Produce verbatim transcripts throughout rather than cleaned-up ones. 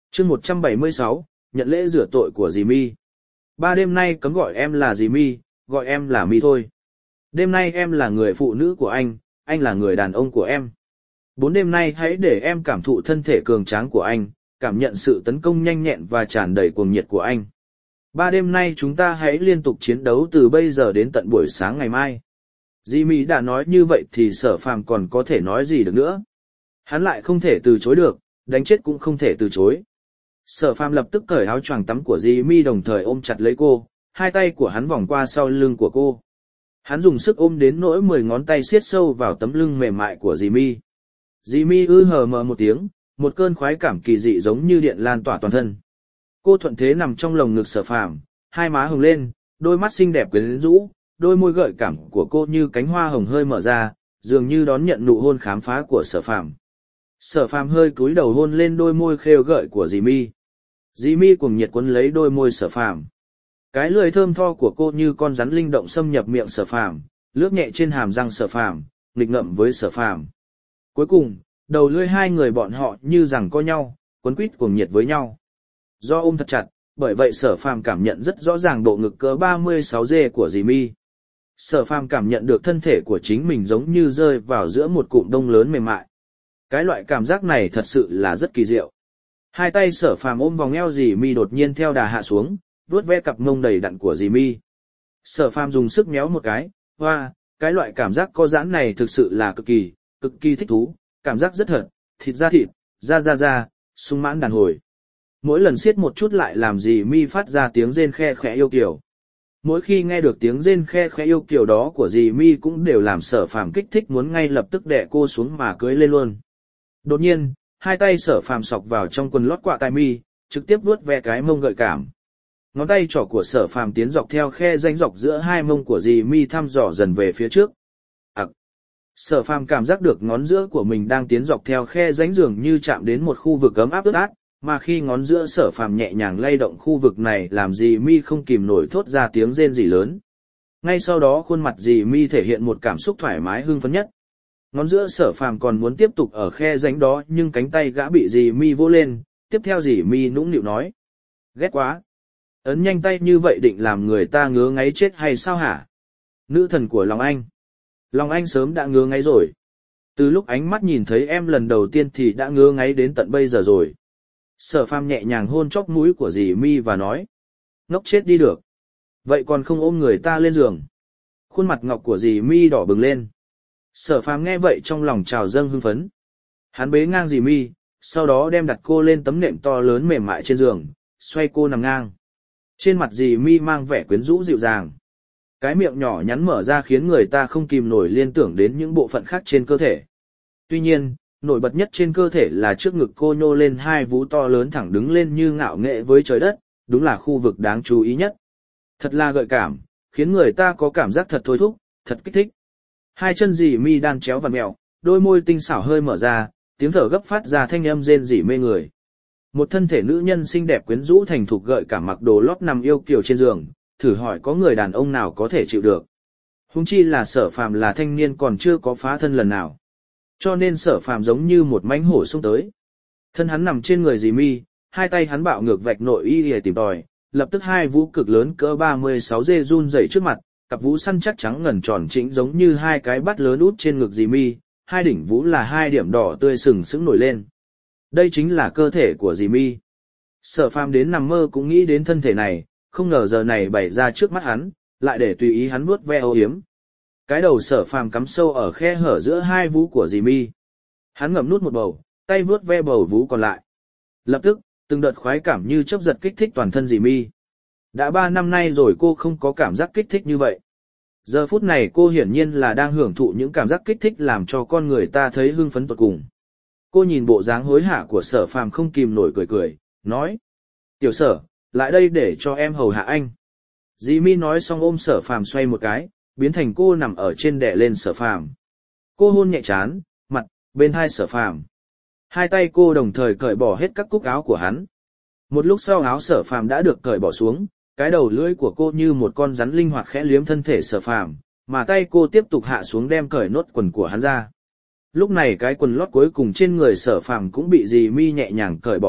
Chương một trăm bảy mươi sáu, nhận lễ rửa tội của dì Mi. Ba đêm nay cấm gọi em là dì Mi, gọi em là Mi thôi. Đêm nay em là người phụ nữ của anh, anh là người đàn ông của em. Bốn đêm nay hãy để em cảm thụ thân thể cường tráng của anh, cảm nhận sự tấn công nhanh nhẹn và tràn đầy cuồng nhiệt của anh. Ba đêm nay chúng ta hãy liên tục chiến đấu từ bây giờ đến tận buổi sáng ngày mai. Dì Mi đã nói như vậy thì Sở Phàm còn có thể nói gì được nữa. Hắn lại không thể từ chối được, đánh chết cũng không thể từ chối. Sở Phàm lập tức cởi áo choàng tắm của dì Mi đồng thời ôm chặt lấy cô, hai tay của hắn vòng qua sau lưng của cô. Hắn dùng sức ôm đến nỗi mười ngón tay siết sâu vào tấm lưng mềm mại của dì Mi. Dì Mi ư hờ mờ một tiếng, một cơn khoái cảm kỳ dị giống như điện lan tỏa toàn thân. Cô thuận thế nằm trong lồng ngực Sở Phàm, hai má hồng lên, đôi mắt xinh đẹp quyến rũ, đôi môi gợi cảm của cô như cánh hoa hồng hơi mở ra, dường như đón nhận nụ hôn khám phá của Sở Phàm. Sở Phàm hơi cúi đầu hôn lên đôi môi khêu gợi của dì Mi. Dì Mi cuồng nhiệt quấn lấy đôi môi Sở Phàm. Cái lưỡi thơm tho của cô như con rắn linh động xâm nhập miệng Sở Phàm, lướt nhẹ trên hàm răng Sở Phàm, nghịch ngợm với Sở Phàm. Cuối cùng, đầu lưỡi hai người bọn họ như rằng co nhau, quấn quýt cuồng nhiệt với nhau. Do ôm thật chặt, bởi vậy Sở Phàm cảm nhận rất rõ ràng bộ ngực cỡ ba mươi sáu giê của dì Mi. Sở Phàm cảm nhận được thân thể của chính mình giống như rơi vào giữa một cụm đông lớn mềm mại. Cái loại cảm giác này thật sự là rất kỳ diệu. Hai tay Sở Phàm ôm vòng eo dì Mi đột nhiên theo đà hạ xuống, vuốt ve cặp mông đầy đặn của dì Mi. Sở Phàm dùng sức méo một cái, hoa, cái loại cảm giác co giãn này thực sự là cực kỳ, cực kỳ thích thú, cảm giác rất thật, thịt da thịt, da da da, sung mãn đàn hồi. Mỗi lần siết một chút lại làm dì Mi phát ra tiếng rên khe khẽ yêu kiều. Mỗi khi nghe được tiếng rên khe khẽ yêu kiều đó của dì Mi cũng đều làm Sở Phàm kích thích muốn ngay lập tức đè cô xuống mà cưới lên luôn. Đột nhiên, hai tay Sở Phàm sọc vào trong quần lót quạ tai Mi, trực tiếp vuốt ve cái mông gợi cảm. Ngón tay trỏ của Sở Phàm tiến dọc theo khe rãnh dọc giữa hai mông của dì Mi thăm dò dần về phía trước. Ặc. À. Sở Phàm cảm giác được ngón giữa của mình đang tiến dọc theo khe rãnh dường như chạm đến một khu vực ấm áp ướt át, mà khi ngón giữa Sở Phàm nhẹ nhàng lay động khu vực này làm dì Mi không kìm nổi thốt ra tiếng rên rỉ lớn. Ngay sau đó khuôn mặt dì Mi thể hiện một cảm xúc thoải mái hưng phấn nhất. Ngón giữa Sở Phàm còn muốn tiếp tục ở khe rãnh đó nhưng cánh tay gã bị dì Mi vỗ lên, tiếp theo dì Mi nũng nịu nói. Ghét quá. Ấn nhanh tay như vậy định làm người ta ngứa ngáy chết hay sao hả? Nữ thần của lòng anh. Lòng anh sớm đã ngứa ngáy rồi. Từ lúc ánh mắt nhìn thấy em lần đầu tiên thì đã ngứa ngáy đến tận bây giờ rồi. Sở Phàm nhẹ nhàng hôn chóp mũi của dì Mi và nói. Ngốc chết đi được. Vậy còn không ôm người ta lên giường. Khuôn mặt ngọc của dì Mi đỏ bừng lên. Sở Phàm nghe vậy trong lòng trào dâng hưng phấn. Hắn bế ngang dì Mi, sau đó đem đặt cô lên tấm nệm to lớn mềm mại trên giường, xoay cô nằm ngang. Trên mặt dì Mi mang vẻ quyến rũ dịu dàng. Cái miệng nhỏ nhắn mở ra khiến người ta không kìm nổi liên tưởng đến những bộ phận khác trên cơ thể. Tuy nhiên, nổi bật nhất trên cơ thể là trước ngực cô nhô lên hai vú to lớn thẳng đứng lên như ngạo nghễ với trời đất, đúng là khu vực đáng chú ý nhất. Thật là gợi cảm, khiến người ta có cảm giác thật thôi thúc, thật kích thích. Hai chân dì Mi đan chéo vặn mèo, đôi môi tinh xảo hơi mở ra, tiếng thở gấp phát ra thanh âm rên rỉ mê người. Một thân thể nữ nhân xinh đẹp quyến rũ thành thục gợi cảm mặc đồ lót nằm yêu kiều trên giường, thử hỏi có người đàn ông nào có thể chịu được. Huống chi là Sở Phàm là thanh niên còn chưa có phá thân lần nào. Cho nên Sở Phàm giống như một mãnh hổ xông tới. Thân hắn nằm trên người dì Mi, hai tay hắn bạo ngược vạch nội y để tìm tòi, lập tức hai vú cực lớn cỡ ba mươi sáu giê run rẩy trước mặt, cặp vú săn chắc trắng ngần tròn trĩnh giống như hai cái bát lớn út trên ngực dì Mi, hai đỉnh vú là hai điểm đỏ tươi sừng sững nổi lên. Đây chính là cơ thể của dì Mi. Sở Phàm đến nằm mơ cũng nghĩ đến thân thể này, không ngờ giờ này bày ra trước mắt hắn, lại để tùy ý hắn vuốt ve âu yếm. Cái đầu Sở Phàm cắm sâu ở khe hở giữa hai vú của dì Mi. Hắn ngậm nút một bầu, tay vuốt ve bầu vú còn lại. Lập tức, từng đợt khoái cảm như chớp giật kích thích toàn thân dì Mi. Đã ba năm nay rồi cô không có cảm giác kích thích như vậy. Giờ phút này cô hiển nhiên là đang hưởng thụ những cảm giác kích thích làm cho con người ta thấy hưng phấn tột cùng. Cô nhìn bộ dáng hối hả của Sở Phàm không kìm nổi cười cười, nói. Tiểu Sở, lại đây để cho em hầu hạ anh. Dì Mi nói xong ôm Sở Phàm xoay một cái, biến thành cô nằm ở trên đè lên Sở Phàm. Cô hôn nhẹ trán, mặt, bên hai Sở Phàm. Hai tay cô đồng thời cởi bỏ hết các cúc áo của hắn. Một lúc sau áo Sở Phàm đã được cởi bỏ xuống, cái đầu lưỡi của cô như một con rắn linh hoạt khẽ liếm thân thể Sở Phàm, mà tay cô tiếp tục hạ xuống đem cởi nốt quần của hắn ra. Lúc này cái quần lót cuối cùng trên người Sở Phàm cũng bị dì Mi nhẹ nhàng cởi bỏ hết,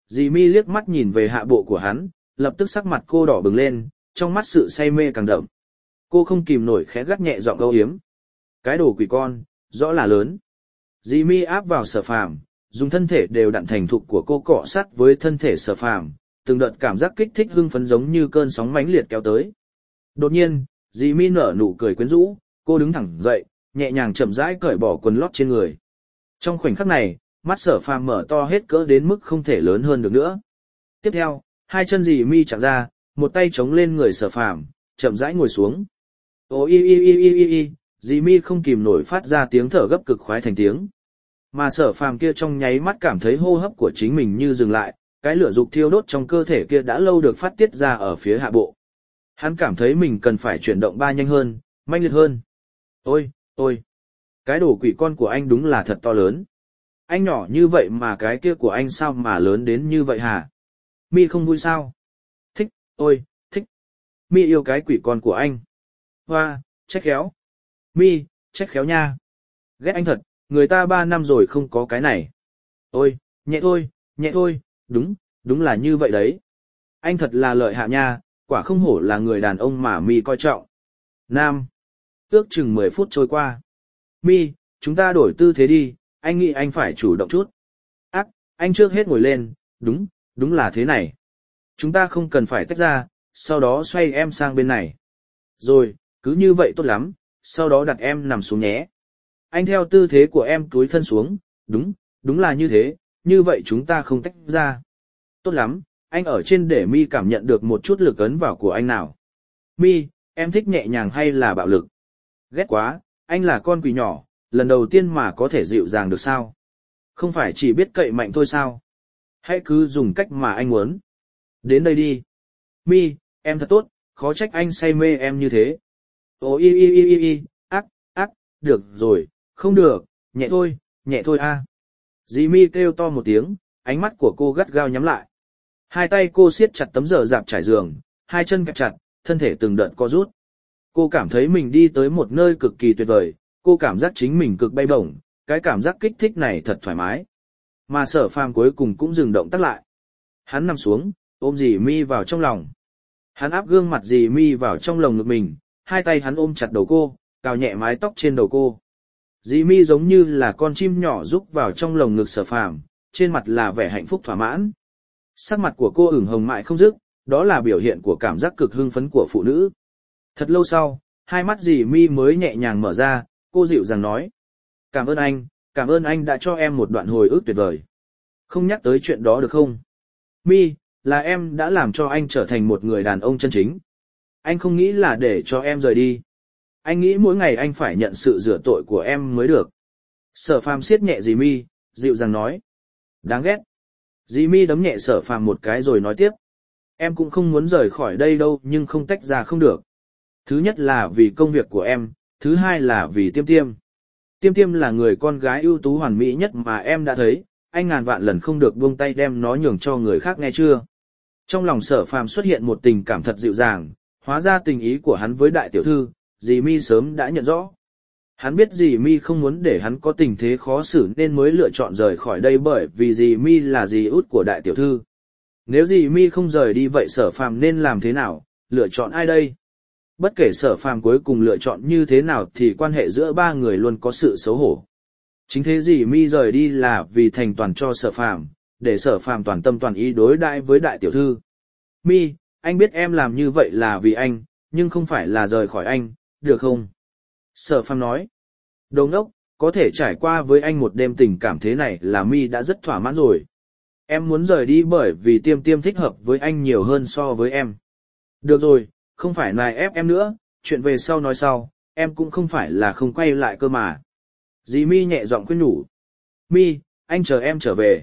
Dì Mi liếc mắt nhìn về hạ bộ của hắn, lập tức sắc mặt cô đỏ bừng lên, trong mắt sự say mê càng đậm. Cô không kìm nổi khẽ gắt nhẹ giọng âu yếm. Cái đồ quỷ con, rõ là lớn. Dì Mi áp vào Sở Phàm, dùng thân thể đều đặn thành thục của cô cọ sát với thân thể Sở Phàm, từng đợt cảm giác kích thích hưng phấn giống như cơn sóng mãnh liệt kéo tới. Đột nhiên, dì Mi nở nụ cười quyến rũ, cô đứng thẳng dậy, nhẹ nhàng chậm rãi cởi bỏ quần lót trên người. Trong khoảnh khắc này, mắt Sở Phàm mở to hết cỡ đến mức không thể lớn hơn được nữa. Tiếp theo, hai chân dì Mi chạm ra, một tay chống lên người Sở Phàm, chậm rãi ngồi xuống. Ô y y y y y y, dì Mi không kìm nổi phát ra tiếng thở gấp cực khoái thành tiếng. Mà Sở Phàm kia trong nháy mắt cảm thấy hô hấp của chính mình như dừng lại, cái lửa dục thiêu đốt trong cơ thể kia đã lâu được phát tiết ra ở phía hạ bộ. Hắn cảm thấy mình cần phải chuyển động ba nhanh hơn, manh liệt hơn. Ôi, ôi, cái đồ quỷ con của anh đúng là thật to lớn. Anh nhỏ như vậy mà cái kia của anh sao mà lớn đến như vậy hả? Mi không vui sao? Thích, ôi, thích. Mi yêu cái quỷ con của anh. Hoa, trách khéo. Mi, trách khéo nha. Ghét anh thật, người ta ba năm rồi không có cái này. Ôi, nhẹ thôi, nhẹ thôi, đúng, đúng là như vậy đấy. Anh thật là lợi hạ nha, quả không hổ là người đàn ông mà Mi coi trọng. Nam. Ước chừng mười phút trôi qua. Mi, chúng ta đổi tư thế đi, anh nghĩ anh phải chủ động chút. Ác, anh trước hết ngồi lên, đúng, đúng là thế này. Chúng ta không cần phải tách ra, sau đó xoay em sang bên này. Rồi, cứ như vậy tốt lắm, sau đó đặt em nằm xuống nhé. Anh theo tư thế của em cúi thân xuống, đúng, đúng là như thế, như vậy chúng ta không tách ra. Tốt lắm, anh ở trên để Mi cảm nhận được một chút lực ấn vào của anh nào. Mi, em thích nhẹ nhàng hay là bạo lực? Ghét quá, anh là con quỷ nhỏ, lần đầu tiên mà có thể dịu dàng được sao? Không phải chỉ biết cậy mạnh thôi sao? Hãy cứ dùng cách mà anh muốn. Đến đây đi. Mi, em thật tốt, khó trách anh say mê em như thế. Ô y y y y y, ác, ác, được rồi, không được, nhẹ thôi, nhẹ thôi a. Dì Mi kêu to một tiếng, ánh mắt của cô gắt gao nhắm lại. Hai tay cô siết chặt tấm dở dạp trải giường, hai chân kẹp chặt, thân thể từng đợt co rút. Cô cảm thấy mình đi tới một nơi cực kỳ tuyệt vời, cô cảm giác chính mình cực bay bổng, cái cảm giác kích thích này thật thoải mái. Mà Sở Phàm cuối cùng cũng dừng động tác lại. Hắn nằm xuống, ôm dì Mi vào trong lòng. Hắn áp gương mặt dì Mi vào trong lồng ngực mình, hai tay hắn ôm chặt đầu cô, cào nhẹ mái tóc trên đầu cô. Dì Mi giống như là con chim nhỏ rúc vào trong lồng ngực Sở Phàm, trên mặt là vẻ hạnh phúc thỏa mãn. Sắc mặt của cô ửng hồng mại không dứt, đó là biểu hiện của cảm giác cực hưng phấn của phụ nữ. Thật lâu sau, hai mắt dì Mi mới nhẹ nhàng mở ra, cô dịu dàng nói. Cảm ơn anh, cảm ơn anh đã cho em một đoạn hồi ức tuyệt vời. Không nhắc tới chuyện đó được không? Mi, là em đã làm cho anh trở thành một người đàn ông chân chính. Anh không nghĩ là để cho em rời đi. Anh nghĩ mỗi ngày anh phải nhận sự rửa tội của em mới được. Sở Phàm siết nhẹ dì Mi, dịu dàng nói. Đáng ghét. Dì Mi đấm nhẹ Sở Phàm một cái rồi nói tiếp. Em cũng không muốn rời khỏi đây đâu nhưng không tách ra không được. Thứ nhất là vì công việc của em, thứ hai là vì Tiêm Tiêm. Tiêm Tiêm là người con gái ưu tú hoàn mỹ nhất mà em đã thấy, anh ngàn vạn lần không được buông tay đem nó nhường cho người khác nghe chưa. Trong lòng Sở Phàm xuất hiện một tình cảm thật dịu dàng, hóa ra tình ý của hắn với đại tiểu thư, dì Mi sớm đã nhận rõ. Hắn biết dì Mi không muốn để hắn có tình thế khó xử nên mới lựa chọn rời khỏi đây bởi vì dì Mi là dì út của đại tiểu thư. Nếu dì Mi không rời đi vậy Sở Phàm nên làm thế nào, lựa chọn ai đây? Bất kể Sở Phàm cuối cùng lựa chọn như thế nào thì quan hệ giữa ba người luôn có sự xấu hổ. Chính thế dì Mi rời đi là vì thành toàn cho Sở Phàm, để Sở Phàm toàn tâm toàn ý đối đãi với đại tiểu thư. Mi, anh biết em làm như vậy là vì anh, nhưng không phải là rời khỏi anh, được không? Sở Phàm nói. Đồ ngốc, có thể trải qua với anh một đêm tình cảm thế này là Mi đã rất thỏa mãn rồi. Em muốn rời đi bởi vì Tiêm Tiêm thích hợp với anh nhiều hơn so với em. Được rồi, không phải nài ép em nữa, chuyện về sau nói sau, em cũng không phải là không quay lại cơ mà. Dì Mi nhẹ giọng khuyên nhủ. Mi, anh chờ em trở về.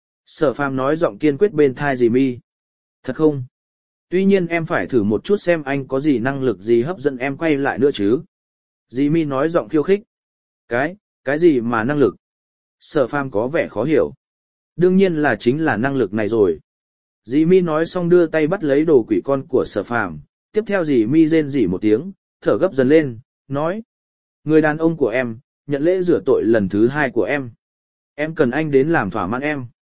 Sở Phàm nói giọng kiên quyết bên tai dì Mi. Thật không? Tuy nhiên em phải thử một chút xem anh có gì năng lực gì hấp dẫn em quay lại nữa chứ. Dì Mi nói giọng khiêu khích. Cái, cái gì mà năng lực? Sở Phàm có vẻ khó hiểu. Đương nhiên là chính là năng lực này rồi. Dì Mi nói xong đưa tay bắt lấy đồ quỷ con của Sở Phàm, tiếp theo dì Mi rên rỉ một tiếng, thở gấp dần lên, nói. Người đàn ông của em, nhận lễ rửa tội lần thứ hai của em. Em cần anh đến làm thỏa mãn em.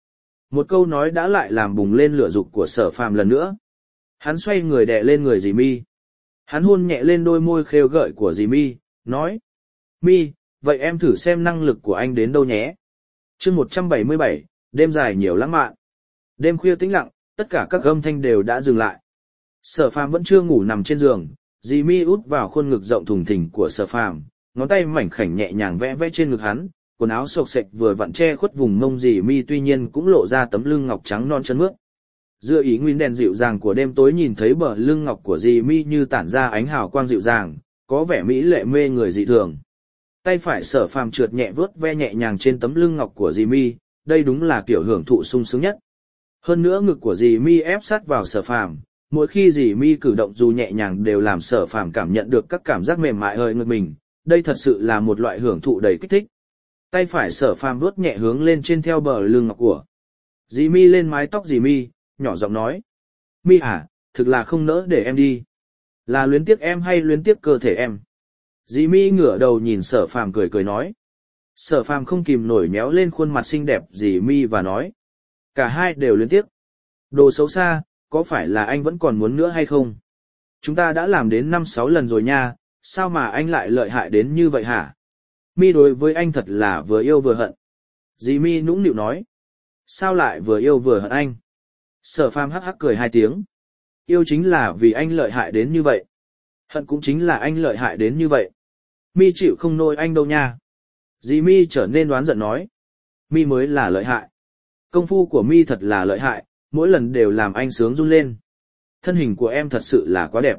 Một câu nói đã lại làm bùng lên lửa dục của Sở Phàm lần nữa. Hắn xoay người đè lên người dì Mi. Hắn hôn nhẹ lên đôi môi khêu gợi của dì Mi, nói. Mi, vậy em thử xem năng lực của anh đến đâu nhé. chương một trăm bảy mươi bảy, đêm dài nhiều lãng mạn. Đêm khuya tĩnh lặng, tất cả các âm thanh đều đã dừng lại. Sở Phàm vẫn chưa ngủ nằm trên giường, dì Mi út vào khuôn ngực rộng thùng thình của Sở Phàm, ngón tay mảnh khảnh nhẹ nhàng vẽ vẽ trên ngực hắn, quần áo xộc xệch vừa vặn che khuất vùng mông dì Mi tuy nhiên cũng lộ ra tấm lưng ngọc trắng non chân mướt. Giữa ý nguyên đèn dịu dàng của đêm tối nhìn thấy bờ lưng ngọc của dì Mi như tản ra ánh hào quang dịu dàng, có vẻ mỹ lệ mê người dị thường. Tay phải Sở Phàm trượt nhẹ vớt ve nhẹ nhàng trên tấm lưng ngọc của dì Mi, đây đúng là kiểu hưởng thụ sung sướng nhất. Hơn nữa ngực của dì Mi ép sát vào Sở Phàm, mỗi khi dì Mi cử động dù nhẹ nhàng đều làm Sở Phàm cảm nhận được các cảm giác mềm mại hơi ngực mình, đây thật sự là một loại hưởng thụ đầy kích thích. Tay phải Sở Phàm vuốt nhẹ hướng lên trên theo bờ lưng ngọc của dì Mi lên mái tóc dì Mi, nhỏ giọng nói. Mi à, thực là không nỡ để em đi. Là luyến tiếc em hay luyến tiếc cơ thể em? Dì Mi ngửa đầu nhìn Sở Phàm cười cười nói. Sở Phàm không kìm nổi méo lên khuôn mặt xinh đẹp dì Mi và nói. Cả hai đều luyến tiếc. Đồ xấu xa, có phải là anh vẫn còn muốn nữa hay không? Chúng ta đã làm đến năm sáu lần rồi nha, sao mà anh lại lợi hại đến như vậy hả? Mi đối với anh thật là vừa yêu vừa hận. Dì Mi nũng nịu nói. Sao lại vừa yêu vừa hận anh? Sở Phàm hắc hắc cười hai tiếng. Yêu chính là vì anh lợi hại đến như vậy. Hận cũng chính là anh lợi hại đến như vậy. Mi chịu không nổi anh đâu nha. Dì Mi trở nên đoán giận nói. Mi mới là lợi hại. Công phu của Mi thật là lợi hại, mỗi lần đều làm anh sướng run lên. Thân hình của em thật sự là quá đẹp.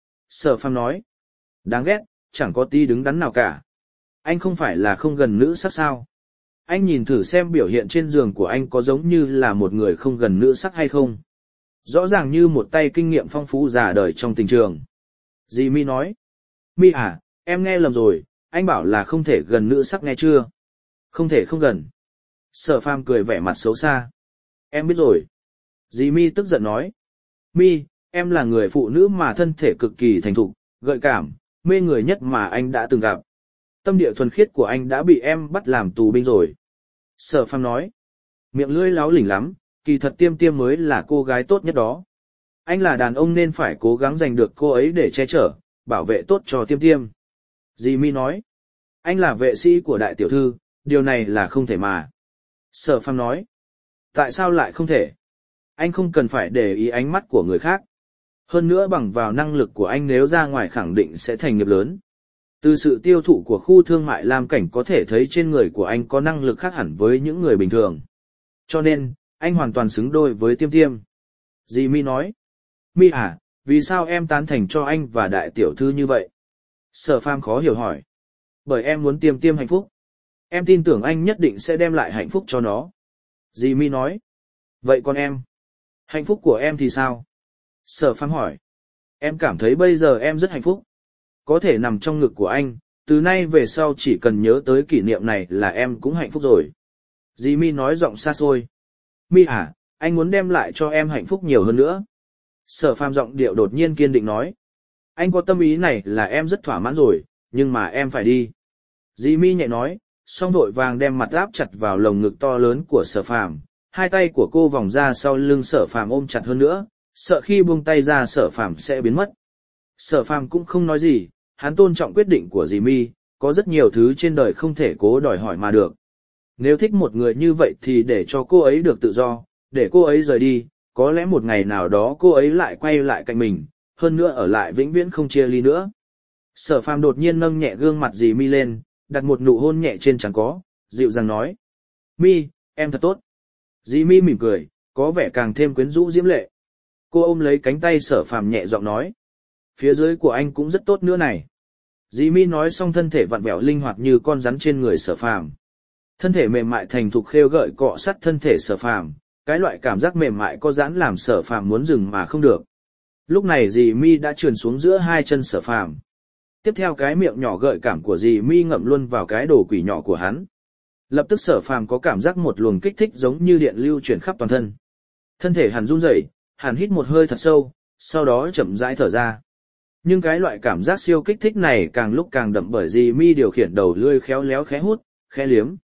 Sở Phàm nói. Đáng ghét, chẳng có tí đứng đắn nào cả. Anh không phải là không gần nữ sắc sao? Anh nhìn thử xem biểu hiện trên giường của anh có giống như là một người không gần nữ sắc hay không? Rõ ràng như một tay kinh nghiệm phong phú già đời trong tình trường. Dì Mi nói. Mi à, em nghe lầm rồi, anh bảo là không thể gần nữ sắc nghe chưa? Không thể không gần. Sở Phàm cười vẻ mặt xấu xa. Em biết rồi. Dì Mi tức giận nói. Mi, em là người phụ nữ mà thân thể cực kỳ thành thục, gợi cảm, mê người nhất mà anh đã từng gặp. Tâm địa thuần khiết của anh đã bị em bắt làm tù binh rồi. Sở Phàm nói. Miệng lưỡi láo lỉnh lắm, kỳ thật Tiêm Tiêm mới là cô gái tốt nhất đó. Anh là đàn ông nên phải cố gắng giành được cô ấy để che chở, bảo vệ tốt cho Tiêm Tiêm. Dì Mi nói. Anh là vệ sĩ của đại tiểu thư, điều này là không thể mà. Sở Phàm nói. Tại sao lại không thể? Anh không cần phải để ý ánh mắt của người khác. Hơn nữa bằng vào năng lực của anh nếu ra ngoài khẳng định sẽ thành nghiệp lớn. Từ sự tiêu thụ của khu thương mại Lam Cảnh có thể thấy trên người của anh có năng lực khác hẳn với những người bình thường. Cho nên, anh hoàn toàn xứng đôi với Tiêm Tiêm. Dì Mi nói. Mi à, vì sao em tán thành cho anh và đại tiểu thư như vậy? Sở Phàm khó hiểu hỏi. Bởi em muốn Tiêm Tiêm hạnh phúc. Em tin tưởng anh nhất định sẽ đem lại hạnh phúc cho nó. Dì Mi nói. Vậy còn em? Hạnh phúc của em thì sao? Sở Phàm hỏi. Em cảm thấy bây giờ em rất hạnh phúc. Có thể nằm trong ngực của anh, từ nay về sau chỉ cần nhớ tới kỷ niệm này là em cũng hạnh phúc rồi. Dì Mi nói giọng xa xôi. Mi à, anh muốn đem lại cho em hạnh phúc nhiều hơn nữa. Sở Phàm giọng điệu đột nhiên kiên định nói. Anh có tâm ý này là em rất thỏa mãn rồi, nhưng mà em phải đi. Dì Mi nhẹ nói, song vội vàng đem mặt áp chặt vào lồng ngực to lớn của Sở Phàm, hai tay của cô vòng ra sau lưng Sở Phàm ôm chặt hơn nữa, sợ khi buông tay ra Sở Phàm sẽ biến mất. Sở Phàm cũng không nói gì, hắn tôn trọng quyết định của dì Mi, có rất nhiều thứ trên đời không thể cố đòi hỏi mà được. Nếu thích một người như vậy thì để cho cô ấy được tự do, để cô ấy rời đi, có lẽ một ngày nào đó cô ấy lại quay lại cạnh mình, hơn nữa ở lại vĩnh viễn không chia ly nữa. Sở Phàm đột nhiên nâng nhẹ gương mặt dì Mi lên, đặt một nụ hôn nhẹ trên trán có, dịu dàng nói. Mi, em thật tốt. Dì Mi mỉm cười, có vẻ càng thêm quyến rũ diễm lệ. Cô ôm lấy cánh tay Sở Phàm nhẹ giọng nói. Phía dưới của anh cũng rất tốt nữa này. Dì Mi nói xong thân thể vặn vẹo linh hoạt như con rắn trên người Sở Phàm. Thân thể mềm mại thành thục khêu gợi cọ sát thân thể Sở Phàm, cái loại cảm giác mềm mại có giãn làm Sở Phàm muốn dừng mà không được. Lúc này dì Mi đã trườn xuống giữa hai chân Sở Phàm. Tiếp theo cái miệng nhỏ gợi cảm của dì Mi ngậm luôn vào cái đồ quỷ nhỏ của hắn. Lập tức Sở Phàm có cảm giác một luồng kích thích giống như điện lưu chuyển khắp toàn thân. Thân thể hắn run rẩy, hắn hít một hơi thật sâu, sau đó chậm rãi thở ra. Nhưng cái loại cảm giác siêu kích thích này càng lúc càng đậm bởi dì Mi điều khiển đầu lưỡi khéo léo khẽ hút, khẽ liếm,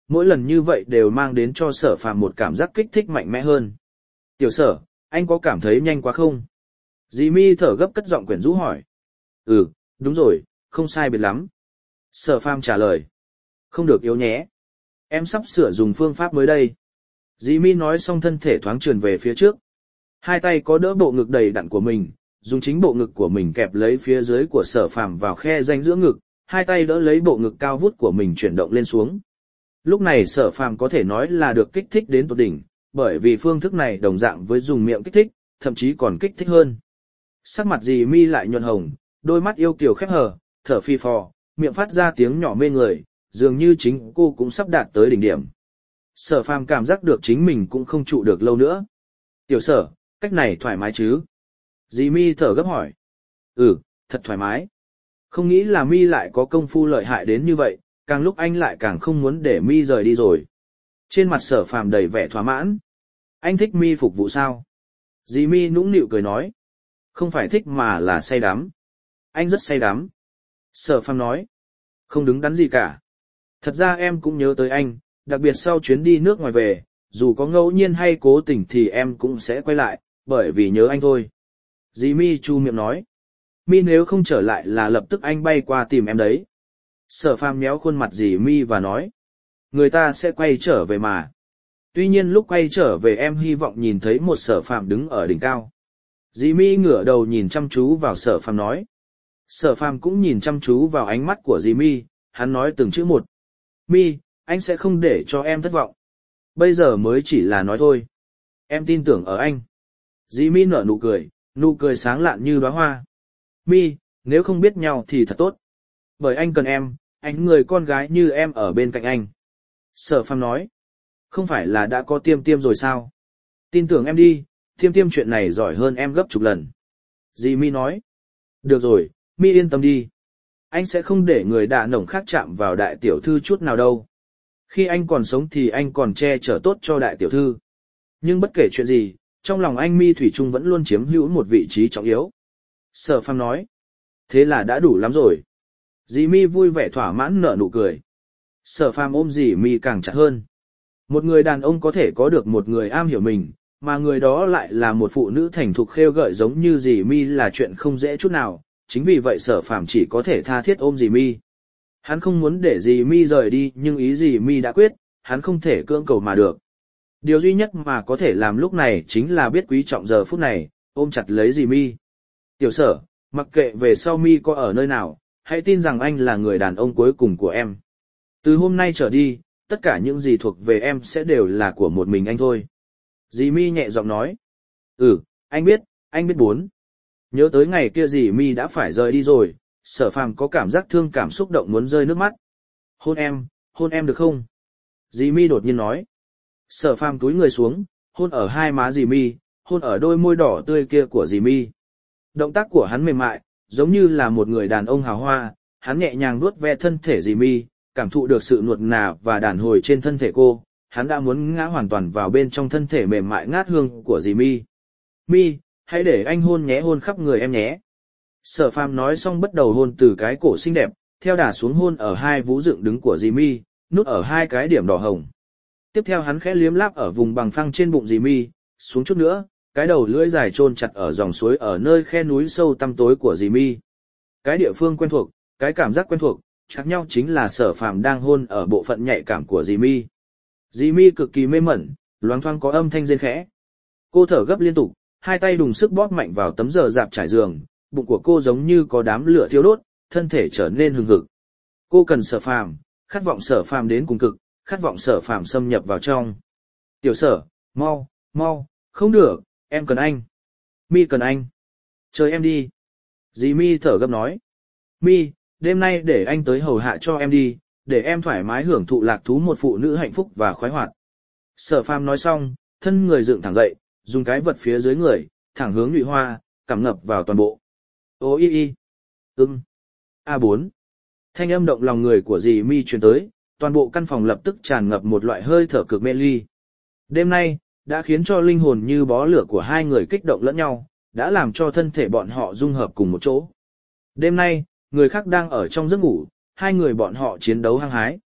mỗi lần như vậy đều mang đến cho Sở Phàm một cảm giác kích thích mạnh mẽ hơn. Tiểu Sở, anh có cảm thấy nhanh quá không? Dì Mi thở gấp cất giọng quyến rũ hỏi. Ừ, đúng rồi, không sai biệt lắm. Sở Phàm trả lời. Không được yếu nhé. Em sắp sửa dùng phương pháp mới đây. Dì Mi nói xong thân thể thoáng trườn về phía trước. Hai tay có đỡ bộ ngực đầy đặn của mình, dùng chính bộ ngực của mình kẹp lấy phía dưới của Sở Phàm vào khe rãnh giữa ngực, hai tay đỡ lấy bộ ngực cao vút của mình chuyển động lên xuống. Lúc này Sở Phàm có thể nói là được kích thích đến tột đỉnh, bởi vì phương thức này đồng dạng với dùng miệng kích thích, thậm chí còn kích thích hơn. Sắc mặt dì Mi lại nhuận hồng, đôi mắt yêu kiều khép hờ, thở phi phò, miệng phát ra tiếng nhỏ mê người, dường như chính cô cũng sắp đạt tới đỉnh điểm. Sở Phàm cảm giác được chính mình cũng không trụ được lâu nữa. Tiểu Sở, cách này thoải mái chứ? Dì Mi thở gấp hỏi. Ừ, thật thoải mái. Không nghĩ là Mi lại có công phu lợi hại đến như vậy, càng lúc anh lại càng không muốn để Mi rời đi rồi. Trên mặt Sở Phàm đầy vẻ thỏa mãn. Anh thích Mi phục vụ sao? Dì Mi nũng nịu cười nói. Không phải thích mà là say đắm. Anh rất say đắm. Sở Phàm nói. Không đứng đắn gì cả. Thật ra em cũng nhớ tới anh, đặc biệt sau chuyến đi nước ngoài về, dù có ngẫu nhiên hay cố tình thì em cũng sẽ quay lại, bởi vì nhớ anh thôi. Dì Mi chu miệng nói. Mi nếu không trở lại là lập tức anh bay qua tìm em đấy. Sở Phàm méo khuôn mặt dì Mi và nói. Người ta sẽ quay trở về mà. Tuy nhiên lúc quay trở về em hy vọng nhìn thấy một Sở Phàm đứng ở đỉnh cao. Dì Mi ngửa đầu nhìn chăm chú vào Sở Phàm nói. Sở Phàm cũng nhìn chăm chú vào ánh mắt của dì Mi, hắn nói từng chữ một. Mi, anh sẽ không để cho em thất vọng. Bây giờ mới chỉ là nói thôi. Em tin tưởng ở anh. Dì Mi nở nụ cười, nụ cười sáng lạn như đóa hoa. Mi, nếu không biết nhau thì thật tốt. Bởi anh cần em, anh người con gái như em ở bên cạnh anh. Sở Phàm nói. Không phải là đã có Tiêm Tiêm rồi sao? Tin tưởng em đi, Tiêm Tiêm chuyện này giỏi hơn em gấp chục lần. Dì Mi nói. Được rồi, Mi yên tâm đi. Anh sẽ không để người đả nổng khác chạm vào đại tiểu thư chút nào đâu. Khi anh còn sống thì anh còn che chở tốt cho đại tiểu thư. Nhưng bất kể chuyện gì, trong lòng anh Mi thủy chung vẫn luôn chiếm hữu một vị trí trọng yếu. Sở Phàm nói. Thế là đã đủ lắm rồi. Dì Mi vui vẻ thỏa mãn nở nụ cười. Sở Phàm ôm dì Mi càng chặt hơn. Một người đàn ông có thể có được một người am hiểu mình, mà người đó lại là một phụ nữ thành thục khêu gợi giống như dì Mi là chuyện không dễ chút nào. Chính vì vậy Sở Phàm chỉ có thể tha thiết ôm dì Mi. Hắn không muốn để dì Mi rời đi, nhưng ý dì Mi đã quyết, hắn không thể cưỡng cầu mà được. Điều duy nhất mà có thể làm lúc này chính là biết quý trọng giờ phút này, ôm chặt lấy dì Mi. Tiểu Sở, mặc kệ về sau Mi có ở nơi nào, hãy tin rằng anh là người đàn ông cuối cùng của em. Từ hôm nay trở đi, tất cả những gì thuộc về em sẽ đều là của một mình anh thôi. Dì Mi nhẹ giọng nói. Ừ, anh biết, anh biết bốn. Nhớ tới ngày kia dì Mi đã phải rời đi rồi, Sở Phàm có cảm giác thương cảm xúc động muốn rơi nước mắt. Hôn em, hôn em được không? Dì Mi đột nhiên nói. Sở Phàm cúi người xuống, hôn ở hai má dì Mi, hôn ở đôi môi đỏ tươi kia của dì Mi. Động tác của hắn mềm mại, giống như là một người đàn ông hào hoa, hắn nhẹ nhàng vuốt ve thân thể dì Mi, cảm thụ được sự nuột nà và đàn hồi trên thân thể cô, hắn đã muốn ngã hoàn toàn vào bên trong thân thể mềm mại ngát hương của dì Mi. Mi, hãy để anh hôn nhé, hôn khắp người em nhé. Sở Phàm nói xong bắt đầu hôn từ cái cổ xinh đẹp, theo đà xuống hôn ở hai vú dựng đứng của dì Mi, nút ở hai cái điểm đỏ hồng. Tiếp theo hắn khẽ liếm láp ở vùng bằng phẳng trên bụng dì Mi, xuống chút nữa, cái đầu lưỡi dài chôn chặt ở dòng suối ở nơi khe núi sâu tăm tối của dì Mi. Cái địa phương quen thuộc, cái cảm giác quen thuộc, khác nhau chính là Sở Phàm đang hôn ở bộ phận nhạy cảm của dì Mi. Dì Mi cực kỳ mê mẩn, loáng thoáng có âm thanh rên khẽ. Cô thở gấp liên tục, hai tay đùng sức bóp mạnh vào tấm giờ dạp trải giường, bụng của cô giống như có đám lửa thiêu đốt, thân thể trở nên hừng hực. Cô cần Sở Phàm, khát vọng Sở Phàm đến cùng cực, khát vọng Sở Phàm xâm nhập vào trong. Tiểu Sở, mau, mau, không được, em cần anh. Mi cần anh. Chơi em đi. Dì Mi thở gấp nói. Mi, đêm nay để anh tới hầu hạ cho em đi, để em thoải mái hưởng thụ lạc thú một phụ nữ hạnh phúc và khoái hoạt. Sở Phàm nói xong, thân người dựng thẳng dậy, dùng cái vật phía dưới người, thẳng hướng nhụy hoa, cảm ngập vào toàn bộ. Ô y y. Ưng. A bốn. Thanh âm động lòng người của dì Mi truyền tới, toàn bộ căn phòng lập tức tràn ngập một loại hơi thở cực mê ly. Đêm nay, đã khiến cho linh hồn như bó lửa của hai người kích động lẫn nhau, đã làm cho thân thể bọn họ dung hợp cùng một chỗ. Đêm nay, người khác đang ở trong giấc ngủ, hai người bọn họ chiến đấu hăng hái.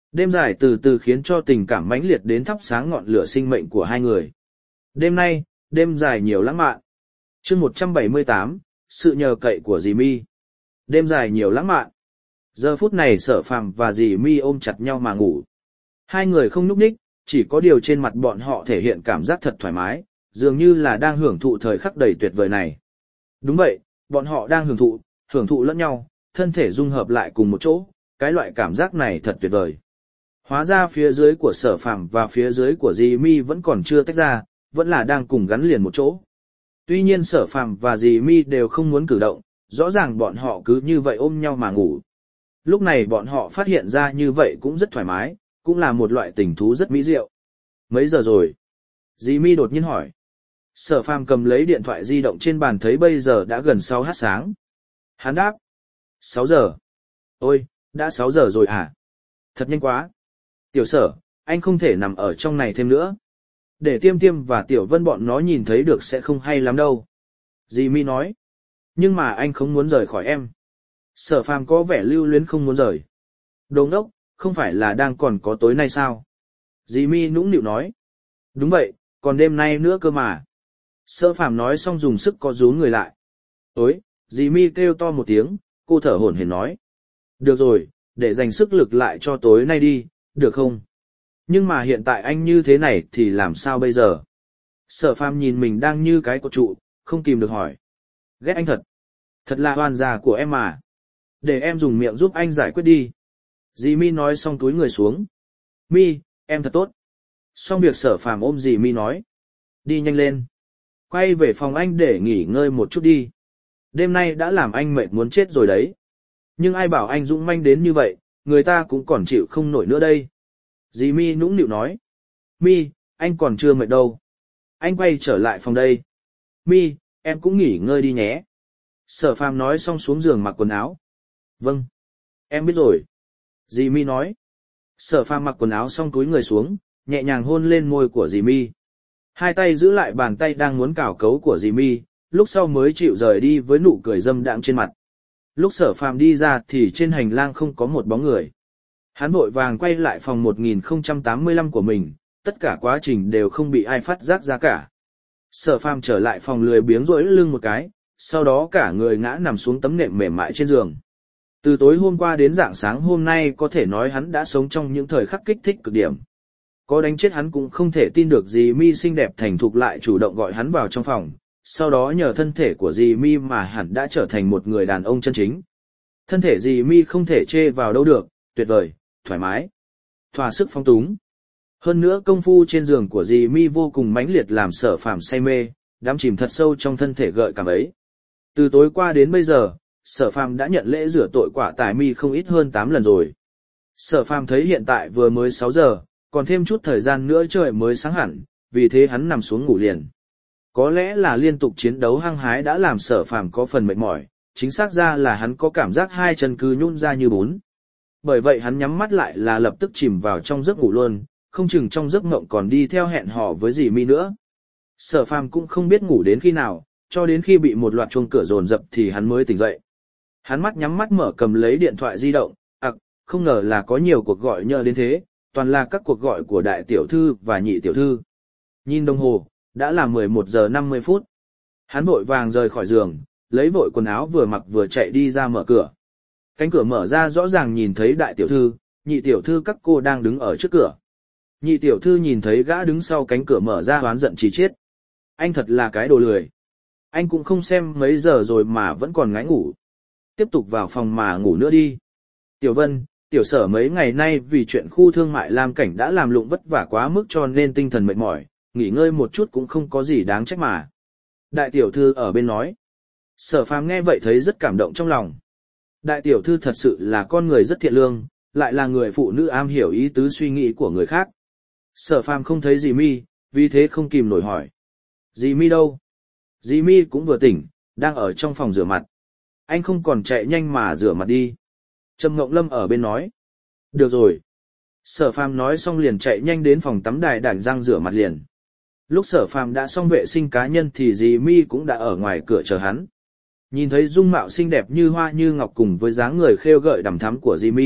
Đêm dài từ từ khiến cho tình cảm mãnh liệt đến thắp sáng ngọn lửa sinh mệnh của hai người. Đêm nay, đêm dài nhiều lãng mạn. Chương một trăm bảy mươi tám, sự nhờ cậy của dì Mi. Đêm dài nhiều lãng mạn. Giờ phút này Sở Phàm và dì Mi ôm chặt nhau mà ngủ. Hai người không nhúc nhích, chỉ có điều trên mặt bọn họ thể hiện cảm giác thật thoải mái, dường như là đang hưởng thụ thời khắc đầy tuyệt vời này. Đúng vậy, bọn họ đang hưởng thụ, hưởng thụ lẫn nhau, thân thể dung hợp lại cùng một chỗ, cái loại cảm giác này thật tuyệt vời. Hóa ra phía dưới của Sở Phàm và phía dưới của dì Mi vẫn còn chưa tách ra, vẫn là đang cùng gắn liền một chỗ. Tuy nhiên Sở Phàm và dì Mi đều không muốn cử động, rõ ràng bọn họ cứ như vậy ôm nhau mà ngủ. Lúc này bọn họ phát hiện ra như vậy cũng rất thoải mái, cũng là một loại tình thú rất mỹ diệu. Mấy giờ rồi? Dì Mi đột nhiên hỏi. Sở Phàm cầm lấy điện thoại di động trên bàn thấy bây giờ đã gần sáu h sáng. Hắn đáp. sáu giờ. Ôi, đã sáu giờ rồi à? Thật nhanh quá. Tiểu Sở, anh không thể nằm ở trong này thêm nữa. Để Tiêm Tiêm và Tiểu Vân bọn nó nhìn thấy được sẽ không hay lắm đâu. Dì Mi nói. Nhưng mà anh không muốn rời khỏi em. Sở Phàm có vẻ lưu luyến không muốn rời. Đồ ngốc, không phải là đang còn có tối nay sao? Dì Mi nũng nịu nói. Đúng vậy, còn đêm nay nữa cơ mà. Sở Phàm nói xong dùng sức co rúm người lại. Ôi, dì Mi kêu to một tiếng, cô thở hổn hển nói. Được rồi, để dành sức lực lại cho tối nay đi, được không? Nhưng mà hiện tại anh như thế này thì làm sao bây giờ? Sở Phàm nhìn mình đang như cái cột trụ, không kìm được hỏi. Ghét anh thật. Thật là oan già của em mà. Để em dùng miệng giúp anh giải quyết đi. Dì Mi nói xong túi người xuống. Mi, em thật tốt. Xong việc Sở Phàm ôm dì Mi nói. Đi nhanh lên. Quay về phòng anh để nghỉ ngơi một chút đi. Đêm nay đã làm anh mệt muốn chết rồi đấy. Nhưng ai bảo anh dũng manh đến như vậy, người ta cũng còn chịu không nổi nữa đây. Dì Mi nũng nịu nói. Mi, anh còn chưa mệt đâu. Anh quay trở lại phòng đây. Mi, em cũng nghỉ ngơi đi nhé. Sở Phàm nói xong xuống giường mặc quần áo. Vâng. Em biết rồi. Dì Mi nói. Sở Phàm mặc quần áo xong túi người xuống, nhẹ nhàng hôn lên môi của dì Mi. Hai tay giữ lại bàn tay đang muốn cào cấu của dì Mi, lúc sau mới chịu rời đi với nụ cười dâm đãng trên mặt. Lúc Sở Phàm đi ra thì trên hành lang không có một bóng người. Hắn vội vàng quay lại phòng một nghìn không trăm tám mươi lăm của mình, tất cả quá trình đều không bị ai phát giác ra cả. Sở Phàm trở lại phòng lười biếng duỗi lưng một cái, sau đó cả người ngã nằm xuống tấm nệm mềm mại trên giường. Từ tối hôm qua đến rạng sáng hôm nay có thể nói hắn đã sống trong những thời khắc kích thích cực điểm. Có đánh chết hắn cũng không thể tin được dì Mi xinh đẹp thành thục lại chủ động gọi hắn vào trong phòng, sau đó nhờ thân thể của dì Mi mà hắn đã trở thành một người đàn ông chân chính. Thân thể dì Mi không thể chê vào đâu được, tuyệt vời, thoải mái, thỏa sức phong túng. Hơn nữa công phu trên giường của dì Mi vô cùng mãnh liệt làm Sở Phàm say mê, đắm chìm thật sâu trong thân thể gợi cảm ấy. Từ tối qua đến bây giờ, Sở Phàm đã nhận lễ rửa tội quả tải Mi không ít hơn tám lần rồi. Sở Phàm thấy hiện tại vừa mới sáu giờ, còn thêm chút thời gian nữa trời mới sáng hẳn, vì thế hắn nằm xuống ngủ liền. Có lẽ là liên tục chiến đấu hăng hái đã làm Sở Phàm có phần mệt mỏi, chính xác ra là hắn có cảm giác hai chân cứ nhũn ra như bún. Bởi vậy hắn nhắm mắt lại là lập tức chìm vào trong giấc ngủ luôn, không chừng trong giấc mộng còn đi theo hẹn hò với dì Mi nữa. Sở Phàm cũng không biết ngủ đến khi nào, cho đến khi bị một loạt chuông cửa dồn dập thì hắn mới tỉnh dậy. Hắn mắt nhắm mắt mở cầm lấy điện thoại di động, ặc, à, không ngờ là có nhiều cuộc gọi nhờ đến thế, toàn là các cuộc gọi của đại tiểu thư và nhị tiểu thư. Nhìn đồng hồ, đã là mười một giờ năm mươi phút. Hắn vội vàng rời khỏi giường, lấy vội quần áo vừa mặc vừa chạy đi ra mở cửa. Cánh cửa mở ra rõ ràng nhìn thấy đại tiểu thư, nhị tiểu thư các cô đang đứng ở trước cửa. Nhị tiểu thư nhìn thấy gã đứng sau cánh cửa mở ra oán giận chỉ chết. Anh thật là cái đồ lười. Anh cũng không xem mấy giờ rồi mà vẫn còn ngái ngủ. Tiếp tục vào phòng mà ngủ nữa đi. Tiểu Vân, Tiểu Sở mấy ngày nay vì chuyện khu thương mại Lam Cảnh đã làm lụng vất vả quá mức cho nên tinh thần mệt mỏi, nghỉ ngơi một chút cũng không có gì đáng trách mà. Đại tiểu thư ở bên nói. Sở Phàm nghe vậy thấy rất cảm động trong lòng. Đại tiểu thư thật sự là con người rất thiện lương, lại là người phụ nữ am hiểu ý tứ suy nghĩ của người khác. Sở Phàm không thấy dì Mi, vì thế không kìm nổi hỏi. Dì Mi đâu? Dì Mi cũng vừa tỉnh, đang ở trong phòng rửa mặt. Anh không còn chạy nhanh mà rửa mặt đi. Trầm Ngộng Lâm ở bên nói. Được rồi. Sở Phàm nói xong liền chạy nhanh đến phòng tắm đài đảnh răng rửa mặt liền. Lúc Sở Phàm đã xong vệ sinh cá nhân thì dì Mi cũng đã ở ngoài cửa chờ hắn. Nhìn thấy dung mạo xinh đẹp như hoa như ngọc cùng với dáng người khêu gợi đằm thắm của dì Mi,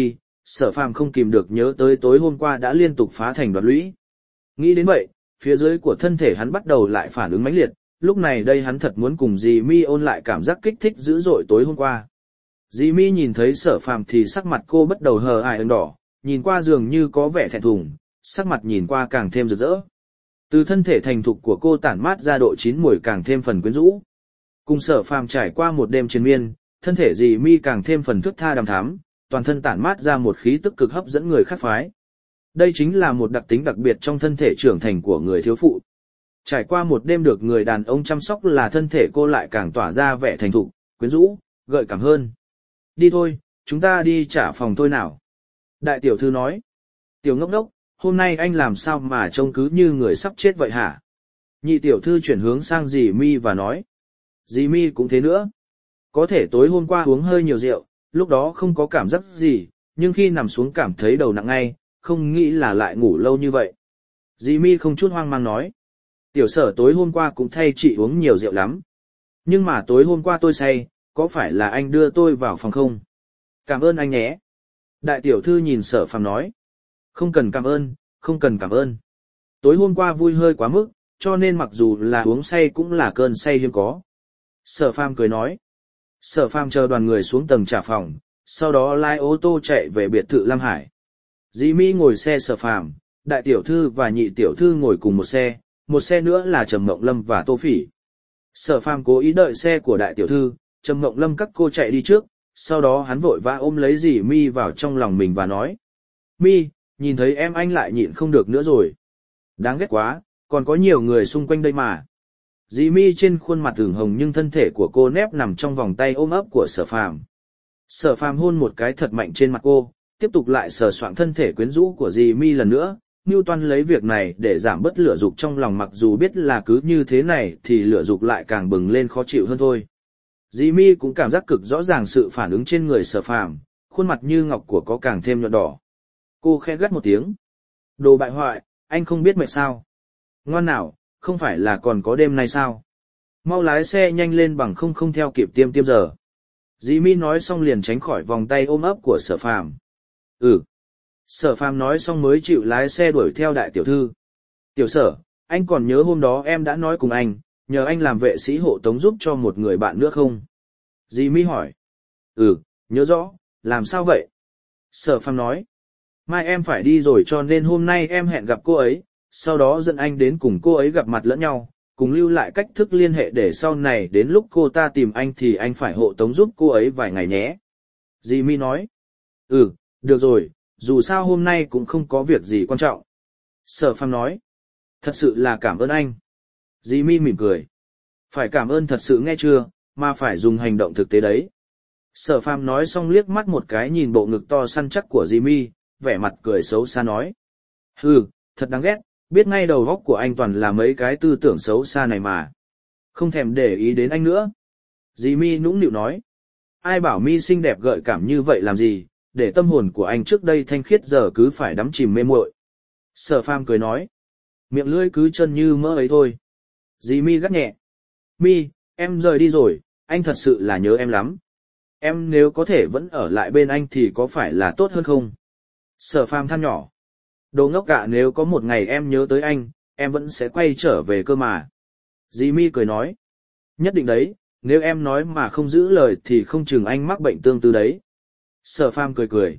Sở Phàm không kìm được nhớ tới tối hôm qua đã liên tục phá thành đoạt lũy. Nghĩ đến vậy, phía dưới của thân thể hắn bắt đầu lại phản ứng mãnh liệt, lúc này đây hắn thật muốn cùng dì Mi ôn lại cảm giác kích thích dữ dội tối hôm qua. Dì Mi nhìn thấy Sở Phàm thì sắc mặt cô bắt đầu hờ hại ửng đỏ, nhìn qua dường như có vẻ thẹn thùng, sắc mặt nhìn qua càng thêm rực rỡ. Từ thân thể thành thục của cô tản mát ra độ chín mùi càng thêm phần quyến rũ. Cùng Sở Phàm trải qua một đêm triền miên, thân thể dì Mi càng thêm phần thướt tha đằm thắm, toàn thân tản mát ra một khí tức cực hấp dẫn người khác phái. Đây chính là một đặc tính đặc biệt trong thân thể trưởng thành của người thiếu phụ. Trải qua một đêm được người đàn ông chăm sóc là thân thể cô lại càng tỏa ra vẻ thành thục, quyến rũ, gợi cảm hơn. Đi thôi, chúng ta đi trả phòng thôi nào. Đại tiểu thư nói. Tiểu ngốc đốc, hôm nay anh làm sao mà trông cứ như người sắp chết vậy hả? Nhị tiểu thư chuyển hướng sang dì Mi và nói. Dì Mi cũng thế nữa. Có thể tối hôm qua uống hơi nhiều rượu, lúc đó không có cảm giác gì, nhưng khi nằm xuống cảm thấy đầu nặng ngay, không nghĩ là lại ngủ lâu như vậy. Dì Mi không chút hoang mang nói. Tiểu Sở tối hôm qua cũng thay chị uống nhiều rượu lắm. Nhưng mà tối hôm qua tôi say, có phải là anh đưa tôi vào phòng không? Cảm ơn anh nhé. Đại tiểu thư nhìn Sở Phàm nói. Không cần cảm ơn, không cần cảm ơn. Tối hôm qua vui hơi quá mức, cho nên mặc dù là uống say cũng là cơn say hiếm có. Sở Phàm cười nói. Sở Phàm chờ đoàn người xuống tầng trả phòng, sau đó lái ô tô chạy về biệt thự Lam Hải. Dì Mi ngồi xe Sở Phàm, đại tiểu thư và nhị tiểu thư ngồi cùng một xe, một xe nữa là Trầm Mộng Lâm và Tô Phỉ. Sở Phàm cố ý đợi xe của đại tiểu thư, Trầm Mộng Lâm các cô chạy đi trước, sau đó hắn vội vã ôm lấy dì Mi vào trong lòng mình và nói. Mi, nhìn thấy em anh lại nhịn không được nữa rồi. Đáng ghét quá, còn có nhiều người xung quanh đây mà. Dì Mi trên khuôn mặt ửng hồng nhưng thân thể của cô nép nằm trong vòng tay ôm ấp của Sở Phàm. Sở Phàm hôn một cái thật mạnh trên mặt cô, tiếp tục lại sờ soạng thân thể quyến rũ của dì Mi lần nữa. Newton lấy việc này để giảm bớt lửa dục trong lòng, mặc dù biết là cứ như thế này thì lửa dục lại càng bừng lên khó chịu hơn thôi. Dì Mi cũng cảm giác cực rõ ràng sự phản ứng trên người Sở Phàm, khuôn mặt như ngọc của có càng thêm nhuận đỏ. Cô khẽ gắt một tiếng. Đồ bại hoại, anh không biết mệt sao? Ngoan nào, không phải là còn có đêm nay sao? Mau lái xe nhanh lên bằng không không theo kịp tiêm tiêm giờ. Dì Mi nói xong liền tránh khỏi vòng tay ôm ấp của Sở Phàm. Ừ. Sở Phàm nói xong mới chịu lái xe đuổi theo đại tiểu thư. Tiểu Sở, anh còn nhớ hôm đó em đã nói cùng anh, nhờ anh làm vệ sĩ hộ tống giúp cho một người bạn nữa không? Dì Mi hỏi. Ừ, nhớ rõ, làm sao vậy? Sở Phàm nói. Mai em phải đi rồi cho nên hôm nay em hẹn gặp cô ấy, sau đó dẫn anh đến cùng cô ấy gặp mặt lẫn nhau, cùng lưu lại cách thức liên hệ để sau này đến lúc cô ta tìm anh thì anh phải hộ tống giúp cô ấy vài ngày nhé. Dì Mi nói. Ừ, được rồi, dù sao hôm nay cũng không có việc gì quan trọng. Sở Phàm nói. Thật sự là cảm ơn anh. Dì Mi mỉm cười. Phải cảm ơn thật sự nghe chưa, mà phải dùng hành động thực tế đấy. Sở Phàm nói xong liếc mắt một cái nhìn bộ ngực to săn chắc của dì Mi, vẻ mặt cười xấu xa nói. Hừ, thật đáng ghét, biết ngay đầu óc của anh toàn là mấy cái tư tưởng xấu xa này mà. Không thèm để ý đến anh nữa. Dì Mi nũng nịu nói. Ai bảo Mi xinh đẹp gợi cảm như vậy làm gì, để tâm hồn của anh trước đây thanh khiết giờ cứ phải đắm chìm mê muội. Sở Phàm cười nói. Miệng lưỡi cứ chân như mỡ ấy thôi. Dì Mi gắt nhẹ. Mi, em rời đi rồi, anh thật sự là nhớ em lắm. Em nếu có thể vẫn ở lại bên anh thì có phải là tốt hơn không? Sở Phàm than nhỏ. Đồ ngốc cả, nếu có một ngày em nhớ tới anh, em vẫn sẽ quay trở về cơ mà. Dì Mi cười nói. Nhất định đấy, nếu em nói mà không giữ lời thì không chừng anh mắc bệnh tương tự đấy. Sở Phàm cười cười.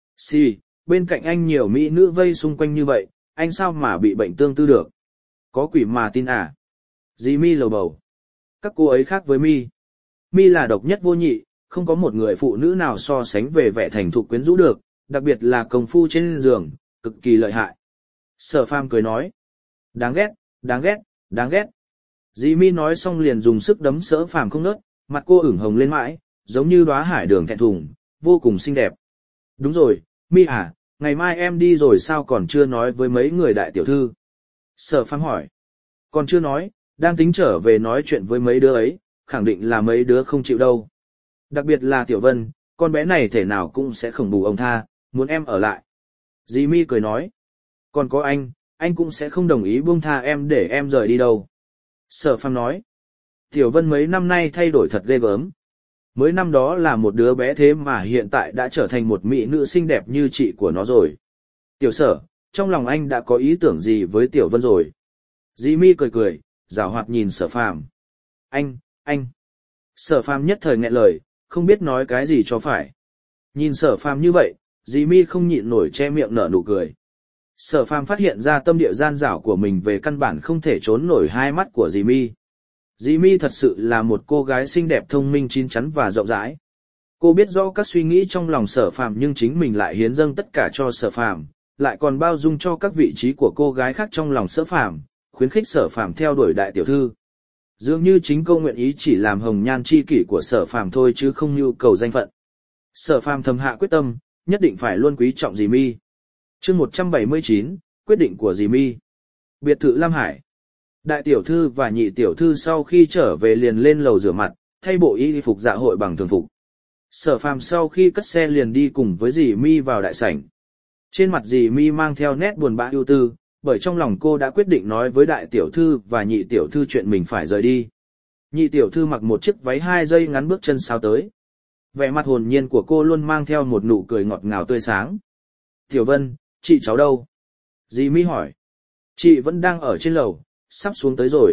Xì, bên cạnh anh nhiều mỹ nữ vây xung quanh như vậy, anh sao mà bị bệnh tương tư được? Có quỷ mà tin à? Dì Mi lầu bầu. Các cô ấy khác với Mi. Mi là độc nhất vô nhị, không có một người phụ nữ nào so sánh về vẻ thành thục quyến rũ được, đặc biệt là công phu trên giường, cực kỳ lợi hại. Sở Phàm cười nói. Đáng ghét, đáng ghét, đáng ghét. Dì Mi nói xong liền dùng sức đấm Sở Phàm không ngớt, mặt cô ửng hồng lên mãi, giống như đóa hải đường thẹn thùng, vô cùng xinh đẹp. Đúng rồi, Mi à, ngày mai em đi rồi sao còn chưa nói với mấy người đại tiểu thư? Sở Phàm hỏi. Còn chưa nói, đang tính trở về nói chuyện với mấy đứa ấy, khẳng định là mấy đứa không chịu đâu. Đặc biệt là Tiểu Vân, con bé này thể nào cũng sẽ khổng bù ông tha, muốn em ở lại. Dì Mi cười nói. Còn có anh, anh cũng sẽ không đồng ý buông tha em để em rời đi đâu. Sở Phàm nói. Tiểu Vân mấy năm nay thay đổi thật ghê gớm. Mới năm đó là một đứa bé thế mà hiện tại đã trở thành một mỹ nữ xinh đẹp như chị của nó rồi. Tiểu Sở, trong lòng anh đã có ý tưởng gì với Tiểu Vân rồi? Dì Mi cười cười, giảo hoạt nhìn Sở Phàm. Anh, anh. Sở Phàm nhất thời nghẹn lời, không biết nói cái gì cho phải. Nhìn Sở Phàm như vậy, dì Mi không nhịn nổi che miệng nở nụ cười. Sở Phàm phát hiện ra tâm địa gian dảo của mình về căn bản không thể trốn nổi hai mắt của dì Mi. Dì Mi thật sự là một cô gái xinh đẹp thông minh chín chắn và rộng rãi. Cô biết rõ các suy nghĩ trong lòng Sở Phàm nhưng chính mình lại hiến dâng tất cả cho Sở Phàm, lại còn bao dung cho các vị trí của cô gái khác trong lòng Sở Phàm, khuyến khích Sở Phàm theo đuổi đại tiểu thư. Dường như chính cô nguyện ý chỉ làm hồng nhan chi kỷ của Sở Phàm thôi chứ không nhu cầu danh phận. Sở Phàm thầm hạ quyết tâm, nhất định phải luôn quý trọng dì Mi. Chương một trăm bảy mươi chín, quyết định của dì Mi. Biệt thự Lam Hải. Đại tiểu thư và nhị tiểu thư sau khi trở về liền lên lầu rửa mặt, thay bộ y phục dạ hội bằng thường phục. Sở Phàm sau khi cất xe liền đi cùng với dì Mi vào đại sảnh. Trên mặt dì Mi mang theo nét buồn bã ưu tư, bởi trong lòng cô đã quyết định nói với đại tiểu thư và nhị tiểu thư chuyện mình phải rời đi. Nhị tiểu thư mặc một chiếc váy hai dây ngắn bước chân sao tới. Vẻ mặt hồn nhiên của cô luôn mang theo một nụ cười ngọt ngào tươi sáng. Tiểu Vân, chị cháu đâu? Dì Mi hỏi. Chị vẫn đang ở trên lầu, sắp xuống tới rồi.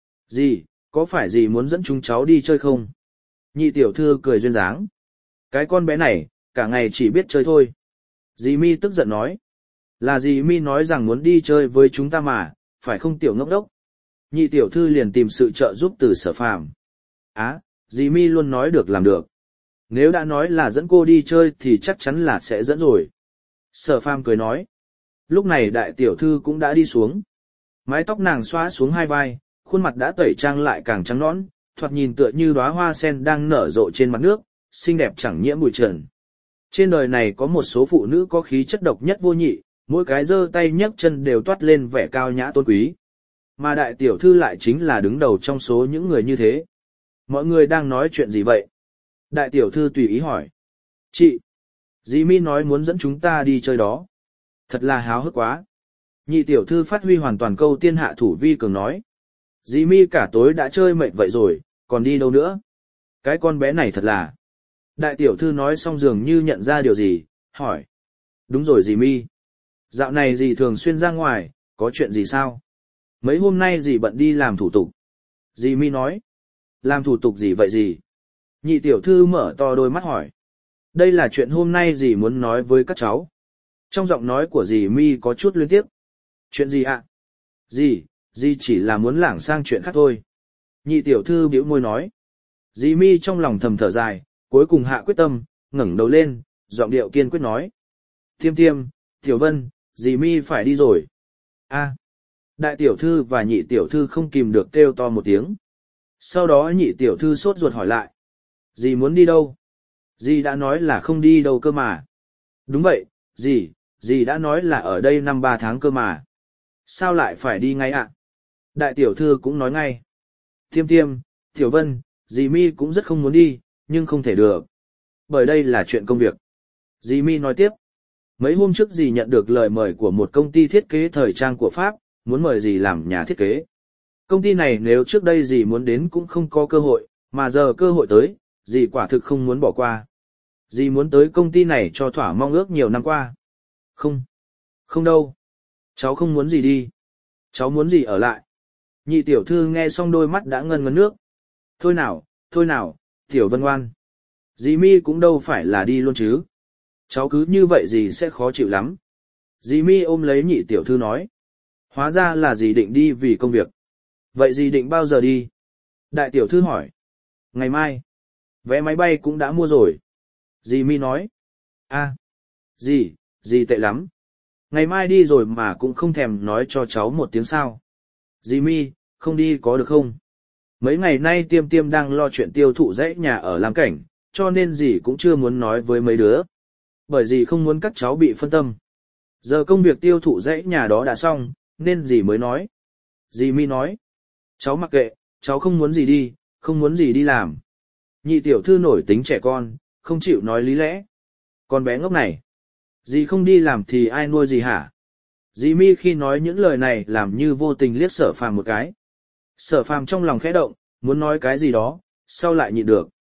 Dì, có phải dì muốn dẫn chúng cháu đi chơi không? Nhị tiểu thư cười duyên dáng. Cái con bé này, cả ngày chỉ biết chơi thôi. Dì Mi tức giận nói. Là dì Mi nói rằng muốn đi chơi với chúng ta mà, phải không tiểu ngốc đốc? Nhị tiểu thư liền tìm sự trợ giúp từ Sở Phàm. Á, dì Mi luôn nói được làm được. Nếu đã nói là dẫn cô đi chơi thì chắc chắn là sẽ dẫn rồi. Sở Phàm cười nói. Lúc này đại tiểu thư cũng đã đi xuống. Mái tóc nàng xóa xuống hai vai, khuôn mặt đã tẩy trang lại càng trắng nõn, thoạt nhìn tựa như đóa hoa sen đang nở rộ trên mặt nước, xinh đẹp chẳng nhiễm bụi trần. Trên đời này có một số phụ nữ có khí chất độc nhất vô nhị, mỗi cái giơ tay nhấc chân đều toát lên vẻ cao nhã tôn quý. Mà đại tiểu thư lại chính là đứng đầu trong số những người như thế. Mọi người đang nói chuyện gì vậy? Đại tiểu thư tùy ý hỏi. Chị! Dì Mi nói muốn dẫn chúng ta đi chơi đó. Thật là háo hức quá. Nhị tiểu thư phát huy hoàn toàn câu tiên hạ thủ vi cường nói. Dì Mi cả tối đã chơi mệt vậy rồi, còn đi đâu nữa? Cái con bé này thật là... Đại tiểu thư nói xong dường như nhận ra điều gì, hỏi. Đúng rồi dì Mi. Dạo này dì thường xuyên ra ngoài, có chuyện gì sao? Mấy hôm nay dì bận đi làm thủ tục. Dì Mi nói. Làm thủ tục gì vậy dì? Nhị tiểu thư mở to đôi mắt hỏi. Đây là chuyện hôm nay dì muốn nói với các cháu. Trong giọng nói của dì Mi có chút liên tiếp. Chuyện gì ạ? Dì, dì chỉ là muốn lảng sang chuyện khác thôi. Nhị tiểu thư bĩu môi nói. Dì Mi trong lòng thầm thở dài, cuối cùng hạ quyết tâm, ngẩng đầu lên, giọng điệu kiên quyết nói. Tiêm tiêm, Tiểu Vân, dì Mi phải đi rồi. A. Đại tiểu thư và nhị tiểu thư không kìm được kêu to một tiếng. Sau đó nhị tiểu thư sốt ruột hỏi lại. Dì muốn đi đâu? Dì đã nói là không đi đâu cơ mà. Đúng vậy, dì, dì đã nói là ở đây năm ba tháng cơ mà. Sao lại phải đi ngay ạ? Đại tiểu thư cũng nói ngay. Tiêm tiêm, Tiểu Vân, dì Mi cũng rất không muốn đi, nhưng không thể được. Bởi đây là chuyện công việc. Dì Mi nói tiếp. Mấy hôm trước dì nhận được lời mời của một công ty thiết kế thời trang của Pháp, muốn mời dì làm nhà thiết kế. Công ty này nếu trước đây dì muốn đến cũng không có cơ hội, mà giờ cơ hội tới, dì quả thực không muốn bỏ qua. Dì muốn tới công ty này cho thỏa mong ước nhiều năm qua. Không. Không đâu. Cháu không muốn gì đi. Cháu muốn gì ở lại. Nhị tiểu thư nghe xong đôi mắt đã ngân ngấn nước. Thôi nào, thôi nào, Tiểu Vân ngoan. Dì Mi cũng đâu phải là đi luôn chứ. Cháu cứ như vậy dì sẽ khó chịu lắm. Dì Mi ôm lấy nhị tiểu thư nói. Hóa ra là dì định đi vì công việc. Vậy dì định bao giờ đi? Đại tiểu thư hỏi. Ngày mai. Vé máy bay cũng đã mua rồi. Dì Mi nói. À. Dì, dì tệ lắm. Ngày mai đi rồi mà cũng không thèm nói cho cháu một tiếng sao. Dì Mi, không đi có được không? Mấy ngày nay Tiêm Tiêm đang lo chuyện tiêu thụ dãy nhà ở Lam Cảnh, cho nên dì cũng chưa muốn nói với mấy đứa. Bởi dì không muốn các cháu bị phân tâm. Giờ công việc tiêu thụ dãy nhà đó đã xong, nên dì mới nói. Dì Mi nói. Cháu mặc kệ, cháu không muốn gì đi, không muốn gì đi làm. Nhị tiểu thư nổi tính trẻ con, không chịu nói lý lẽ. Con bé ngốc này. Dì không đi làm thì ai nuôi dì hả? Dì Mi khi nói những lời này làm như vô tình liếc Sở Phàm một cái. Sở Phàm trong lòng khẽ động, muốn nói cái gì đó, sau lại nhịn được.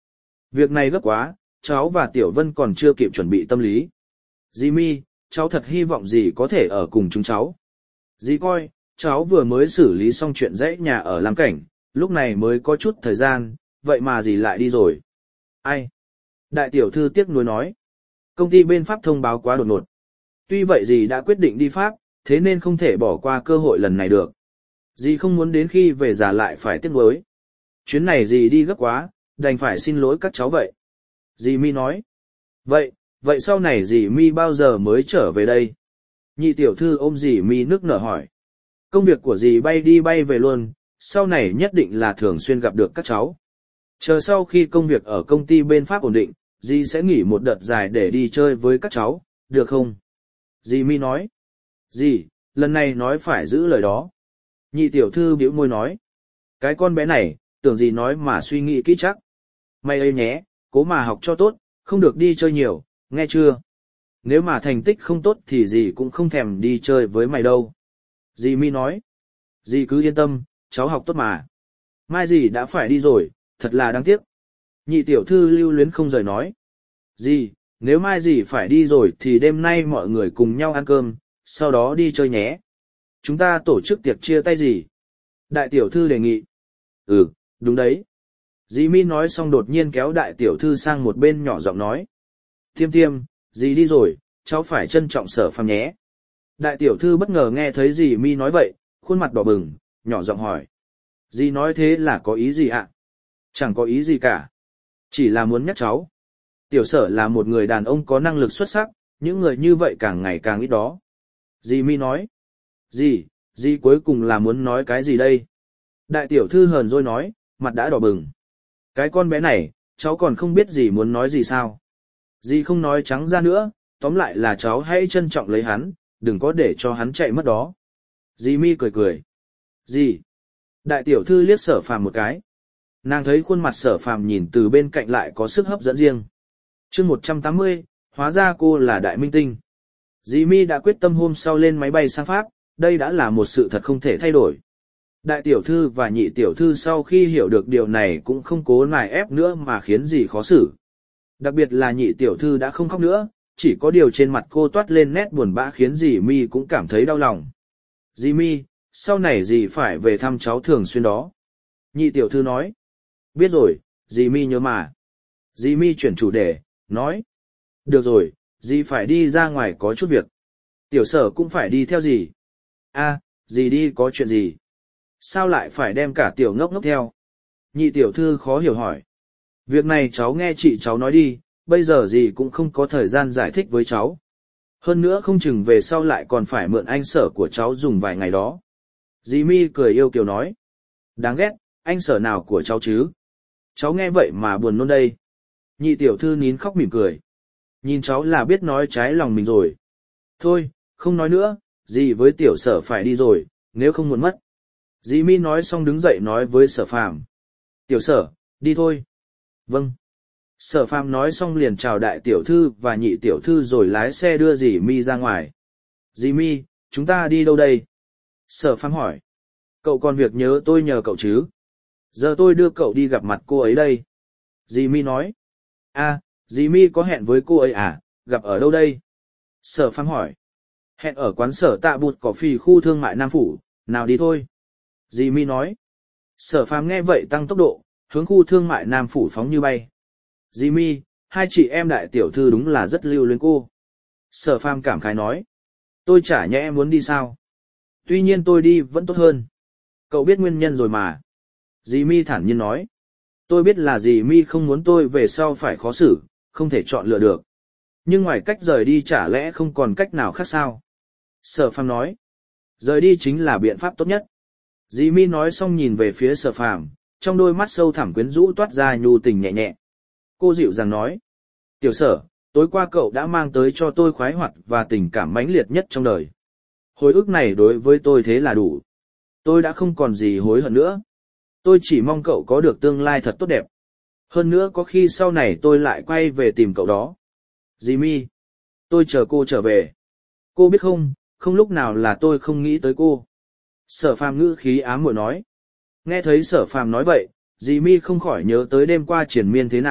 Việc này gấp quá, cháu và Tiểu Vân còn chưa kịp chuẩn bị tâm lý. Dì Mi, cháu thật hy vọng dì có thể ở cùng chúng cháu. Dì coi, cháu vừa mới xử lý xong chuyện dãy nhà ở Lam Cảnh, lúc này mới có chút thời gian, vậy mà dì lại đi rồi. Ai? Đại tiểu thư tiếc nuối nói. Công ty bên Pháp thông báo quá đột ngột. Tuy vậy dì đã quyết định đi Pháp, thế nên không thể bỏ qua cơ hội lần này được. Dì không muốn đến khi về già lại phải tiếc nuối. Chuyến này dì đi gấp quá, đành phải xin lỗi các cháu vậy. Dì Mi nói. Vậy, vậy sau này dì Mi bao giờ mới trở về đây? Nhị tiểu thư ôm dì Mi nức nở hỏi. Công việc của dì bay đi bay về luôn, sau này nhất định là thường xuyên gặp được các cháu. Chờ sau khi công việc ở công ty bên Pháp ổn định, dì sẽ nghỉ một đợt dài để đi chơi với các cháu, được không? Dì Mi nói. Dì, lần này nói phải giữ lời đó. Nhị tiểu thư bĩu môi nói. Cái con bé này, tưởng gì nói mà suy nghĩ kỹ chắc. Mày ấy nhé, cố mà học cho tốt, không được đi chơi nhiều, nghe chưa? Nếu mà thành tích không tốt thì dì cũng không thèm đi chơi với mày đâu. Dì Mi nói. Dì cứ yên tâm, cháu học tốt mà. Mai dì đã phải đi rồi, thật là đáng tiếc. Nhị tiểu thư lưu luyến không rời nói. Dì, nếu mai dì phải đi rồi thì đêm nay mọi người cùng nhau ăn cơm, sau đó đi chơi nhé. Chúng ta tổ chức tiệc chia tay dì. Đại tiểu thư đề nghị. Ừ, đúng đấy. Dì Mi nói xong đột nhiên kéo đại tiểu thư sang một bên nhỏ giọng nói. Tiêm tiêm, dì đi rồi, cháu phải trân trọng Sở Phàm nhé. Đại tiểu thư bất ngờ nghe thấy dì Mi nói vậy, khuôn mặt đỏ bừng, nhỏ giọng hỏi. Dì nói thế là có ý gì ạ? Chẳng có ý gì cả. Chỉ là muốn nhắc cháu. Tiểu Sở là một người đàn ông có năng lực xuất sắc, những người như vậy càng ngày càng ít đó. Dì Mi nói. Dì, dì cuối cùng là muốn nói cái gì đây? Đại tiểu thư hờn dỗi nói, mặt đã đỏ bừng. Cái con bé này, cháu còn không biết dì muốn nói gì sao? Dì không nói trắng ra nữa, tóm lại là cháu hãy trân trọng lấy hắn, đừng có để cho hắn chạy mất đó. Dì Mi cười cười. Dì. Đại tiểu thư liếc Sở Phàm một cái. Nàng thấy khuôn mặt Sở Phàm nhìn từ bên cạnh lại có sức hấp dẫn riêng. Chương một trăm tám mươi, hóa ra cô là đại minh tinh. Dì Mi đã quyết tâm hôm sau lên máy bay sang Pháp, đây đã là một sự thật không thể thay đổi. Đại tiểu thư và nhị tiểu thư sau khi hiểu được điều này cũng không cố nài ép nữa mà khiến dì khó xử. Đặc biệt là nhị tiểu thư đã không khóc nữa, chỉ có điều trên mặt cô toát lên nét buồn bã khiến dì Mi cũng cảm thấy đau lòng. Dì Mi, sau này dì phải về thăm cháu thường xuyên đó. Nhị tiểu thư nói. Biết rồi, dì Mi nhớ mà. Dì Mi chuyển chủ đề, nói. Được rồi, dì phải đi ra ngoài có chút việc. Tiểu Sở cũng phải đi theo dì. À, dì đi có chuyện gì? Sao lại phải đem cả tiểu ngốc ngốc theo? Nhị tiểu thư khó hiểu hỏi. Việc này cháu nghe chị cháu nói đi, bây giờ dì cũng không có thời gian giải thích với cháu. Hơn nữa không chừng về sau lại còn phải mượn anh Sở của cháu dùng vài ngày đó. Dì Mi cười yêu kiều nói. Đáng ghét, anh Sở nào của cháu chứ? Cháu nghe vậy mà buồn nôn đây. Nhị tiểu thư nín khóc mỉm cười. Nhìn cháu là biết nói trái lòng mình rồi. Thôi, không nói nữa, dì với tiểu Sở phải đi rồi, nếu không muốn mất. Dì Mi nói xong đứng dậy nói với Sở Phàm. Tiểu Sở, đi thôi. Vâng. Sở Phàm nói xong liền chào đại tiểu thư và nhị tiểu thư rồi lái xe đưa dì Mi ra ngoài. Dì Mi, chúng ta đi đâu đây? Sở Phàm hỏi. Cậu còn việc nhớ tôi nhờ cậu chứ? Giờ tôi đưa cậu đi gặp mặt cô ấy đây. Dì Mi nói. À, dì Mi có hẹn với cô ấy à, gặp ở đâu đây? Sở Phàm hỏi. Hẹn ở quán Sở Tạ Bụt Cỏ Phì khu thương mại Nam Phủ, nào đi thôi. Dì Mi nói. Sở Phàm nghe vậy tăng tốc độ, hướng khu thương mại Nam Phủ phóng như bay. Dì Mi, hai chị em đại tiểu thư đúng là rất lưu luyến cô. Sở Phàm cảm khái nói. Tôi chả nhẽ em muốn đi sao? Tuy nhiên tôi đi vẫn tốt hơn. Cậu biết nguyên nhân rồi mà. Dì Mi thản nhiên nói. Tôi biết là dì Mi không muốn tôi về sau phải khó xử, không thể chọn lựa được. Nhưng ngoài cách rời đi chả lẽ không còn cách nào khác sao? Sở Phàm nói. Rời đi chính là biện pháp tốt nhất. Dì Mi nói xong nhìn về phía Sở Phàm, trong đôi mắt sâu thẳm quyến rũ toát ra nhu tình nhẹ nhẹ. Cô dịu dàng nói. Tiểu Sở, tối qua cậu đã mang tới cho tôi khoái hoạt và tình cảm mãnh liệt nhất trong đời. Hồi ức này đối với tôi thế là đủ. Tôi đã không còn gì hối hận nữa. Tôi chỉ mong cậu có được tương lai thật tốt đẹp. Hơn nữa có khi sau này tôi lại quay về tìm cậu đó. Dì Mi, tôi chờ cô trở về. Cô biết không, không lúc nào là tôi không nghĩ tới cô. Sở Phàm ngữ khí ám muội nói. Nghe thấy Sở Phàm nói vậy, dì Mi không khỏi nhớ tới đêm qua triền miên thế nào,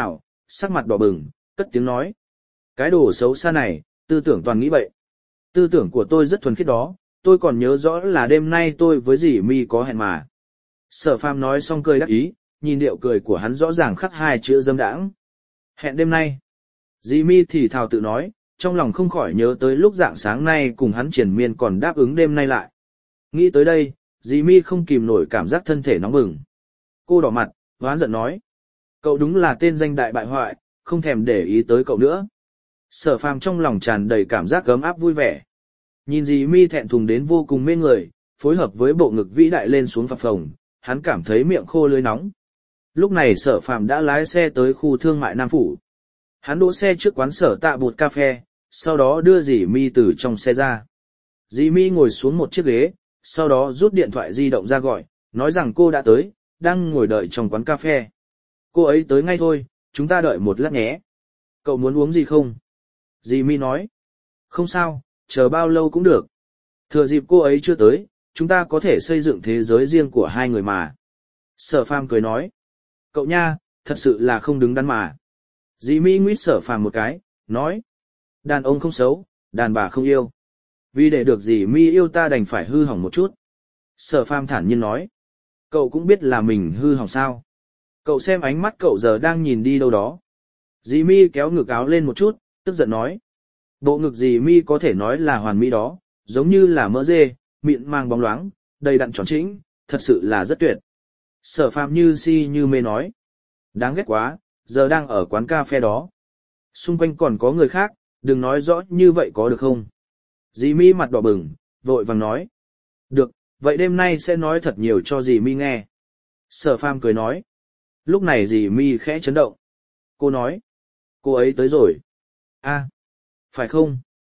sắc mặt đỏ bừng, cất tiếng nói. Cái đồ xấu xa này, tư tưởng toàn nghĩ bậy. Tư tưởng của tôi rất thuần khiết đó, tôi còn nhớ rõ là đêm nay tôi với dì Mi có hẹn mà. Sở Phàm nói xong cười đắc ý, nhìn điệu cười của hắn rõ ràng khắc hai chữ dâm đãng. Hẹn đêm nay. Dì Mi thì thào tự nói, trong lòng không khỏi nhớ tới lúc rạng sáng nay cùng hắn triền miên còn đáp ứng đêm nay lại. Nghĩ tới đây, dì Mi không kìm nổi cảm giác thân thể nóng bừng. Cô đỏ mặt, oán giận nói. Cậu đúng là tên danh đại bại hoại, không thèm để ý tới cậu nữa. Sở Phàm trong lòng tràn đầy cảm giác ấm áp vui vẻ. Nhìn dì Mi thẹn thùng đến vô cùng mê người, phối hợp với bộ ngực vĩ đại lên xuống phập phồng, hắn cảm thấy miệng khô lưỡi nóng. Lúc này Sở Phàm đã lái xe tới khu thương mại Nam Phủ. Hắn đỗ xe trước quán Sở Tạ Bột Cà Phê, sau đó đưa dì Mi từ trong xe ra. Dì Mi ngồi xuống một chiếc ghế, sau đó rút điện thoại di động ra gọi, nói rằng cô đã tới, đang ngồi đợi trong quán cà phê. Cô ấy tới ngay thôi, chúng ta đợi một lát nhé. Cậu muốn uống gì không? Dì Mi nói. Không sao, chờ bao lâu cũng được. Thừa dịp cô ấy chưa tới, chúng ta có thể xây dựng thế giới riêng của hai người mà. Sở Phàm cười nói. Cậu nha, thật sự là không đứng đắn mà. Dì Mi nguyết Sở Phàm một cái, nói. Đàn ông không xấu, đàn bà không yêu. Vì để được dì Mi yêu ta đành phải hư hỏng một chút. Sở Phàm thản nhiên nói. Cậu cũng biết là mình hư hỏng sao. Cậu xem ánh mắt cậu giờ đang nhìn đi đâu đó. Dì Mi kéo ngực áo lên một chút, tức giận nói. Bộ ngực dì Mi có thể nói là hoàn mỹ đó, giống như là mỡ dê, mịn màng bóng loáng, đầy đặn tròn trĩnh, thật sự là rất tuyệt. Sở Phàm như si như mê nói. Đáng ghét quá, giờ đang ở quán cà phê đó. Xung quanh còn có người khác, đừng nói rõ như vậy có được không? Dì Mi mặt đỏ bừng, vội vàng nói. Được, vậy đêm nay sẽ nói thật nhiều cho dì Mi nghe. Sở Phàm cười nói. Lúc này dì Mi khẽ chấn động. Cô nói. Cô ấy tới rồi. À, phải không?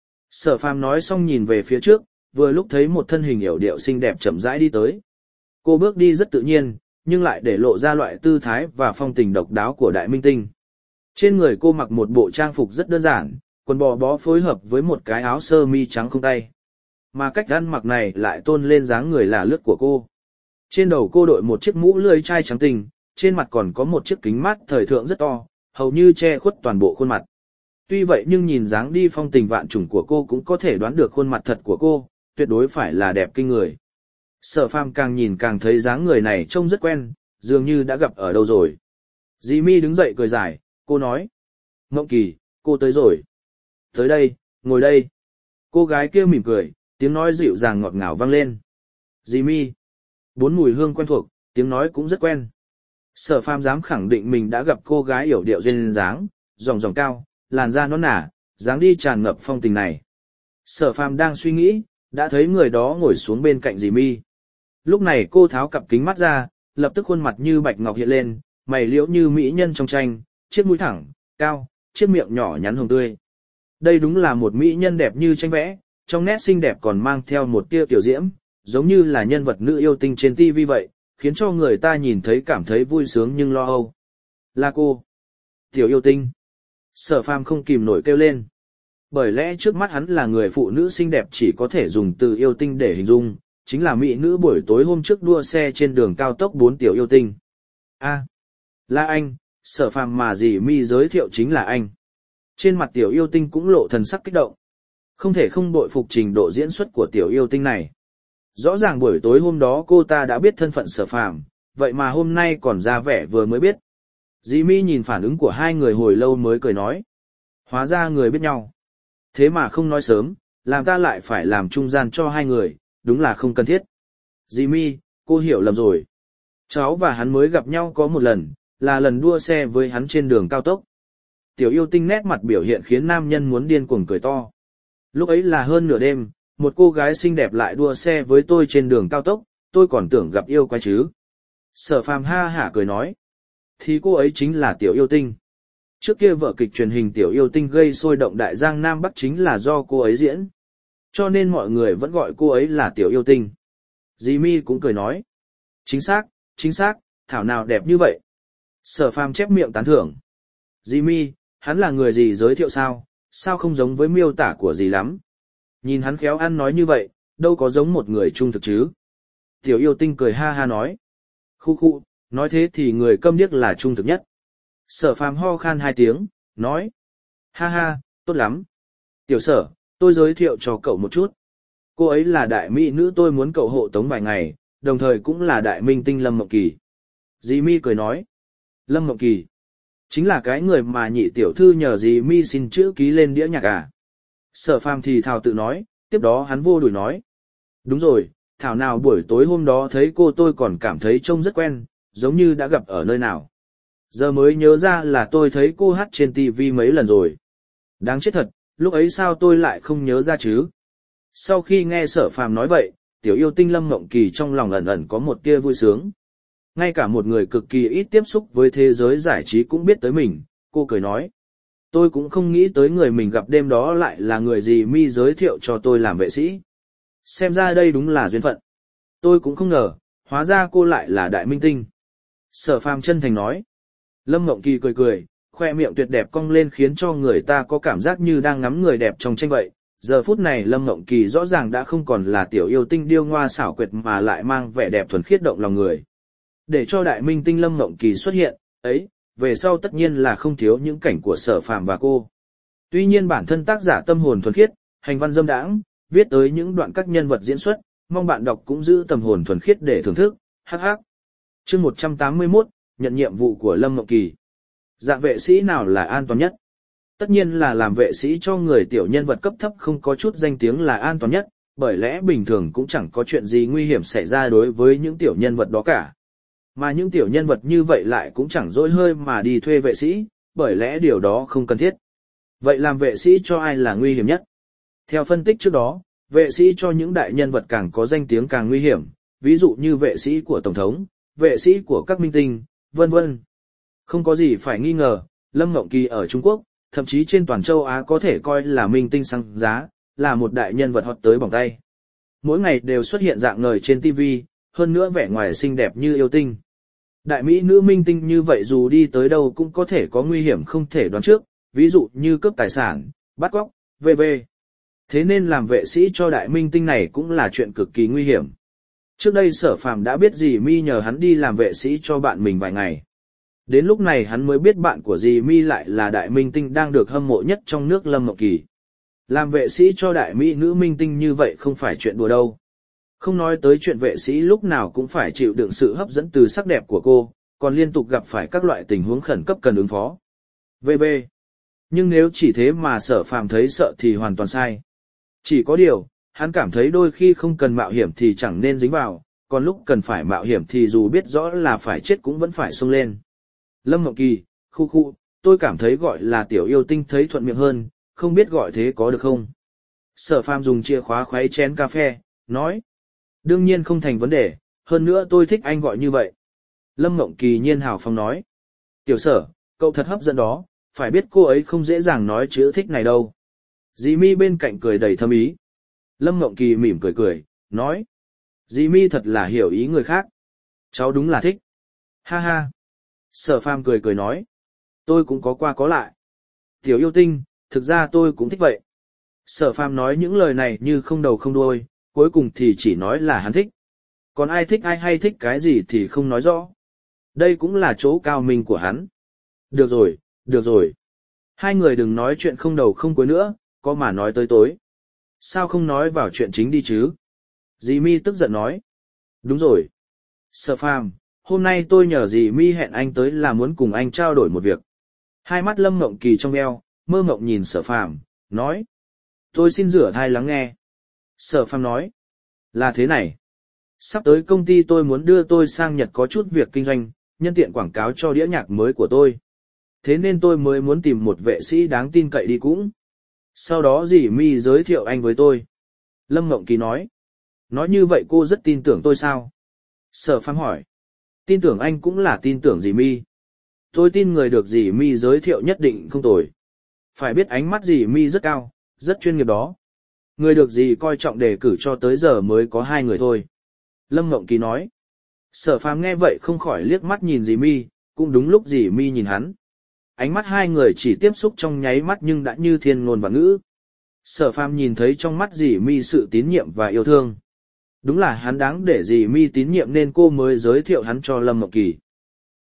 Sở Phàm nói xong nhìn về phía trước, vừa lúc thấy một thân hình yểu điệu xinh đẹp chậm rãi đi tới. Cô bước đi rất tự nhiên, nhưng lại để lộ ra loại tư thái và phong tình độc đáo của đại minh tinh. Trên người cô mặc một bộ trang phục rất đơn giản, quần bò bó phối hợp với một cái áo sơ mi trắng không tay. Mà cách ăn mặc này lại tôn lên dáng người là lướt của cô. Trên đầu cô đội một chiếc mũ lưỡi chai trắng tinh, trên mặt còn có một chiếc kính mát thời thượng rất to, hầu như che khuất toàn bộ khuôn mặt. Tuy vậy nhưng nhìn dáng đi phong tình vạn trùng của cô cũng có thể đoán được khuôn mặt thật của cô, tuyệt đối phải là đẹp kinh người. Sở Phàm càng nhìn càng thấy dáng người này trông rất quen, dường như đã gặp ở đâu rồi. Dì Mi đứng dậy cười dài, cô nói. Mộng Kỳ, cô tới rồi. Tới đây, ngồi đây. Cô gái kia mỉm cười, tiếng nói dịu dàng ngọt ngào vang lên. Dì Mi. Bốn mùi hương quen thuộc, tiếng nói cũng rất quen. Sở Phàm dám khẳng định mình đã gặp cô gái yểu điệu duyên dáng, dòng dòng cao, làn da nõn nả, dáng đi tràn ngập phong tình này. Sở Phàm đang suy nghĩ, đã thấy người đó ngồi xuống bên cạnh dì Mi. Lúc này cô tháo cặp kính mắt ra, lập tức khuôn mặt như bạch ngọc hiện lên, mày liễu như mỹ nhân trong tranh, chiếc mũi thẳng, cao, chiếc miệng nhỏ nhắn hồng tươi. Đây đúng là một mỹ nhân đẹp như tranh vẽ, trong nét xinh đẹp còn mang theo một tia tiểu diễm, giống như là nhân vật nữ yêu tinh trên ti vi vậy, khiến cho người ta nhìn thấy cảm thấy vui sướng nhưng lo âu. Là cô. Tiểu yêu tinh. Sở Phàm không kìm nổi kêu lên. Bởi lẽ trước mắt hắn là người phụ nữ xinh đẹp chỉ có thể dùng từ yêu tinh để hình dung, chính là mỹ nữ buổi tối hôm trước đua xe trên đường cao tốc bốn tiểu yêu tinh. A, à, là anh. Sở Phàm mà dì Mi giới thiệu chính là anh. Trên mặt tiểu yêu tinh cũng lộ thần sắc kích động. Không thể không bội phục trình độ diễn xuất của tiểu yêu tinh này. Rõ ràng buổi tối hôm đó cô ta đã biết thân phận Sở Phàm, vậy mà hôm nay còn ra vẻ vừa mới biết. Dì Mi nhìn phản ứng của hai người hồi lâu mới cười nói. Hóa ra người biết nhau. Thế mà không nói sớm, làm ta lại phải làm trung gian cho hai người, đúng là không cần thiết. Dì Mi, cô hiểu lầm rồi. Cháu và hắn mới gặp nhau có một lần, là lần đua xe với hắn trên đường cao tốc. Tiểu yêu tinh nét mặt biểu hiện khiến nam nhân muốn điên cuồng cười to. Lúc ấy là hơn nửa đêm, một cô gái xinh đẹp lại đua xe với tôi trên đường cao tốc, tôi còn tưởng gặp yêu quái chứ. Sở Phàm ha hả cười nói. Thì cô ấy chính là tiểu yêu tinh. Trước kia vở kịch truyền hình tiểu yêu tinh gây sôi động đại giang Nam Bắc chính là do cô ấy diễn. Cho nên mọi người vẫn gọi cô ấy là tiểu yêu tinh. Dì Mi cũng cười nói. Chính xác, chính xác, thảo nào đẹp như vậy. Sở Phàm chép miệng tán thưởng. Dì Mi, hắn là người gì giới thiệu sao, sao không giống với miêu tả của dì lắm. Nhìn hắn khéo ăn nói như vậy, đâu có giống một người trung thực chứ. Tiểu yêu tinh cười ha ha nói. Khu khu, nói thế thì người câm điếc là trung thực nhất. Sở Phàm ho khan hai tiếng, nói. Ha ha, tốt lắm. Tiểu Sở, tôi giới thiệu cho cậu một chút. Cô ấy là đại mỹ nữ tôi muốn cậu hộ tống vài ngày, đồng thời cũng là đại minh tinh Lâm Mộng Kỳ. Dì Mi cười nói. Lâm Mộng Kỳ. Chính là cái người mà nhị tiểu thư nhờ dì Mi xin chữ ký lên đĩa nhạc à. Sở Phàm thì thào tự nói, tiếp đó hắn vô đuổi nói. Đúng rồi, thảo nào buổi tối hôm đó thấy cô tôi còn cảm thấy trông rất quen, giống như đã gặp ở nơi nào. Giờ mới nhớ ra là tôi thấy cô hát trên ti vi mấy lần rồi. Đáng chết thật, lúc ấy sao tôi lại không nhớ ra chứ? Sau khi nghe Sở Phàm nói vậy, tiểu yêu tinh Lâm Mộng Kỳ trong lòng ẩn ẩn có một tia vui sướng. Ngay cả một người cực kỳ ít tiếp xúc với thế giới giải trí cũng biết tới mình, cô cười nói. Tôi cũng không nghĩ tới người mình gặp đêm đó lại là người dì Mi giới thiệu cho tôi làm vệ sĩ. Xem ra đây đúng là duyên phận. Tôi cũng không ngờ, hóa ra cô lại là đại minh tinh. Sở Phàm chân thành nói. Lâm Mộng Kỳ cười cười, khoe miệng tuyệt đẹp cong lên khiến cho người ta có cảm giác như đang ngắm người đẹp trong tranh vậy. Giờ phút này Lâm Mộng Kỳ rõ ràng đã không còn là tiểu yêu tinh điêu ngoa xảo quyệt mà lại mang vẻ đẹp thuần khiết động lòng người. Để cho đại minh tinh Lâm Mộng Kỳ xuất hiện, ấy, về sau tất nhiên là không thiếu những cảnh của Sở Phàm và cô. Tuy nhiên bản thân tác giả tâm hồn thuần khiết, hành văn dâm đãng, viết tới những đoạn các nhân vật diễn xuất, mong bạn đọc cũng giữ tâm hồn thuần khiết để thưởng thức. Hắc hắc. Chương một trăm tám mươi mốt, nhận nhiệm vụ của Lâm Mộng Kỳ. Dạng vệ sĩ nào là an toàn nhất? Tất nhiên là làm vệ sĩ cho người tiểu nhân vật cấp thấp không có chút danh tiếng là an toàn nhất, bởi lẽ bình thường cũng chẳng có chuyện gì nguy hiểm xảy ra đối với những tiểu nhân vật đó cả. Mà những tiểu nhân vật như vậy lại cũng chẳng dỗi hơi mà đi thuê vệ sĩ, bởi lẽ điều đó không cần thiết. Vậy làm vệ sĩ cho ai là nguy hiểm nhất? Theo phân tích trước đó, vệ sĩ cho những đại nhân vật càng có danh tiếng càng nguy hiểm, ví dụ như vệ sĩ của Tổng thống, vệ sĩ của các minh tinh, vân vân. Không có gì phải nghi ngờ, Lâm Mộng Kỳ ở Trung Quốc, thậm chí trên toàn châu Á có thể coi là minh tinh sáng giá, là một đại nhân vật hot tới bỏng tay. Mỗi ngày đều xuất hiện dạng ngời trên ti vi, hơn nữa vẻ ngoài xinh đẹp như yêu tinh. Đại mỹ nữ minh tinh như vậy dù đi tới đâu cũng có thể có nguy hiểm không thể đoán trước, ví dụ như cướp tài sản, bắt cóc, vân vân. Thế nên làm vệ sĩ cho đại minh tinh này cũng là chuyện cực kỳ nguy hiểm. Trước đây Sở Phàm đã biết dì Mi nhờ hắn đi làm vệ sĩ cho bạn mình vài ngày. Đến lúc này hắn mới biết bạn của dì Mi lại là đại minh tinh đang được hâm mộ nhất trong nước Lâm Mộng Kỳ. Làm vệ sĩ cho đại mỹ nữ minh tinh như vậy không phải chuyện đùa đâu. Không nói tới chuyện vệ sĩ lúc nào cũng phải chịu đựng sự hấp dẫn từ sắc đẹp của cô, còn liên tục gặp phải các loại tình huống khẩn cấp cần ứng phó. vê vê. Nhưng nếu chỉ thế mà Sở Phàm thấy sợ thì hoàn toàn sai. Chỉ có điều, hắn cảm thấy đôi khi không cần mạo hiểm thì chẳng nên dính vào, còn lúc cần phải mạo hiểm thì dù biết rõ là phải chết cũng vẫn phải xông lên. Lâm Mộng Kỳ, khu khu, tôi cảm thấy gọi là tiểu yêu tinh thấy thuận miệng hơn, không biết gọi thế có được không? Sở Phàm dùng chìa khóa khuấy chén cà phê, nói. Đương nhiên không thành vấn đề, hơn nữa tôi thích anh gọi như vậy. Lâm Mộng Kỳ nhiên hào phóng nói. Tiểu Sở, cậu thật hấp dẫn đó, phải biết cô ấy không dễ dàng nói chữ thích này đâu. Dì Mi bên cạnh cười đầy thâm ý. Lâm Mộng Kỳ mỉm cười cười, nói. Dì Mi thật là hiểu ý người khác. Cháu đúng là thích. Ha ha. Sở Phàm cười cười nói. Tôi cũng có qua có lại. Tiểu yêu tinh, thực ra tôi cũng thích vậy. Sở Phàm nói những lời này như không đầu không đuôi, cuối cùng thì chỉ nói là hắn thích. Còn ai thích ai hay thích cái gì thì không nói rõ. Đây cũng là chỗ cao minh của hắn. Được rồi, được rồi. Hai người đừng nói chuyện không đầu không cuối nữa, có mà nói tới tối. Sao không nói vào chuyện chính đi chứ? Dì Mi tức giận nói. Đúng rồi. Sở Phàm, hôm nay tôi nhờ dì Mi hẹn anh tới là muốn cùng anh trao đổi một việc. Hai mắt Lâm Mộng Kỳ trong eo, mơ mộng nhìn Sở Phàm, nói. Tôi xin rửa thai lắng nghe. Sở Phàm nói. Là thế này. Sắp tới công ty tôi muốn đưa tôi sang Nhật có chút việc kinh doanh, nhân tiện quảng cáo cho đĩa nhạc mới của tôi. Thế nên tôi mới muốn tìm một vệ sĩ đáng tin cậy đi cũng. Sau đó dì Mi giới thiệu anh với tôi. Lâm Mộng Kỳ nói. Nói như vậy cô rất tin tưởng tôi sao? Sở Phàm hỏi. Tin tưởng anh cũng là tin tưởng dì Mi. Tôi tin người được dì Mi giới thiệu nhất định không tồi. Phải biết ánh mắt dì Mi rất cao, rất chuyên nghiệp đó. Người được dì coi trọng đề cử cho tới giờ mới có hai người thôi. Lâm Mộng Kỳ nói. Sở Phàm nghe vậy không khỏi liếc mắt nhìn dì Mi, cũng đúng lúc dì Mi nhìn hắn. Ánh mắt hai người chỉ tiếp xúc trong nháy mắt nhưng đã như thiên ngôn và ngữ. Sở Phàm nhìn thấy trong mắt dì Mi sự tín nhiệm và yêu thương. Đúng là hắn đáng để dì Mi tín nhiệm nên cô mới giới thiệu hắn cho Lâm Mộng Kỳ.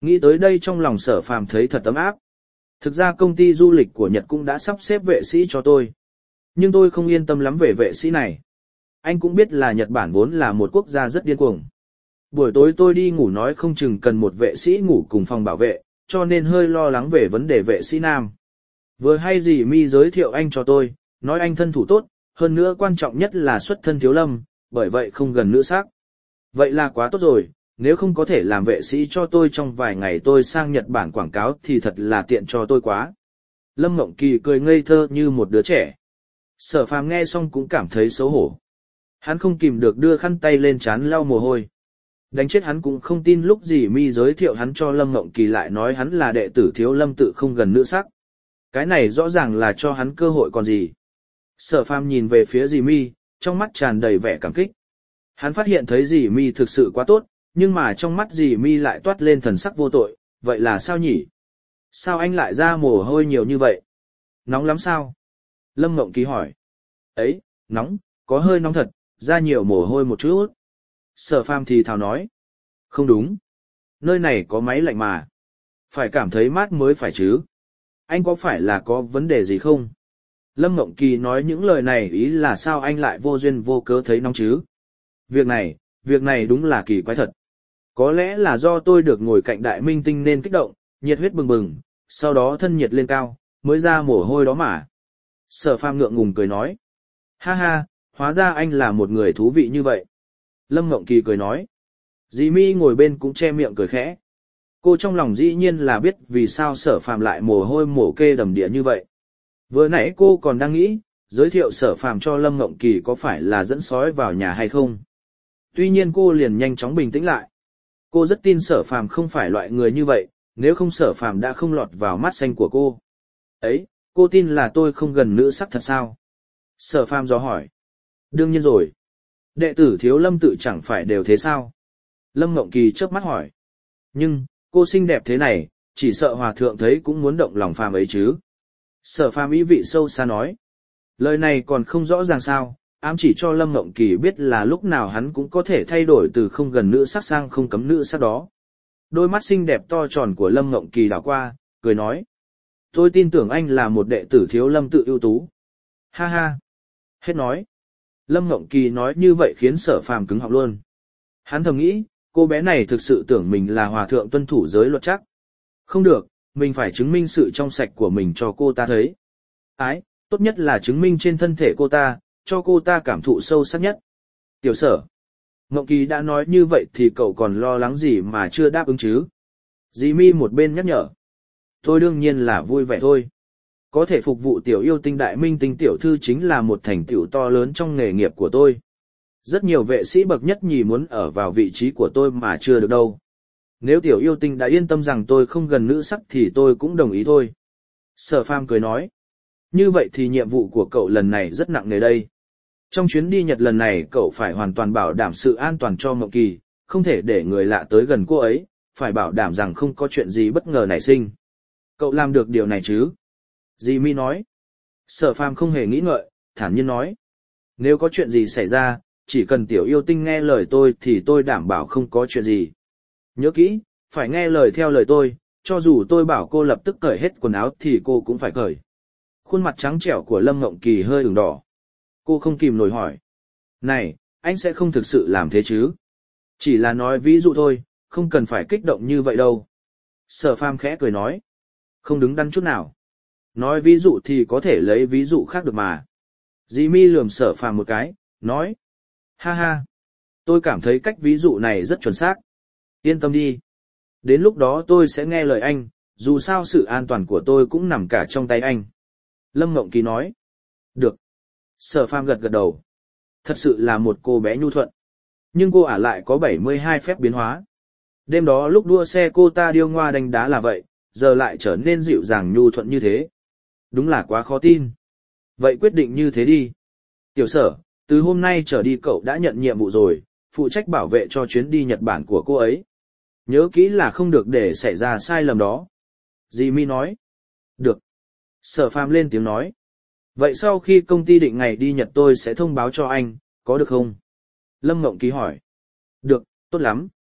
Nghĩ tới đây trong lòng Sở Phàm thấy thật ấm áp. Thực ra công ty du lịch của Nhật cũng đã sắp xếp vệ sĩ cho tôi. Nhưng tôi không yên tâm lắm về vệ sĩ này. Anh cũng biết là Nhật Bản vốn là một quốc gia rất điên cuồng. Buổi tối tôi đi ngủ nói không chừng cần một vệ sĩ ngủ cùng phòng bảo vệ, cho nên hơi lo lắng về vấn đề vệ sĩ nam. Vừa hay dì Mi giới thiệu anh cho tôi, nói anh thân thủ tốt, hơn nữa quan trọng nhất là xuất thân thiếu lâm, bởi vậy không gần nữ sắc. Vậy là quá tốt rồi, nếu không có thể làm vệ sĩ cho tôi trong vài ngày tôi sang Nhật Bản quảng cáo thì thật là tiện cho tôi quá. Lâm Mộng Kỳ cười ngây thơ như một đứa trẻ. Sở Phàm nghe xong cũng cảm thấy xấu hổ. Hắn không kìm được đưa khăn tay lên trán lau mồ hôi. Đánh chết hắn cũng không tin lúc dì Mi giới thiệu hắn cho Lâm Mộng Kỳ lại nói hắn là đệ tử thiếu lâm tự không gần nữ sắc. Cái này rõ ràng là cho hắn cơ hội còn gì. Sở Phàm nhìn về phía dì Mi, trong mắt tràn đầy vẻ cảm kích. Hắn phát hiện thấy dì Mi thực sự quá tốt, nhưng mà trong mắt dì Mi lại toát lên thần sắc vô tội, vậy là sao nhỉ? Sao anh lại ra mồ hôi nhiều như vậy? Nóng lắm sao? Lâm Mộng Kỳ hỏi. Ấy, nóng, có hơi nóng thật, ra nhiều mồ hôi một chút. Sở Phàm thì thào nói. Không đúng. Nơi này có máy lạnh mà. Phải cảm thấy mát mới phải chứ. Anh có phải là có vấn đề gì không? Lâm Mộng Kỳ nói những lời này ý là sao anh lại vô duyên vô cớ thấy nóng chứ? Việc này, việc này đúng là kỳ quái thật. Có lẽ là do tôi được ngồi cạnh đại minh tinh nên kích động, nhiệt huyết bừng bừng, sau đó thân nhiệt lên cao, mới ra mồ hôi đó mà. Sở Phàm ngượng ngùng cười nói. Ha ha, hóa ra anh là một người thú vị như vậy. Lâm Mộng Kỳ cười nói. Dì Mi ngồi bên cũng che miệng cười khẽ. Cô trong lòng dĩ nhiên là biết vì sao Sở Phàm lại mồ hôi mồ kê đầm đìa như vậy. Vừa nãy cô còn đang nghĩ, giới thiệu Sở Phàm cho Lâm Mộng Kỳ có phải là dẫn sói vào nhà hay không. Tuy nhiên cô liền nhanh chóng bình tĩnh lại. Cô rất tin Sở Phàm không phải loại người như vậy, nếu không Sở Phàm đã không lọt vào mắt xanh của cô. Ấy, cô tin là tôi không gần nữ sắc thật sao? Sở Phàm dò hỏi. Đương nhiên rồi. Đệ tử thiếu lâm tự chẳng phải đều thế sao? Lâm Mộng Kỳ chớp mắt hỏi. Nhưng, cô xinh đẹp thế này, chỉ sợ hòa thượng thấy cũng muốn động lòng Phàm ấy chứ. Sở Phàm ý vị sâu xa nói. Lời này còn không rõ ràng sao, ám chỉ cho Lâm Mộng Kỳ biết là lúc nào hắn cũng có thể thay đổi từ không gần nữ sắc sang không cấm nữ sắc đó. Đôi mắt xinh đẹp to tròn của Lâm Mộng Kỳ đảo qua, cười nói. Tôi tin tưởng anh là một đệ tử thiếu lâm tự ưu tú. Ha ha. Hết nói. Lâm Mộng Kỳ nói như vậy khiến Sở Phàm cứng họng luôn. Hắn thầm nghĩ, cô bé này thực sự tưởng mình là hòa thượng tuân thủ giới luật chắc. Không được, mình phải chứng minh sự trong sạch của mình cho cô ta thấy. Ái, tốt nhất là chứng minh trên thân thể cô ta, cho cô ta cảm thụ sâu sắc nhất. Tiểu Sở. Mộng Kỳ đã nói như vậy thì cậu còn lo lắng gì mà chưa đáp ứng chứ? Dì Mi một bên nhắc nhở. Tôi đương nhiên là vui vẻ thôi. Có thể phục vụ tiểu yêu tinh đại minh tinh tiểu thư chính là một thành tựu to lớn trong nghề nghiệp của tôi. Rất nhiều vệ sĩ bậc nhất nhì muốn ở vào vị trí của tôi mà chưa được đâu. Nếu tiểu yêu tinh đã yên tâm rằng tôi không gần nữ sắc thì tôi cũng đồng ý thôi. Sở Phàm cười nói. Như vậy thì nhiệm vụ của cậu lần này rất nặng nề đây. Trong chuyến đi Nhật lần này cậu phải hoàn toàn bảo đảm sự an toàn cho Mộng Kỳ, không thể để người lạ tới gần cô ấy, phải bảo đảm rằng không có chuyện gì bất ngờ nảy sinh. Cậu làm được điều này chứ? Dì Mi nói. Sở Phàm không hề nghĩ ngợi, thản nhiên nói. Nếu có chuyện gì xảy ra, chỉ cần tiểu yêu tinh nghe lời tôi thì tôi đảm bảo không có chuyện gì. Nhớ kỹ, phải nghe lời theo lời tôi, cho dù tôi bảo cô lập tức cởi hết quần áo thì cô cũng phải cởi. Khuôn mặt trắng trẻo của Lâm Mộng Kỳ hơi ửng đỏ. Cô không kìm nổi hỏi. Này, anh sẽ không thực sự làm thế chứ? Chỉ là nói ví dụ thôi, không cần phải kích động như vậy đâu. Sở Phàm khẽ cười nói. Không đứng đắn chút nào. Nói ví dụ thì có thể lấy ví dụ khác được mà. Dì Mi lườm Sở Phàm một cái, nói. Ha ha. Tôi cảm thấy cách ví dụ này rất chuẩn xác. Yên tâm đi. Đến lúc đó tôi sẽ nghe lời anh, dù sao sự an toàn của tôi cũng nằm cả trong tay anh. Lâm Mộng Kỳ nói. Được. Sở Phàm gật gật đầu. Thật sự là một cô bé nhu thuận. Nhưng cô ả lại có bảy mươi hai phép biến hóa. Đêm đó lúc đua xe cô ta điêu ngoa đánh đá là vậy, giờ lại trở nên dịu dàng nhu thuận như thế. Đúng là quá khó tin. Vậy quyết định như thế đi. Tiểu Sở, từ hôm nay trở đi cậu đã nhận nhiệm vụ rồi, phụ trách bảo vệ cho chuyến đi Nhật Bản của cô ấy. Nhớ kỹ là không được để xảy ra sai lầm đó. Dì Mi nói. Được. Sở Phàm lên tiếng nói. Vậy sau khi công ty định ngày đi Nhật tôi sẽ thông báo cho anh, có được không? Lâm Mộng Kỳ hỏi. Được, tốt lắm.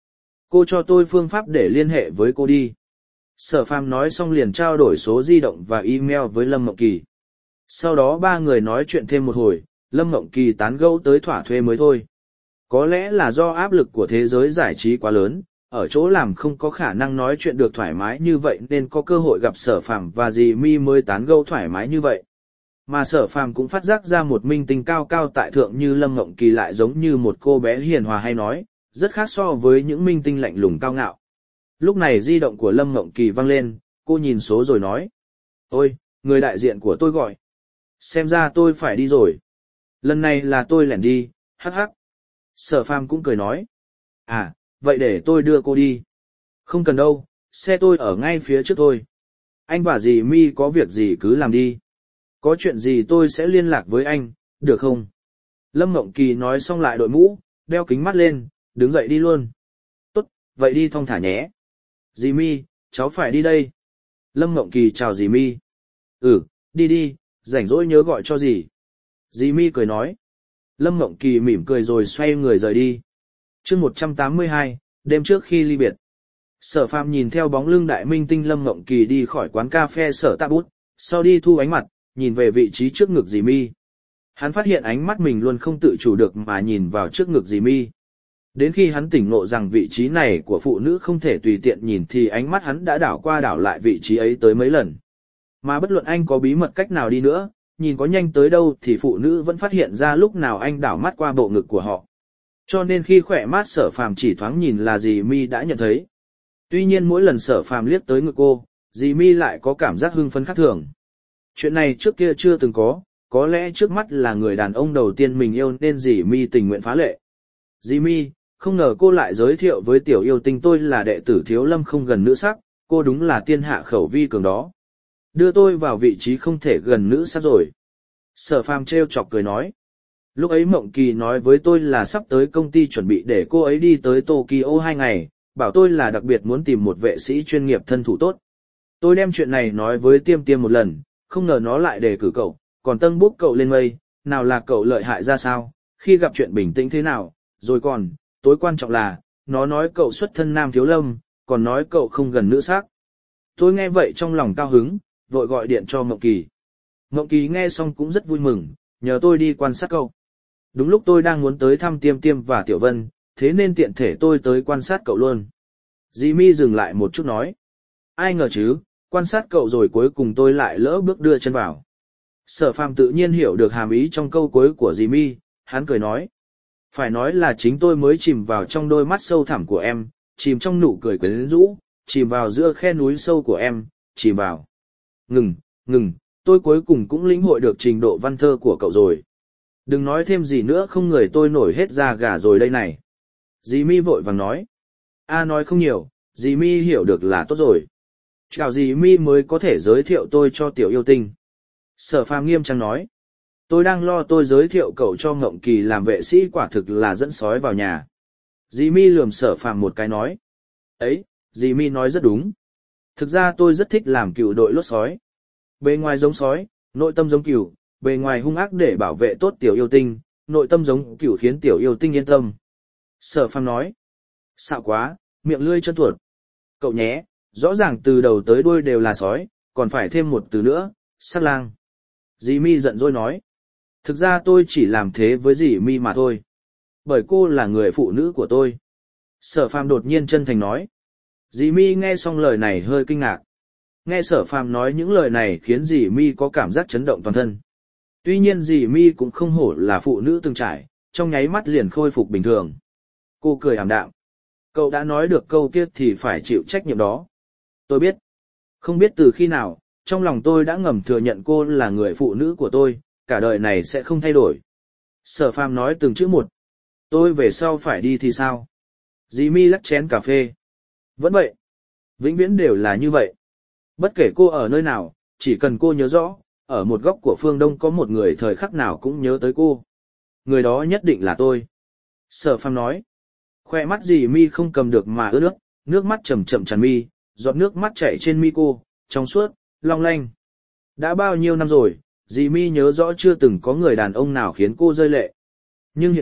Cô cho tôi phương pháp để liên hệ với cô đi. Sở Phàm nói xong liền trao đổi số di động và email với Lâm Mộng Kỳ. Sau đó ba người nói chuyện thêm một hồi, Lâm Mộng Kỳ tán gẫu tới thỏa thuê mới thôi. Có lẽ là do áp lực của thế giới giải trí quá lớn, ở chỗ làm không có khả năng nói chuyện được thoải mái như vậy nên có cơ hội gặp Sở Phàm và dì Mi mới tán gẫu thoải mái như vậy. Mà Sở Phàm cũng phát giác ra một minh tinh cao cao tại thượng như Lâm Mộng Kỳ lại giống như một cô bé hiền hòa hay nói, rất khác so với những minh tinh lạnh lùng cao ngạo. Lúc này di động của Lâm Mộng Kỳ vang lên, cô nhìn số rồi nói. Ôi, người đại diện của tôi gọi. Xem ra tôi phải đi rồi. Lần này là tôi lẻn đi, hắc hắc. Sở Phàm cũng cười nói. À, vậy để tôi đưa cô đi. Không cần đâu, xe tôi ở ngay phía trước thôi. Anh và dì Mi có việc gì cứ làm đi. Có chuyện gì tôi sẽ liên lạc với anh, được không? Lâm Mộng Kỳ nói xong lại đội mũ, đeo kính mắt lên, đứng dậy đi luôn. Tốt, vậy đi thong thả nhé. Dì Mi, cháu phải đi đây. Lâm Mộng Kỳ chào dì Mi. Ừ, đi đi, rảnh rỗi nhớ gọi cho dì. Dì Mi cười nói. Lâm Mộng Kỳ mỉm cười rồi xoay người rời đi. Chương một trăm tám mươi hai, đêm trước khi ly biệt. Sở Phàm nhìn theo bóng lưng đại minh tinh Lâm Mộng Kỳ đi khỏi quán cà phê Sở Tạ Bút, sau đi thu ánh mặt, nhìn về vị trí trước ngực dì Mi. Hắn phát hiện ánh mắt mình luôn không tự chủ được mà nhìn vào trước ngực dì Mi. Đến khi hắn tỉnh ngộ rằng vị trí này của phụ nữ không thể tùy tiện nhìn thì ánh mắt hắn đã đảo qua đảo lại vị trí ấy tới mấy lần. Mà bất luận anh có bí mật cách nào đi nữa, nhìn có nhanh tới đâu thì phụ nữ vẫn phát hiện ra lúc nào anh đảo mắt qua bộ ngực của họ. Cho nên khi khỏe mắt Sở Phàm chỉ thoáng nhìn là dì Mi đã nhận thấy. Tuy nhiên mỗi lần Sở Phàm liếc tới ngực cô, dì Mi lại có cảm giác hưng phấn khác thường. Chuyện này trước kia chưa từng có, có lẽ trước mắt là người đàn ông đầu tiên mình yêu nên dì Mi tình nguyện phá lệ. Dì Mi, không ngờ cô lại giới thiệu với tiểu yêu tinh tôi là đệ tử Thiếu Lâm không gần nữ sắc, cô đúng là tiên hạ khẩu vi cường đó. Đưa tôi vào vị trí không thể gần nữ sắc rồi. Sở Phàm trêu chọc cười nói. Lúc ấy Mộng Kỳ nói với tôi là sắp tới công ty chuẩn bị để cô ấy đi tới Tokyo hai ngày, bảo tôi là đặc biệt muốn tìm một vệ sĩ chuyên nghiệp thân thủ tốt. Tôi đem chuyện này nói với Tiêm Tiêm một lần, không ngờ nó lại đề cử cậu, còn tân bốc cậu lên mây, nào là cậu lợi hại ra sao, khi gặp chuyện bình tĩnh thế nào, rồi còn, tối quan trọng là, nó nói cậu xuất thân Nam Thiếu Lâm, còn nói cậu không gần nữ sắc. Tôi nghe vậy trong lòng cao hứng, vội gọi điện cho Mộng Kỳ. Mộng Kỳ nghe xong cũng rất vui mừng, nhờ tôi đi quan sát cậu. Đúng lúc tôi đang muốn tới thăm Tiêm Tiêm và Tiểu Vân, thế nên tiện thể tôi tới quan sát cậu luôn. Dì Mi dừng lại một chút nói. Ai ngờ chứ, quan sát cậu rồi cuối cùng tôi lại lỡ bước đưa chân vào. Sở Phàm tự nhiên hiểu được hàm ý trong câu cuối của dì Mi, hắn cười nói. Phải nói là chính tôi mới chìm vào trong đôi mắt sâu thẳm của em, chìm trong nụ cười quyến rũ, chìm vào giữa khe núi sâu của em, chìm vào. Ngừng, ngừng, tôi cuối cùng cũng lĩnh hội được trình độ văn thơ của cậu rồi. Đừng nói thêm gì nữa không người tôi nổi hết da gà rồi đây này. Dì Mi vội vàng nói. A nói không nhiều, dì Mi hiểu được là tốt rồi. Chào dì Mi mới có thể giới thiệu tôi cho tiểu yêu tinh. Sở Phàm nghiêm trang nói. Tôi đang lo tôi giới thiệu cậu cho Ngộng Kỳ làm vệ sĩ quả thực là dẫn sói vào nhà. Dì Mi lườm Sở Phàm một cái nói. Ấy, dì Mi nói rất đúng. Thực ra tôi rất thích làm cừu đội lốt sói. Bề ngoài giống sói, nội tâm giống cừu, bề ngoài hung ác để bảo vệ tốt tiểu yêu tinh, nội tâm giống cừu khiến tiểu yêu tinh yên tâm. Sở Phàm nói. Xạo quá, miệng lươi chân tuột. Cậu nhé, rõ ràng từ đầu tới đuôi đều là sói, còn phải thêm một từ nữa, sát lang. Dì Mi giận dỗi nói. Thực ra tôi chỉ làm thế với dì Mi mà thôi. Bởi cô là người phụ nữ của tôi. Sở Phàm đột nhiên chân thành nói. Dì Mi nghe xong lời này hơi kinh ngạc. Nghe Sở Phàm nói những lời này khiến dì Mi có cảm giác chấn động toàn thân. Tuy nhiên dì Mi cũng không hổ là phụ nữ từng trải, trong nháy mắt liền khôi phục bình thường. Cô cười ảm đạm. Cậu đã nói được câu kia thì phải chịu trách nhiệm đó. Tôi biết. Không biết từ khi nào, trong lòng tôi đã ngầm thừa nhận cô là người phụ nữ của tôi, cả đời này sẽ không thay đổi. Sở Phàm nói từng chữ một. Tôi về sau phải đi thì sao? Dì Mi lắc chén cà phê. Vẫn vậy. Vĩnh viễn đều là như vậy. Bất kể cô ở nơi nào, chỉ cần cô nhớ rõ, ở một góc của phương Đông có một người thời khắc nào cũng nhớ tới cô. Người đó nhất định là tôi. Sở Phàm nói. Khoe mắt dì Mi không cầm được mà ướt nước, nước mắt chậm chậm tràn mi, giọt nước mắt chảy trên mi cô, trong suốt, long lanh. Đã bao nhiêu năm rồi, dì Mi nhớ rõ chưa từng có người đàn ông nào khiến cô rơi lệ. Nhưng hiện tại,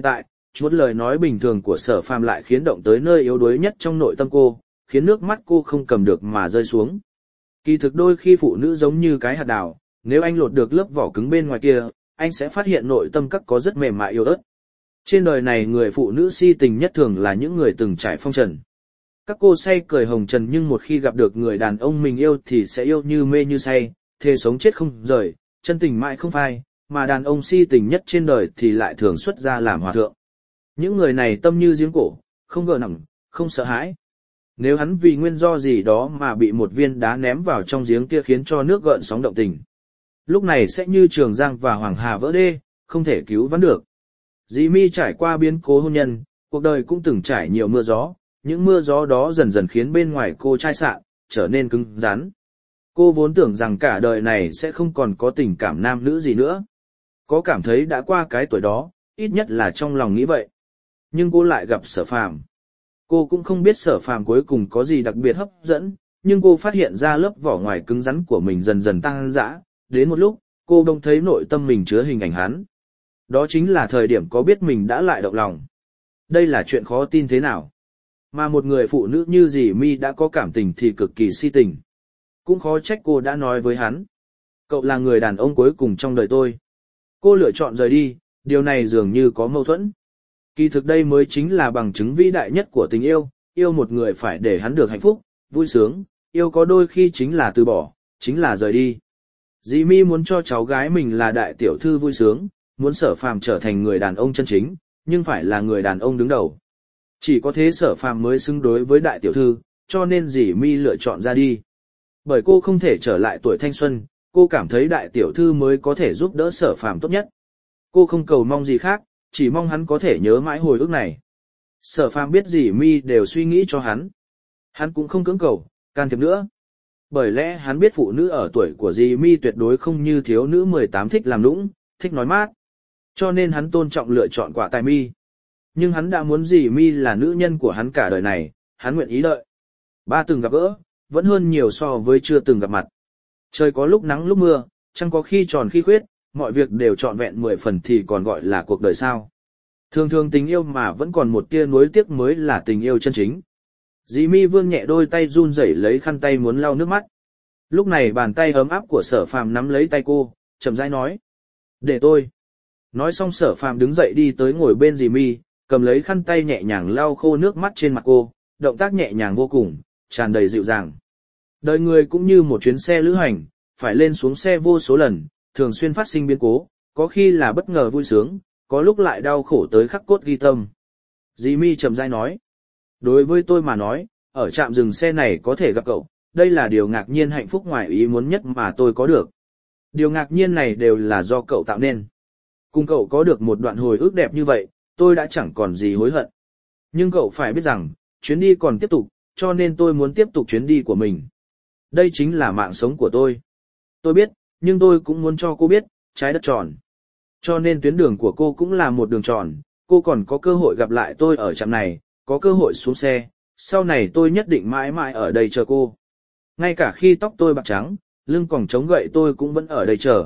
chút lời nói bình thường của Sở Phàm lại khiến động tới nơi yếu đuối nhất trong nội tâm cô, khiến nước mắt cô không cầm được mà rơi xuống. Kỳ thực đôi khi phụ nữ giống như cái hạt đào, nếu anh lột được lớp vỏ cứng bên ngoài kia, anh sẽ phát hiện nội tâm các có rất mềm mại yếu ớt. Trên đời này người phụ nữ si tình nhất thường là những người từng trải phong trần. Các cô say cười hồng trần nhưng một khi gặp được người đàn ông mình yêu thì sẽ yêu như mê như say, thề sống chết không rời, chân tình mãi không phai, mà đàn ông si tình nhất trên đời thì lại thường xuất ra làm hòa thượng. Những người này tâm như giếng cổ, không gợn nặng, không sợ hãi. Nếu hắn vì nguyên do gì đó mà bị một viên đá ném vào trong giếng kia khiến cho nước gợn sóng động tình, lúc này sẽ như Trường Giang và Hoàng Hà vỡ đê, không thể cứu vãn được. Dì My trải qua biến cố hôn nhân, cuộc đời cũng từng trải nhiều mưa gió, những mưa gió đó dần dần khiến bên ngoài cô chai sạn, trở nên cứng rắn. Cô vốn tưởng rằng cả đời này sẽ không còn có tình cảm nam nữ gì nữa. Có cảm thấy đã qua cái tuổi đó, ít nhất là trong lòng nghĩ vậy. Nhưng cô lại gặp Sở Phàm. Cô cũng không biết Sở Phàm cuối cùng có gì đặc biệt hấp dẫn, nhưng cô phát hiện ra lớp vỏ ngoài cứng rắn của mình dần dần tăng dã. Đến một lúc, cô đông thấy nội tâm mình chứa hình ảnh hắn. Đó chính là thời điểm có biết mình đã lại động lòng. Đây là chuyện khó tin thế nào. Mà một người phụ nữ như dì My đã có cảm tình thì cực kỳ si tình. Cũng khó trách cô đã nói với hắn. Cậu là người đàn ông cuối cùng trong đời tôi. Cô lựa chọn rời đi, điều này dường như có mâu thuẫn. Kỳ thực đây mới chính là bằng chứng vĩ đại nhất của tình yêu, yêu một người phải để hắn được hạnh phúc, vui sướng, yêu có đôi khi chính là từ bỏ, chính là rời đi. Dì My muốn cho cháu gái mình là đại tiểu thư vui sướng, muốn Sở Phàm trở thành người đàn ông chân chính, nhưng phải là người đàn ông đứng đầu. Chỉ có thế Sở Phàm mới xứng đối với đại tiểu thư, cho nên dì My lựa chọn ra đi. Bởi cô không thể trở lại tuổi thanh xuân, cô cảm thấy đại tiểu thư mới có thể giúp đỡ Sở Phàm tốt nhất. Cô không cầu mong gì khác, chỉ mong hắn có thể nhớ mãi hồi ức này. Sở Phàm biết dì My đều suy nghĩ cho hắn. Hắn cũng không cưỡng cầu, can thiệp nữa. Bởi lẽ hắn biết phụ nữ ở tuổi của dì My tuyệt đối không như thiếu nữ mười tám thích làm nũng, thích nói mát. Cho nên hắn tôn trọng lựa chọn quả tài My. Nhưng hắn đã muốn dì My là nữ nhân của hắn cả đời này, hắn nguyện ý đợi. Ba từng gặp gỡ, vẫn hơn nhiều so với chưa từng gặp mặt. Trời có lúc nắng lúc mưa, chẳng có khi tròn khi khuyết, mọi việc đều trọn vẹn mười phần thì còn gọi là cuộc đời sao. Thường thường tình yêu mà vẫn còn một tia nuối tiếc mới là tình yêu chân chính. Dì My vươn nhẹ đôi tay run rẩy lấy khăn tay muốn lau nước mắt. Lúc này bàn tay ấm áp của Sở Phàm nắm lấy tay cô, chậm rãi nói. Để tôi. Nói xong Sở Phàm đứng dậy đi tới ngồi bên dì My, cầm lấy khăn tay nhẹ nhàng lau khô nước mắt trên mặt cô, động tác nhẹ nhàng vô cùng, tràn đầy dịu dàng. Đời người cũng như một chuyến xe lữ hành, phải lên xuống xe vô số lần, thường xuyên phát sinh biến cố, có khi là bất ngờ vui sướng, có lúc lại đau khổ tới khắc cốt ghi tâm. Dì My chậm rãi nói. Đối với tôi mà nói, ở trạm dừng xe này có thể gặp cậu, đây là điều ngạc nhiên hạnh phúc ngoài ý muốn nhất mà tôi có được. Điều ngạc nhiên này đều là do cậu tạo nên. Cùng cậu có được một đoạn hồi ức đẹp như vậy, tôi đã chẳng còn gì hối hận. Nhưng cậu phải biết rằng, chuyến đi còn tiếp tục, cho nên tôi muốn tiếp tục chuyến đi của mình. Đây chính là mạng sống của tôi. Tôi biết, nhưng tôi cũng muốn cho cô biết, trái đất tròn. Cho nên tuyến đường của cô cũng là một đường tròn, cô còn có cơ hội gặp lại tôi ở trạm này, có cơ hội xuống xe, sau này tôi nhất định mãi mãi ở đây chờ cô. Ngay cả khi tóc tôi bạc trắng, lưng còng chống gậy tôi cũng vẫn ở đây chờ.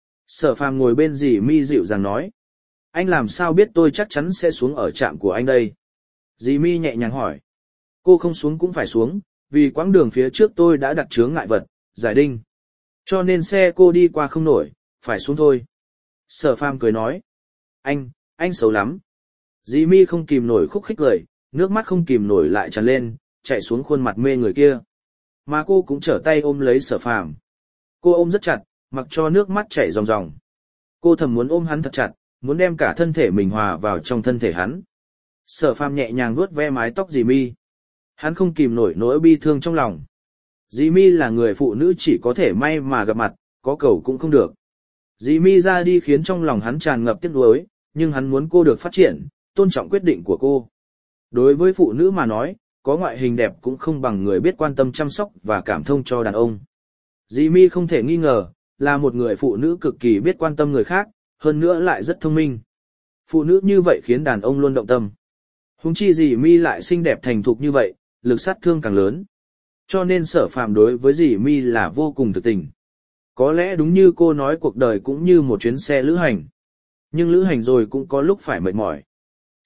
Sở Phàm ngồi bên dì My dịu dàng nói. Anh làm sao biết tôi chắc chắn sẽ xuống ở trạm của anh đây? Dì My nhẹ nhàng hỏi. Cô không xuống cũng phải xuống, vì quãng đường phía trước tôi đã đặt chướng ngại vật, giải đinh. Cho nên xe cô đi qua không nổi, phải xuống thôi. Sở Phàm cười nói. Anh, anh xấu lắm. Dì My không kìm nổi khúc khích cười, nước mắt không kìm nổi lại tràn lên, chạy xuống khuôn mặt mê người kia. Mà cô cũng trở tay ôm lấy Sở Phàm. Cô ôm rất chặt, mặc cho nước mắt chảy ròng ròng. Cô thầm muốn ôm hắn thật chặt, muốn đem cả thân thể mình hòa vào trong thân thể hắn. Sở Phàm nhẹ nhàng vuốt ve mái tóc dì My. Hắn không kìm nổi nỗi bi thương trong lòng. Dì My là người phụ nữ chỉ có thể may mà gặp mặt, có cầu cũng không được. Dì My ra đi khiến trong lòng hắn tràn ngập tiếc nuối, nhưng hắn muốn cô được phát triển, tôn trọng quyết định của cô. Đối với phụ nữ mà nói, có ngoại hình đẹp cũng không bằng người biết quan tâm chăm sóc và cảm thông cho đàn ông. Dì My không thể nghi ngờ, là một người phụ nữ cực kỳ biết quan tâm người khác, hơn nữa lại rất thông minh. Phụ nữ như vậy khiến đàn ông luôn động tâm. Huống chi dì My lại xinh đẹp thành thục như vậy, lực sát thương càng lớn. Cho nên Sở Phàm đối với dì My là vô cùng thực tình. Có lẽ đúng như cô nói, cuộc đời cũng như một chuyến xe lữ hành. Nhưng lữ hành rồi cũng có lúc phải mệt mỏi.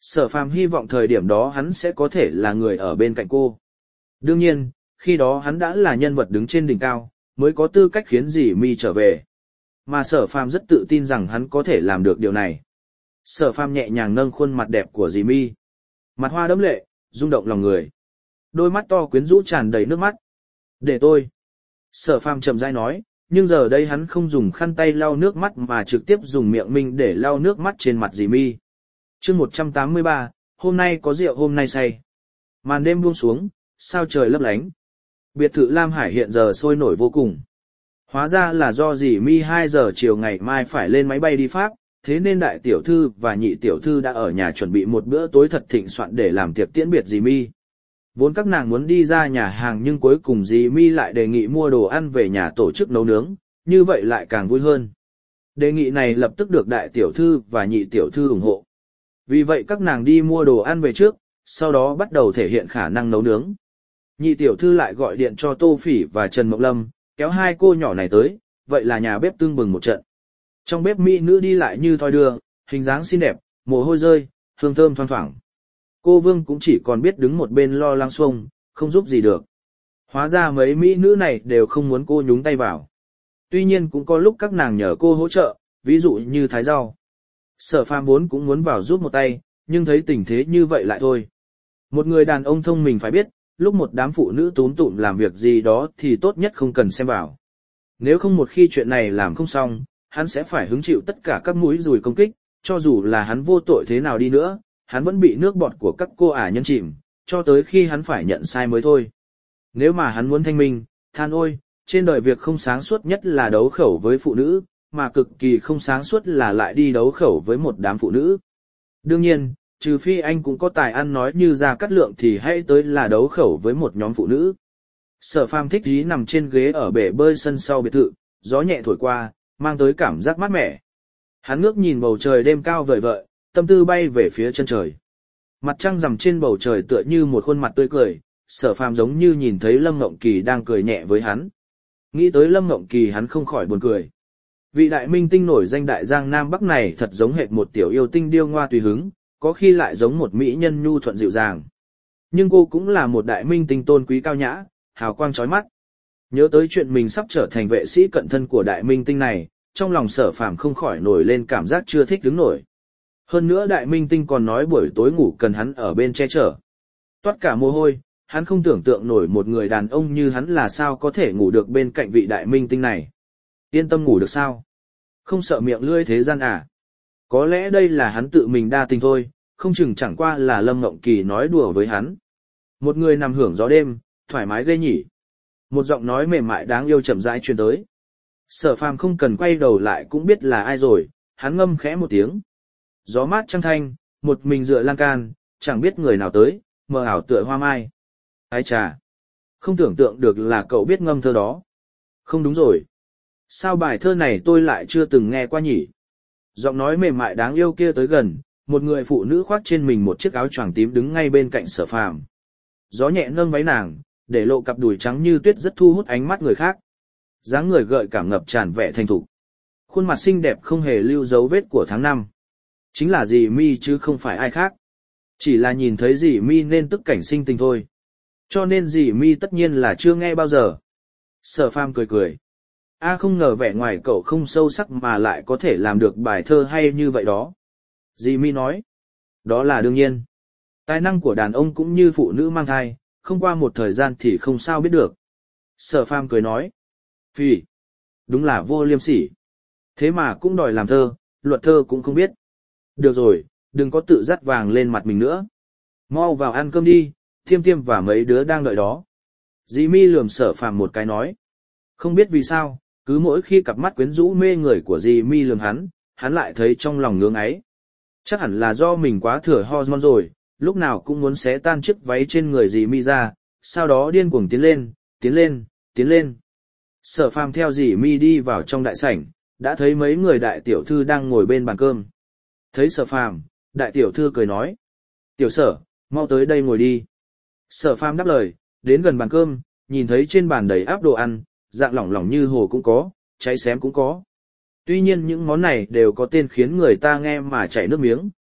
Sở Phàm hy vọng thời điểm đó hắn sẽ có thể là người ở bên cạnh cô. Đương nhiên, khi đó hắn đã là nhân vật đứng trên đỉnh cao, mới có tư cách khiến dì Mi trở về. Mà Sở Phàm rất tự tin rằng hắn có thể làm được điều này. Sở Phàm nhẹ nhàng nâng khuôn mặt đẹp của dì Mi. Mặt hoa đẫm lệ, rung động lòng người. Đôi mắt to quyến rũ tràn đầy nước mắt. Để tôi. Sở Phàm chậm rãi nói, nhưng giờ đây hắn không dùng khăn tay lau nước mắt mà trực tiếp dùng miệng mình để lau nước mắt trên mặt dì Mi. Chương một trăm tám mươi ba, hôm nay có rượu hôm nay say. Màn đêm buông xuống, sao trời lấp lánh. Biệt thự Lam Hải hiện giờ sôi nổi vô cùng. Hóa ra là do dì Mi hai giờ chiều ngày mai phải lên máy bay đi Pháp, thế nên đại tiểu thư và nhị tiểu thư đã ở nhà chuẩn bị một bữa tối thật thịnh soạn để làm tiệc tiễn biệt dì Mi. Vốn các nàng muốn đi ra nhà hàng nhưng cuối cùng dì Mi lại đề nghị mua đồ ăn về nhà tổ chức nấu nướng, như vậy lại càng vui hơn. Đề nghị này lập tức được đại tiểu thư và nhị tiểu thư ủng hộ. Vì vậy các nàng đi mua đồ ăn về trước, sau đó bắt đầu thể hiện khả năng nấu nướng. Nhị tiểu thư lại gọi điện cho Tô Phỉ và Trần Mộng Lâm, kéo hai cô nhỏ này tới, vậy là nhà bếp tưng bừng một trận. Trong bếp mỹ nữ đi lại như thoi đưa, hình dáng xinh đẹp, mồ hôi rơi, hương thơm thoang thoảng. Cô Vương cũng chỉ còn biết đứng một bên lo lắng xuông, không giúp gì được. Hóa ra mấy mỹ nữ này đều không muốn cô nhúng tay vào. Tuy nhiên cũng có lúc các nàng nhờ cô hỗ trợ, ví dụ như thái rau. Sở Phàm vốn cũng muốn vào giúp một tay, nhưng thấy tình thế như vậy lại thôi. Một người đàn ông thông minh phải biết, lúc một đám phụ nữ túm tụm làm việc gì đó thì tốt nhất không cần xem vào. Nếu không một khi chuyện này làm không xong, hắn sẽ phải hứng chịu tất cả các mũi dùi công kích, cho dù là hắn vô tội thế nào đi nữa, hắn vẫn bị nước bọt của các cô ả nhân chìm, cho tới khi hắn phải nhận sai mới thôi. Nếu mà hắn muốn thanh minh, than ôi, trên đời việc không sáng suốt nhất là đấu khẩu với phụ nữ, mà cực kỳ không sáng suốt là lại đi đấu khẩu với một đám phụ nữ. Đương nhiên, trừ phi anh cũng có tài ăn nói như Gia Cát Lượng thì hãy tới là đấu khẩu với một nhóm phụ nữ. Sở Phàm thích ý nằm trên ghế ở bể bơi sân sau biệt thự, gió nhẹ thổi qua, mang tới cảm giác mát mẻ. Hắn ngước nhìn bầu trời đêm cao vời vợi, tâm tư bay về phía chân trời. Mặt trăng rằm trên bầu trời tựa như một khuôn mặt tươi cười, Sở Phàm giống như nhìn thấy Lâm Ngộng Kỳ đang cười nhẹ với hắn. Nghĩ tới Lâm Ngộng Kỳ hắn không khỏi buồn cười. Vị đại minh tinh nổi danh đại giang Nam Bắc này thật giống hệt một tiểu yêu tinh điêu ngoa tùy hứng, có khi lại giống một mỹ nhân nhu thuận dịu dàng. Nhưng cô cũng là một đại minh tinh tôn quý cao nhã, hào quang chói mắt. Nhớ tới chuyện mình sắp trở thành vệ sĩ cận thân của đại minh tinh này, trong lòng Sở Phàm không khỏi nổi lên cảm giác chưa thích đứng nổi. Hơn nữa đại minh tinh còn nói buổi tối ngủ cần hắn ở bên che chở. Toát cả mồ hôi, hắn không tưởng tượng nổi một người đàn ông như hắn là sao có thể ngủ được bên cạnh vị đại minh tinh này. Yên tâm ngủ được sao? Không sợ miệng lưỡi thế gian à? Có lẽ đây là hắn tự mình đa tình thôi, không chừng chẳng qua là Lâm Ngộng Kỳ nói đùa với hắn. Một người nằm hưởng gió đêm, thoải mái ghê nhỉ. Một giọng nói mềm mại đáng yêu chậm rãi truyền tới. Sở Phàm không cần quay đầu lại cũng biết là ai rồi, hắn ngâm khẽ một tiếng. Gió mát trăng thanh, một mình dựa lan can, chẳng biết người nào tới, mờ ảo tựa hoa mai. Ái chà! Không tưởng tượng được là cậu biết ngâm thơ đó. Không đúng rồi. Sao bài thơ này tôi lại chưa từng nghe qua nhỉ? Giọng nói mềm mại đáng yêu kia tới gần, một người phụ nữ khoác trên mình một chiếc áo choàng tím đứng ngay bên cạnh Sở Phàm. Gió nhẹ nâng váy nàng, để lộ cặp đùi trắng như tuyết rất thu hút ánh mắt người khác. Dáng người gợi cảm ngập tràn vẻ thành thục. Khuôn mặt xinh đẹp không hề lưu dấu vết của tháng năm. Chính là dì Mi chứ không phải ai khác. Chỉ là nhìn thấy dì Mi nên tức cảnh sinh tình thôi. Cho nên dì Mi tất nhiên là chưa nghe bao giờ. Sở Phàm cười cười. A không ngờ vẻ ngoài cậu không sâu sắc mà lại có thể làm được bài thơ hay như vậy đó. Dì Mi nói. Đó là đương nhiên. Tài năng của đàn ông cũng như phụ nữ mang thai, không qua một thời gian thì không sao biết được. Sở Phàm cười nói. Phì. Đúng là vô liêm sỉ. Thế mà cũng đòi làm thơ, luật thơ cũng không biết. Được rồi, đừng có tự dắt vàng lên mặt mình nữa. Mau vào ăn cơm đi, Thiêm Thiêm và mấy đứa đang đợi đó. Dì Mi lườm Sở Phàm một cái nói. Không biết vì sao, cứ mỗi khi cặp mắt quyến rũ mê người của dì Mi lườm hắn, hắn lại thấy trong lòng ngưỡng ấy. Chắc hẳn là do mình quá thừa hormone rồi, lúc nào cũng muốn xé tan chiếc váy trên người dì Mi ra, sau đó điên cuồng tiến lên, tiến lên, tiến lên. Sở Phàm theo dì Mi đi vào trong đại sảnh, đã thấy mấy người đại tiểu thư đang ngồi bên bàn cơm. Thấy Sở Phàm, đại tiểu thư cười nói. Tiểu Sở, mau tới đây ngồi đi. Sở Phàm đáp lời, đến gần bàn cơm, nhìn thấy trên bàn đầy áp đồ ăn, dạng lỏng lỏng như hồ cũng có, cháy xém cũng có. Tuy nhiên những món này đều có tên khiến người ta nghe mà chảy nước miếng,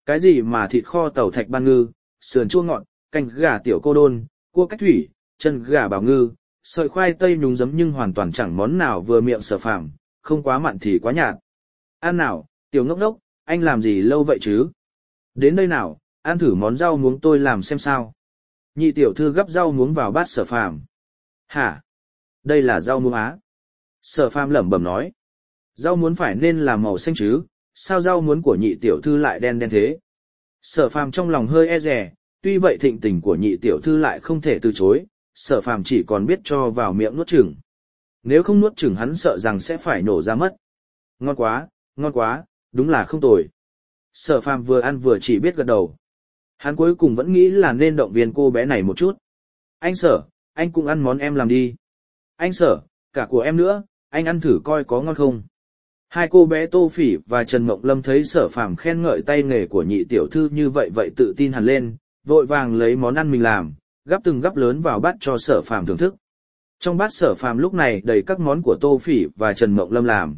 cái gì mà thịt kho tàu thạch ban ngư, sườn chua ngọt, canh gà tiểu cô đôn, cua cách thủy, chân gà bảo ngư, sợi khoai tây nhúng giấm nhưng hoàn toàn chẳng món nào vừa miệng Sở Phàm, không quá mặn thì quá nhạt. Ăn nào, tiểu ngốc đốc, anh làm gì lâu vậy chứ? Đến đây nào, ăn thử món rau muống tôi làm xem sao. Nhị tiểu thư gắp rau muống vào bát Sở Phàm. Hả? Đây là rau muống á? Sở Phàm lẩm bẩm nói. Rau muống phải nên là màu xanh chứ, sao rau muống của nhị tiểu thư lại đen đen thế? Sở Phàm trong lòng hơi e dè, tuy vậy thịnh tình của nhị tiểu thư lại không thể từ chối, Sở Phàm chỉ còn biết cho vào miệng nuốt chửng. Nếu không nuốt chửng hắn sợ rằng sẽ phải nổ ra mất. Ngon quá, ngon quá, đúng là không tồi. Sở Phàm vừa ăn vừa chỉ biết gật đầu. Hắn cuối cùng vẫn nghĩ là nên động viên cô bé này một chút. Anh Sở, anh cũng ăn món em làm đi. Anh Sở, cả của em nữa, anh ăn thử coi có ngon không. Hai cô bé Tô Phỉ và Trần Mộng Lâm thấy Sở Phàm khen ngợi tay nghề của nhị tiểu thư như vậy vậy tự tin hẳn lên, vội vàng lấy món ăn mình làm, gắp từng gắp lớn vào bát cho Sở Phàm thưởng thức. Trong bát Sở Phàm lúc này đầy các món của Tô Phỉ và Trần Mộng Lâm làm.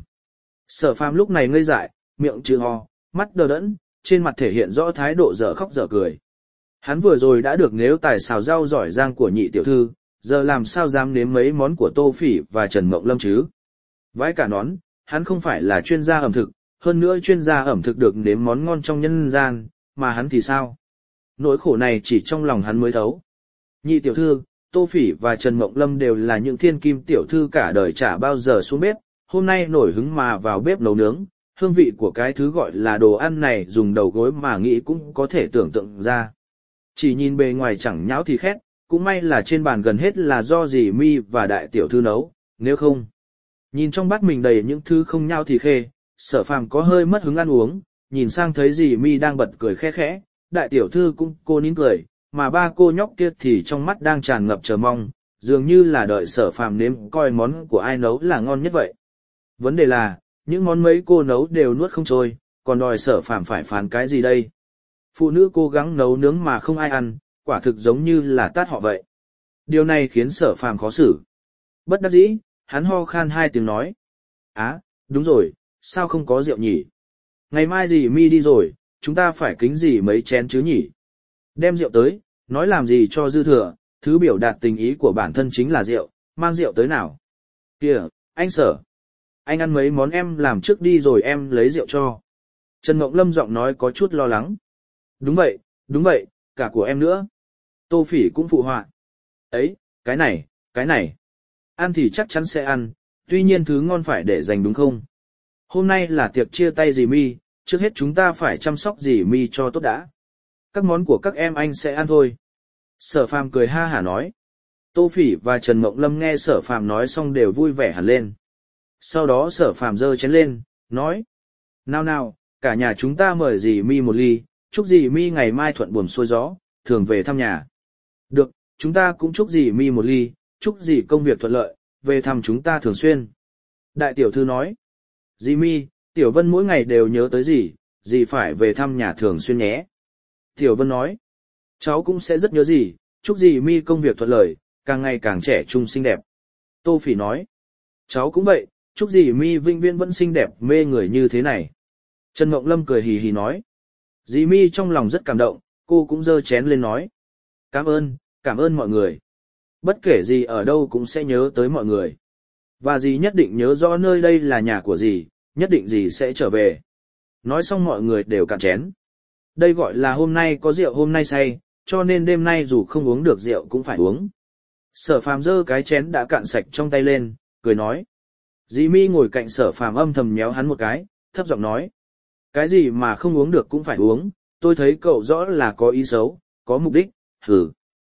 Sở Phàm lúc này ngây dại, miệng chữ ho, mắt đờ đẫn, trên mặt thể hiện rõ thái độ dở khóc dở cười. Hắn vừa rồi đã được nếm tài xào rau giỏi giang của nhị tiểu thư, giờ làm sao dám nếm mấy món của Tô Phỉ và Trần Mộng Lâm chứ? Vãi cả nón, hắn không phải là chuyên gia ẩm thực, hơn nữa chuyên gia ẩm thực được nếm món ngon trong nhân gian, mà hắn thì sao? Nỗi khổ này chỉ trong lòng hắn mới thấu. Nhị tiểu thư, Tô Phỉ và Trần Mộng Lâm đều là những thiên kim tiểu thư cả đời chả bao giờ xuống bếp, hôm nay nổi hứng mà vào bếp nấu nướng, hương vị của cái thứ gọi là đồ ăn này dùng đầu gối mà nghĩ cũng có thể tưởng tượng ra. Chỉ nhìn bề ngoài chẳng nhão thì khét, cũng may là trên bàn gần hết là do dì Mi và đại tiểu thư nấu, nếu không. Nhìn trong bát mình đầy những thứ không nhão thì khê, Sở Phàm có hơi mất hứng ăn uống, nhìn sang thấy dì Mi đang bật cười khẽ khẽ, đại tiểu thư cũng cô nín cười, mà ba cô nhóc kia thì trong mắt đang tràn ngập chờ mong, dường như là đợi Sở Phàm nếm coi món của ai nấu là ngon nhất vậy. Vấn đề là, những món mấy cô nấu đều nuốt không trôi, còn đòi Sở Phàm phải phán cái gì đây? Phụ nữ cố gắng nấu nướng mà không ai ăn, quả thực giống như là tát họ vậy. Điều này khiến Sở Phàm khó xử. Bất đắc dĩ, hắn ho khan hai tiếng nói. Á, đúng rồi, sao không có rượu nhỉ? Ngày mai dì Mi đi rồi, chúng ta phải kính dì mấy chén chứ nhỉ? Đem rượu tới, nói làm gì cho dư thừa, thứ biểu đạt tình ý của bản thân chính là rượu, mang rượu tới nào. Kìa, anh Sở. Anh ăn mấy món em làm trước đi rồi em lấy rượu cho. Trần Mộng Lâm giọng nói có chút lo lắng. Đúng vậy, đúng vậy, cả của em nữa. Tô Phỉ cũng phụ họa. Ấy, cái này, cái này. Ăn thì chắc chắn sẽ ăn, tuy nhiên thứ ngon phải để dành đúng không? Hôm nay là tiệc chia tay dì Mi, trước hết chúng ta phải chăm sóc dì Mi cho tốt đã. Các món của các em anh sẽ ăn thôi. Sở Phàm cười ha hả nói. Tô Phỉ và Trần Mộng Lâm nghe Sở Phàm nói xong đều vui vẻ hẳn lên. Sau đó Sở Phàm giơ chén lên, nói. Nào nào, cả nhà chúng ta mời dì Mi một ly, chúc dì Mi ngày mai thuận buồm xuôi gió, thường về thăm nhà. Được, chúng ta cũng chúc dì Mi một ly, chúc dì công việc thuận lợi, về thăm chúng ta thường xuyên. Đại tiểu thư nói. Dì Mi, Tiểu Vân mỗi ngày đều nhớ tới dì, dì phải về thăm nhà thường xuyên nhé. Tiểu Vân nói. Cháu cũng sẽ rất nhớ dì, chúc dì Mi công việc thuận lợi, càng ngày càng trẻ trung xinh đẹp. Tô Phỉ nói. Cháu cũng vậy, chúc dì Mi vĩnh viễn vẫn xinh đẹp mê người như thế này. Trần Mộng Lâm cười hì hì nói. Dì Mi trong lòng rất cảm động, cô cũng giơ chén lên nói. Cảm ơn, cảm ơn mọi người. Bất kể gì ở đâu cũng sẽ nhớ tới mọi người. Và dì nhất định nhớ rõ nơi đây là nhà của dì, nhất định dì sẽ trở về. Nói xong mọi người đều cạn chén. Đây gọi là hôm nay có rượu hôm nay say, cho nên đêm nay dù không uống được rượu cũng phải uống. Sở Phàm giơ cái chén đã cạn sạch trong tay lên, cười nói. Dì Mi ngồi cạnh Sở Phàm âm thầm nhéo hắn một cái, thấp giọng nói. Cái gì mà không uống được cũng phải uống, tôi thấy cậu rõ là có ý xấu, có mục đích, hử.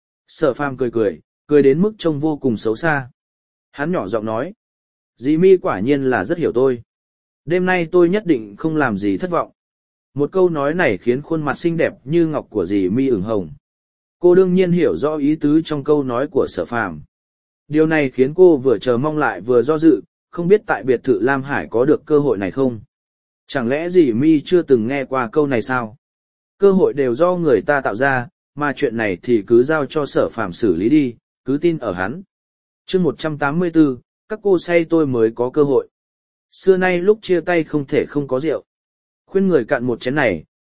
Sở Phàm cười cười, cười đến mức trông vô cùng xấu xa. Hắn nhỏ giọng nói. Dì Mi quả nhiên là rất hiểu tôi. Đêm nay tôi nhất định không làm gì thất vọng. Một câu nói này khiến khuôn mặt xinh đẹp như ngọc của dì Mi ửng hồng. Cô đương nhiên hiểu rõ ý tứ trong câu nói của Sở Phàm. Điều này khiến cô vừa chờ mong lại vừa do dự, không biết tại biệt thự Lam Hải có được cơ hội này không? Chẳng lẽ dì Mi chưa từng nghe qua câu này sao? Cơ hội đều do người ta tạo ra, mà chuyện này thì cứ giao cho Sở Phàm xử lý đi, cứ tin ở hắn. Chương một trăm tám mươi tư, các cô say tôi mới có cơ hội. Xưa nay lúc chia tay không thể không có rượu. Khuyên người cạn một chén này,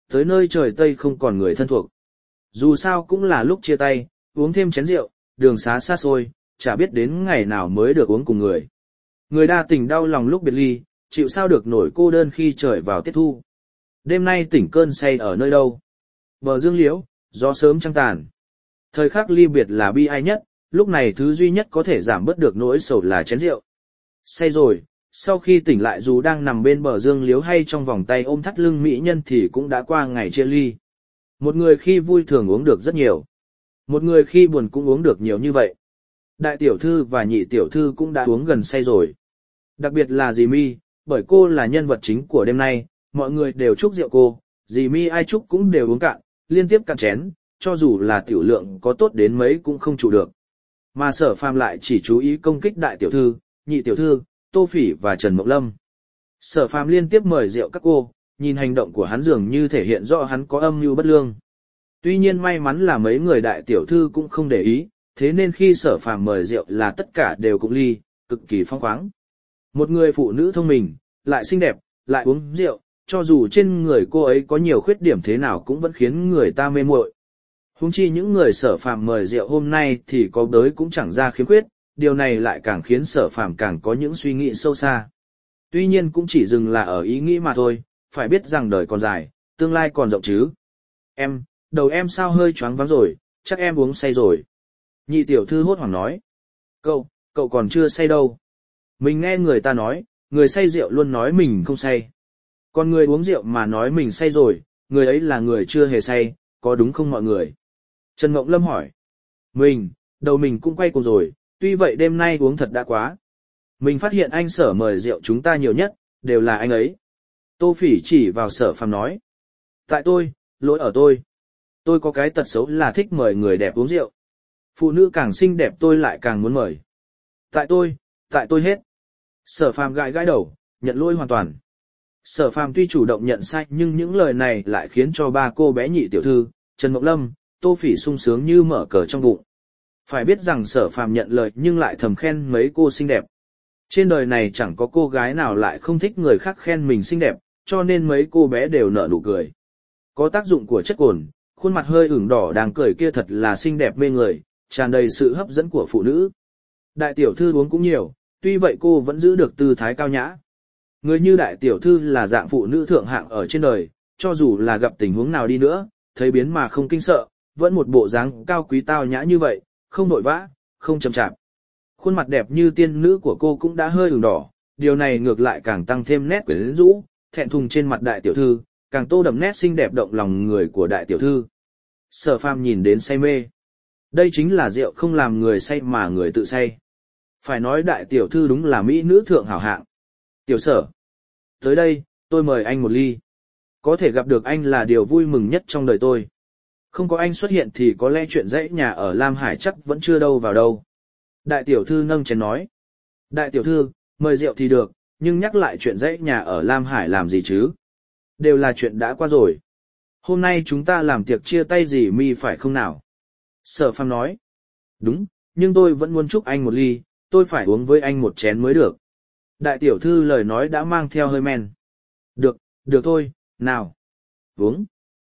Tới nơi trời Tây không còn người thân thuộc. Dù sao cũng là lúc chia tay, uống thêm chén rượu, đường xá xa xôi, chả biết đến ngày nào mới được uống cùng người. Người đa tình đau lòng lúc biệt ly, chịu sao được nổi cô đơn khi trời vào tiết thu. Đêm nay tỉnh cơn say ở nơi đâu? Bờ dương liễu, gió sớm trăng tàn. Thời khắc ly biệt là bi ai nhất, lúc này thứ duy nhất có thể giảm bớt được nỗi sầu là chén rượu. Say rồi, sau khi tỉnh lại dù đang nằm bên bờ dương liễu hay trong vòng tay ôm thắt lưng mỹ nhân thì cũng đã qua ngày chia ly. Một người khi vui thường uống được rất nhiều. Một người khi buồn cũng uống được nhiều như vậy. Đại tiểu thư và nhị tiểu thư cũng đã uống gần say rồi. Đặc biệt là dì My, bởi cô là nhân vật chính của đêm nay, mọi người đều chúc rượu cô, dì My ai chúc cũng đều uống cạn, liên tiếp cạn chén, cho dù là tiểu lượng có tốt đến mấy cũng không trụ được. Mà Sở Phàm lại chỉ chú ý công kích đại tiểu thư, nhị tiểu thư, Tô Phỉ và Trần Mộng Lâm. Sở Phàm liên tiếp mời rượu các cô, nhìn hành động của hắn dường như thể hiện rõ hắn có âm mưu bất lương. Tuy nhiên may mắn là mấy người đại tiểu thư cũng không để ý, thế nên khi Sở Phàm mời rượu là tất cả đều cùng ly, cực kỳ phong khoáng. Một người phụ nữ thông minh, lại xinh đẹp, lại uống rượu, cho dù trên người cô ấy có nhiều khuyết điểm thế nào cũng vẫn khiến người ta mê muội. Huống chi những người Sở Phàm mời rượu hôm nay thì có đới cũng chẳng ra khiếm khuyết, điều này lại càng khiến Sở Phàm càng có những suy nghĩ sâu xa. Tuy nhiên cũng chỉ dừng là ở ý nghĩ mà thôi, phải biết rằng đời còn dài, tương lai còn rộng chứ. Em, đầu em sao hơi choáng váng rồi, chắc em uống say rồi. Nhị tiểu thư hốt hoảng nói. Cậu, cậu còn chưa say đâu. Mình nghe người ta nói, người say rượu luôn nói mình không say. Còn người uống rượu mà nói mình say rồi, người ấy là người chưa hề say, có đúng không mọi người? Trần Mộng Lâm hỏi. Mình, đầu mình cũng quay cuồng rồi, tuy vậy đêm nay uống thật đã quá. Mình phát hiện anh Sở mời rượu chúng ta nhiều nhất, đều là anh ấy. Tô Phỉ chỉ vào Sở Phàm nói. Tại tôi, lỗi ở tôi. Tôi có cái tật xấu là thích mời người đẹp uống rượu. Phụ nữ càng xinh đẹp tôi lại càng muốn mời. Tại tôi, tại tôi hết. Sở Phàm gãi gãi đầu, nhận lỗi hoàn toàn. Sở Phàm tuy chủ động nhận sai nhưng những lời này lại khiến cho ba cô bé nhị tiểu thư, Trần Mộng Lâm, Tô Phỉ sung sướng như mở cờ trong bụng. Phải biết rằng Sở Phàm nhận lời nhưng lại thầm khen mấy cô xinh đẹp. Trên đời này chẳng có cô gái nào lại không thích người khác khen mình xinh đẹp, cho nên mấy cô bé đều nở nụ cười. Có tác dụng của chất cồn, khuôn mặt hơi ửng đỏ đang cười kia thật là xinh đẹp mê người, tràn đầy sự hấp dẫn của phụ nữ. Đại tiểu thư uống cũng nhiều, tuy vậy cô vẫn giữ được tư thái cao nhã. Người như đại tiểu thư là dạng phụ nữ thượng hạng ở trên đời, cho dù là gặp tình huống nào đi nữa, thấy biến mà không kinh sợ, vẫn một bộ dáng cao quý tao nhã như vậy, không nội vã, không chậm chạp. Khuôn mặt đẹp như tiên nữ của cô cũng đã hơi ửng đỏ, điều này ngược lại càng tăng thêm nét quyến rũ, thẹn thùng trên mặt đại tiểu thư, càng tô đậm nét xinh đẹp động lòng người của đại tiểu thư. Sở Phàm nhìn đến say mê. Đây chính là rượu không làm người say mà người tự say. Phải nói đại tiểu thư đúng là mỹ nữ thượng hảo hạng. Tiểu Sở, tới đây, tôi mời anh một ly. Có thể gặp được anh là điều vui mừng nhất trong đời tôi. Không có anh xuất hiện thì có lẽ chuyện dãy nhà ở Lam Hải chắc vẫn chưa đâu vào đâu. Đại tiểu thư nâng chén nói. Đại tiểu thư, mời rượu thì được, nhưng nhắc lại chuyện dãy nhà ở Lam Hải làm gì chứ? Đều là chuyện đã qua rồi. Hôm nay chúng ta làm tiệc chia tay dì My phải không nào? Sở Phàm nói. Đúng, nhưng tôi vẫn muốn chúc anh một ly, tôi phải uống với anh một chén mới được. Đại tiểu thư lời nói đã mang theo hơi men. Được, được thôi, nào. Uống.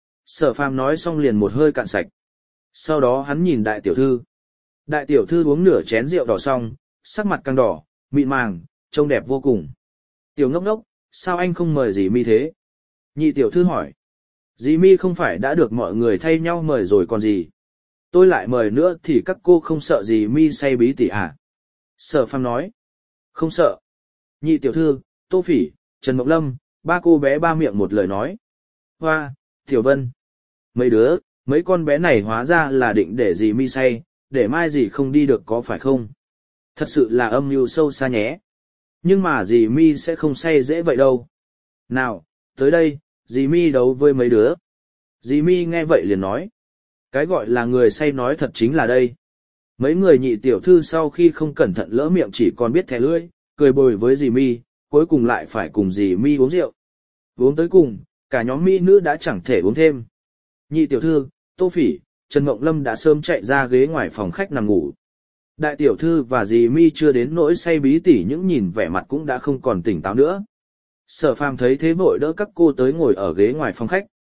Sở Phàm nói xong liền một hơi cạn sạch. Sau đó hắn nhìn đại tiểu thư. Đại tiểu thư uống nửa chén rượu đỏ xong, sắc mặt càng đỏ, mịn màng, trông đẹp vô cùng. Tiểu ngốc ngốc, sao anh không mời dì My thế? Nhị tiểu thư hỏi. Dì My không phải đã được mọi người thay nhau mời rồi còn gì? Tôi lại mời nữa thì các cô không sợ dì My say bí tỉ à? Sở Phàm nói. Không sợ. Nhị tiểu thư, Tô Phỉ, Trần Mộng Lâm, ba cô bé ba miệng một lời nói. Hoa, Tiểu Vân. Mấy đứa, mấy con bé này hóa ra là định để dì My say, để mai dì không đi được có phải không? Thật sự là âm mưu sâu xa nhé. Nhưng mà dì My sẽ không say dễ vậy đâu. Nào, tới đây, dì My đấu với mấy đứa. Dì My nghe vậy liền nói. Cái gọi là người say nói thật chính là đây. Mấy người nhị tiểu thư sau khi không cẩn thận lỡ miệng chỉ còn biết thè lưỡi, cười bồi với dì My, cuối cùng lại phải cùng dì My uống rượu. Uống tới cùng, cả nhóm mỹ nữ đã chẳng thể uống thêm. Nhị tiểu thư, Tô Phỉ, Trần Mộng Lâm đã sớm chạy ra ghế ngoài phòng khách nằm ngủ. Đại tiểu thư và dì My chưa đến nỗi say bí tỉ những nhìn vẻ mặt cũng đã không còn tỉnh táo nữa. Sở Phàm thấy thế vội đỡ các cô tới ngồi ở ghế ngoài phòng khách.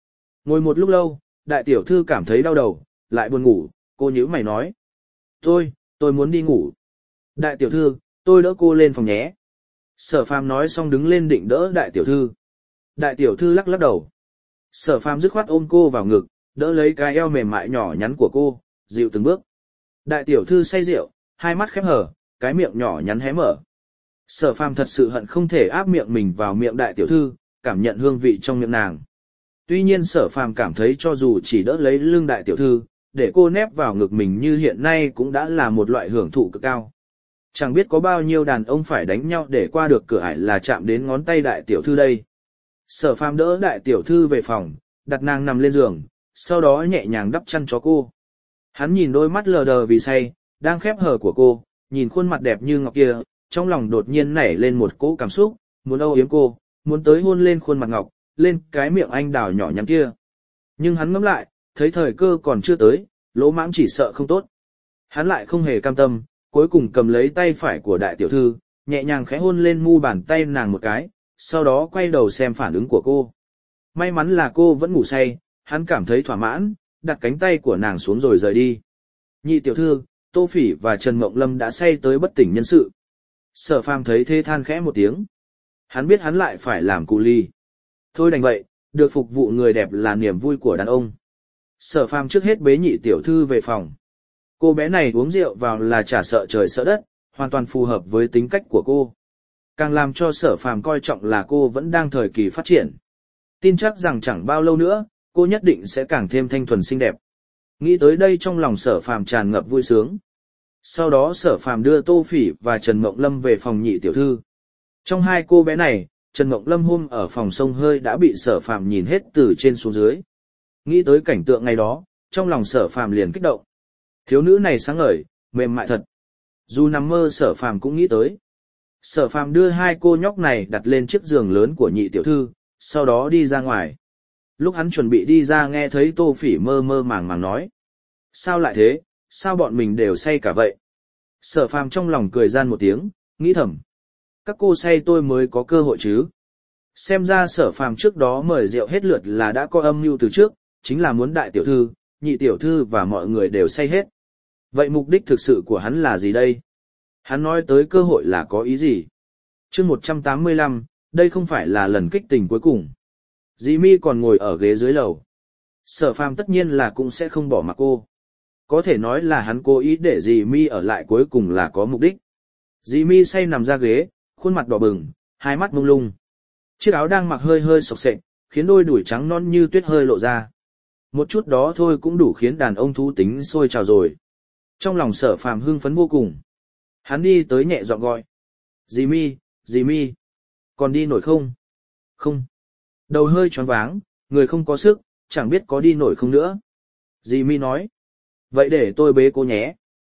Ngồi một lúc lâu, đại tiểu thư cảm thấy đau đầu, lại buồn ngủ, cô nhíu mày nói. Tôi, tôi muốn đi ngủ. Đại tiểu thư, tôi đỡ cô lên phòng nhé. Sở phàm nói xong đứng lên định đỡ đại tiểu thư. Đại tiểu thư lắc lắc đầu. Sở phàm dứt khoát ôm cô vào ngực, đỡ lấy cái eo mềm mại nhỏ nhắn của cô, dịu từng bước. Đại tiểu thư say rượu, hai mắt khép hờ, cái miệng nhỏ nhắn hé mở. Sở phàm thật sự hận không thể áp miệng mình vào miệng đại tiểu thư, cảm nhận hương vị trong miệng nàng. Tuy nhiên sở phàm cảm thấy cho dù chỉ đỡ lấy lưng đại tiểu thư, để cô nép vào ngực mình như hiện nay cũng đã là một loại hưởng thụ cực cao. Chẳng biết có bao nhiêu đàn ông phải đánh nhau để qua được cửa ải là chạm đến ngón tay đại tiểu thư đây. Sở phàm đỡ đại tiểu thư về phòng, đặt nàng nằm lên giường, sau đó nhẹ nhàng đắp chăn cho cô. Hắn nhìn đôi mắt lờ đờ vì say, đang khép hờ của cô, nhìn khuôn mặt đẹp như ngọc kia, trong lòng đột nhiên nảy lên một cỗ cảm xúc, muốn âu yếm cô, muốn tới hôn lên khuôn mặt ngọc, lên cái miệng anh đào nhỏ nhắn kia. Nhưng hắn ngẫm lại, thấy thời cơ còn chưa tới, lỗ mãng chỉ sợ không tốt. Hắn lại không hề cam tâm, cuối cùng cầm lấy tay phải của đại tiểu thư, nhẹ nhàng khẽ hôn lên mu bàn tay nàng một cái, sau đó quay đầu xem phản ứng của cô. May mắn là cô vẫn ngủ say, hắn cảm thấy thỏa mãn, đặt cánh tay của nàng xuống rồi rời đi. Nhị tiểu thư, Tô Phỉ và Trần Mộng Lâm đã say tới bất tỉnh nhân sự. Sở phàm thấy thế than khẽ một tiếng. Hắn biết hắn lại phải làm cù ly. Thôi đành vậy, được phục vụ người đẹp là niềm vui của đàn ông. Sở phàm trước hết bế nhị tiểu thư về phòng. Cô bé này uống rượu vào là chả sợ trời sợ đất, hoàn toàn phù hợp với tính cách của cô. Càng làm cho sở phàm coi trọng là cô vẫn đang thời kỳ phát triển. Tin chắc rằng chẳng bao lâu nữa, cô nhất định sẽ càng thêm thanh thuần xinh đẹp. Nghĩ tới đây trong lòng sở phàm tràn ngập vui sướng. Sau đó sở phàm đưa Tô Phỉ và Trần Mộng Lâm về phòng nhị tiểu thư. Trong hai cô bé này, Trần Mộng Lâm hôm ở phòng sông hơi đã bị sở phàm nhìn hết từ trên xuống dưới. Nghĩ tới cảnh tượng ngày đó, trong lòng sở phàm liền kích động. Thiếu nữ này sáng ngời, mềm mại thật. Dù nằm mơ sở phàm cũng nghĩ tới. Sở phàm đưa hai cô nhóc này đặt lên chiếc giường lớn của nhị tiểu thư, sau đó đi ra ngoài. Lúc hắn chuẩn bị đi ra nghe thấy Tô Phỉ mơ mơ màng màng nói. Sao lại thế, sao bọn mình đều say cả vậy? Sở phàm trong lòng cười gian một tiếng, nghĩ thầm. Các cô say tôi mới có cơ hội chứ. Xem ra sở phàm trước đó mời rượu hết lượt là đã có âm mưu từ trước, chính là muốn đại tiểu thư, nhị tiểu thư và mọi người đều say hết. Vậy mục đích thực sự của hắn là gì đây? Hắn nói tới cơ hội là có ý gì? Chương một trăm tám mươi lăm, đây không phải là lần kích tình cuối cùng. Dì Mi còn ngồi ở ghế dưới lầu. Sở phàm tất nhiên là cũng sẽ không bỏ mặc cô. Có thể nói là hắn cố ý để dì Mi ở lại cuối cùng là có mục đích. Dì Mi say nằm ra ghế, khuôn mặt đỏ bừng, hai mắt mông lung. Chiếc áo đang mặc hơi hơi xộc xệch, khiến đôi đùi trắng non như tuyết hơi lộ ra. Một chút đó thôi cũng đủ khiến đàn ông thú tính sôi trào rồi. Trong lòng sở phàm hưng phấn vô cùng. Hắn đi tới nhẹ giọng gọi. Dì Mi, dì Mi. Còn đi nổi không? Không. Đầu hơi choáng váng, người không có sức, chẳng biết có đi nổi không nữa. Dì Mi nói. Vậy để tôi bế cô nhé.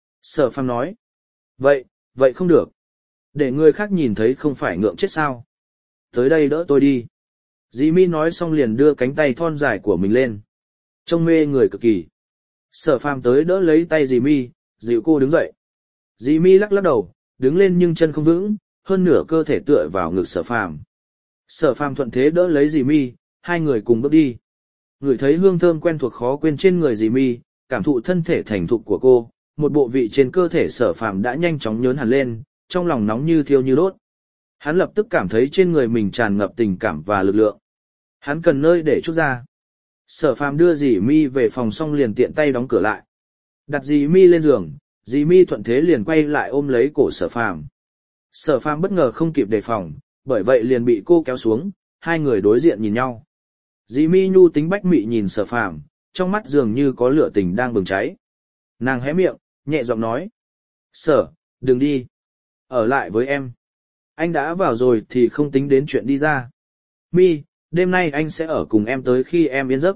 Sở phàm nói. Vậy, vậy không được. Để người khác nhìn thấy không phải ngượng chết sao. Tới đây đỡ tôi đi. Dì Mi nói xong liền đưa cánh tay thon dài của mình lên. Trông mê người cực kỳ. Sở phàm tới đỡ lấy tay dì Mi, dịu cô đứng dậy. Dì Mi lắc lắc đầu, đứng lên nhưng chân không vững, hơn nửa cơ thể tựa vào ngực sở phàm. Sở phàm thuận thế đỡ lấy dì Mi, hai người cùng bước đi. Ngửi thấy hương thơm quen thuộc khó quên trên người dì Mi, cảm thụ thân thể thành thục của cô, một bộ vị trên cơ thể sở phàm đã nhanh chóng nhớn hẳn lên, trong lòng nóng như thiêu như đốt. Hắn lập tức cảm thấy trên người mình tràn ngập tình cảm và lực lượng. Hắn cần nơi để trút ra. Sở phàm đưa dì Mi về phòng xong liền tiện tay đóng cửa lại. Đặt dì Mi lên giường, dì Mi thuận thế liền quay lại ôm lấy cổ sở phàm. Sở phàm bất ngờ không kịp đề phòng, bởi vậy liền bị cô kéo xuống, hai người đối diện nhìn nhau. Dì Mi nhu tính bách mị nhìn sở phàm, trong mắt dường như có lửa tình đang bừng cháy. Nàng hé miệng, nhẹ giọng nói. Sở, đừng đi. Ở lại với em. Anh đã vào rồi thì không tính đến chuyện đi ra. Mi, đêm nay anh sẽ ở cùng em tới khi em yên giấc.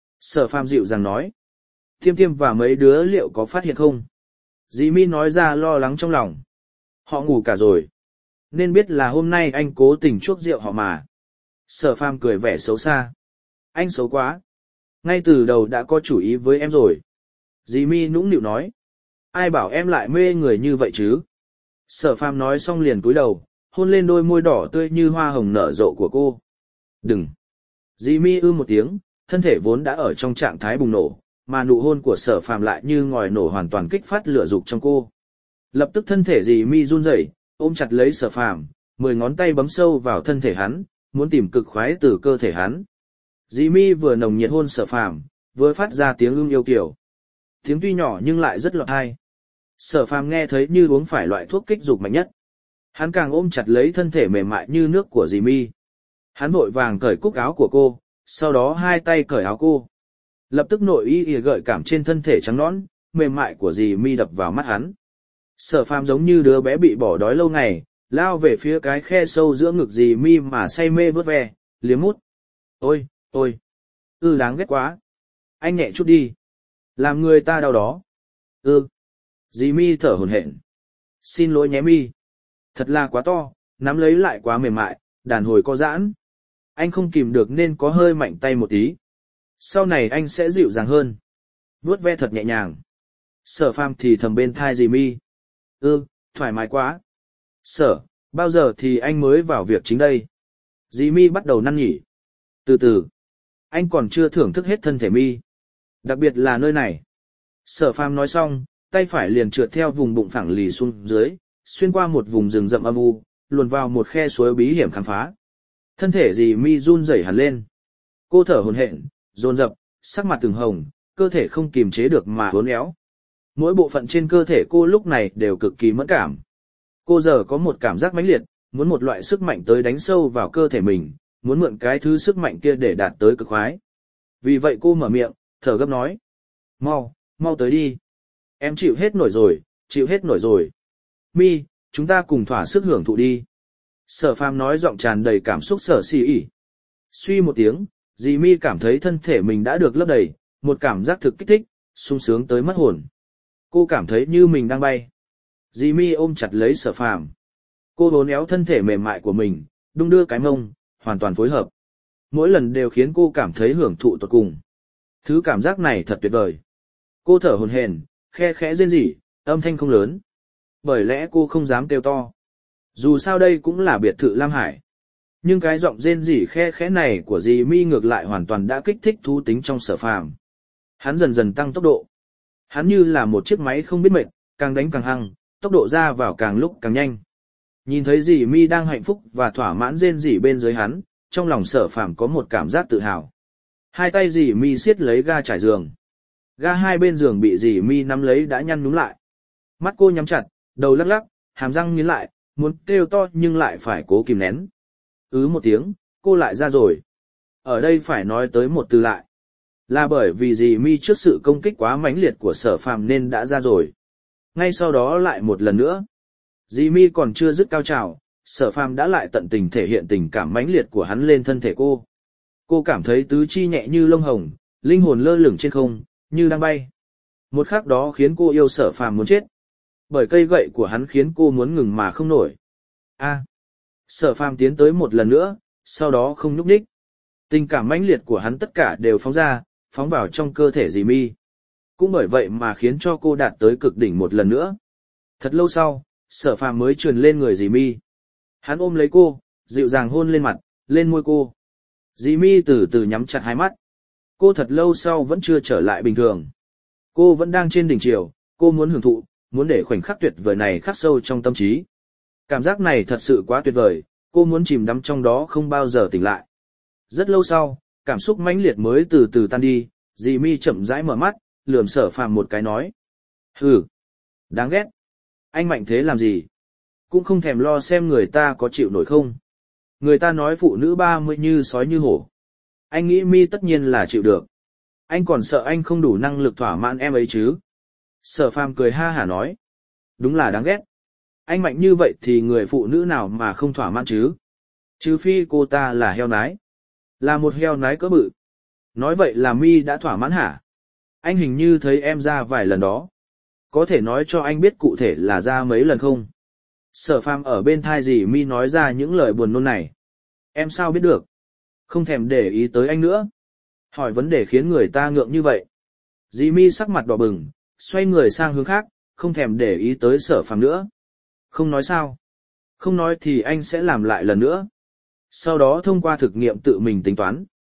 Sở phàm dịu dàng nói. Tiêm Tiêm và mấy đứa liệu có phát hiện không? Dì Mi nói ra lo lắng trong lòng. Họ ngủ cả rồi. Nên biết là hôm nay anh cố tình chuốc rượu họ mà. Sở phàm cười vẻ xấu xa. Anh xấu quá. Ngay từ đầu đã có chủ ý với em rồi. Dì Mi nũng nịu nói. Ai bảo em lại mê người như vậy chứ? Sở phàm nói xong liền cúi đầu, hôn lên đôi môi đỏ tươi như hoa hồng nở rộ của cô. Đừng. Dì Mi ư một tiếng, thân thể vốn đã ở trong trạng thái bùng nổ, mà nụ hôn của Sở Phàm lại như ngòi nổ hoàn toàn kích phát lửa dục trong cô. Lập tức thân thể dì Mi run rẩy, ôm chặt lấy Sở Phàm, mười ngón tay bấm sâu vào thân thể hắn, muốn tìm cực khoái từ cơ thể hắn. Dì Mi vừa nồng nhiệt hôn Sở Phàm, vừa phát ra tiếng ưm yêu kiều. Tiếng tuy nhỏ nhưng lại rất lọt tai. Sở Phàm nghe thấy như uống phải loại thuốc kích dục mạnh nhất. Hắn càng ôm chặt lấy thân thể mềm mại như nước của dì Mi. Hắn vội vàng cởi cúc áo của cô, sau đó hai tay cởi áo cô. Lập tức nội y ỉa gợi cảm trên thân thể trắng nõn, mềm mại của dì Mi đập vào mắt hắn. Sở Phàm giống như đứa bé bị bỏ đói lâu ngày, lao về phía cái khe sâu giữa ngực dì Mi mà say mê vớt ve, liếm mút. Ôi, ôi, ư ừ, đáng ghét quá. Anh nhẹ chút đi. Làm người ta đau đó. Ư. Ừ. Dì Mi thở hổn hển. Xin lỗi nhé Mi. Thật là quá to, nắm lấy lại quá mềm mại, đàn hồi có giãn. Anh không kìm được nên có hơi mạnh tay một tí. Sau này anh sẽ dịu dàng hơn. Vuốt ve thật nhẹ nhàng. Sở Phàm thì thầm bên thai dì Mi. Ư, ừ, thoải mái quá. Sở, bao giờ thì anh mới vào việc chính đây? Dì Mi bắt đầu năn nỉ. Từ từ. Anh còn chưa thưởng thức hết thân thể Mi. Đặc biệt là nơi này. Sở Phàm nói xong, tay phải liền trượt theo vùng bụng phẳng lì xuống dưới, xuyên qua một vùng rừng rậm âm u, luồn vào một khe suối bí hiểm khám phá. Thân thể dì Mi run rẩy hẳn lên. Cô thở hổn hển, dồn dập, sắc mặt từng hồng, cơ thể không kìm chế được mà uốn éo. Mỗi bộ phận trên cơ thể cô lúc này đều cực kỳ mẫn cảm. Cô giờ có một cảm giác mãnh liệt, muốn một loại sức mạnh tới đánh sâu vào cơ thể mình, muốn mượn cái thứ sức mạnh kia để đạt tới cực khoái. Vì vậy cô mở miệng, thở gấp nói. Mau, mau tới đi. Em chịu hết nổi rồi, chịu hết nổi rồi. Mi, chúng ta cùng thỏa sức hưởng thụ đi. Sở Phàm nói giọng tràn đầy cảm xúc sở xì ỉ. Suy một tiếng, dì Mi cảm thấy thân thể mình đã được lấp đầy, một cảm giác thực kích thích, sung sướng tới mất hồn. Cô cảm thấy như mình đang bay. Dì Mi ôm chặt lấy Sở Phàm. Cô uốn éo thân thể mềm mại của mình, đung đưa cái mông, hoàn toàn phối hợp. Mỗi lần đều khiến cô cảm thấy hưởng thụ tột cùng. Thứ cảm giác này thật tuyệt vời. Cô thở hổn hển, khe khẽ rên rỉ, âm thanh không lớn. Bởi lẽ cô không dám kêu to. Dù sao đây cũng là biệt thự Lam Hải. Nhưng cái giọng rên rỉ khe khẽ này của dì Mi ngược lại hoàn toàn đã kích thích thú tính trong Sở Phàm. Hắn dần dần tăng tốc độ. Hắn như là một chiếc máy không biết mệt, càng đánh càng hăng, tốc độ ra vào càng lúc càng nhanh. Nhìn thấy dì Mi đang hạnh phúc và thỏa mãn rên rỉ bên dưới hắn, trong lòng Sở Phàm có một cảm giác tự hào. Hai tay dì Mi siết lấy ga trải giường. Ga hai bên giường bị dì Mi nắm lấy đã nhăn nhúm lại. Mắt cô nhắm chặt, đầu lắc lắc, hàm răng nghiến lại, muốn kêu to nhưng lại phải cố kìm nén. Ứ một tiếng, cô lại ra rồi. Ở đây phải nói tới một từ lại. Là bởi vì dì Mi trước sự công kích quá mãnh liệt của Sở Phàm nên đã ra rồi. Ngay sau đó lại một lần nữa. Dì Mi còn chưa dứt cao trào, Sở Phàm đã lại tận tình thể hiện tình cảm mãnh liệt của hắn lên thân thể cô. Cô cảm thấy tứ chi nhẹ như lông hồng, linh hồn lơ lửng trên không, như đang bay. Một khắc đó khiến cô yêu Sở Phàm muốn chết. Bởi cây gậy của hắn khiến cô muốn ngừng mà không nổi. A. À. Sở Phàm tiến tới một lần nữa, sau đó không nhúc nhích. Tình cảm mãnh liệt của hắn tất cả đều phóng ra, phóng vào trong cơ thể dì Mi. Cũng bởi vậy mà khiến cho cô đạt tới cực đỉnh một lần nữa. Thật lâu sau, Sở Phàm mới trườn lên người dì Mi. Hắn ôm lấy cô, dịu dàng hôn lên mặt, lên môi cô. Dì Mi từ từ nhắm chặt hai mắt. Cô thật lâu sau vẫn chưa trở lại bình thường. Cô vẫn đang trên đỉnh triều, cô muốn hưởng thụ, muốn để khoảnh khắc tuyệt vời này khắc sâu trong tâm trí. Cảm giác này thật sự quá tuyệt vời, cô muốn chìm đắm trong đó không bao giờ tỉnh lại. Rất lâu sau, cảm xúc mãnh liệt mới từ từ tan đi, dì Mi chậm rãi mở mắt, lườm Sở Phàm một cái nói. Hừ, đáng ghét. Anh mạnh thế làm gì? Cũng không thèm lo xem người ta có chịu nổi không. Người ta nói phụ nữ ba mươi như sói như hổ. Anh nghĩ Mi tất nhiên là chịu được. Anh còn sợ anh không đủ năng lực thỏa mãn em ấy chứ? Sở Phàm cười ha hả nói. Đúng là đáng ghét. Anh mạnh như vậy thì người phụ nữ nào mà không thỏa mãn chứ? Trừ phi cô ta là heo nái. Là một heo nái cỡ bự. Nói vậy là Mi đã thỏa mãn hả? Anh hình như thấy em ra vài lần đó. Có thể nói cho anh biết cụ thể là ra mấy lần không? Sở Phàm ở bên thai dì Mi nói ra những lời buồn nôn này. Em sao biết được? Không thèm để ý tới anh nữa. Hỏi vấn đề khiến người ta ngượng như vậy. Dì Mi sắc mặt đỏ bừng, xoay người sang hướng khác, không thèm để ý tới Sở Phàm nữa. Không nói sao? Không nói thì anh sẽ làm lại lần nữa. Sau đó thông qua thực nghiệm tự mình tính toán.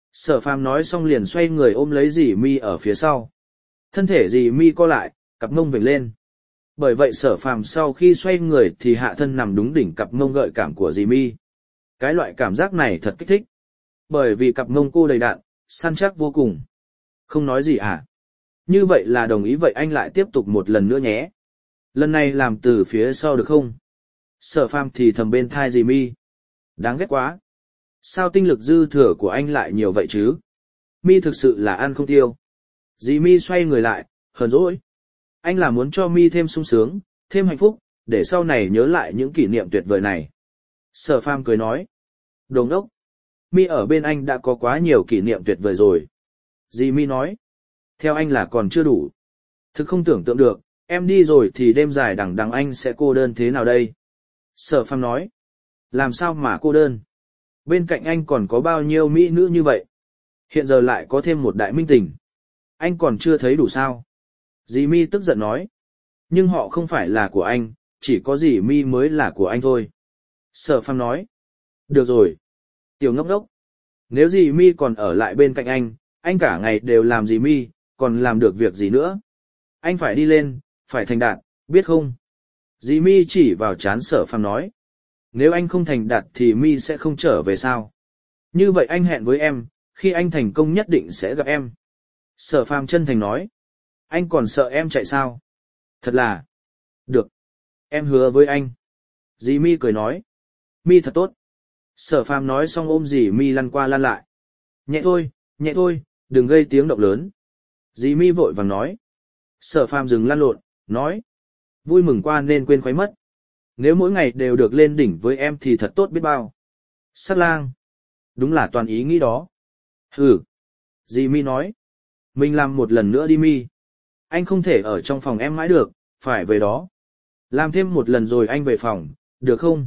Sở phàm nói xong liền xoay người ôm lấy dì mi ở phía sau. Thân thể dì mi co lại, cặp mông vểnh lên. Bởi vậy sở phàm sau khi xoay người thì hạ thân nằm đúng đỉnh cặp mông gợi cảm của dì mi. Cái loại cảm giác này thật kích thích. Bởi vì cặp mông cô đầy đặn, săn chắc vô cùng. Không nói gì à? Như vậy là đồng ý, vậy anh lại tiếp tục một lần nữa nhé. Lần này làm từ phía sau được không? Sở phàm thì thầm bên thai dì mi. Đáng ghét quá. Sao tinh lực dư thừa của anh lại nhiều vậy chứ? Mi thực sự là ăn không tiêu. Dì mi xoay người lại, hờn dỗi. Anh là muốn cho Mi thêm sung sướng, thêm hạnh phúc, để sau này nhớ lại những kỷ niệm tuyệt vời này. Sở phàm cười nói. Đồ ngốc. Mi ở bên anh đã có quá nhiều kỷ niệm tuyệt vời rồi. Dì Mi nói. Theo anh là còn chưa đủ. Thực không tưởng tượng được, em đi rồi thì đêm dài đằng đằng anh sẽ cô đơn thế nào đây? Sở phàm nói. Làm sao mà cô đơn? Bên cạnh anh còn có bao nhiêu mỹ nữ như vậy? Hiện giờ lại có thêm một đại minh tình. Anh còn chưa thấy đủ sao? Dì Mi tức giận nói. Nhưng họ không phải là của anh, chỉ có dì Mi mới là của anh thôi. Sở phàm nói. Được rồi. Tiểu ngốc đốc. Nếu dì Mi còn ở lại bên cạnh anh, anh cả ngày đều làm dì Mi, còn làm được việc gì nữa? Anh phải đi lên, phải thành đạt, biết không? Dì Mi chỉ vào trán sở phàm nói. Nếu anh không thành đạt thì Mi sẽ không trở về sao? Như vậy anh hẹn với em, khi anh thành công nhất định sẽ gặp em. Sở phàm chân thành nói. Anh còn sợ em chạy sao? Thật là. Được. Em hứa với anh. Dì Mi cười nói. Mi thật tốt. Sở phàm nói xong ôm dì Mi lăn qua lăn lại. Nhẹ thôi, nhẹ thôi, đừng gây tiếng động lớn. Dì Mi vội vàng nói. Sở phàm dừng lăn lộn, nói. Vui mừng qua nên quên khuấy mất. Nếu mỗi ngày đều được lên đỉnh với em thì thật tốt biết bao. Sát lang. Đúng là toàn ý nghĩ đó. Hừ. Dì Mi nói. Mình làm một lần nữa đi Mi. Anh không thể ở trong phòng em mãi được, phải về đó. Làm thêm một lần rồi anh về phòng, được không?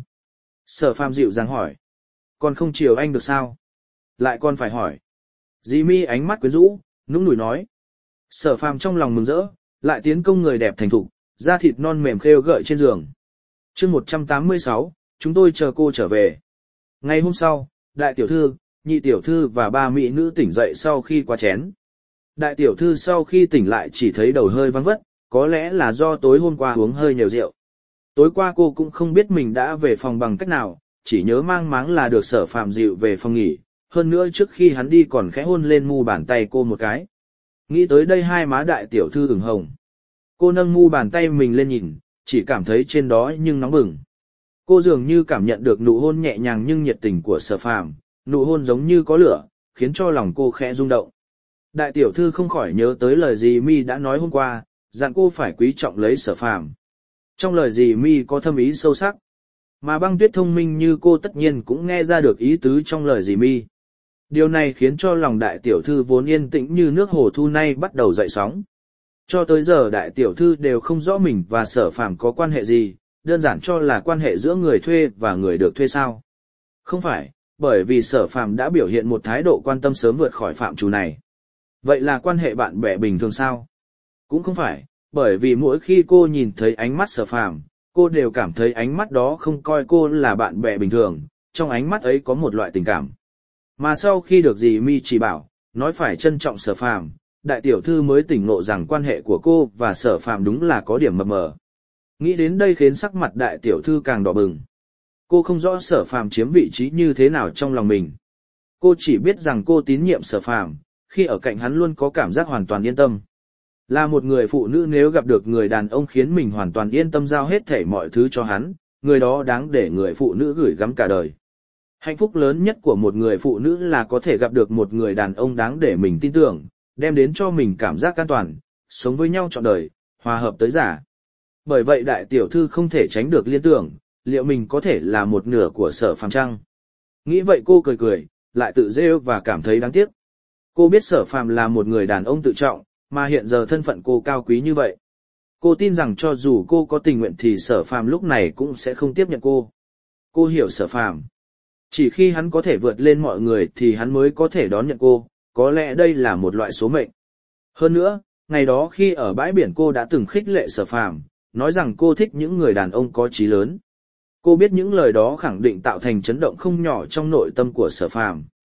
Sở phàm dịu dàng hỏi. Còn không chiều anh được sao? Lại còn phải hỏi. Dì Mi ánh mắt quyến rũ, nũng nủi nói. Sở phàm trong lòng mừng rỡ, lại tiến công người đẹp thành thục, da thịt non mềm khêu gợi trên giường. Chương một trăm tám mươi sáu, chúng tôi chờ cô trở về. Ngày hôm sau, đại tiểu thư, nhị tiểu thư và ba mỹ nữ tỉnh dậy sau khi qua chén. Đại tiểu thư sau khi tỉnh lại chỉ thấy đầu hơi vắng vất, có lẽ là do tối hôm qua uống hơi nhiều rượu. Tối qua cô cũng không biết mình đã về phòng bằng cách nào, chỉ nhớ mang máng là được sở phàm dịu về phòng nghỉ, hơn nữa trước khi hắn đi còn khẽ hôn lên mu bàn tay cô một cái. Nghĩ tới đây hai má đại tiểu thư ửng hồng. Cô nâng mu bàn tay mình lên nhìn, chỉ cảm thấy trên đó nhưng nóng bừng. Cô dường như cảm nhận được nụ hôn nhẹ nhàng nhưng nhiệt tình của sở phàm, nụ hôn giống như có lửa, khiến cho lòng cô khẽ rung động. Đại tiểu thư không khỏi nhớ tới lời dì Mi đã nói hôm qua, dặn cô phải quý trọng lấy sở phàm. Trong lời dì Mi có thâm ý sâu sắc, mà băng tuyết thông minh như cô tất nhiên cũng nghe ra được ý tứ trong lời dì Mi. Điều này khiến cho lòng đại tiểu thư vốn yên tĩnh như nước hồ thu nay bắt đầu dậy sóng. Cho tới giờ đại tiểu thư đều không rõ mình và sở phàm có quan hệ gì, đơn giản cho là quan hệ giữa người thuê và người được thuê sao. Không phải, bởi vì sở phàm đã biểu hiện một thái độ quan tâm sớm vượt khỏi phạm trù này. Vậy là quan hệ bạn bè bình thường sao? Cũng không phải, bởi vì mỗi khi cô nhìn thấy ánh mắt sở phàm, cô đều cảm thấy ánh mắt đó không coi cô là bạn bè bình thường, trong ánh mắt ấy có một loại tình cảm. Mà sau khi được dì Mi chỉ bảo, nói phải trân trọng sở phàm, đại tiểu thư mới tỉnh ngộ rằng quan hệ của cô và sở phàm đúng là có điểm mập mờ. Nghĩ đến đây khiến sắc mặt đại tiểu thư càng đỏ bừng. Cô không rõ sở phàm chiếm vị trí như thế nào trong lòng mình. Cô chỉ biết rằng cô tín nhiệm sở phàm, khi ở cạnh hắn luôn có cảm giác hoàn toàn yên tâm. Là một người phụ nữ nếu gặp được người đàn ông khiến mình hoàn toàn yên tâm giao hết thảy mọi thứ cho hắn, người đó đáng để người phụ nữ gửi gắm cả đời. Hạnh phúc lớn nhất của một người phụ nữ là có thể gặp được một người đàn ông đáng để mình tin tưởng, đem đến cho mình cảm giác an toàn, sống với nhau trọn đời, hòa hợp tới già. Bởi vậy đại tiểu thư không thể tránh được liên tưởng, liệu mình có thể là một nửa của sở phàm chăng? Nghĩ vậy cô cười cười, lại tự rêu và cảm thấy đáng tiếc. Cô biết sở phàm là một người đàn ông tự trọng, mà hiện giờ thân phận cô cao quý như vậy. Cô tin rằng cho dù cô có tình nguyện thì sở phàm lúc này cũng sẽ không tiếp nhận cô. Cô hiểu sở phàm. Chỉ khi hắn có thể vượt lên mọi người thì hắn mới có thể đón nhận cô, có lẽ đây là một loại số mệnh. Hơn nữa, ngày đó khi ở bãi biển cô đã từng khích lệ sở phàm, nói rằng cô thích những người đàn ông có chí lớn. Cô biết những lời đó khẳng định tạo thành chấn động không nhỏ trong nội tâm của sở phàm.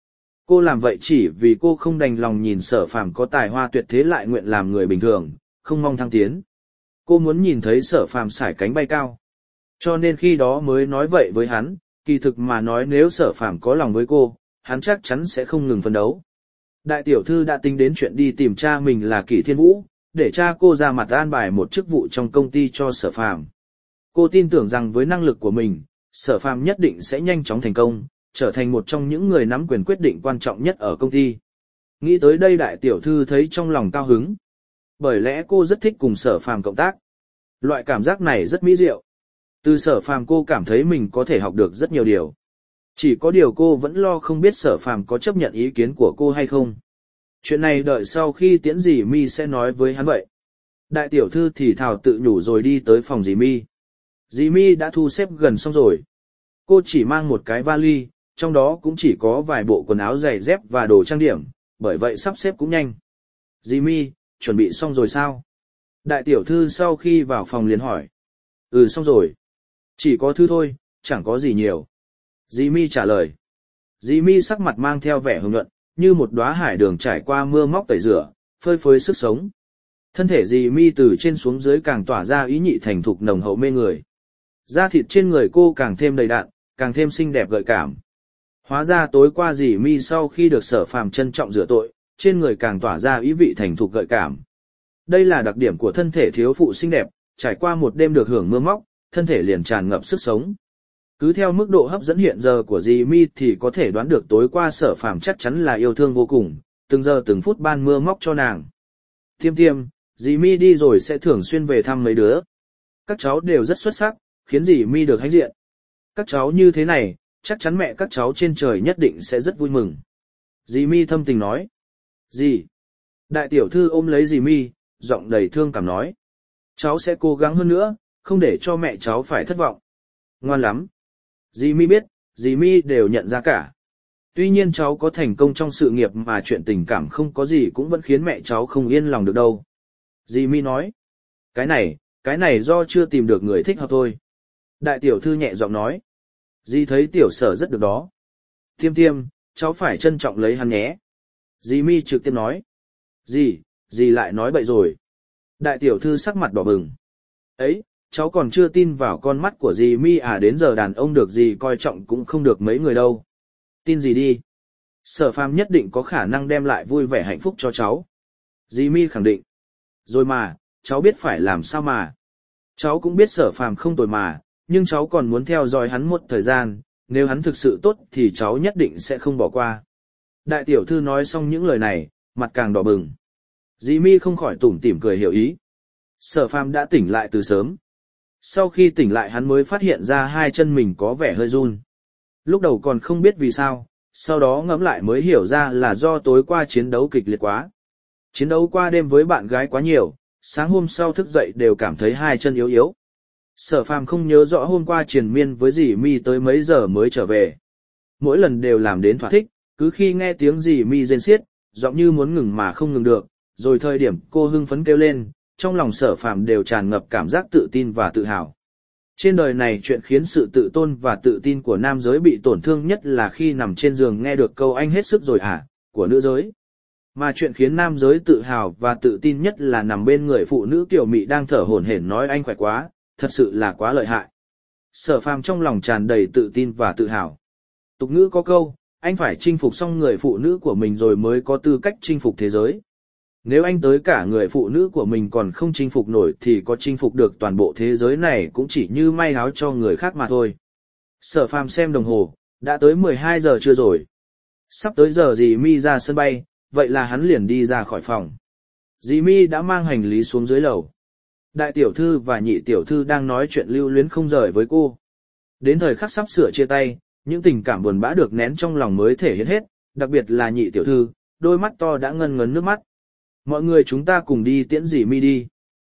Cô làm vậy chỉ vì cô không đành lòng nhìn Sở Phàm có tài hoa tuyệt thế lại nguyện làm người bình thường, không mong thăng tiến. Cô muốn nhìn thấy Sở Phàm sải cánh bay cao. Cho nên khi đó mới nói vậy với hắn, kỳ thực mà nói nếu Sở Phàm có lòng với cô, hắn chắc chắn sẽ không ngừng phấn đấu. Đại tiểu thư đã tính đến chuyện đi tìm cha mình là Kỷ Thiên Vũ, để cha cô ra mặt an bài một chức vụ trong công ty cho Sở Phàm. Cô tin tưởng rằng với năng lực của mình, Sở Phàm nhất định sẽ nhanh chóng thành công, trở thành một trong những người nắm quyền quyết định quan trọng nhất ở công ty. Nghĩ tới đây đại tiểu thư thấy trong lòng cao hứng. Bởi lẽ cô rất thích cùng Sở Phàm cộng tác. Loại cảm giác này rất mỹ diệu. Từ Sở Phàm cô cảm thấy mình có thể học được rất nhiều điều. Chỉ có điều cô vẫn lo không biết Sở Phàm có chấp nhận ý kiến của cô hay không. Chuyện này đợi sau khi tiễn dì Mi sẽ nói với hắn vậy. Đại tiểu thư thì thào tự nhủ rồi đi tới phòng dì Mi. Dì Mi đã thu xếp gần xong rồi. Cô chỉ mang một cái vali, trong đó cũng chỉ có vài bộ quần áo giày dép và đồ trang điểm, bởi vậy sắp xếp cũng nhanh. Dì Mi, chuẩn bị xong rồi sao? Đại tiểu thư sau khi vào phòng liền hỏi. Ừ xong rồi. Chỉ có thư thôi, chẳng có gì nhiều. Dì Mi trả lời. Dì Mi sắc mặt mang theo vẻ hưng nhuận, như một đóa hải đường trải qua mưa móc tẩy rửa, phơi phới sức sống. Thân thể dì Mi từ trên xuống dưới càng tỏa ra ý nhị thành thục nồng hậu mê người. Da thịt trên người cô càng thêm đầy đặn, càng thêm xinh đẹp gợi cảm. Hóa ra tối qua dì Mi sau khi được Sở Phàm trân trọng rửa tội, trên người càng tỏa ra ý vị thành thục gợi cảm. Đây là đặc điểm của thân thể thiếu phụ xinh đẹp, trải qua một đêm được hưởng mưa móc, thân thể liền tràn ngập sức sống. Cứ theo mức độ hấp dẫn hiện giờ của dì Mi thì có thể đoán được tối qua Sở Phàm chắc chắn là yêu thương vô cùng, từng giờ từng phút ban mưa móc cho nàng. Tiêm tiêm, dì Mi đi rồi sẽ thường xuyên về thăm mấy đứa. Các cháu đều rất xuất sắc, khiến dì Mi được hãnh diện. Các cháu như thế này, chắc chắn mẹ các cháu trên trời nhất định sẽ rất vui mừng. Dì Mi thâm tình nói. Dì. Đại tiểu thư ôm lấy dì Mi, giọng đầy thương cảm nói. Cháu sẽ cố gắng hơn nữa, không để cho mẹ cháu phải thất vọng. Ngoan lắm. Dì Mi biết, dì Mi đều nhận ra cả. Tuy nhiên cháu có thành công trong sự nghiệp mà chuyện tình cảm không có gì cũng vẫn khiến mẹ cháu không yên lòng được đâu. Dì Mi nói. Cái này, cái này do chưa tìm được người thích hợp thôi. Đại tiểu thư nhẹ giọng nói. Dì thấy tiểu Sở rất được đó. Tiêm tiêm, cháu phải trân trọng lấy hắn nhé. Dì Mi trực tiếp nói. Dì, dì lại nói bậy rồi. Đại tiểu thư sắc mặt đỏ bừng. Ấy, cháu còn chưa tin vào con mắt của dì Mi à, đến giờ đàn ông được dì coi trọng cũng không được mấy người đâu. Tin gì đi. Sở Phàm nhất định có khả năng đem lại vui vẻ hạnh phúc cho cháu. Dì Mi khẳng định. Rồi mà, cháu biết phải làm sao mà. Cháu cũng biết Sở Phàm không tồi mà, nhưng cháu còn muốn theo dõi hắn một thời gian, nếu hắn thực sự tốt thì cháu nhất định sẽ không bỏ qua. Đại tiểu thư nói xong những lời này, mặt càng đỏ bừng. Dì Mi không khỏi tủm tỉm cười hiểu ý. Sở Phàm đã tỉnh lại từ sớm. Sau khi tỉnh lại hắn mới phát hiện ra hai chân mình có vẻ hơi run. Lúc đầu còn không biết vì sao, sau đó ngẫm lại mới hiểu ra là do tối qua chiến đấu kịch liệt quá. Chiến đấu qua đêm với bạn gái quá nhiều, sáng hôm sau thức dậy đều cảm thấy hai chân yếu yếu. Sở Phàm không nhớ rõ hôm qua triền miên với dì Mi tới mấy giờ mới trở về. Mỗi lần đều làm đến thỏa thích, cứ khi nghe tiếng dì Mi rên xiết, giọng như muốn ngừng mà không ngừng được, rồi thời điểm cô hưng phấn kêu lên, trong lòng Sở Phàm đều tràn ngập cảm giác tự tin và tự hào. Trên đời này chuyện khiến sự tự tôn và tự tin của nam giới bị tổn thương nhất là khi nằm trên giường nghe được câu anh hết sức rồi hả, của nữ giới. Mà chuyện khiến nam giới tự hào và tự tin nhất là nằm bên người phụ nữ kiều mị đang thở hổn hển nói anh khỏe quá, thật sự là quá lợi hại. Sở Phàm trong lòng tràn đầy tự tin và tự hào. Tục ngữ có câu, anh phải chinh phục xong người phụ nữ của mình rồi mới có tư cách chinh phục thế giới. Nếu anh tới cả người phụ nữ của mình còn không chinh phục nổi thì có chinh phục được toàn bộ thế giới này cũng chỉ như may áo cho người khác mà thôi. Sở Phàm xem đồng hồ, đã tới mười hai giờ trưa rồi. Sắp tới giờ dì Mi ra sân bay, vậy là hắn liền đi ra khỏi phòng. Dì Mi đã mang hành lý xuống dưới lầu. Đại tiểu thư và nhị tiểu thư đang nói chuyện lưu luyến không rời với cô. Đến thời khắc sắp sửa chia tay, những tình cảm buồn bã được nén trong lòng mới thể hiện hết, đặc biệt là nhị tiểu thư, đôi mắt to đã ngân ngấn nước mắt. Mọi người chúng ta cùng đi tiễn dì Mi đi.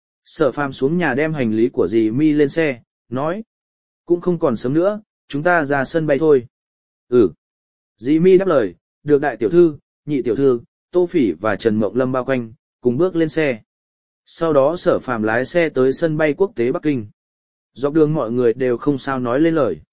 Sở Phàm xuống nhà đem hành lý của dì Mi lên xe, nói. Cũng không còn sớm nữa, chúng ta ra sân bay thôi. Ừ. Dì Mi đáp lời, được đại tiểu thư, nhị tiểu thư, Tô Phỉ và Trần Mộng Lâm bao quanh, cùng bước lên xe. Sau đó Sở Phàm lái xe tới sân bay quốc tế Bắc Kinh. Dọc đường mọi người đều không sao nói lên lời.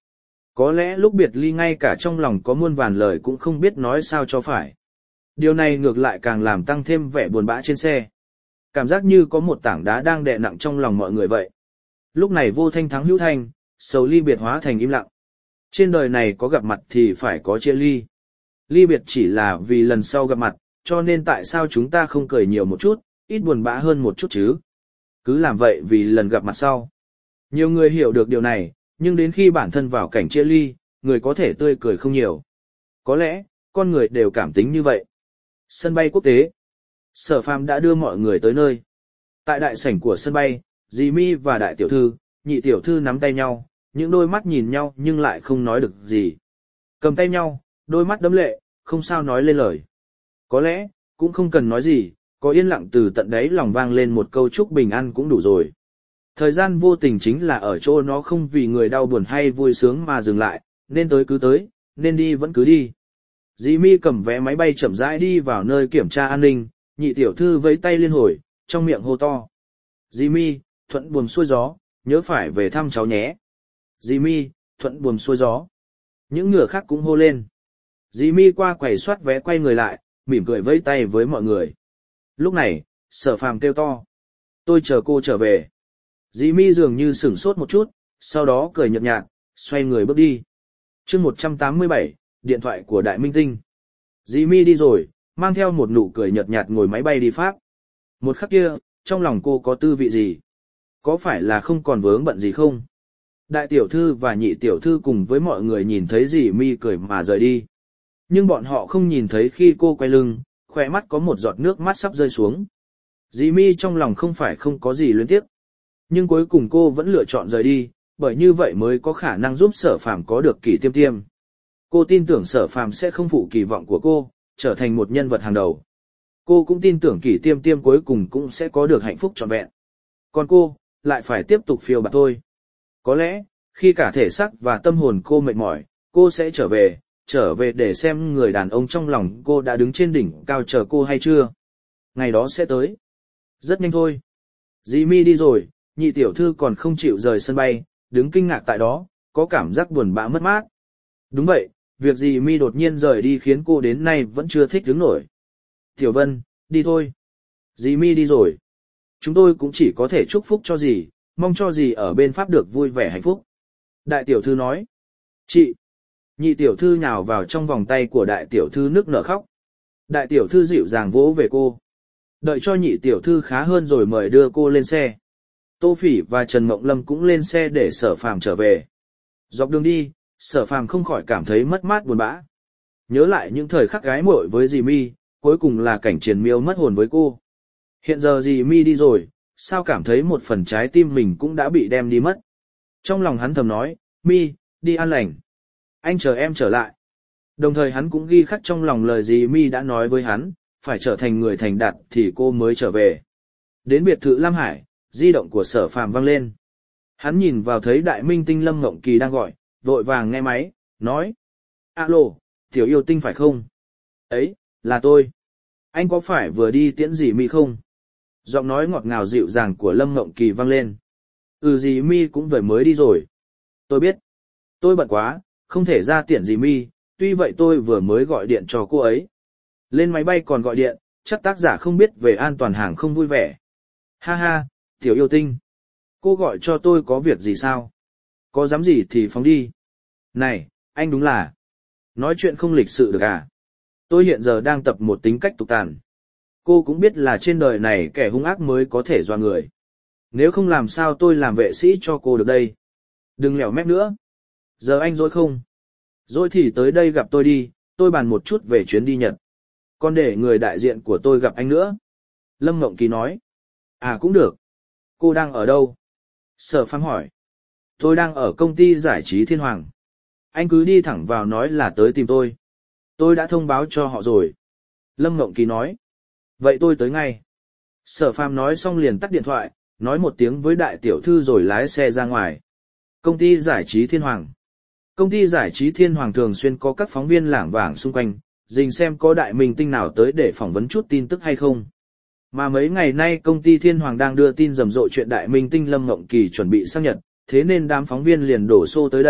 Có lẽ lúc biệt ly ngay cả trong lòng có muôn vàn lời cũng không biết nói sao cho phải. Điều này ngược lại càng làm tăng thêm vẻ buồn bã trên xe. Cảm giác như có một tảng đá đang đè nặng trong lòng mọi người vậy. Lúc này vô thanh thắng hữu thanh, sầu ly biệt hóa thành im lặng. Trên đời này có gặp mặt thì phải có chia ly. Ly biệt chỉ là vì lần sau gặp mặt, cho nên tại sao chúng ta không cười nhiều một chút, ít buồn bã hơn một chút chứ? Cứ làm vậy vì lần gặp mặt sau. Nhiều người hiểu được điều này, nhưng đến khi bản thân vào cảnh chia ly, người có thể tươi cười không nhiều. Có lẽ, con người đều cảm tính như vậy. Sân bay quốc tế. Sở Phàm đã đưa mọi người tới nơi. Tại đại sảnh của sân bay, dì Mi và đại tiểu thư, nhị tiểu thư nắm tay nhau, những đôi mắt nhìn nhau nhưng lại không nói được gì. Cầm tay nhau, đôi mắt đẫm lệ, không sao nói lên lời. Có lẽ, cũng không cần nói gì, có yên lặng từ tận đáy lòng vang lên một câu chúc bình an cũng đủ rồi. Thời gian vô tình chính là ở chỗ nó không vì người đau buồn hay vui sướng mà dừng lại, nên tới cứ tới, nên đi vẫn cứ đi. Dì Mi cầm vé máy bay chậm rãi đi vào nơi kiểm tra an ninh, nhị tiểu thư vẫy tay liên hồi, trong miệng hô to. Dì Mi, thuận buồm xuôi gió, nhớ phải về thăm cháu nhé. Dì Mi, thuận buồm xuôi gió. Những ngựa khác cũng hô lên. Dì Mi qua quầy soát vé quay người lại, mỉm cười vẫy tay với mọi người. Lúc này, Sở Phàm kêu to. Tôi chờ cô trở về. Dì Mi dường như sửng sốt một chút, sau đó cười nhợt nhạt, xoay người bước đi. Chương một trăm tám mươi bảy, điện thoại của Đại Minh Tinh. Dì Mi đi rồi, mang theo một nụ cười nhợt nhạt ngồi máy bay đi Pháp. Một khắc kia, trong lòng cô có tư vị gì? Có phải là không còn vướng bận gì không? Đại tiểu thư và nhị tiểu thư cùng với mọi người nhìn thấy dì Mi cười mà rời đi. Nhưng bọn họ không nhìn thấy khi cô quay lưng, khóe mắt có một giọt nước mắt sắp rơi xuống. Dì Mi trong lòng không phải không có gì luyến tiếc. Nhưng cuối cùng cô vẫn lựa chọn rời đi, bởi như vậy mới có khả năng giúp Sở Phàm có được Kỷ Tiêm Tiêm. Cô tin tưởng Sở Phàm sẽ không phụ kỳ vọng của cô, trở thành một nhân vật hàng đầu. Cô cũng tin tưởng Kỷ Tiêm Tiêm cuối cùng cũng sẽ có được hạnh phúc trọn vẹn. Còn cô, lại phải tiếp tục phiêu bạt thôi. Có lẽ, khi cả thể xác và tâm hồn cô mệt mỏi, cô sẽ trở về, trở về để xem người đàn ông trong lòng cô đã đứng trên đỉnh cao chờ cô hay chưa. Ngày đó sẽ tới. Rất nhanh thôi. Dì Mi đi rồi, nhị tiểu thư còn không chịu rời sân bay, đứng kinh ngạc tại đó, có cảm giác buồn bã mất mát. Đúng vậy, việc dì Mi đột nhiên rời đi khiến cô đến nay vẫn chưa thích đứng nổi. Tiểu Vân, đi thôi. Dì Mi đi rồi. Chúng tôi cũng chỉ có thể chúc phúc cho dì, mong cho dì ở bên Pháp được vui vẻ hạnh phúc. Đại tiểu thư nói. Chị. Nhị tiểu thư nhào vào trong vòng tay của đại tiểu thư nức nở khóc. Đại tiểu thư dịu dàng vỗ về cô. Đợi cho nhị tiểu thư khá hơn rồi mời đưa cô lên xe. Tô Phỉ và Trần Mộng Lâm cũng lên xe để Sở Phàm trở về. Dọc đường đi, Sở Phàm không khỏi cảm thấy mất mát buồn bã. Nhớ lại những thời khắc gái muội với dì Mi, cuối cùng là cảnh triền miêu mất hồn với cô. Hiện giờ dì Mi đi rồi, sao cảm thấy một phần trái tim mình cũng đã bị đem đi mất. Trong lòng hắn thầm nói, Mi, đi an lành. Anh chờ em trở lại. Đồng thời hắn cũng ghi khắc trong lòng lời dì Mi đã nói với hắn, phải trở thành người thành đạt thì cô mới trở về. Đến biệt thự Lam Hải, di động của Sở Phàm vang lên. Hắn nhìn vào thấy Đại Minh Tinh Lâm Ngộng Kỳ đang gọi, vội vàng nghe máy, nói. Alo, tiểu yêu tinh phải không? Ấy, là tôi. Anh có phải vừa đi tiễn dì Mi không? Giọng nói ngọt ngào dịu dàng của Lâm Ngộng Kỳ vang lên. Ừ, dì Mi cũng vừa mới đi rồi. Tôi biết. Tôi bận quá, không thể ra tiễn dì Mi, tuy vậy tôi vừa mới gọi điện cho cô ấy. Lên máy bay còn gọi điện, chắc tác giả không biết về an toàn hàng không vui vẻ. Ha ha, tiểu yêu tinh. Cô gọi cho tôi có việc gì sao? Có dám gì thì phóng đi. Này, anh đúng là. Nói chuyện không lịch sự được à? Tôi hiện giờ đang tập một tính cách tục tàn. Cô cũng biết là trên đời này kẻ hung ác mới có thể doa người. Nếu không làm sao tôi làm vệ sĩ cho cô được đây. Đừng lẻo mép nữa. Giờ anh dối không? Dối thì tới đây gặp tôi đi, tôi bàn một chút về chuyến đi Nhật. Còn để người đại diện của tôi gặp anh nữa. Lâm Ngộng Kỳ nói. À cũng được. Cô đang ở đâu? Sở Phàm hỏi. Tôi đang ở công ty giải trí Thiên Hoàng. Anh cứ đi thẳng vào nói là tới tìm tôi. Tôi đã thông báo cho họ rồi. Lâm Ngộng Kỳ nói. Vậy tôi tới ngay. Sở Phàm nói xong liền tắt điện thoại, nói một tiếng với đại tiểu thư rồi lái xe ra ngoài. Công ty giải trí Thiên Hoàng. Công ty giải trí Thiên Hoàng thường xuyên có các phóng viên lảng vảng xung quanh, dình xem có đại minh tinh nào tới để phỏng vấn chút tin tức hay không. Mà mấy ngày nay công ty Thiên Hoàng đang đưa tin rầm rộ chuyện đại minh tinh Lâm Ngộng Kỳ chuẩn bị sang Nhật, thế nên đám phóng viên liền đổ xô tới đây,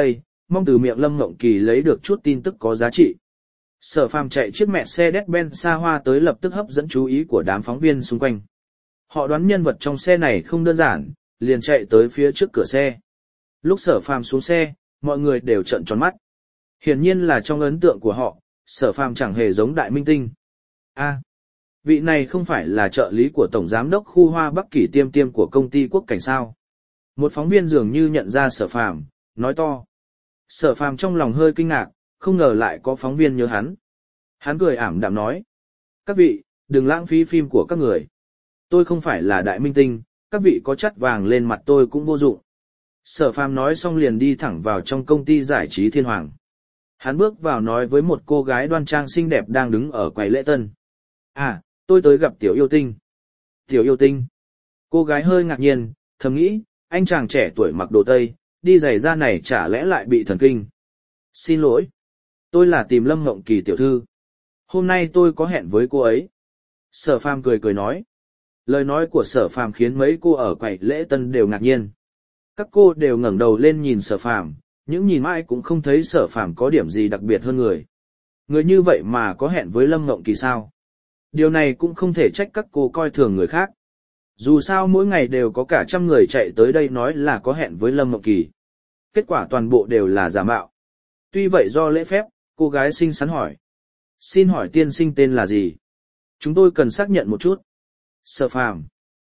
mong từ miệng Lâm Ngộng Kỳ lấy được chút tin tức có giá trị. Sở Phàm chạy chiếc mẹ xe Mercedes-Benz xa hoa tới lập tức hấp dẫn chú ý của đám phóng viên xung quanh. Họ đoán nhân vật trong xe này không đơn giản, liền chạy tới phía trước cửa xe. Lúc Sở Phàm xuống xe, mọi người đều trợn tròn mắt. Hiển nhiên là trong ấn tượng của họ, Sở Phàm chẳng hề giống đại minh tinh. A, à, vị này không phải là trợ lý của tổng giám đốc khu Hoa Bắc Kỷ Tiêm Tiêm của công ty Quốc Cảnh sao? Một phóng viên dường như nhận ra Sở Phàm, nói to. Sở Phàm trong lòng hơi kinh ngạc, không ngờ lại có phóng viên nhớ hắn. Hắn cười ảm đạm nói: "Các vị, đừng lãng phí phim của các người. Tôi không phải là đại minh tinh, các vị có chắt vàng lên mặt tôi cũng vô dụng." Sở Phàm nói xong liền đi thẳng vào trong công ty giải trí Thiên Hoàng. Hắn bước vào nói với một cô gái đoan trang xinh đẹp đang đứng ở quầy lễ tân. "À, tôi tới gặp Tiểu Yêu Tinh." "Tiểu Yêu Tinh?" Cô gái hơi ngạc nhiên, thầm nghĩ, anh chàng trẻ tuổi mặc đồ Tây, đi giày da này chả lẽ lại bị thần kinh. "Xin lỗi, tôi là tìm Lâm Ngộng Kỳ tiểu thư. Hôm nay tôi có hẹn với cô ấy." Sở Phàm cười cười nói. Lời nói của Sở Phàm khiến mấy cô ở quầy lễ tân đều ngạc nhiên. Các cô đều ngẩng đầu lên nhìn Sở Phàm, nhưng nhìn mãi cũng không thấy Sở Phàm có điểm gì đặc biệt hơn người. Người như vậy mà có hẹn với Lâm Ngộng Kỳ sao? Điều này cũng không thể trách các cô coi thường người khác. Dù sao mỗi ngày đều có cả trăm người chạy tới đây nói là có hẹn với Lâm Ngộng Kỳ. Kết quả toàn bộ đều là giả mạo. Tuy vậy do lễ phép, cô gái xinh xắn hỏi. "Xin hỏi tiên sinh tên là gì? Chúng tôi cần xác nhận một chút." Sở Phàm.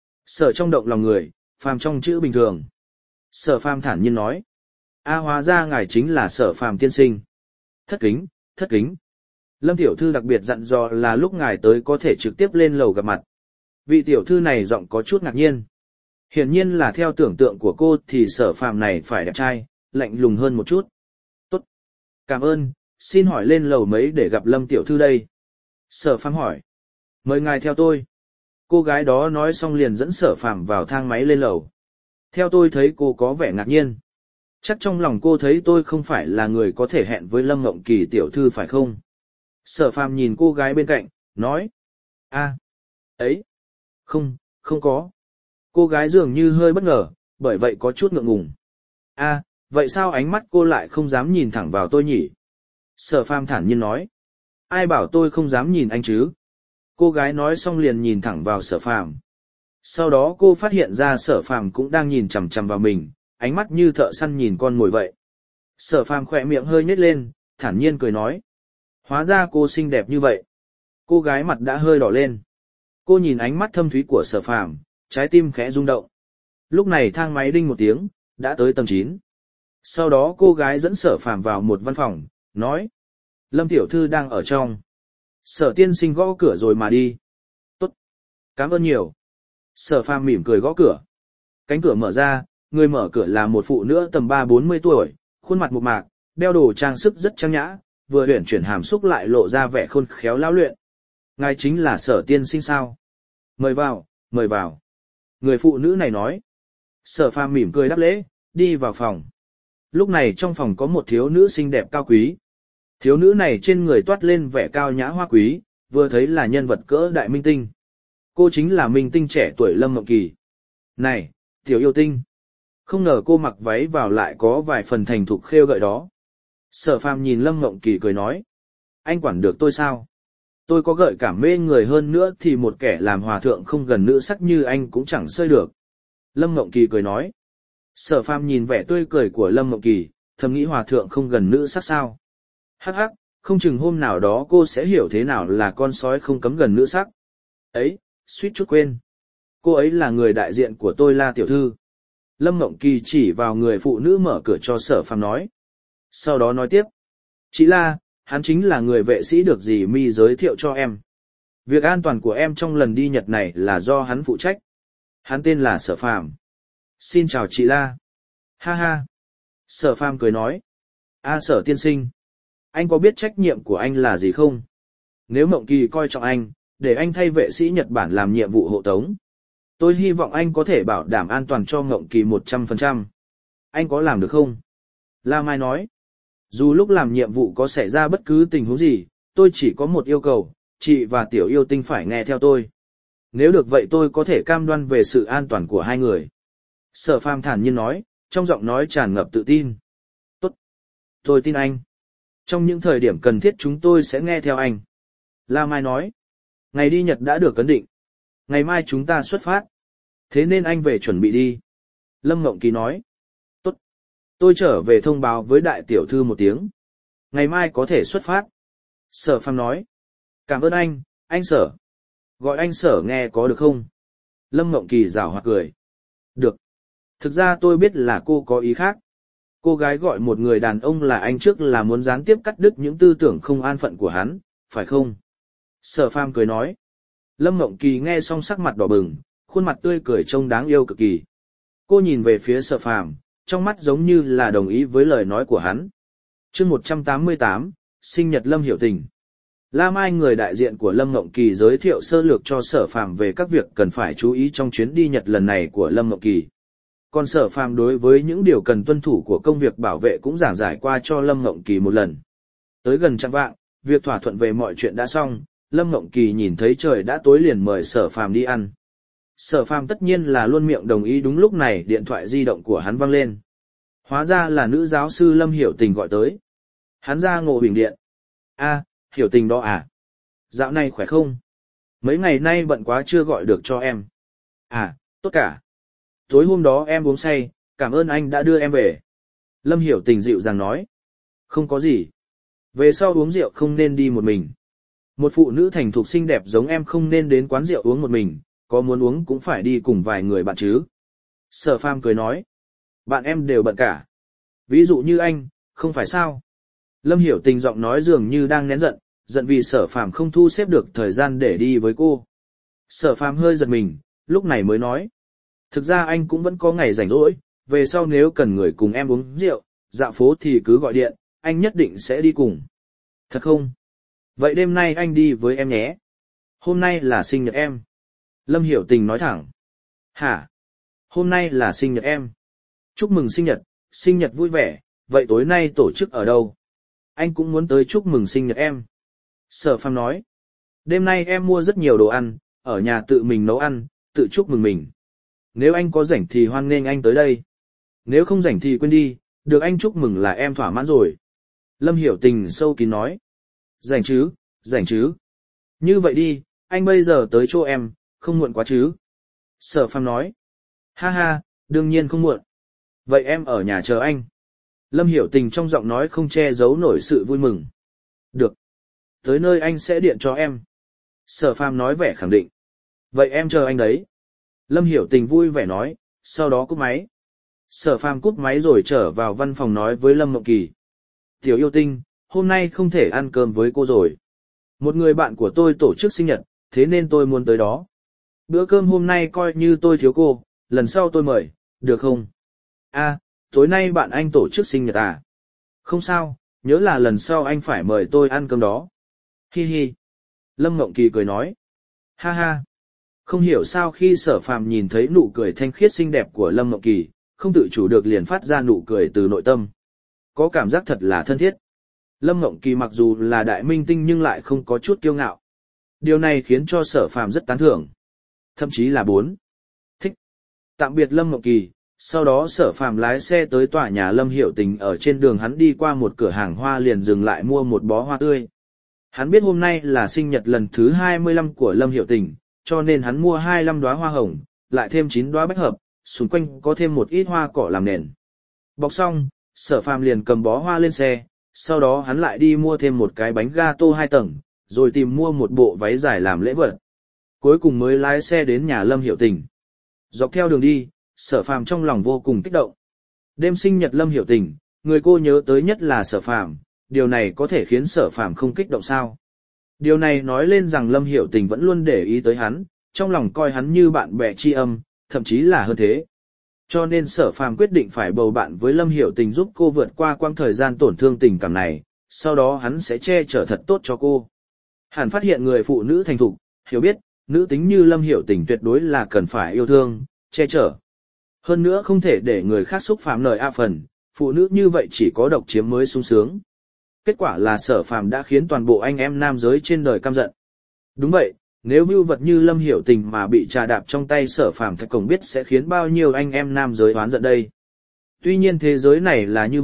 Sở trong động lòng người, Phàm trong chữ bình thường. Sở Phàm thản nhiên nói. "A, hóa ra ngài chính là Sở Phàm tiên sinh. Thất kính, thất kính. Lâm tiểu thư đặc biệt dặn dò là lúc ngài tới có thể trực tiếp lên lầu gặp mặt." Vị tiểu thư này giọng có chút ngạc nhiên. Hiển nhiên là theo tưởng tượng của cô thì Sở Phàm này phải đẹp trai, lạnh lùng hơn một chút. "Tốt. Cảm ơn, xin hỏi lên lầu mấy để gặp Lâm tiểu thư đây?" Sở Phàm hỏi. "Mời ngài theo tôi." Cô gái đó nói xong liền dẫn Sở Phàm vào thang máy lên lầu. Theo tôi thấy cô có vẻ ngạc nhiên. Chắc trong lòng cô thấy tôi không phải là người có thể hẹn với Lâm Ngộng Kỳ tiểu thư phải không? Sở Phàm nhìn cô gái bên cạnh, nói. "A, ấy, không, không có." Cô gái dường như hơi bất ngờ, bởi vậy có chút ngượng ngùng. "A, vậy sao ánh mắt cô lại không dám nhìn thẳng vào tôi nhỉ?" Sở Phàm thản nhiên nói. "Ai bảo tôi không dám nhìn anh chứ?" Cô gái nói xong liền nhìn thẳng vào Sở Phàm. Sau đó cô phát hiện ra Sở Phàm cũng đang nhìn chằm chằm vào mình, ánh mắt như thợ săn nhìn con mồi vậy. Sở Phàm khỏe miệng hơi nhếch lên, thản nhiên cười nói. "Hóa ra cô xinh đẹp như vậy." Cô gái mặt đã hơi đỏ lên. Cô nhìn ánh mắt thâm thúy của Sở Phàm, trái tim khẽ rung động. Lúc này thang máy đinh một tiếng, đã tới tầng chín. Sau đó cô gái dẫn Sở Phàm vào một văn phòng, nói. "Lâm tiểu thư đang ở trong." Sở tiên sinh gõ cửa rồi mà đi. "Tốt. Cảm ơn nhiều." Sở Phàm mỉm cười gõ cửa. Cánh cửa mở ra, người mở cửa là một phụ nữ tầm ba bốn mươi tuổi, khuôn mặt mộc mạc, đeo đồ trang sức rất trang nhã, vừa uyển chuyển hàm xúc lại lộ ra vẻ khôn khéo lão luyện. "Ngài chính là Sở tiên sinh sao? Mời vào, mời vào." Người phụ nữ này nói. Sở Phàm mỉm cười đáp lễ, đi vào phòng. Lúc này trong phòng có một thiếu nữ xinh đẹp cao quý. Thiếu nữ này trên người toát lên vẻ cao nhã hoa quý, vừa thấy là nhân vật cỡ đại minh tinh. Cô chính là minh tinh trẻ tuổi Lâm Ngộng Kỳ. "Này, Tiểu Yêu Tinh." Không ngờ cô mặc váy vào lại có vài phần thành thục khêu gợi đó. Sở Phàm nhìn Lâm Ngộng Kỳ cười nói. "Anh quản được tôi sao? Tôi có gợi cảm mê người hơn nữa thì một kẻ làm hòa thượng không gần nữ sắc như anh cũng chẳng xơi được." Lâm Ngộng Kỳ cười nói. Sở Phàm nhìn vẻ tươi cười của Lâm Ngộng Kỳ, thầm nghĩ hòa thượng không gần nữ sắc sao. Hắc hắc, không chừng hôm nào đó cô sẽ hiểu thế nào là con sói không cấm gần nữ sắc. Ấy, suýt chút quên. Cô ấy là người đại diện của tôi La tiểu thư. Lâm Ngộng Kỳ chỉ vào người phụ nữ mở cửa cho Sở Phàm nói. Sau đó nói tiếp. "Chị La, hắn chính là người vệ sĩ được dì My giới thiệu cho em. Việc an toàn của em trong lần đi Nhật này là do hắn phụ trách. Hắn tên là Sở Phàm." "Xin chào chị La." "Ha ha." Sở Phàm cười nói. "A Sở tiên sinh, anh có biết trách nhiệm của anh là gì không? Nếu Ngộng Kỳ coi trọng anh, để anh thay vệ sĩ Nhật Bản làm nhiệm vụ hộ tống. Tôi hy vọng anh có thể bảo đảm an toàn cho Ngộng Kỳ một trăm phần trăm. Anh có làm được không?" La Mai nói. "Dù lúc làm nhiệm vụ có xảy ra bất cứ tình huống gì, tôi chỉ có một yêu cầu, chị và Tiểu Yêu Tinh phải nghe theo tôi. Nếu được vậy tôi có thể cam đoan về sự an toàn của hai người." Sở Phàm thản nhiên nói, trong giọng nói tràn ngập tự tin. "Tốt. Tôi tin anh. Trong những thời điểm cần thiết chúng tôi sẽ nghe theo anh. La Mai nói. Ngày đi Nhật đã được ấn định. Ngày mai chúng ta xuất phát. Thế nên anh về chuẩn bị đi. Lâm Ngộng Kỳ nói. Tốt. Tôi trở về thông báo với đại tiểu thư một tiếng. Ngày mai có thể xuất phát. Sở Phàm nói. Cảm ơn anh, anh Sở. Gọi anh Sở nghe có được không? Lâm Ngộng Kỳ giảo hoạt cười. Được. Thực ra tôi biết là cô có ý khác. Cô gái gọi một người đàn ông là anh trước là muốn gián tiếp cắt đứt những tư tưởng không an phận của hắn, phải không? Sở Phàm cười nói. Lâm Ngộng Kỳ nghe xong sắc mặt đỏ bừng, khuôn mặt tươi cười trông đáng yêu cực kỳ. Cô nhìn về phía Sở Phàm, trong mắt giống như là đồng ý với lời nói của hắn. Chương một trăm tám mươi tám, sinh nhật Lâm Hiểu Tình. La Mai, người đại diện của Lâm Ngộng Kỳ, giới thiệu sơ lược cho Sở Phàm về các việc cần phải chú ý trong chuyến đi Nhật lần này của Lâm Ngộng Kỳ. Còn Sở Phàm đối với những điều cần tuân thủ của công việc bảo vệ cũng giảng giải qua cho Lâm Ngộng Kỳ một lần. Tới gần chạng vạng, việc thỏa thuận về mọi chuyện đã xong, Lâm Ngộng Kỳ nhìn thấy trời đã tối liền mời Sở Phàm đi ăn. Sở Phàm tất nhiên là luôn miệng đồng ý. Đúng lúc này điện thoại di động của hắn vang lên. Hóa ra là nữ giáo sư Lâm Hiểu Tình gọi tới. Hắn ra ngộ bình điện. A, Hiểu Tình đó à? Dạo này khỏe không? Mấy ngày nay bận quá chưa gọi được cho em. À, tốt cả. Tối hôm đó em uống say, cảm ơn anh đã đưa em về. Lâm Hiểu Tình dịu dàng nói. Không có gì. Về sau uống rượu không nên đi một mình. Một phụ nữ thành thục xinh đẹp giống em không nên đến quán rượu uống một mình, có muốn uống cũng phải đi cùng vài người bạn chứ. Sở Phàm cười nói. Bạn em đều bận cả. Ví dụ như anh, không phải sao? Lâm Hiểu Tình giọng nói dường như đang nén giận, giận vì Sở Phàm không thu xếp được thời gian để đi với cô. Sở Phàm hơi giật mình, lúc này mới nói. Thực ra anh cũng vẫn có ngày rảnh rỗi, về sau nếu cần người cùng em uống rượu, dạo phố thì cứ gọi điện, anh nhất định sẽ đi cùng. Thật không? Vậy đêm nay anh đi với em nhé. Hôm nay là sinh nhật em. Lâm Hiểu Tình nói thẳng. Hả? Hôm nay là sinh nhật em. Chúc mừng sinh nhật, sinh nhật vui vẻ, vậy tối nay tổ chức ở đâu? Anh cũng muốn tới chúc mừng sinh nhật em. Sở Phàm nói. Đêm nay em mua rất nhiều đồ ăn, ở nhà tự mình nấu ăn, tự chúc mừng mình. Nếu anh có rảnh thì hoan nghênh anh tới đây. Nếu không rảnh thì quên đi, được anh chúc mừng là em thỏa mãn rồi. Lâm Hiểu Tình sâu kín nói. Rảnh chứ, rảnh chứ. Như vậy đi, anh bây giờ tới chỗ em, không muộn quá chứ. Sở Phàm nói. Ha ha, đương nhiên không muộn. Vậy em ở nhà chờ anh. Lâm Hiểu Tình trong giọng nói không che giấu nổi sự vui mừng. Được. Tới nơi anh sẽ điện cho em. Sở Phàm nói vẻ khẳng định. Vậy em chờ anh đấy. Lâm Hiểu Tình vui vẻ nói, sau đó cúp máy. Sở Phàm cúp máy rồi trở vào văn phòng nói với Lâm Ngộng Kỳ. Tiểu yêu tinh, hôm nay không thể ăn cơm với cô rồi. Một người bạn của tôi tổ chức sinh nhật, thế nên tôi muốn tới đó. Bữa cơm hôm nay coi như tôi thiếu cô, lần sau tôi mời, được không? À, tối nay bạn anh tổ chức sinh nhật à? Không sao, nhớ là lần sau anh phải mời tôi ăn cơm đó. Hi hi. Lâm Ngộng Kỳ cười nói. Ha ha. Không hiểu sao khi Sở Phàm nhìn thấy nụ cười thanh khiết xinh đẹp của Lâm Ngộng Kỳ, không tự chủ được liền phát ra nụ cười từ nội tâm. Có cảm giác thật là thân thiết. Lâm Ngộng Kỳ mặc dù là đại minh tinh nhưng lại không có chút kiêu ngạo. Điều này khiến cho Sở Phàm rất tán thưởng. Thậm chí là bốn. Thích. Tạm biệt Lâm Ngộng Kỳ, sau đó Sở Phàm lái xe tới tòa nhà Lâm Hiểu Tình. Ở trên đường hắn đi qua một cửa hàng hoa liền dừng lại mua một bó hoa tươi. Hắn biết hôm nay là sinh nhật lần thứ hai mươi lăm của Lâm Hiểu Tình, cho nên hắn mua hai mươi lăm đóa hoa hồng, lại thêm chín đóa bách hợp, xung quanh có thêm một ít hoa cỏ làm nền. Bọc xong, Sở Phàm liền cầm bó hoa lên xe, sau đó hắn lại đi mua thêm một cái bánh gato hai tầng, rồi tìm mua một bộ váy dài làm lễ vật. Cuối cùng mới lái xe đến nhà Lâm Hiểu Tình. Dọc theo đường đi, Sở Phàm trong lòng vô cùng kích động. Đêm sinh nhật Lâm Hiểu Tình, người cô nhớ tới nhất là Sở Phàm, điều này có thể khiến Sở Phàm không kích động sao? Điều này nói lên rằng Lâm Hiểu Tình vẫn luôn để ý tới hắn, trong lòng coi hắn như bạn bè tri âm, thậm chí là hơn thế. Cho nên Sở Phàm quyết định phải bầu bạn với Lâm Hiểu Tình giúp cô vượt qua quãng thời gian tổn thương tình cảm này, sau đó hắn sẽ che chở thật tốt cho cô. Hẳn phát hiện người phụ nữ thành thục, hiểu biết, nữ tính như Lâm Hiểu Tình tuyệt đối là cần phải yêu thương, che chở. Hơn nữa không thể để người khác xúc phạm lời a phần, phụ nữ như vậy chỉ có độc chiếm mới sung sướng. Kết quả là Sở Phàm đã khiến toàn bộ anh em nam giới trên đời căm giận. Đúng vậy, nếu vưu vật như Lâm Hiểu Tình mà bị trà đạp trong tay Sở Phàm thật cổng biết sẽ khiến bao nhiêu anh em nam giới oán giận đây. Tuy nhiên thế giới này là như vậy,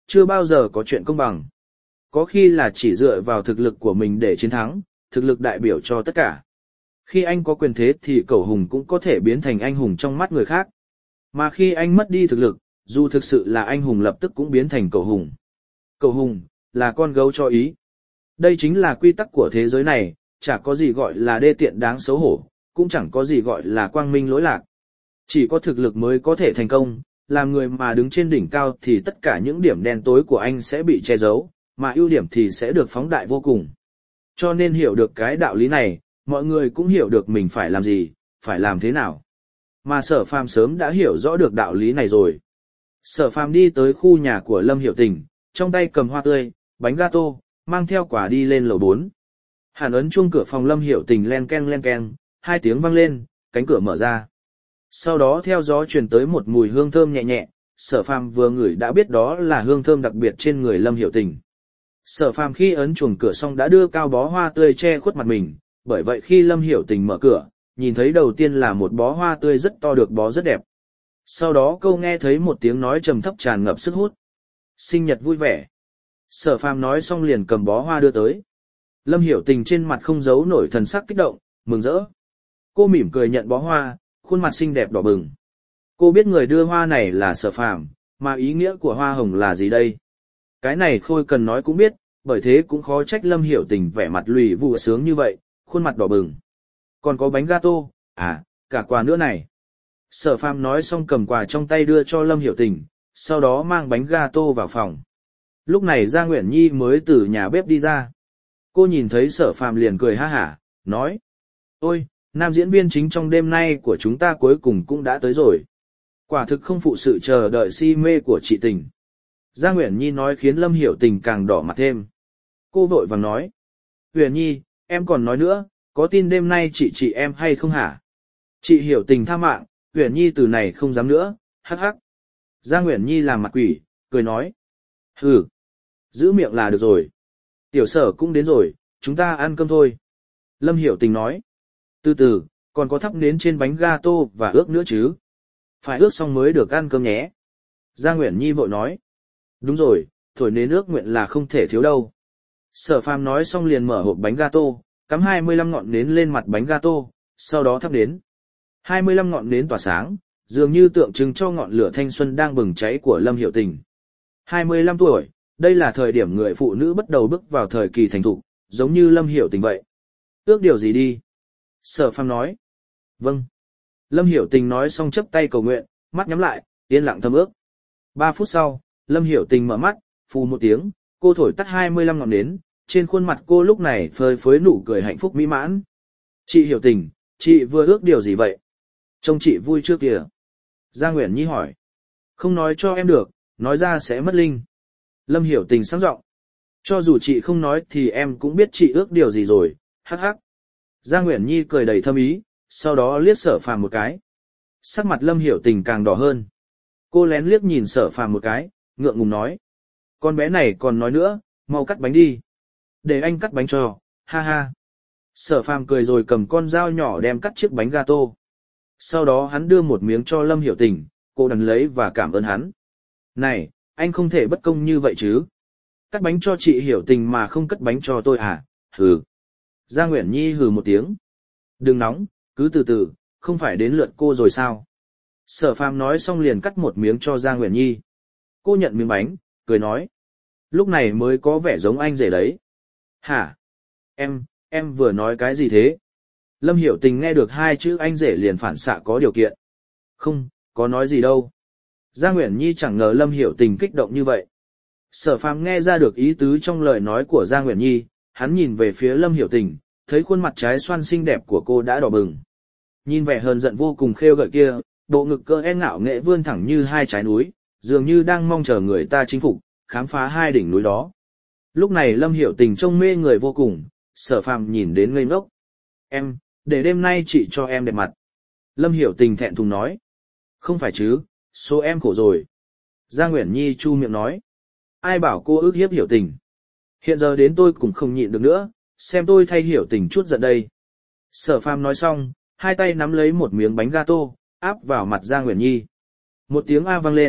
chưa bao giờ có chuyện công bằng. Có khi là chỉ dựa vào thực lực của mình để chiến thắng, thực lực đại biểu cho tất cả. Khi anh có quyền thế thì cẩu hùng cũng có thể biến thành anh hùng trong mắt người khác. Mà khi anh mất đi thực lực, dù thực sự là anh hùng lập tức cũng biến thành cẩu hùng. Cẩu hùng, là con gấu cho ý. Đây chính là quy tắc của thế giới này, chả có gì gọi là đê tiện đáng xấu hổ, cũng chẳng có gì gọi là quang minh lỗi lạc. Chỉ có thực lực mới có thể thành công, làm người mà đứng trên đỉnh cao thì tất cả những điểm đen tối của anh sẽ bị che giấu, mà ưu điểm thì sẽ được phóng đại vô cùng. Cho nên hiểu được cái đạo lý này, mọi người cũng hiểu được mình phải làm gì, phải làm thế nào. Mà Sở Phàm sớm đã hiểu rõ được đạo lý này rồi. Sở Phàm đi tới khu nhà của Lâm Hiểu Tình, trong tay cầm hoa tươi, bánh gato, mang theo quả đi lên lầu bốn. Hàn ấn chuông cửa phòng Lâm Hiểu Tình len ken len ken, hai tiếng vang lên, cánh cửa mở ra. Sau đó theo gió truyền tới một mùi hương thơm nhẹ nhẹ, Sở Phàm vừa ngửi đã biết đó là hương thơm đặc biệt trên người Lâm Hiểu Tình. Sở Phàm khi ấn chuông cửa xong đã đưa cao bó hoa tươi che khuất mặt mình, bởi vậy khi Lâm Hiểu Tình mở cửa, nhìn thấy đầu tiên là một bó hoa tươi rất to được bó rất đẹp. Sau đó cô nghe thấy một tiếng nói trầm thấp tràn ngập sức hút. Sinh nhật vui vẻ. Sở Phàm nói xong liền cầm bó hoa đưa tới. Lâm Hiểu Tình trên mặt không giấu nổi thần sắc kích động, mừng rỡ. Cô mỉm cười nhận bó hoa, khuôn mặt xinh đẹp đỏ bừng. Cô biết người đưa hoa này là Sở Phàm, mà ý nghĩa của hoa hồng là gì đây? Cái này Khôi Cần nói cũng biết, bởi thế cũng khó trách Lâm Hiểu Tình vẻ mặt lùi vụ sướng như vậy, khuôn mặt đỏ bừng. Còn có bánh gato, à, cả quà nữa này. Sở Phàm nói xong cầm quà trong tay đưa cho Lâm Hiểu Tình, sau đó mang bánh gato vào phòng. Lúc này Gia Nguyễn Nhi mới từ nhà bếp đi ra. Cô nhìn thấy Sở Phàm liền cười ha hả, nói: "Ôi, nam diễn viên chính trong đêm nay của chúng ta cuối cùng cũng đã tới rồi. Quả thực không phụ sự chờ đợi si mê của chị Tình." Gia Nguyễn Nhi nói khiến Lâm Hiểu Tình càng đỏ mặt thêm. Cô vội vàng nói: "Huyền Nhi, em còn nói nữa, có tin đêm nay chị chị em hay không hả?" Chị Hiểu Tình tha mạng, Huyền Nhi từ này không dám nữa, hắc hắc. Gia Nguyễn Nhi làm mặt quỷ, cười nói: "Hừ, giữ miệng là được rồi. Tiểu Sở cũng đến rồi, chúng ta ăn cơm thôi." Lâm Hiểu Tình nói: "Từ từ, còn có thắp nến trên bánh gato và ước nữa chứ. Phải ước xong mới được ăn cơm nhé." Gia Nguyễn Nhi vội nói: "Đúng rồi, thổi nến ước nguyện là không thể thiếu đâu." Sở Phàm nói xong liền mở hộp bánh gato, cắm hai mươi lăm ngọn nến lên mặt bánh gato, sau đó thắp nến. hai mươi lăm ngọn nến tỏa sáng, dường như tượng trưng cho ngọn lửa thanh xuân đang bừng cháy của Lâm Hiểu Tình. hai mươi lăm tuổi, đây là thời điểm người phụ nữ bắt đầu bước vào thời kỳ thành thục, giống như Lâm Hiểu Tình vậy. "Ước điều gì đi?" Sở Phàm nói. "Vâng." Lâm Hiểu Tình nói xong chắp tay cầu nguyện, mắt nhắm lại, yên lặng thầm ước. Ba phút sau, Lâm Hiểu Tình mở mắt, phù một tiếng, cô thổi tắt hai mươi lăm ngọn nến, trên khuôn mặt cô lúc này phơi phới nụ cười hạnh phúc mỹ mãn. "Chị Hiểu Tình, chị vừa ước điều gì vậy? Trông chị vui chưa kìa?" Gia Nguyễn Nhi hỏi. "Không nói cho em được, nói ra sẽ mất linh." Lâm Hiểu Tình sáng giọng. "Cho dù chị không nói thì em cũng biết chị ước điều gì rồi, hắc hắc." Gia Nguyễn Nhi cười đầy thâm ý, sau đó liếc Sở Phàm một cái. Sắc mặt Lâm Hiểu Tình càng đỏ hơn. Cô lén liếc nhìn Sở Phàm một cái, ngượng ngùng nói: "Con bé này còn nói nữa, mau cắt bánh đi." "Để anh cắt bánh cho, ha ha." Sở Phàm cười rồi cầm con dao nhỏ đem cắt chiếc bánh gato. Sau đó hắn đưa một miếng cho Lâm Hiểu Tình, cô đần lấy và cảm ơn hắn. "Này, anh không thể bất công như vậy chứ. Cắt bánh cho chị Hiểu Tình mà không cắt bánh cho tôi à? Hừ." Gia Nguyễn Nhi hừ một tiếng. "Đừng nóng, cứ từ từ, không phải đến lượt cô rồi sao?" Sở Phàm nói xong liền cắt một miếng cho Gia Nguyễn Nhi. Cô nhận miếng bánh, cười nói: "Lúc này mới có vẻ giống anh rể đấy." "Hả? Em, em vừa nói cái gì thế?" Lâm Hiểu Tình nghe được hai chữ anh rể liền phản xạ có điều kiện. "Không, có nói gì đâu." Gia Nguyễn Nhi chẳng ngờ Lâm Hiểu Tình kích động như vậy. Sở Phàm nghe ra được ý tứ trong lời nói của Gia Nguyễn Nhi, hắn nhìn về phía Lâm Hiểu Tình, thấy khuôn mặt trái xoan xinh đẹp của cô đã đỏ bừng. Nhìn vẻ hờn giận vô cùng khêu gợi kia, bộ ngực cơ e ngạo nghệ vươn thẳng như hai trái núi, dường như đang mong chờ người ta chinh phục, khám phá hai đỉnh núi đó. Lúc này Lâm Hiểu Tình trông mê người vô cùng, Sở Phàm nhìn đến ngây ngốc. "Em, để đêm nay chị cho em đẹp mặt." Lâm Hiểu Tình thẹn thùng nói. "Không phải chứ, số em khổ rồi." Gia Nguyễn Nhi chu miệng nói. "Ai bảo cô ước hiếp Hiểu Tình. Hiện giờ đến tôi cũng không nhịn được nữa, xem tôi thay Hiểu Tình chút giận đây." Sở Phàm nói xong, hai tay nắm lấy một miếng bánh gato, áp vào mặt Gia Nguyễn Nhi. Một tiếng a vang lên,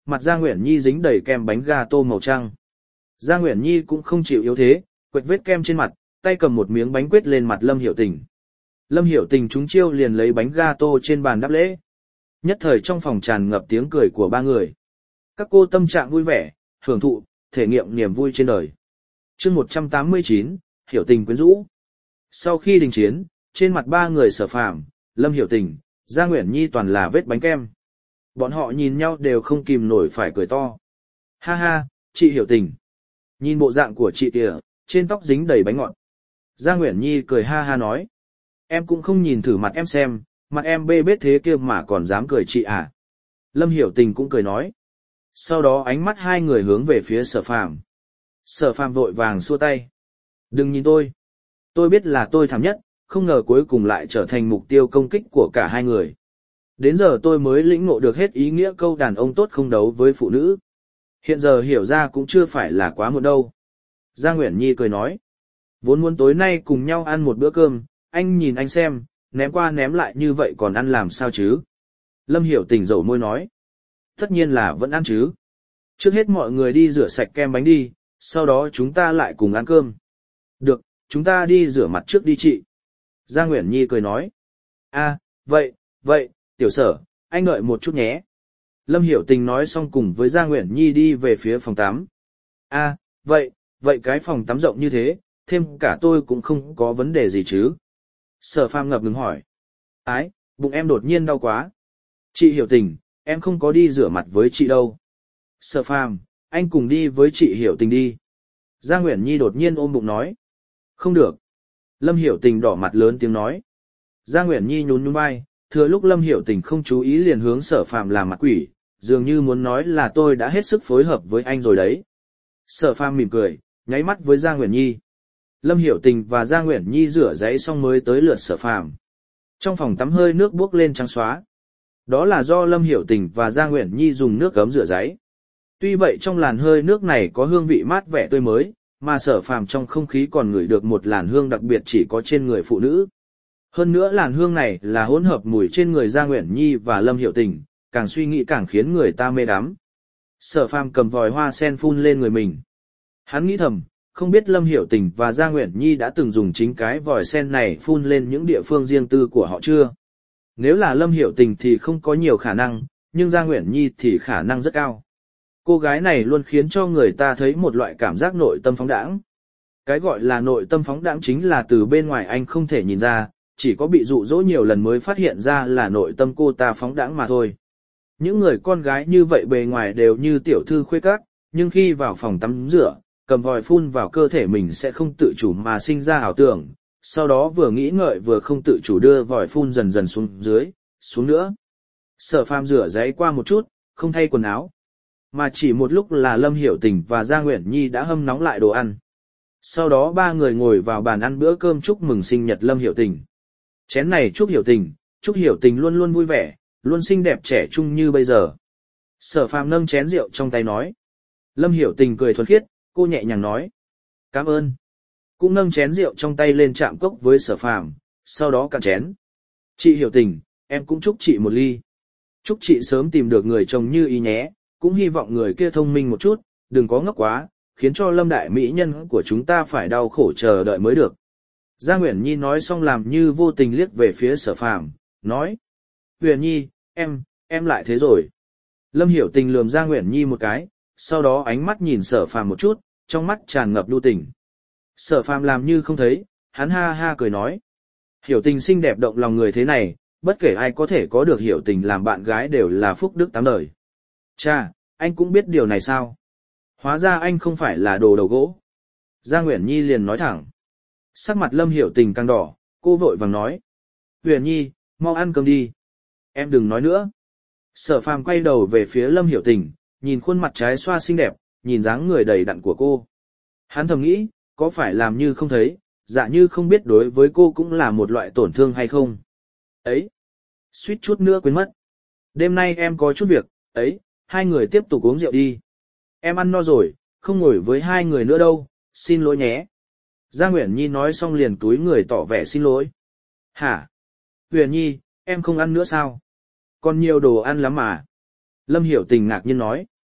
mặt Gia Nguyễn Nhi dính đầy kem bánh gato màu trắng. Gia Nguyễn Nhi cũng không chịu yếu thế, quệt vết kem trên mặt, tay cầm một miếng bánh quết lên mặt Lâm Hiểu Tình. Lâm Hiểu Tình trúng chiêu liền lấy bánh gato trên bàn đáp lễ. Nhất thời trong phòng tràn ngập tiếng cười của ba người. Các cô tâm trạng vui vẻ, hưởng thụ, thể nghiệm niềm vui trên đời. Chương một trăm tám mươi chín, Hiểu Tình quyến rũ. Sau khi đình chiến, trên mặt ba người Sở Phàm, Lâm Hiểu Tình, Gia Nguyễn Nhi toàn là vết bánh kem. Bọn họ nhìn nhau đều không kìm nổi phải cười to. Ha ha, chị Hiểu Tình. Nhìn bộ dạng của chị kìa, trên tóc dính đầy bánh ngọt. Gia Nguyễn Nhi cười ha ha nói. Em cũng không nhìn thử mặt em xem, mặt em bê bết thế kia mà còn dám cười chị à. Lâm Hiểu Tình cũng cười nói. Sau đó ánh mắt hai người hướng về phía Sở Phàm. Sở Phàm vội vàng xua tay. Đừng nhìn tôi. Tôi biết là tôi thảm nhất, không ngờ cuối cùng lại trở thành mục tiêu công kích của cả hai người. Đến giờ tôi mới lĩnh ngộ được hết ý nghĩa câu đàn ông tốt không đấu với phụ nữ. Hiện giờ hiểu ra cũng chưa phải là quá muộn đâu. Gia Nguyễn Nhi cười nói. Vốn muốn tối nay cùng nhau ăn một bữa cơm, anh nhìn anh xem, ném qua ném lại như vậy còn ăn làm sao chứ? Lâm Hiểu Tình dầu môi nói. Tất nhiên là vẫn ăn chứ. Trước hết mọi người đi rửa sạch kem bánh đi, sau đó chúng ta lại cùng ăn cơm. Được, chúng ta đi rửa mặt trước đi chị. Gia Nguyễn Nhi cười nói. À, vậy, vậy, tiểu Sở, anh đợi một chút nhé. Lâm Hiểu Tình nói xong cùng với Gia Nguyễn Nhi đi về phía phòng tắm. À, vậy, vậy cái phòng tắm rộng như thế, thêm cả tôi cũng không có vấn đề gì chứ. Sở Phàm ngập ngừng hỏi. Ái, bụng em đột nhiên đau quá. Chị Hiểu Tình, em không có đi rửa mặt với chị đâu. Sở Phàm, anh cùng đi với chị Hiểu Tình đi. Gia Nguyễn Nhi đột nhiên ôm bụng nói. Không được. Lâm Hiểu Tình đỏ mặt lớn tiếng nói. Gia Nguyễn Nhi nhún nhún vai, thừa lúc Lâm Hiểu Tình không chú ý liền hướng Sở Phàm làm mặt quỷ, dường như muốn nói là tôi đã hết sức phối hợp với anh rồi đấy. Sở Phàm mỉm cười, nháy mắt với Gia Nguyễn Nhi. Lâm Hiểu Tình và Gia Nguyễn Nhi rửa giấy xong mới tới lượt Sở Phàm. Trong phòng tắm hơi nước bốc lên trắng xóa. Đó là do Lâm Hiểu Tình và Gia Nguyễn Nhi dùng nước gấm rửa giấy. Tuy vậy trong làn hơi nước này có hương vị mát vẻ tươi mới, mà Sở Phàm trong không khí còn ngửi được một làn hương đặc biệt chỉ có trên người phụ nữ. Hơn nữa làn hương này là hỗn hợp mùi trên người Gia Nguyễn Nhi và Lâm Hiểu Tình, càng suy nghĩ càng khiến người ta mê đắm. Sở Phàm cầm vòi hoa sen phun lên người mình. Hắn nghĩ thầm, không biết Lâm Hiểu Tình và Gia Nguyễn Nhi đã từng dùng chính cái vòi sen này phun lên những địa phương riêng tư của họ chưa? Nếu là Lâm Hiểu Tình thì không có nhiều khả năng, nhưng Gia Nguyễn Nhi thì khả năng rất cao. Cô gái này luôn khiến cho người ta thấy một loại cảm giác nội tâm phóng đãng. Cái gọi là nội tâm phóng đãng chính là từ bên ngoài anh không thể nhìn ra, chỉ có bị dụ dỗ nhiều lần mới phát hiện ra là nội tâm cô ta phóng đãng mà thôi. Những người con gái như vậy bề ngoài đều như tiểu thư khuê các, nhưng khi vào phòng tắm rửa, cầm vòi phun vào cơ thể mình sẽ không tự chủ mà sinh ra ảo tưởng, sau đó vừa nghĩ ngợi vừa không tự chủ đưa vòi phun dần dần xuống dưới, xuống nữa. Sở Phàm rửa giấy qua một chút, không thay quần áo. Mà chỉ một lúc là Lâm Hiểu Tình và Gia Nguyễn Nhi đã hâm nóng lại đồ ăn. Sau đó ba người ngồi vào bàn ăn bữa cơm chúc mừng sinh nhật Lâm Hiểu Tình. Chén này chúc Hiểu Tình, chúc Hiểu Tình luôn luôn vui vẻ, luôn xinh đẹp trẻ trung như bây giờ. Sở Phàm nâng chén rượu trong tay nói. Lâm Hiểu Tình cười thuần khiết, cô nhẹ nhàng nói. Cảm ơn. Cũng nâng chén rượu trong tay lên chạm cốc với Sở Phàm, sau đó cạn chén. Chị Hiểu Tình, em cũng chúc chị một ly. Chúc chị sớm tìm được người chồng như ý nhé, cũng hy vọng người kia thông minh một chút, đừng có ngốc quá, khiến cho Lâm đại mỹ nhân của chúng ta phải đau khổ chờ đợi mới được. Gia Nguyễn Nhi nói xong làm như vô tình liếc về phía Sở Phàm, nói. Nguyễn Nhi, em, em lại thế rồi. Lâm Hiểu Tình lườm Gia Nguyễn Nhi một cái, sau đó ánh mắt nhìn Sở Phàm một chút, trong mắt tràn ngập lưu tình. Sở Phàm làm như không thấy, hắn ha ha cười nói. Hiểu Tình xinh đẹp động lòng người thế này, bất kể ai có thể có được Hiểu Tình làm bạn gái đều là phúc đức tám đời. Cha, anh cũng biết điều này sao? Hóa ra anh không phải là đồ đầu gỗ. Gia Nguyễn Nhi liền nói thẳng. Sắc mặt Lâm Hiểu Tình càng đỏ, cô vội vàng nói. Nguyễn Nhi, mau ăn cơm đi. Em đừng nói nữa. Sở Phàm quay đầu về phía Lâm Hiểu Tình, nhìn khuôn mặt trái xoa xinh đẹp, nhìn dáng người đầy đặn của cô. Hắn thầm nghĩ, có phải làm như không thấy, dạ như không biết đối với cô cũng là một loại tổn thương hay không. Ấy, suýt chút nữa quên mất. Đêm nay em có chút việc, ấy, hai người tiếp tục uống rượu đi. Em ăn no rồi, không ngồi với hai người nữa đâu, xin lỗi nhé. Gia Nguyễn Nhi nói xong liền túi người tỏ vẻ xin lỗi. Hả? Nguyễn Nhi, em không ăn nữa sao? Còn nhiều đồ ăn lắm mà. Lâm Hiểu Tình ngạc nhiên nói.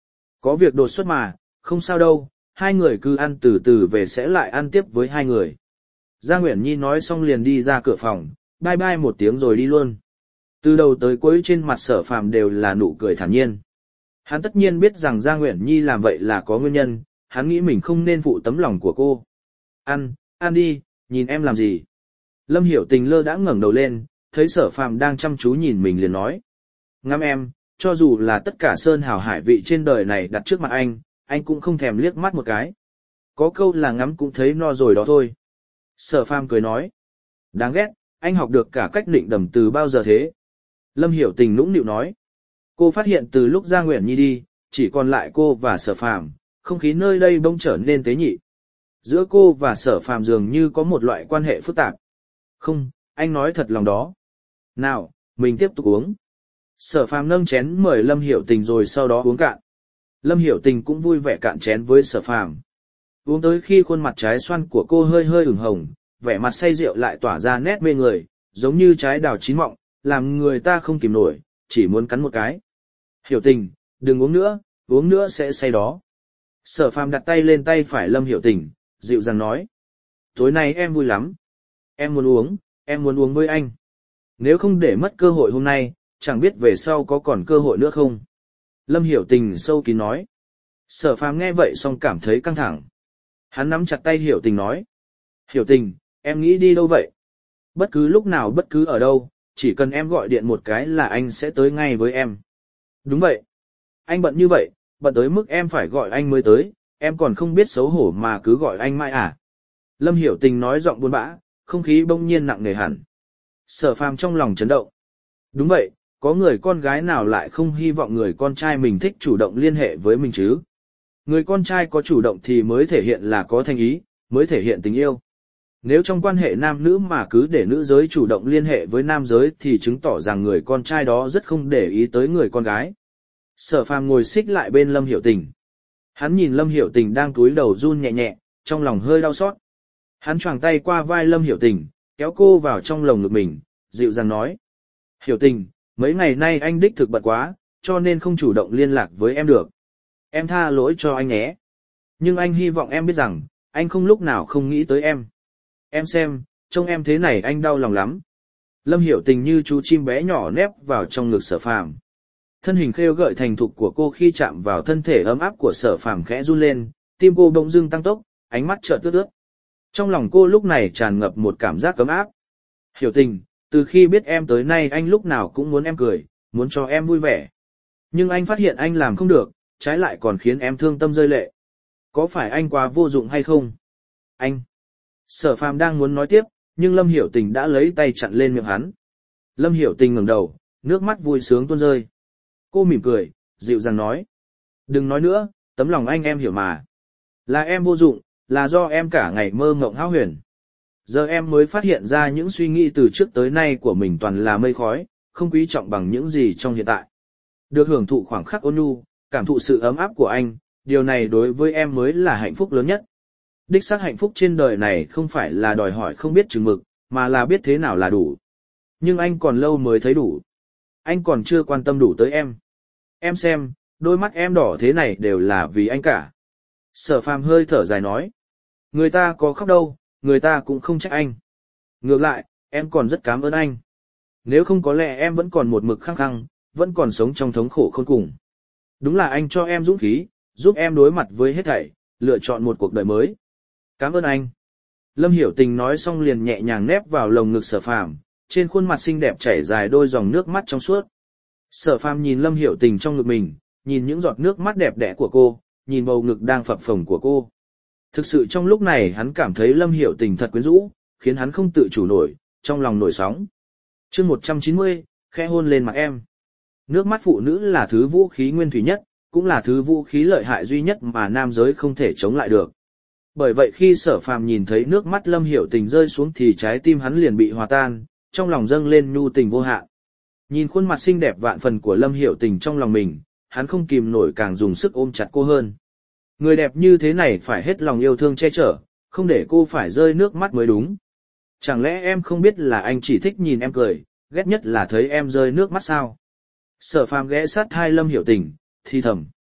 Có việc đột xuất mà, không sao đâu, hai người cứ ăn từ từ về sẽ lại ăn tiếp với hai người. Giang Uyển Nhi nói xong liền đi ra cửa phòng, bye bye một tiếng rồi đi luôn. Từ đầu tới cuối trên mặt Sở Phàm đều là nụ cười thản nhiên. Hắn tất nhiên biết rằng Giang Uyển Nhi làm vậy là có nguyên nhân, hắn nghĩ mình không nên phụ tấm lòng của cô. Ăn, ăn đi, nhìn em làm gì? Lâm Hiểu Tình lơ đãng ngẩng đầu lên, thấy Sở Phàm đang chăm chú nhìn mình liền nói. Ngắm em, cho dù là tất cả sơn hào hải vị trên đời này đặt trước mặt anh, anh cũng không thèm liếc mắt một cái. Có câu là ngắm cũng thấy no rồi đó thôi. Sở Phàm cười nói. Đáng ghét, anh học được cả cách định đầm từ bao giờ thế? Lâm Hiểu Tình nũng nịu nói. Cô phát hiện từ lúc Giang Uyển Nhi đi, chỉ còn lại cô và Sở Phàm, không khí nơi đây bỗng trở nên tế nhị. Giữa cô và Sở Phàm dường như có một loại quan hệ phức tạp. Không, anh nói thật lòng đó. Nào, mình tiếp tục uống. Sở Phàm nâng chén mời Lâm Hiểu Tình rồi sau đó uống cạn. Lâm Hiểu Tình cũng vui vẻ cạn chén với Sở Phàm. Uống tới khi khuôn mặt trái xoan của cô hơi hơi ửng hồng, vẻ mặt say rượu lại tỏa ra nét mê người, giống như trái đào chín mọng, làm người ta không kìm nổi, chỉ muốn cắn một cái. Hiểu Tình, đừng uống nữa, uống nữa sẽ say đó. Sở Phàm đặt tay lên tay phải Lâm Hiểu Tình, dịu dàng nói. Tối nay em vui lắm. Em muốn uống, em muốn uống với anh. Nếu không để mất cơ hội hôm nay, chẳng biết về sau có còn cơ hội nữa không. Lâm Hiểu Tình sâu kín nói. Sở Phàm nghe vậy xong cảm thấy căng thẳng. Hắn nắm chặt tay Hiểu Tình nói. Hiểu Tình, em nghĩ đi đâu vậy? Bất cứ lúc nào bất cứ ở đâu, chỉ cần em gọi điện một cái là anh sẽ tới ngay với em. Đúng vậy. Anh bận như vậy, bận tới mức em phải gọi anh mới tới, em còn không biết xấu hổ mà cứ gọi anh mãi à? Lâm Hiểu Tình nói giọng buồn bã, không khí bỗng nhiên nặng nề hẳn. Sở Phàm trong lòng chấn động. Đúng vậy, có người con gái nào lại không hy vọng người con trai mình thích chủ động liên hệ với mình chứ? Người con trai có chủ động thì mới thể hiện là có thành ý, mới thể hiện tình yêu. Nếu trong quan hệ nam nữ mà cứ để nữ giới chủ động liên hệ với nam giới thì chứng tỏ rằng người con trai đó rất không để ý tới người con gái. Sở Phàm ngồi xích lại bên Lâm Hiểu Tình. Hắn nhìn Lâm Hiểu Tình đang cúi đầu run nhẹ nhẹ, trong lòng hơi đau xót. Hắn choàng tay qua vai Lâm Hiểu Tình, kéo cô vào trong lồng ngực mình, dịu dàng nói. Hiểu Tình, mấy ngày nay anh đích thực bận quá, cho nên không chủ động liên lạc với em được. Em tha lỗi cho anh nhé. Nhưng anh hy vọng em biết rằng, anh không lúc nào không nghĩ tới em. Em xem, trông em thế này anh đau lòng lắm. Lâm Hiểu Tình như chú chim bé nhỏ nép vào trong ngực Sở Phàm. Thân hình khêu gợi thành thục của cô khi chạm vào thân thể ấm áp của Sở Phàm khẽ run lên, tim cô bỗng dưng tăng tốc, ánh mắt chợt ướt ướt. Trong lòng cô lúc này tràn ngập một cảm giác ấm áp. Hiểu Tình, từ khi biết em tới nay anh lúc nào cũng muốn em cười, muốn cho em vui vẻ. Nhưng anh phát hiện anh làm không được, trái lại còn khiến em thương tâm rơi lệ. Có phải anh quá vô dụng hay không? Anh. Sở Phàm đang muốn nói tiếp, nhưng Lâm Hiểu Tình đã lấy tay chặn lên miệng hắn. Lâm Hiểu Tình ngẩng đầu, nước mắt vui sướng tuôn rơi. Cô mỉm cười, dịu dàng nói. Đừng nói nữa, tấm lòng anh em hiểu mà. Là em vô dụng, là do em cả ngày mơ mộng hão huyền. Giờ em mới phát hiện ra những suy nghĩ từ trước tới nay của mình toàn là mây khói, không quý trọng bằng những gì trong hiện tại. Được hưởng thụ khoảng khắc ôn nhu, cảm thụ sự ấm áp của anh, điều này đối với em mới là hạnh phúc lớn nhất. Đích xác hạnh phúc trên đời này không phải là đòi hỏi không biết chừng mực, mà là biết thế nào là đủ. Nhưng anh còn lâu mới thấy đủ. Anh còn chưa quan tâm đủ tới em. Em xem, đôi mắt em đỏ thế này đều là vì anh cả. Sở Phàm hơi thở dài nói. Người ta có khóc đâu, người ta cũng không trách anh. Ngược lại, em còn rất cảm ơn anh. Nếu không có lẽ em vẫn còn một mực khăng khăng, vẫn còn sống trong thống khổ khôn cùng. Đúng là anh cho em dũng khí, giúp em đối mặt với hết thảy, lựa chọn một cuộc đời mới. Cảm ơn anh. Lâm Hiểu Tình nói xong liền nhẹ nhàng nép vào lồng ngực Sở Phàm, trên khuôn mặt xinh đẹp chảy dài đôi dòng nước mắt trong suốt. Sở Phàm nhìn Lâm Hiểu Tình trong ngực mình, nhìn những giọt nước mắt đẹp đẽ của cô, nhìn bầu ngực đang phập phồng của cô. Thực sự trong lúc này hắn cảm thấy Lâm Hiểu Tình thật quyến rũ, khiến hắn không tự chủ nổi, trong lòng nổi sóng. Chương một trăm chín mươi, khẽ hôn lên mặt em. Nước mắt phụ nữ là thứ vũ khí nguyên thủy nhất, cũng là thứ vũ khí lợi hại duy nhất mà nam giới không thể chống lại được. Bởi vậy khi Sở Phàm nhìn thấy nước mắt Lâm Hiểu Tình rơi xuống thì trái tim hắn liền bị hòa tan, trong lòng dâng lên nhu tình vô hạn. Nhìn khuôn mặt xinh đẹp vạn phần của Lâm Hiểu Tình trong lòng mình, hắn không kìm nổi càng dùng sức ôm chặt cô hơn. Người đẹp như thế này phải hết lòng yêu thương che chở, không để cô phải rơi nước mắt mới đúng. Chẳng lẽ em không biết là anh chỉ thích nhìn em cười, ghét nhất là thấy em rơi nước mắt sao? Sở Phàm ghé sát tai Lâm Hiểu Tình, thì thầm.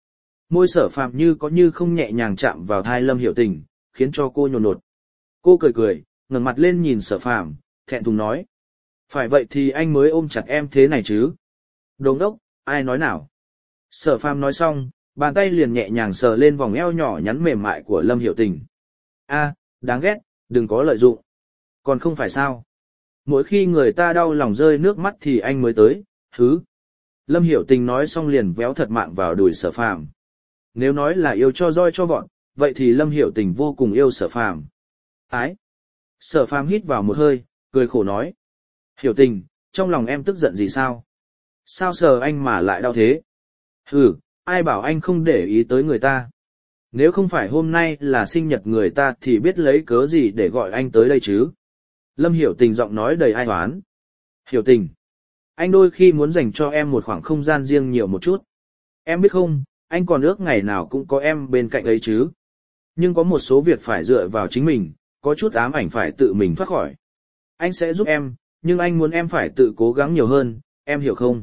Môi Sở Phàm như có như không nhẹ nhàng chạm vào thai Lâm Hiểu Tình, khiến cho cô nhột nhột. Cô cười cười, ngẩng mặt lên nhìn Sở Phàm, thẹn thùng nói. Phải vậy thì anh mới ôm chặt em thế này chứ. Đồ ngốc, ai nói nào. Sở Phàm nói xong, bàn tay liền nhẹ nhàng sờ lên vòng eo nhỏ nhắn mềm mại của Lâm Hiểu Tình. A, đáng ghét, đừng có lợi dụng. Còn không phải sao. Mỗi khi người ta đau lòng rơi nước mắt thì anh mới tới, hứ. Lâm Hiểu Tình nói xong liền véo thật mạng vào đùi Sở Phàm. Nếu nói là yêu cho roi cho vọt, vậy thì Lâm Hiểu Tình vô cùng yêu Sở Phàm. Ái. Sở Phàm hít vào một hơi, cười khổ nói. Hiểu Tình, trong lòng em tức giận gì sao? Sao sờ anh mà lại đau thế? Hừ, ai bảo anh không để ý tới người ta? Nếu không phải hôm nay là sinh nhật người ta thì biết lấy cớ gì để gọi anh tới đây chứ? Lâm Hiểu Tình giọng nói đầy ai oán. Hiểu Tình, anh đôi khi muốn dành cho em một khoảng không gian riêng nhiều một chút. Em biết không, anh còn ước ngày nào cũng có em bên cạnh ấy chứ. Nhưng có một số việc phải dựa vào chính mình, có chút ám ảnh phải tự mình thoát khỏi. Anh sẽ giúp em, nhưng anh muốn em phải tự cố gắng nhiều hơn, em hiểu không?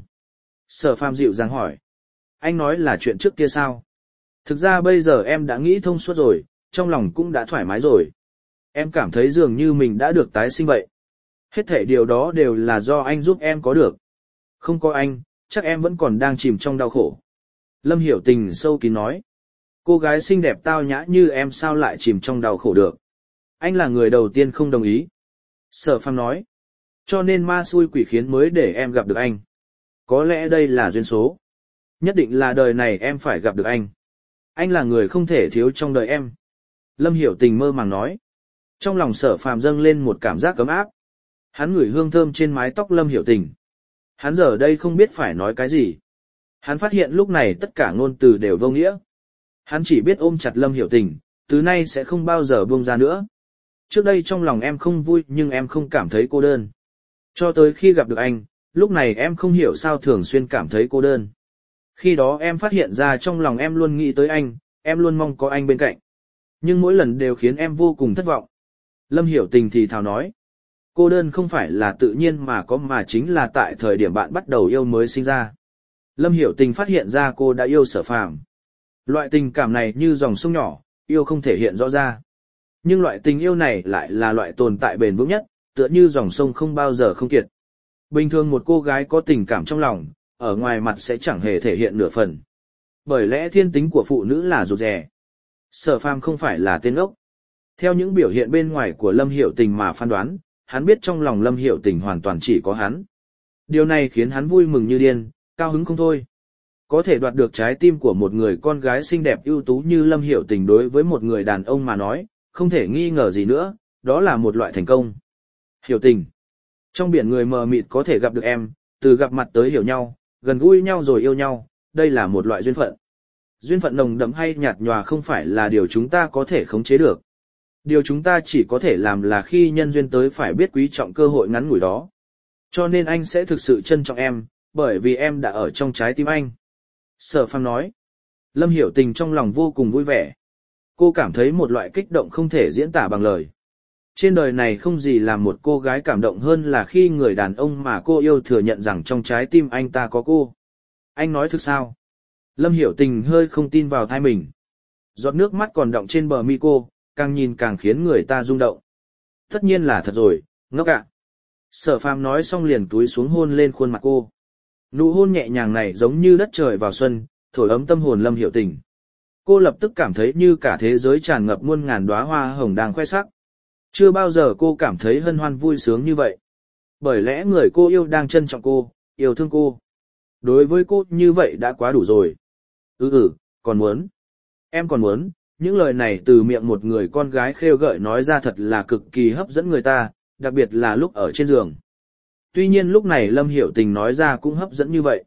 Sở Phàm dịu dàng hỏi. Anh nói là chuyện trước kia sao? Thực ra bây giờ em đã nghĩ thông suốt rồi, trong lòng cũng đã thoải mái rồi. Em cảm thấy dường như mình đã được tái sinh vậy. Hết thảy điều đó đều là do anh giúp em có được. Không có anh, chắc em vẫn còn đang chìm trong đau khổ. Lâm Hiểu Tình sâu kín nói. Cô gái xinh đẹp tao nhã như em sao lại chìm trong đau khổ được? Anh là người đầu tiên không đồng ý. Sở Phàm nói. Cho nên ma xui quỷ khiến mới để em gặp được anh. Có lẽ đây là duyên số. Nhất định là đời này em phải gặp được anh. Anh là người không thể thiếu trong đời em. Lâm Hiểu Tình mơ màng nói. Trong lòng Sở Phàm dâng lên một cảm giác ấm áp. Hắn ngửi hương thơm trên mái tóc Lâm Hiểu Tình. Hắn giờ đây không biết phải nói cái gì. Hắn phát hiện lúc này tất cả ngôn từ đều vô nghĩa. Hắn chỉ biết ôm chặt Lâm Hiểu Tình, từ nay sẽ không bao giờ buông ra nữa. Trước đây trong lòng em không vui nhưng em không cảm thấy cô đơn. Cho tới khi gặp được anh, lúc này em không hiểu sao thường xuyên cảm thấy cô đơn. Khi đó em phát hiện ra trong lòng em luôn nghĩ tới anh, em luôn mong có anh bên cạnh. Nhưng mỗi lần đều khiến em vô cùng thất vọng. Lâm Hiểu Tình thì thào nói. Cô đơn không phải là tự nhiên mà có mà chính là tại thời điểm bạn bắt đầu yêu mới sinh ra. Lâm Hiểu Tình phát hiện ra cô đã yêu Sở Phàm. Loại tình cảm này như dòng sông nhỏ, yêu không thể hiện rõ ra. Nhưng loại tình yêu này lại là loại tồn tại bền vững nhất, tựa như dòng sông không bao giờ không kiệt. Bình thường một cô gái có tình cảm trong lòng, ở ngoài mặt sẽ chẳng hề thể hiện nửa phần. Bởi lẽ thiên tính của phụ nữ là rụt rè. Sở Phàm không phải là tên ốc. Theo những biểu hiện bên ngoài của Lâm Hiểu Tình mà phán đoán, hắn biết trong lòng Lâm Hiểu Tình hoàn toàn chỉ có hắn. Điều này khiến hắn vui mừng như điên, cao hứng không thôi. Có thể đoạt được trái tim của một người con gái xinh đẹp ưu tú như Lâm Hiểu Tình đối với một người đàn ông mà nói, không thể nghi ngờ gì nữa, đó là một loại thành công. Hiểu Tình. Trong biển người mờ mịt có thể gặp được em, từ gặp mặt tới hiểu nhau, gần gũi nhau rồi yêu nhau, đây là một loại duyên phận. Duyên phận nồng đậm hay nhạt nhòa không phải là điều chúng ta có thể khống chế được. Điều chúng ta chỉ có thể làm là khi nhân duyên tới phải biết quý trọng cơ hội ngắn ngủi đó. Cho nên anh sẽ thực sự trân trọng em, bởi vì em đã ở trong trái tim anh. Sở Phàm nói. Lâm Hiểu Tình trong lòng vô cùng vui vẻ. Cô cảm thấy một loại kích động không thể diễn tả bằng lời. Trên đời này không gì làm một cô gái cảm động hơn là khi người đàn ông mà cô yêu thừa nhận rằng trong trái tim anh ta có cô. Anh nói thực sao? Lâm Hiểu Tình hơi không tin vào thai mình. Giọt nước mắt còn đọng trên bờ mi cô, càng nhìn càng khiến người ta rung động. Tất nhiên là thật rồi, ngốc ạ. Sở Phàm nói xong liền túi xuống hôn lên khuôn mặt cô. Nụ hôn nhẹ nhàng này giống như đất trời vào xuân, thổi ấm tâm hồn Lâm Hiểu Tình. Cô lập tức cảm thấy như cả thế giới tràn ngập muôn ngàn đóa hoa hồng đang khoe sắc. Chưa bao giờ cô cảm thấy hân hoan vui sướng như vậy. Bởi lẽ người cô yêu đang trân trọng cô, yêu thương cô. Đối với cô như vậy đã quá đủ rồi. Ừ ừ, còn muốn. Em còn muốn, những lời này từ miệng một người con gái khêu gợi nói ra thật là cực kỳ hấp dẫn người ta, đặc biệt là lúc ở trên giường. Tuy nhiên lúc này Lâm Hiểu Tình nói ra cũng hấp dẫn như vậy.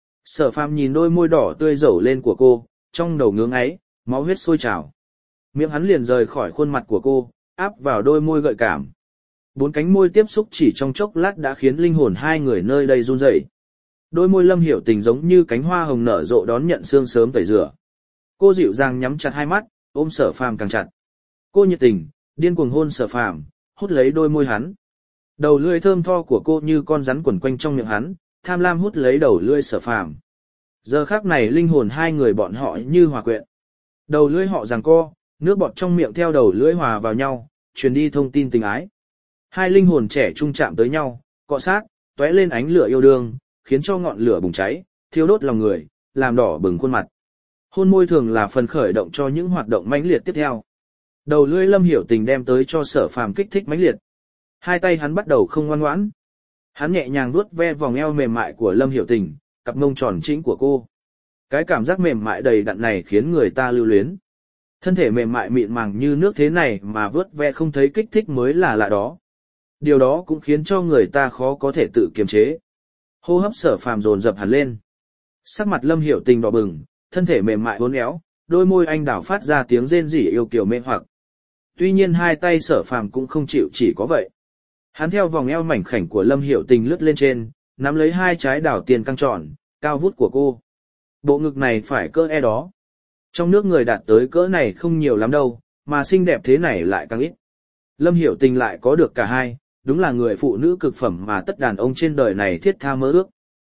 Sở Phàm nhìn đôi môi đỏ tươi rẩu lên của cô, trong đầu ngưỡng ấy, máu huyết sôi trào. Miệng hắn liền rời khỏi khuôn mặt của cô, áp vào đôi môi gợi cảm. Bốn cánh môi tiếp xúc chỉ trong chốc lát đã khiến linh hồn hai người nơi đây run rẩy. Đôi môi Lâm Hiểu Tình giống như cánh hoa hồng nở rộ đón nhận sương sớm tẩy rửa. Cô dịu dàng nhắm chặt hai mắt, ôm Sở Phàm càng chặt. Cô nhiệt tình, điên cuồng hôn Sở Phàm, hút lấy đôi môi hắn. Đầu lưỡi thơm tho của cô như con rắn quẩn quanh trong miệng hắn, tham lam hút lấy đầu lưỡi Sở Phàm. Giờ khắc này linh hồn hai người bọn họ như hòa quyện. Đầu lưỡi họ giằng co, nước bọt trong miệng theo đầu lưỡi hòa vào nhau, truyền đi thông tin tình ái. Hai linh hồn trẻ trung chạm tới nhau, cọ sát, tóe lên ánh lửa yêu đương, khiến cho ngọn lửa bùng cháy, thiêu đốt lòng người, làm đỏ bừng khuôn mặt. Hôn môi thường là phần khởi động cho những hoạt động mãnh liệt tiếp theo. Đầu lưỡi Lâm Hiểu Tình đem tới cho Sở Phàm kích thích mãnh liệt. Hai tay hắn bắt đầu không ngoan ngoãn. Hắn nhẹ nhàng vuốt ve vòng eo mềm mại của Lâm Hiểu Tình, cặp mông tròn trĩnh của cô. Cái cảm giác mềm mại đầy đặn này khiến người ta lưu luyến. Thân thể mềm mại mịn màng như nước thế này mà vuốt ve không thấy kích thích mới là lạ đó. Điều đó cũng khiến cho người ta khó có thể tự kiềm chế. Hô hấp Sở Phàm dồn dập hẳn lên. Sắc mặt Lâm Hiểu Tình đỏ bừng, thân thể mềm mại uốn éo, đôi môi anh đảo phát ra tiếng rên rỉ yêu kiều mê hoặc. Tuy nhiên hai tay Sở Phàm cũng không chịu chỉ có vậy. Hắn theo vòng eo mảnh khảnh của Lâm Hiểu Tình lướt lên trên, nắm lấy hai trái đảo tiền căng tròn, cao vút của cô. Bộ ngực này phải cỡ e đó. Trong nước người đạt tới cỡ này không nhiều lắm đâu, mà xinh đẹp thế này lại càng ít. Lâm Hiểu Tình lại có được cả hai, đúng là người phụ nữ cực phẩm mà tất đàn ông trên đời này thiết tha mơ ước.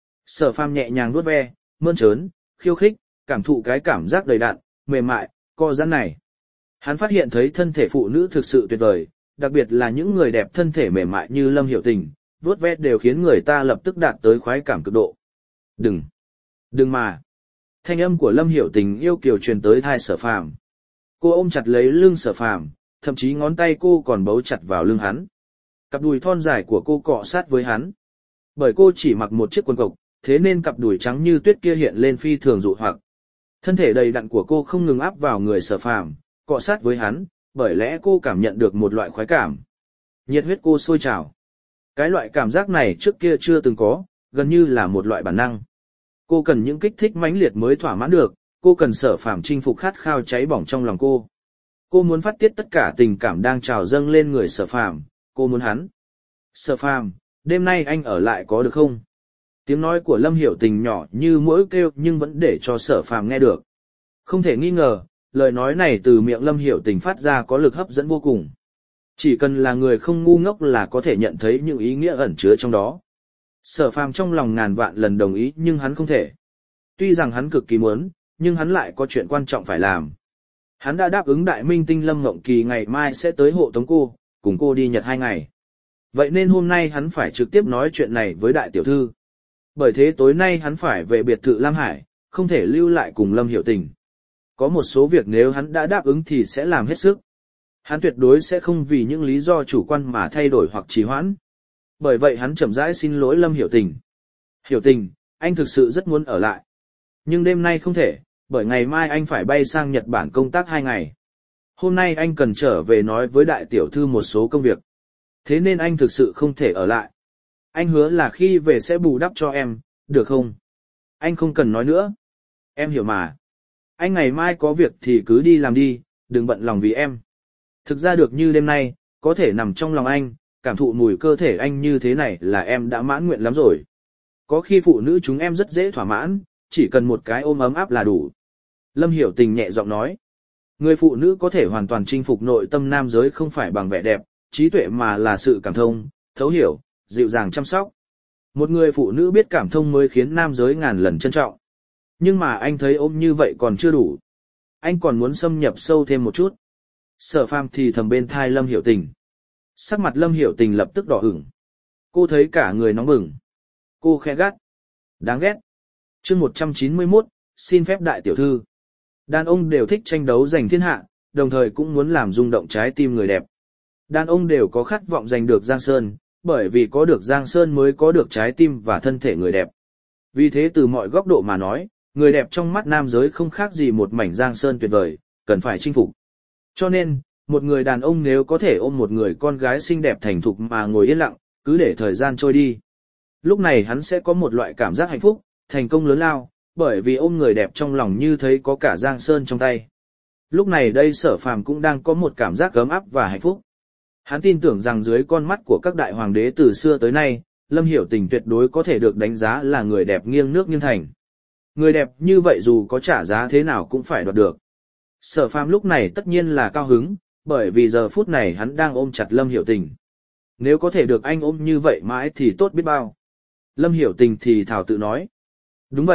Sở Phàm nhẹ nhàng vuốt ve, mơn trớn, khiêu khích, cảm thụ cái cảm giác đầy đặn, mềm mại, co giãn này. Hắn phát hiện thấy thân thể phụ nữ thực sự tuyệt vời, đặc biệt là những người đẹp thân thể mềm mại như Lâm Hiểu Tình, vuốt ve đều khiến người ta lập tức đạt tới khoái cảm cực độ. Đừng! Đừng mà! Thanh âm của Lâm Hiểu Tình yêu kiều truyền tới tai Sở Phàm. Cô ôm chặt lấy lưng Sở Phàm, thậm chí ngón tay cô còn bấu chặt vào lưng hắn. Cặp đùi thon dài của cô cọ sát với hắn. Bởi cô chỉ mặc một chiếc quần cộc, thế nên cặp đùi trắng như tuyết kia hiện lên phi thường dụ hoặc. Thân thể đầy đặn của cô không ngừng áp vào người Sở Phàm, cọ sát với hắn, bởi lẽ cô cảm nhận được một loại khoái cảm. Nhiệt huyết cô sôi trào. Cái loại cảm giác này trước kia chưa từng có, gần như là một loại bản năng. Cô cần những kích thích mãnh liệt mới thỏa mãn được, cô cần Sở Phàm chinh phục khát khao cháy bỏng trong lòng cô. Cô muốn phát tiết tất cả tình cảm đang trào dâng lên người Sở Phàm, cô muốn hắn. Sở Phàm, đêm nay anh ở lại có được không? Tiếng nói của Lâm Hiểu Tình nhỏ như mỗi kêu nhưng vẫn để cho Sở Phàm nghe được. Không thể nghi ngờ, lời nói này từ miệng Lâm Hiểu Tình phát ra có lực hấp dẫn vô cùng. Chỉ cần là người không ngu ngốc là có thể nhận thấy những ý nghĩa ẩn chứa trong đó. Sở Phàm trong lòng ngàn vạn lần đồng ý nhưng hắn không thể. Tuy rằng hắn cực kỳ muốn, nhưng hắn lại có chuyện quan trọng phải làm. Hắn đã đáp ứng Đại Minh Tinh Lâm Ngộng Kỳ ngày mai sẽ tới hộ tống cô, cùng cô đi Nhật hai ngày. Vậy nên hôm nay hắn phải trực tiếp nói chuyện này với đại tiểu thư. Bởi thế tối nay hắn phải về biệt thự Lam Hải, không thể lưu lại cùng Lâm Hiểu Tình. Có một số việc nếu hắn đã đáp ứng thì sẽ làm hết sức. Hắn tuyệt đối sẽ không vì những lý do chủ quan mà thay đổi hoặc trì hoãn. Bởi vậy hắn chậm rãi xin lỗi Lâm Hiểu Tình. Hiểu Tình, anh thực sự rất muốn ở lại. Nhưng đêm nay không thể, bởi ngày mai anh phải bay sang Nhật Bản công tác hai ngày. Hôm nay anh cần trở về nói với đại tiểu thư một số công việc. Thế nên anh thực sự không thể ở lại. Anh hứa là khi về sẽ bù đắp cho em, được không? Anh không cần nói nữa. Em hiểu mà. Anh ngày mai có việc thì cứ đi làm đi, đừng bận lòng vì em. Thực ra được như đêm nay, có thể nằm trong lòng anh, cảm thụ mùi cơ thể anh như thế này là em đã mãn nguyện lắm rồi. Có khi phụ nữ chúng em rất dễ thỏa mãn, chỉ cần một cái ôm ấm áp là đủ. Lâm Hiểu Tình nhẹ giọng nói. Người phụ nữ có thể hoàn toàn chinh phục nội tâm nam giới không phải bằng vẻ đẹp, trí tuệ mà là sự cảm thông, thấu hiểu, dịu dàng chăm sóc. Một người phụ nữ biết cảm thông mới khiến nam giới ngàn lần trân trọng. Nhưng mà anh thấy ôm như vậy còn chưa đủ. Anh còn muốn xâm nhập sâu thêm một chút. Sở Phàm thì thầm bên thai Lâm Hiểu Tình. Sắc mặt Lâm Hiểu Tình lập tức đỏ ửng. Cô thấy cả người nóng bừng. Cô khẽ gắt. Đáng ghét. Chương một trăm chín mươi mốt, xin phép đại tiểu thư. Đàn ông đều thích tranh đấu giành thiên hạ, đồng thời cũng muốn làm rung động trái tim người đẹp. Đàn ông đều có khát vọng giành được Giang Sơn, bởi vì có được Giang Sơn mới có được trái tim và thân thể người đẹp. Vì thế từ mọi góc độ mà nói, người đẹp trong mắt nam giới không khác gì một mảnh Giang Sơn tuyệt vời, cần phải chinh phục. Cho nên, một người đàn ông nếu có thể ôm một người con gái xinh đẹp thành thục mà ngồi yên lặng, cứ để thời gian trôi đi. Lúc này hắn sẽ có một loại cảm giác hạnh phúc, thành công lớn lao, bởi vì ôm người đẹp trong lòng như thấy có cả Giang Sơn trong tay. Lúc này đây Sở Phàm cũng đang có một cảm giác ấm áp và hạnh phúc. Hắn tin tưởng rằng dưới con mắt của các đại hoàng đế từ xưa tới nay, Lâm Hiểu Tình tuyệt đối có thể được đánh giá là người đẹp nghiêng nước nghiêng thành. Người đẹp như vậy dù có trả giá thế nào cũng phải đoạt được. Sở Phàm lúc này tất nhiên là cao hứng, bởi vì giờ phút này hắn đang ôm chặt Lâm Hiểu Tình. Nếu có thể được anh ôm như vậy mãi thì tốt biết bao. Lâm Hiểu Tình thì thào tự nói. Đúng vậy,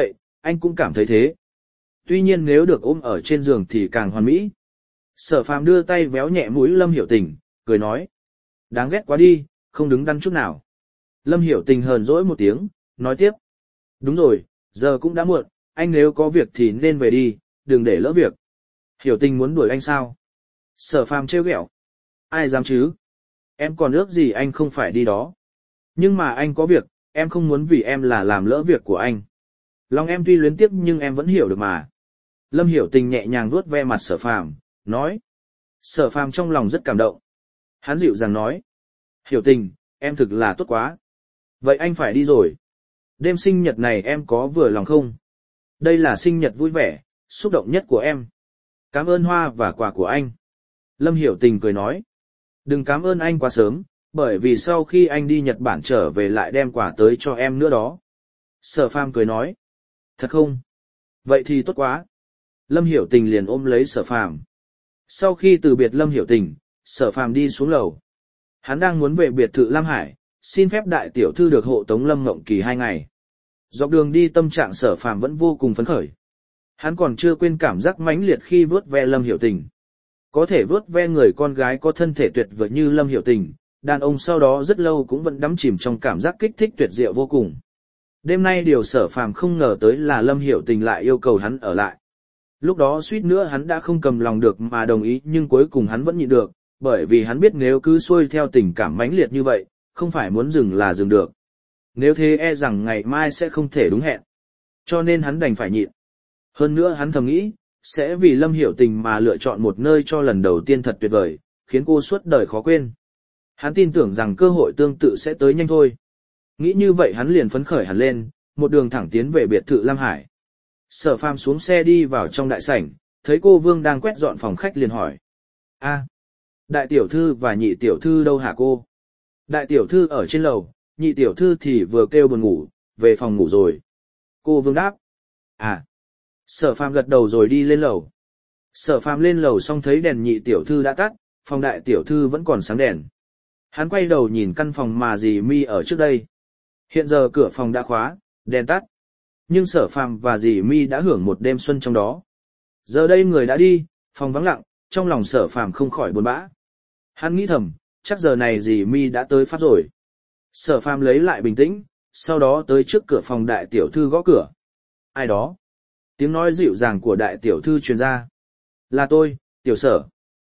anh cũng cảm thấy thế. Tuy nhiên nếu được ôm ở trên giường thì càng hoàn mỹ. Sở Phàm đưa tay véo nhẹ mũi Lâm Hiểu Tình, cười nói. Đáng ghét quá đi, không đứng đắn chút nào. Lâm Hiểu Tình hờn dỗi một tiếng, nói tiếp. Đúng rồi, giờ cũng đã muộn, anh nếu có việc thì nên về đi, đừng để lỡ việc. Hiểu Tình muốn đuổi anh sao? Sở Phàm trêu ghẹo. Ai dám chứ? Em còn ước gì anh không phải đi đó. Nhưng mà anh có việc, em không muốn vì em là làm lỡ việc của anh. Lòng em tuy luyến tiếc nhưng em vẫn hiểu được mà. Lâm Hiểu Tình nhẹ nhàng vuốt ve mặt Sở Phàm, nói. Sở Phàm trong lòng rất cảm động. Hắn dịu dàng nói. Hiểu Tình, em thực là tốt quá. Vậy anh phải đi rồi. Đêm sinh nhật này em có vừa lòng không? Đây là sinh nhật vui vẻ, xúc động nhất của em. Cảm ơn hoa và quà của anh. Lâm Hiểu Tình cười nói. Đừng cảm ơn anh quá sớm, bởi vì sau khi anh đi Nhật Bản trở về lại đem quà tới cho em nữa đó. Sở Phàm cười nói. Thật không? Vậy thì tốt quá. Lâm Hiểu Tình liền ôm lấy Sở Phàm. Sau khi từ biệt Lâm Hiểu Tình, Sở Phàm đi xuống lầu. Hắn đang muốn về biệt thự Lam Hải, xin phép đại tiểu thư được hộ tống Lâm Ngộng Kỳ hai ngày. Dọc đường đi tâm trạng Sở Phàm vẫn vô cùng phấn khởi. Hắn còn chưa quên cảm giác mãnh liệt khi vớt ve Lâm Hiểu Tình. Có thể vớt ve người con gái có thân thể tuyệt vời như Lâm Hiểu Tình, đàn ông sau đó rất lâu cũng vẫn đắm chìm trong cảm giác kích thích tuyệt diệu vô cùng. Đêm nay điều Sở Phàm không ngờ tới là Lâm Hiểu Tình lại yêu cầu hắn ở lại. Lúc đó suýt nữa hắn đã không cầm lòng được mà đồng ý, nhưng cuối cùng hắn vẫn nhịn được, bởi vì hắn biết nếu cứ xuôi theo tình cảm mãnh liệt như vậy, không phải muốn dừng là dừng được. Nếu thế e rằng ngày mai sẽ không thể đúng hẹn. Cho nên hắn đành phải nhịn. Hơn nữa hắn thầm nghĩ, sẽ vì Lâm Hiểu Tình mà lựa chọn một nơi cho lần đầu tiên thật tuyệt vời, khiến cô suốt đời khó quên. Hắn tin tưởng rằng cơ hội tương tự sẽ tới nhanh thôi. Nghĩ như vậy hắn liền phấn khởi hẳn lên, một đường thẳng tiến về biệt thự Lam Hải. Sở Phàm xuống xe đi vào trong đại sảnh, thấy cô Vương đang quét dọn phòng khách liền hỏi. A, đại tiểu thư và nhị tiểu thư đâu hả cô? Đại tiểu thư ở trên lầu, nhị tiểu thư thì vừa kêu buồn ngủ, về phòng ngủ rồi. Cô Vương đáp. À. Sở Phàm gật đầu rồi đi lên lầu. Sở Phàm lên lầu xong thấy đèn nhị tiểu thư đã tắt, phòng đại tiểu thư vẫn còn sáng đèn. Hắn quay đầu nhìn căn phòng mà dì Mi ở trước đây. Hiện giờ cửa phòng đã khóa, đèn tắt. Nhưng Sở Phàm và dì Mi đã hưởng một đêm xuân trong đó. Giờ đây người đã đi, phòng vắng lặng, trong lòng Sở Phàm không khỏi buồn bã. Hắn nghĩ thầm, chắc giờ này dì Mi đã tới phát rồi. Sở Phàm lấy lại bình tĩnh, sau đó tới trước cửa phòng đại tiểu thư gõ cửa. Ai đó? Tiếng nói dịu dàng của đại tiểu thư truyền ra. Là tôi, tiểu Sở.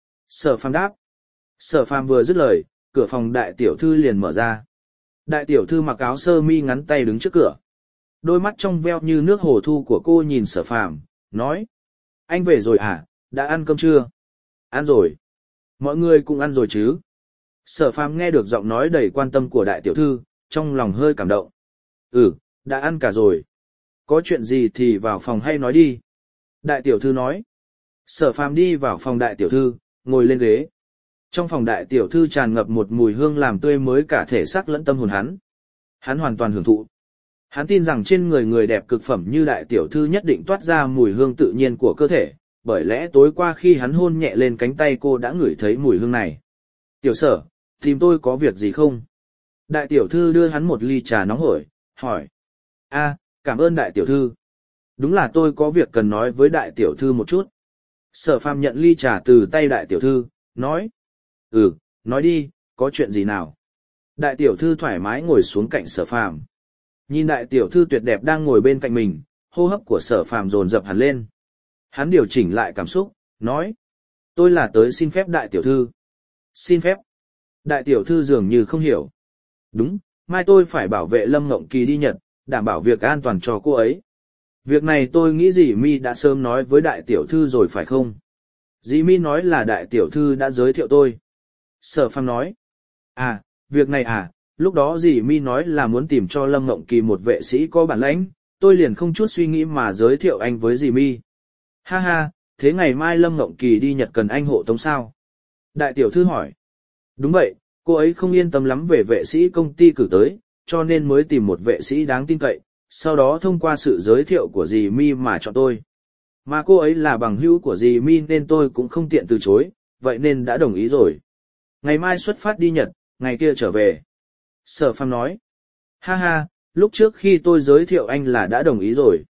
Sở Phàm đáp. Sở Phàm vừa dứt lời, cửa phòng đại tiểu thư liền mở ra. Đại tiểu thư mặc áo sơ mi ngắn tay đứng trước cửa. Đôi mắt trong veo như nước hồ thu của cô nhìn Sở Phàm, nói. Anh về rồi à, đã ăn cơm chưa? Ăn rồi. Mọi người cũng ăn rồi chứ? Sở Phàm nghe được giọng nói đầy quan tâm của đại tiểu thư, trong lòng hơi cảm động. Ừ, đã ăn cả rồi. Có chuyện gì thì vào phòng hay nói đi. Đại tiểu thư nói. Sở Phàm đi vào phòng đại tiểu thư, ngồi lên ghế. Trong phòng đại tiểu thư tràn ngập một mùi hương làm tươi mới cả thể xác lẫn tâm hồn hắn. Hắn hoàn toàn hưởng thụ. Hắn tin rằng trên người người đẹp cực phẩm như đại tiểu thư nhất định toát ra mùi hương tự nhiên của cơ thể, bởi lẽ tối qua khi hắn hôn nhẹ lên cánh tay cô đã ngửi thấy mùi hương này. Tiểu Sở, tìm tôi có việc gì không? Đại tiểu thư đưa hắn một ly trà nóng hổi, hỏi. A, cảm ơn đại tiểu thư. Đúng là tôi có việc cần nói với đại tiểu thư một chút. Sở Phàm nhận ly trà từ tay đại tiểu thư, nói. Ừ, nói đi, có chuyện gì nào? Đại tiểu thư thoải mái ngồi xuống cạnh Sở Phàm. Nhìn đại tiểu thư tuyệt đẹp đang ngồi bên cạnh mình, hô hấp của Sở Phàm dồn dập hẳn lên. Hắn điều chỉnh lại cảm xúc, nói. Tôi là tới xin phép đại tiểu thư. Xin phép? Đại tiểu thư dường như không hiểu. Đúng, mai tôi phải bảo vệ Lâm Ngộng Kỳ đi Nhật, đảm bảo việc an toàn cho cô ấy. Việc này tôi nghĩ dì Mi đã sớm nói với đại tiểu thư rồi phải không? Dì Mi nói là đại tiểu thư đã giới thiệu tôi. Sở Phàm nói. À, việc này à, lúc đó dì Mi nói là muốn tìm cho Lâm Ngộng Kỳ một vệ sĩ có bản lãnh, tôi liền không chút suy nghĩ mà giới thiệu anh với dì Mi. Ha ha, thế ngày mai Lâm Ngộng Kỳ đi Nhật cần anh hộ tống sao? Đại tiểu thư hỏi. Đúng vậy, cô ấy không yên tâm lắm về vệ sĩ công ty cử tới, cho nên mới tìm một vệ sĩ đáng tin cậy, sau đó thông qua sự giới thiệu của dì Mi mà chọn tôi. Mà cô ấy là bằng hữu của dì Mi nên tôi cũng không tiện từ chối, vậy nên đã đồng ý rồi. Ngày mai xuất phát đi Nhật, ngày kia trở về. Sở Phàm nói. Ha ha, lúc trước khi tôi giới thiệu anh là đã đồng ý rồi.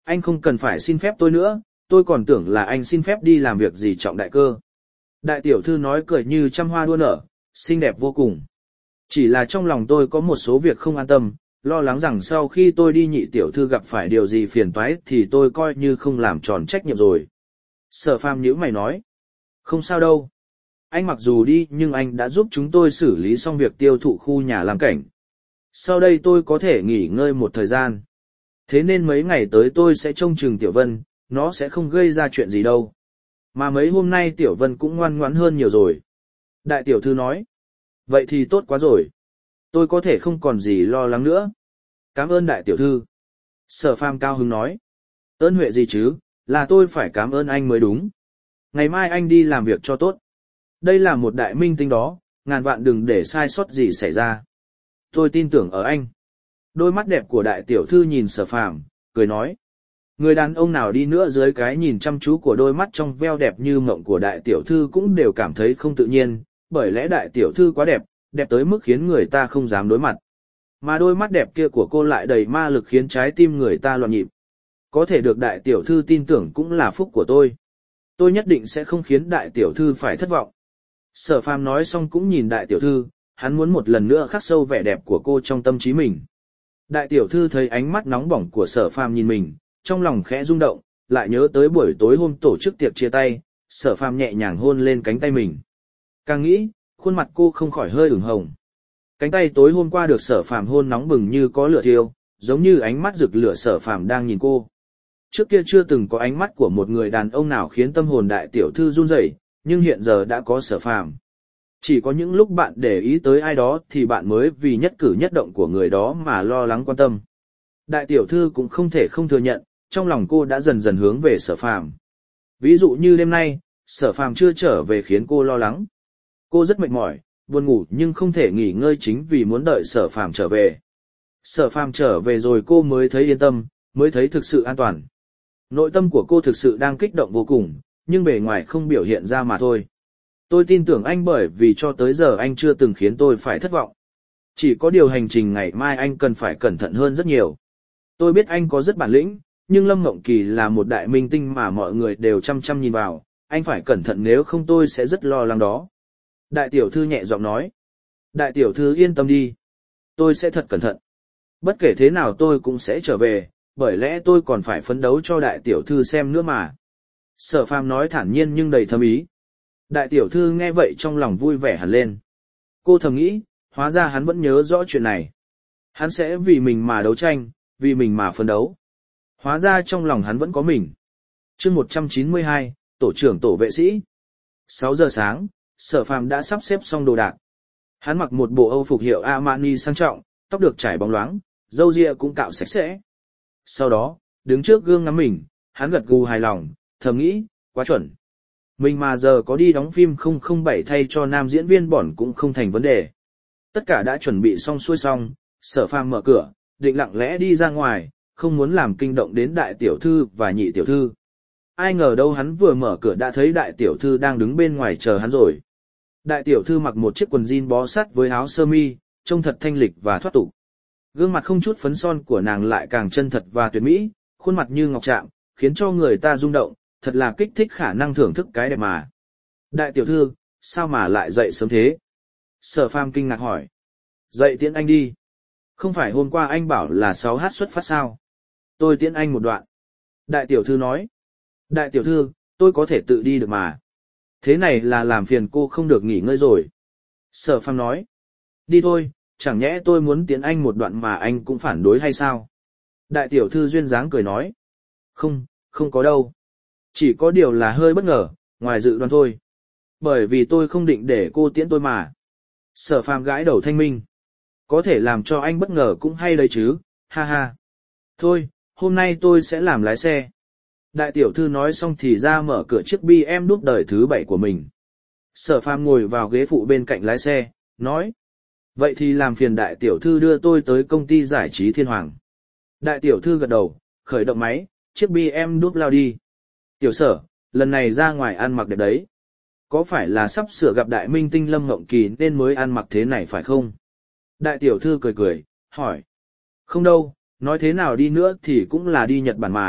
Anh không cần phải xin phép tôi nữa, tôi còn tưởng là anh xin phép đi làm việc gì trọng đại cơ. Đại tiểu thư nói cười như trăm hoa đua nở, xinh đẹp vô cùng. Chỉ là trong lòng tôi có một số việc không an tâm, lo lắng rằng sau khi tôi đi nhị tiểu thư gặp phải điều gì phiền toái thì tôi coi như không làm tròn trách nhiệm rồi. Sở Phàm nhíu mày nói. Không sao đâu. Anh mặc dù đi nhưng anh đã giúp chúng tôi xử lý xong việc tiêu thụ khu nhà làm cảnh. Sau đây tôi có thể nghỉ ngơi một thời gian. Thế nên mấy ngày tới tôi sẽ trông chừng Tiểu Vân, nó sẽ không gây ra chuyện gì đâu. Mà mấy hôm nay Tiểu Vân cũng ngoan ngoãn hơn nhiều rồi. Đại tiểu thư nói. Vậy thì tốt quá rồi. Tôi có thể không còn gì lo lắng nữa. Cảm ơn đại tiểu thư. Sở Phàm cao hứng nói. Ơn huệ gì chứ, là tôi phải cảm ơn anh mới đúng. Ngày mai anh đi làm việc cho tốt. Đây là một đại minh tinh đó, ngàn vạn đừng để sai sót gì xảy ra. Tôi tin tưởng ở anh. Đôi mắt đẹp của đại tiểu thư nhìn Sở Phàm, cười nói. Người đàn ông nào đi nữa dưới cái nhìn chăm chú của đôi mắt trong veo đẹp như mộng của đại tiểu thư cũng đều cảm thấy không tự nhiên, bởi lẽ đại tiểu thư quá đẹp, đẹp tới mức khiến người ta không dám đối mặt. Mà đôi mắt đẹp kia của cô lại đầy ma lực khiến trái tim người ta loạn nhịp. Có thể được đại tiểu thư tin tưởng cũng là phúc của tôi. Tôi nhất định sẽ không khiến đại tiểu thư phải thất vọng. Sở Phàm nói xong cũng nhìn đại tiểu thư, hắn muốn một lần nữa khắc sâu vẻ đẹp của cô trong tâm trí mình. Đại tiểu thư thấy ánh mắt nóng bỏng của Sở Phàm nhìn mình, trong lòng khẽ rung động, lại nhớ tới buổi tối hôm tổ chức tiệc chia tay, Sở Phàm nhẹ nhàng hôn lên cánh tay mình. Càng nghĩ, khuôn mặt cô không khỏi hơi ửng hồng. Cánh tay tối hôm qua được Sở Phàm hôn nóng bừng như có lửa thiêu, giống như ánh mắt rực lửa Sở Phàm đang nhìn cô. Trước kia chưa từng có ánh mắt của một người đàn ông nào khiến tâm hồn đại tiểu thư run rẩy, nhưng hiện giờ đã có Sở Phàm. Chỉ có những lúc bạn để ý tới ai đó thì bạn mới vì nhất cử nhất động của người đó mà lo lắng quan tâm. Đại tiểu thư cũng không thể không thừa nhận, trong lòng cô đã dần dần hướng về Sở Phàm. Ví dụ như đêm nay, Sở Phàm chưa trở về khiến cô lo lắng. Cô rất mệt mỏi, buồn ngủ nhưng không thể nghỉ ngơi chính vì muốn đợi Sở Phàm trở về. Sở Phàm trở về rồi cô mới thấy yên tâm, mới thấy thực sự an toàn. Nội tâm của cô thực sự đang kích động vô cùng, nhưng bề ngoài không biểu hiện ra mà thôi. Tôi tin tưởng anh bởi vì cho tới giờ anh chưa từng khiến tôi phải thất vọng. Chỉ có điều hành trình ngày mai anh cần phải cẩn thận hơn rất nhiều. Tôi biết anh có rất bản lĩnh, nhưng Lâm Mộng Kỳ là một đại minh tinh mà mọi người đều chăm chăm nhìn vào, anh phải cẩn thận nếu không tôi sẽ rất lo lắng đó. Đại tiểu thư nhẹ giọng nói. Đại tiểu thư yên tâm đi. Tôi sẽ thật cẩn thận. Bất kể thế nào tôi cũng sẽ trở về, bởi lẽ tôi còn phải phấn đấu cho đại tiểu thư xem nữa mà. Sở Phàm nói thản nhiên nhưng đầy thâm ý. Đại tiểu thư nghe vậy trong lòng vui vẻ hẳn lên. Cô thầm nghĩ, hóa ra hắn vẫn nhớ rõ chuyện này. Hắn sẽ vì mình mà đấu tranh, vì mình mà phấn đấu. Hóa ra trong lòng hắn vẫn có mình. Chương một trăm chín mươi hai, tổ trưởng tổ vệ sĩ. sáu giờ sáng, Sở Phàm đã sắp xếp xong đồ đạc. Hắn mặc một bộ Âu phục hiệu Armani sang trọng, tóc được trải bóng loáng, râu ria cũng cạo sạch sẽ. Sau đó, đứng trước gương ngắm mình, hắn gật gù hài lòng, thầm nghĩ, quá chuẩn. Mình mà giờ có đi đóng phim không không bảy thay cho nam diễn viên bỏn cũng không thành vấn đề. Tất cả đã chuẩn bị xong xuôi xong, Sở Phàm mở cửa, định lặng lẽ đi ra ngoài, không muốn làm kinh động đến đại tiểu thư và nhị tiểu thư. Ai ngờ đâu hắn vừa mở cửa đã thấy đại tiểu thư đang đứng bên ngoài chờ hắn rồi. Đại tiểu thư mặc một chiếc quần jean bó sát với áo sơ mi, trông thật thanh lịch và thoát tục. Gương mặt không chút phấn son của nàng lại càng chân thật và tuyệt mỹ, khuôn mặt như ngọc trạm, khiến cho người ta rung động, thật là kích thích khả năng thưởng thức cái đẹp mà. Đại tiểu thư, sao mà lại dậy sớm thế? Sở Phàm kinh ngạc hỏi. Dậy tiễn anh đi. Không phải hôm qua anh bảo là sáu h xuất phát sao? Tôi tiễn anh một đoạn. Đại tiểu thư nói. Đại tiểu thư, tôi có thể tự đi được mà. Thế này là làm phiền cô không được nghỉ ngơi rồi. Sở Phàm nói. Đi thôi, chẳng nhẽ tôi muốn tiễn anh một đoạn mà anh cũng phản đối hay sao? Đại tiểu thư duyên dáng cười nói. Không, không có đâu. Chỉ có điều là hơi bất ngờ, ngoài dự đoán thôi. Bởi vì tôi không định để cô tiễn tôi mà. Sở Phàm gãi đầu thanh minh. Có thể làm cho anh bất ngờ cũng hay đấy chứ, ha ha. Thôi, hôm nay tôi sẽ làm lái xe. Đại tiểu thư nói xong thì ra mở cửa chiếc bê em đúp đời thứ bảy của mình. Sở Phàm ngồi vào ghế phụ bên cạnh lái xe, nói. Vậy thì làm phiền đại tiểu thư đưa tôi tới công ty giải trí Thiên Hoàng. Đại tiểu thư gật đầu, khởi động máy, chiếc bê em đúp lao đi. Tiểu Sở, lần này ra ngoài ăn mặc đẹp đấy. Có phải là sắp sửa gặp đại minh tinh Lâm Mộng Kỳ nên mới ăn mặc thế này phải không? Đại tiểu thư cười cười, hỏi. Không đâu, nói thế nào đi nữa thì cũng là đi Nhật Bản mà,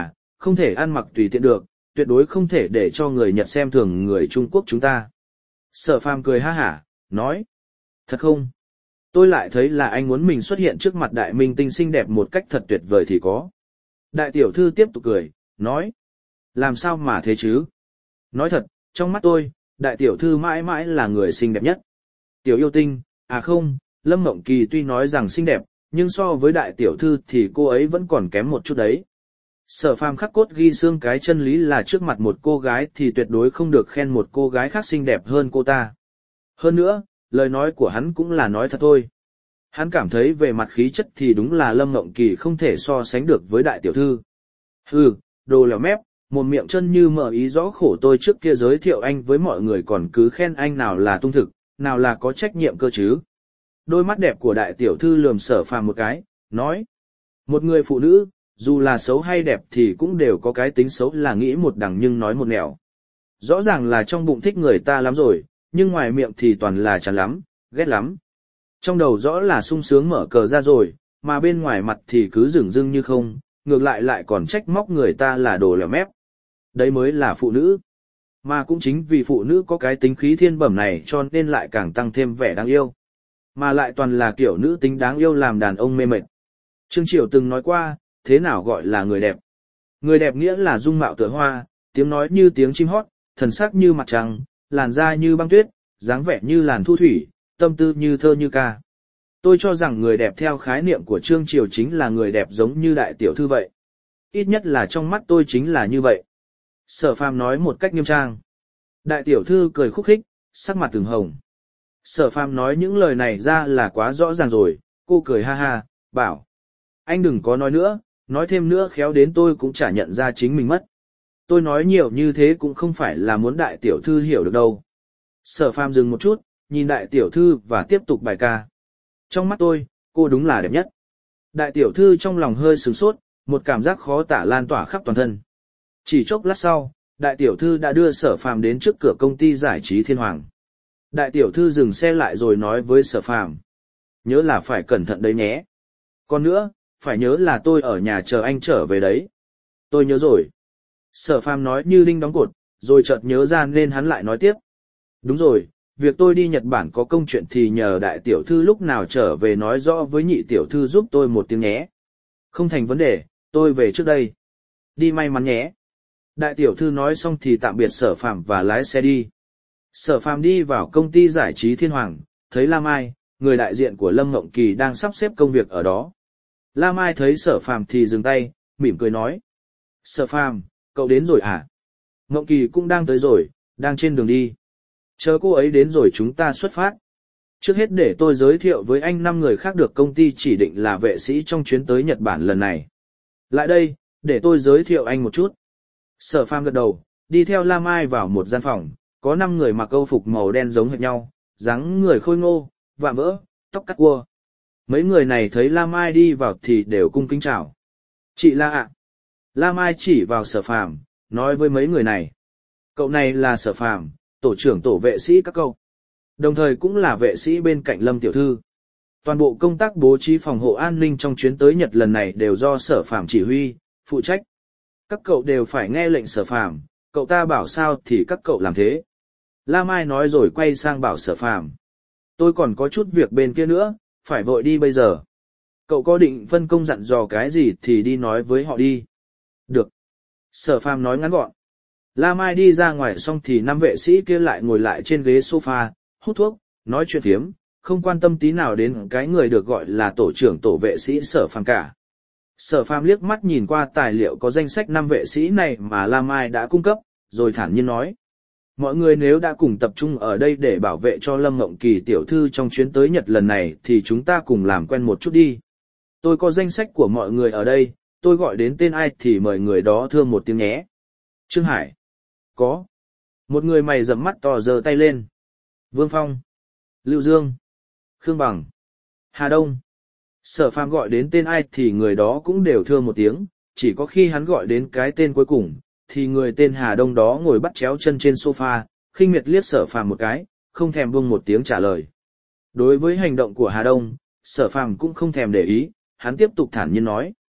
không thể ăn mặc tùy tiện được, tuyệt đối không thể để cho người Nhật xem thường người Trung Quốc chúng ta. Sở Phàm cười ha hả, nói. Thật không? Tôi lại thấy là anh muốn mình xuất hiện trước mặt đại minh tinh xinh đẹp một cách thật tuyệt vời thì có. Đại tiểu thư tiếp tục cười, nói. Làm sao mà thế chứ? Nói thật, trong mắt tôi, đại tiểu thư mãi mãi là người xinh đẹp nhất. Tiểu yêu tinh, à không, Lâm Mộng Kỳ tuy nói rằng xinh đẹp, nhưng so với đại tiểu thư thì cô ấy vẫn còn kém một chút đấy. Sở Phàm khắc cốt ghi xương cái chân lý là trước mặt một cô gái thì tuyệt đối không được khen một cô gái khác xinh đẹp hơn cô ta. Hơn nữa, lời nói của hắn cũng là nói thật thôi. Hắn cảm thấy về mặt khí chất thì đúng là Lâm Ngộng Kỳ không thể so sánh được với đại tiểu thư. Hừ, đồ lèo mép, một miệng chân như mở ý rõ khổ tôi trước kia giới thiệu anh với mọi người còn cứ khen anh nào là tung thực, nào là có trách nhiệm cơ chứ. Đôi mắt đẹp của đại tiểu thư lườm Sở Phàm một cái, nói. Một người phụ nữ, dù là xấu hay đẹp thì cũng đều có cái tính xấu là nghĩ một đằng nhưng nói một nẻo. Rõ ràng là trong bụng thích người ta lắm rồi, nhưng ngoài miệng thì toàn là chán lắm, ghét lắm. Trong đầu rõ là sung sướng mở cờ ra rồi, mà bên ngoài mặt thì cứ dửng dưng như không, ngược lại lại còn trách móc người ta là đồ lèo mép. Đấy mới là phụ nữ. Mà cũng chính vì phụ nữ có cái tính khí thiên bẩm này cho nên lại càng tăng thêm vẻ đáng yêu. Mà lại toàn là kiểu nữ tính đáng yêu làm đàn ông mê mệt. Trương Triều từng nói qua, thế nào gọi là người đẹp? Người đẹp nghĩa là dung mạo tựa hoa, tiếng nói như tiếng chim hót, thần sắc như mặt trăng, làn da như băng tuyết, dáng vẻ như làn thu thủy, tâm tư như thơ như ca. Tôi cho rằng người đẹp theo khái niệm của Trương Triều chính là người đẹp giống như đại tiểu thư vậy. Ít nhất là trong mắt tôi chính là như vậy. Sở Phàm nói một cách nghiêm trang. Đại tiểu thư cười khúc khích, sắc mặt từng hồng. Sở Phàm nói những lời này ra là quá rõ ràng rồi, cô cười ha ha, bảo. Anh đừng có nói nữa, nói thêm nữa khéo đến tôi cũng chả nhận ra chính mình mất. Tôi nói nhiều như thế cũng không phải là muốn đại tiểu thư hiểu được đâu. Sở Phàm dừng một chút, nhìn đại tiểu thư và tiếp tục bài ca. Trong mắt tôi, cô đúng là đẹp nhất. Đại tiểu thư trong lòng hơi sửng sốt, một cảm giác khó tả lan tỏa khắp toàn thân. Chỉ chốc lát sau, đại tiểu thư đã đưa Sở Phàm đến trước cửa công ty giải trí Thiên Hoàng. Đại tiểu thư dừng xe lại rồi nói với Sở Phàm. Nhớ là phải cẩn thận đấy nhé. Còn nữa, phải nhớ là tôi ở nhà chờ anh trở về đấy. Tôi nhớ rồi. Sở Phàm nói như đinh đóng cột, rồi chợt nhớ ra nên hắn lại nói tiếp. Đúng rồi, việc tôi đi Nhật Bản có công chuyện thì nhờ đại tiểu thư lúc nào trở về nói rõ với nhị tiểu thư giúp tôi một tiếng nhé. Không thành vấn đề, tôi về trước đây. Đi may mắn nhé. Đại tiểu thư nói xong thì tạm biệt Sở Phàm và lái xe đi. Sở Phàm đi vào công ty giải trí Thiên Hoàng, thấy La Mai, người đại diện của Lâm Ngộng Kỳ đang sắp xếp công việc ở đó. La Mai thấy Sở Phàm thì dừng tay, mỉm cười nói. Sở Phàm, cậu đến rồi à? Ngộng Kỳ cũng đang tới rồi, đang trên đường đi. Chờ cô ấy đến rồi chúng ta xuất phát. Trước hết để tôi giới thiệu với anh năm người khác được công ty chỉ định là vệ sĩ trong chuyến tới Nhật Bản lần này. Lại đây, để tôi giới thiệu anh một chút. Sở Phàm gật đầu, đi theo La Mai vào một gian phòng, có năm người mặc câu phục màu đen giống hệt nhau, dáng người khôi ngô, vạm vỡ, tóc cắt cua. Mấy người này thấy La Mai đi vào thì đều cung kính chào. Chị La ạ. La Mai chỉ vào Sở Phàm, nói với mấy người này. Cậu này là Sở Phàm, tổ trưởng tổ vệ sĩ các cậu. Đồng thời cũng là vệ sĩ bên cạnh Lâm tiểu thư. Toàn bộ công tác bố trí phòng hộ an ninh trong chuyến tới Nhật lần này đều do Sở Phàm chỉ huy, phụ trách. Các cậu đều phải nghe lệnh Sở Phàm, cậu ta bảo sao thì các cậu làm thế. La Mai nói rồi quay sang bảo Sở Phàm. Tôi còn có chút việc bên kia nữa, phải vội đi bây giờ. Cậu có định phân công dặn dò cái gì thì đi nói với họ đi. Được. Sở Phàm nói ngắn gọn. La Mai đi ra ngoài xong thì năm vệ sĩ kia lại ngồi lại trên ghế sofa, hút thuốc, nói chuyện phiếm, không quan tâm tí nào đến cái người được gọi là tổ trưởng tổ vệ sĩ Sở Phàm cả. Sở Phàm liếc mắt nhìn qua tài liệu có danh sách năm vệ sĩ này mà La Mai đã cung cấp, rồi thản nhiên nói. Mọi người nếu đã cùng tập trung ở đây để bảo vệ cho Lâm Ngộng Kỳ tiểu thư trong chuyến tới Nhật lần này thì chúng ta cùng làm quen một chút đi. Tôi có danh sách của mọi người ở đây, tôi gọi đến tên ai thì mời người đó thưa một tiếng nhé. Trương Hải. Có. Một người mày rậm mắt to giơ tay lên. Vương Phong. Lưu Dương. Khương Bằng. Hà Đông. Sở Phàm gọi đến tên ai thì người đó cũng đều thưa một tiếng, chỉ có khi hắn gọi đến cái tên cuối cùng, thì người tên Hà Đông đó ngồi bắt chéo chân trên sofa, khinh miệt liếc Sở Phàm một cái, không thèm buông một tiếng trả lời. Đối với hành động của Hà Đông, Sở Phàm cũng không thèm để ý, hắn tiếp tục thản nhiên nói.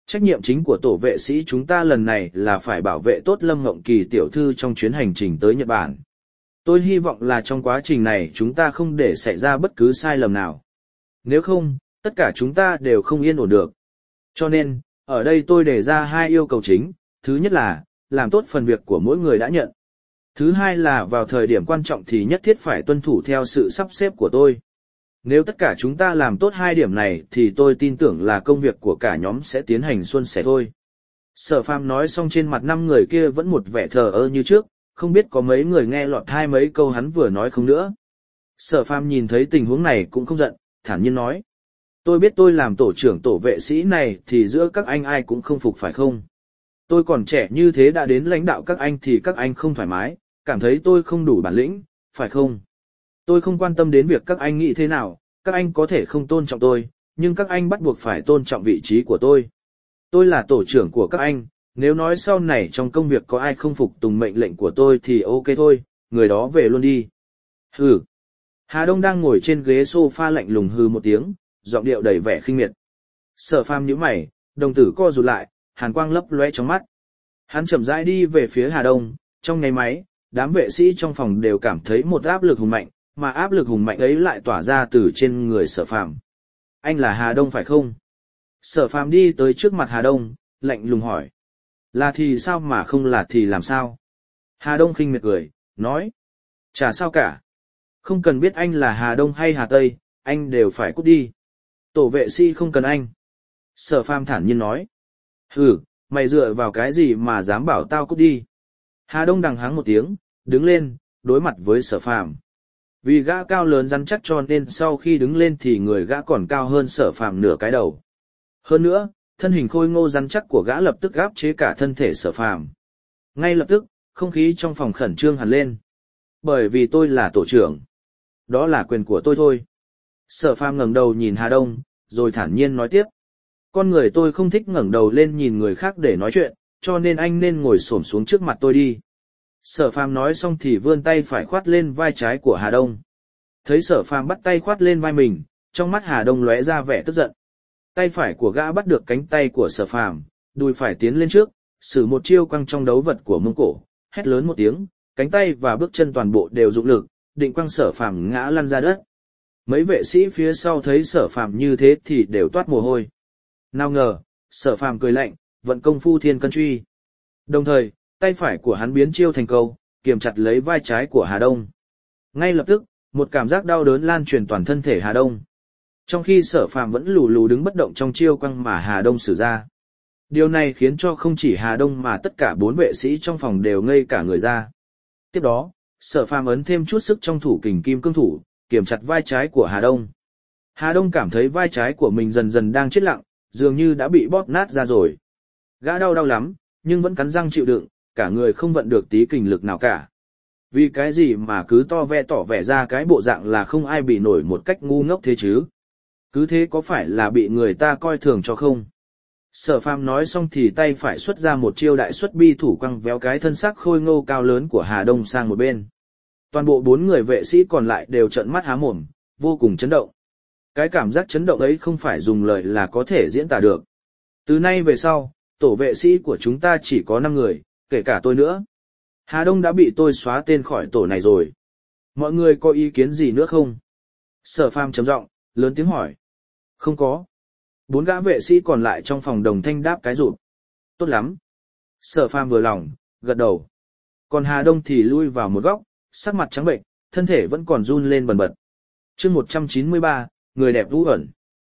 Trách nhiệm chính của tổ vệ sĩ chúng ta lần này là phải bảo vệ tốt Lâm Ngộng Kỳ tiểu thư trong chuyến hành trình tới Nhật Bản. Tôi hy vọng là trong quá trình này chúng ta không để xảy ra bất cứ sai lầm nào. Nếu không, tất cả chúng ta đều không yên ổn được. Cho nên, ở đây tôi đề ra hai yêu cầu chính. Thứ nhất là, làm tốt phần việc của mỗi người đã nhận. Thứ hai là vào thời điểm quan trọng thì nhất thiết phải tuân thủ theo sự sắp xếp của tôi. Nếu tất cả chúng ta làm tốt hai điểm này thì tôi tin tưởng là công việc của cả nhóm sẽ tiến hành suôn sẻ thôi. Sở Phàm nói xong trên mặt năm người kia vẫn một vẻ thờ ơ như trước, không biết có mấy người nghe lọt hai mấy câu hắn vừa nói không nữa. Sở Phàm nhìn thấy tình huống này cũng không giận, thản nhiên nói. Tôi biết tôi làm tổ trưởng tổ vệ sĩ này thì giữa các anh ai cũng không phục phải không? Tôi còn trẻ như thế đã đến lãnh đạo các anh thì các anh không thoải mái, cảm thấy tôi không đủ bản lĩnh, phải không? Tôi không quan tâm đến việc các anh nghĩ thế nào, các anh có thể không tôn trọng tôi, nhưng các anh bắt buộc phải tôn trọng vị trí của tôi. Tôi là tổ trưởng của các anh, nếu nói sau này trong công việc có ai không phục tùng mệnh lệnh của tôi thì ok thôi, người đó về luôn đi. Hừ. Hà Đông đang ngồi trên ghế sofa lạnh lùng hừ một tiếng, giọng điệu đầy vẻ khinh miệt. Sở Phàm nhíu mày, đồng tử co rụt lại, hàn quang lấp lóe trong mắt. Hắn chậm rãi đi về phía Hà Đông, trong nháy máy, đám vệ sĩ trong phòng đều cảm thấy một áp lực hùng mạnh, mà áp lực hùng mạnh ấy lại tỏa ra từ trên người Sở Phàm. Anh là Hà Đông phải không? Sở Phàm đi tới trước mặt Hà Đông, lạnh lùng hỏi. Là thì sao mà không là thì làm sao? Hà Đông khinh miệt cười, nói. Chả sao cả. Không cần biết anh là Hà Đông hay Hà Tây, anh đều phải cút đi. Tổ vệ sĩ không cần anh. Sở Phàm thản nhiên nói. Hừ, mày dựa vào cái gì mà dám bảo tao cút đi? Hà Đông đằng hắng một tiếng, đứng lên, đối mặt với Sở Phàm. Vì gã cao lớn rắn chắc cho nên sau khi đứng lên thì người gã còn cao hơn Sở Phàm nửa cái đầu. Hơn nữa, thân hình khôi ngô rắn chắc của gã lập tức áp chế cả thân thể Sở Phàm. Ngay lập tức, không khí trong phòng khẩn trương hẳn lên. Bởi vì tôi là tổ trưởng. Đó là quyền của tôi thôi. Sở Phàm ngẩng đầu nhìn Hà Đông, rồi thản nhiên nói tiếp. Con người tôi không thích ngẩng đầu lên nhìn người khác để nói chuyện, cho nên anh nên ngồi xổm xuống trước mặt tôi đi. Sở Phàm nói xong thì vươn tay phải khoát lên vai trái của Hà Đông. Thấy Sở Phàm bắt tay khoát lên vai mình, trong mắt Hà Đông lóe ra vẻ tức giận. Tay phải của gã bắt được cánh tay của Sở Phàm, đùi phải tiến lên trước, sử một chiêu quăng trong đấu vật của Mông Cổ, hét lớn một tiếng, cánh tay và bước chân toàn bộ đều dụng lực, định quăng Sở Phàm ngã lăn ra đất. Mấy vệ sĩ phía sau thấy Sở Phàm như thế thì đều toát mồ hôi. Nào ngờ, Sở Phàm cười lạnh, vận công phu thiên cân truy. Đồng thời, tay phải của hắn biến chiêu thành câu, kiềm chặt lấy vai trái của Hà Đông. Ngay lập tức, một cảm giác đau đớn lan truyền toàn thân thể Hà Đông. Trong khi Sở Phàm vẫn lù lù đứng bất động trong chiêu quăng mà Hà Đông sử ra. Điều này khiến cho không chỉ Hà Đông mà tất cả bốn vệ sĩ trong phòng đều ngây cả người ra. Tiếp đó, Sở Phàm ấn thêm chút sức trong thủ kình kim cương thủ, kiềm chặt vai trái của Hà Đông. Hà Đông cảm thấy vai trái của mình dần dần đang chết lặng, dường như đã bị bóp nát ra rồi. Gã đau đau lắm, nhưng vẫn cắn răng chịu đựng, cả người không vận được tí kình lực nào cả. Vì cái gì mà cứ to ve tỏ vẻ ra cái bộ dạng là không ai bị nổi một cách ngu ngốc thế chứ? Cứ thế có phải là bị người ta coi thường cho không? Sở Phàm nói xong thì tay phải xuất ra một chiêu đại xuất bi thủ quăng véo cái thân xác khôi ngô cao lớn của Hà Đông sang một bên. Toàn bộ bốn người vệ sĩ còn lại đều trợn mắt há mồm, vô cùng chấn động. Cái cảm giác chấn động ấy không phải dùng lời là có thể diễn tả được. Từ nay về sau, tổ vệ sĩ của chúng ta chỉ có năm người, kể cả tôi nữa. Hà Đông đã bị tôi xóa tên khỏi tổ này rồi. Mọi người có ý kiến gì nữa không? Sở Phàm trầm giọng, lớn tiếng hỏi. Không có. Bốn gã vệ sĩ còn lại trong phòng đồng thanh đáp cái rụt. Tốt lắm. Sở Phàm vừa lòng, gật đầu. Còn Hà Đông thì lui vào một góc, sắc mặt trắng bệnh, thân thể vẫn còn run lên bần bật. Chương một trăm chín mươi ba, người đẹp vũ ẩn.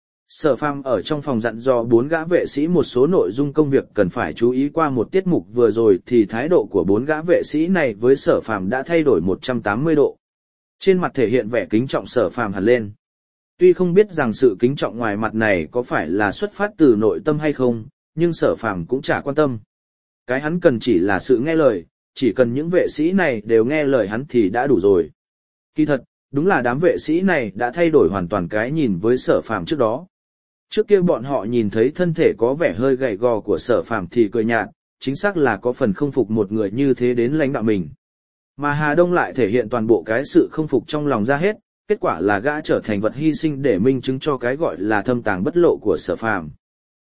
Sở Phàm ở trong phòng dặn dò bốn gã vệ sĩ một số nội dung công việc cần phải chú ý. Qua một tiết mục vừa rồi thì thái độ của bốn gã vệ sĩ này với Sở Phàm đã thay đổi một trăm tám mươi độ. Trên mặt thể hiện vẻ kính trọng Sở Phàm hẳn lên. Tuy không biết rằng sự kính trọng ngoài mặt này có phải là xuất phát từ nội tâm hay không, nhưng Sở Phàm cũng chả quan tâm. Cái hắn cần chỉ là sự nghe lời, chỉ cần những vệ sĩ này đều nghe lời hắn thì đã đủ rồi. Kỳ thật, đúng là đám vệ sĩ này đã thay đổi hoàn toàn cái nhìn với Sở Phàm trước đó. Trước kia bọn họ nhìn thấy thân thể có vẻ hơi gầy gò của Sở Phàm thì cười nhạt, chính xác là có phần không phục một người như thế đến lãnh đạo mình. Mà Hà Đông lại thể hiện toàn bộ cái sự không phục trong lòng ra hết, kết quả là gã trở thành vật hy sinh để minh chứng cho cái gọi là thâm tàng bất lộ của Sở Phàm.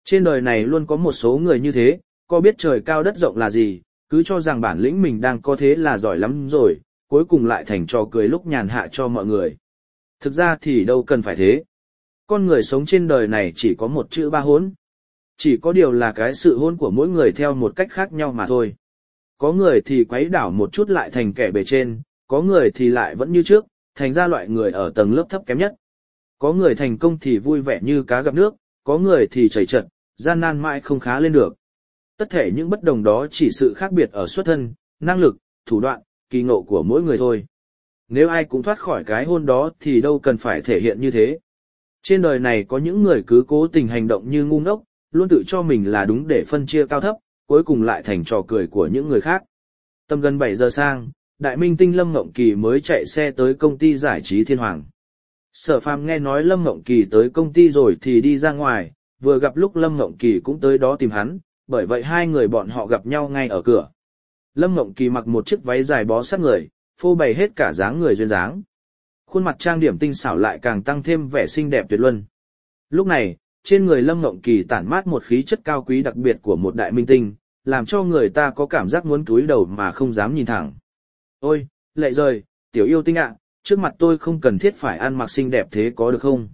Trên đời này luôn có một số người như thế, có biết trời cao đất rộng là gì, cứ cho rằng bản lĩnh mình đang có thế là giỏi lắm rồi, cuối cùng lại thành trò cười lúc nhàn hạ cho mọi người. Thực ra thì đâu cần phải thế. Con người sống trên đời này chỉ có một chữ ba hỗn. Chỉ có điều là cái sự hỗn của mỗi người theo một cách khác nhau mà thôi. Có người thì quấy đảo một chút lại thành kẻ bề trên, có người thì lại vẫn như trước, thành ra loại người ở tầng lớp thấp kém nhất. Có người thành công thì vui vẻ như cá gặp nước, có người thì chảy chật, gian nan mãi không khá lên được. Tất thể những bất đồng đó chỉ sự khác biệt ở xuất thân, năng lực, thủ đoạn, kỳ ngộ của mỗi người thôi. Nếu ai cũng thoát khỏi cái hôn đó thì đâu cần phải thể hiện như thế. Trên đời này có những người cứ cố tình hành động như ngu ngốc, luôn tự cho mình là đúng để phân chia cao thấp, cuối cùng lại thành trò cười của những người khác. Tầm gần bảy giờ sang, đại minh tinh Lâm Ngộng Kỳ mới chạy xe tới công ty giải trí Thiên Hoàng. Sở Phàm nghe nói Lâm Ngộng Kỳ tới công ty rồi thì đi ra ngoài, vừa gặp lúc Lâm Ngộng Kỳ cũng tới đó tìm hắn, bởi vậy hai người bọn họ gặp nhau ngay ở cửa. Lâm Ngộng Kỳ mặc một chiếc váy dài bó sát người, phô bày hết cả dáng người duyên dáng. Khuôn mặt trang điểm tinh xảo lại càng tăng thêm vẻ xinh đẹp tuyệt luân. Lúc này, trên người Lâm Ngộng Kỳ tản mát một khí chất cao quý đặc biệt của một đại minh tinh, làm cho người ta có cảm giác muốn cúi đầu mà không dám nhìn thẳng. Ôi, lệ rời, tiểu yêu tinh ạ, trước mặt tôi không cần thiết phải ăn mặc xinh đẹp thế có được không?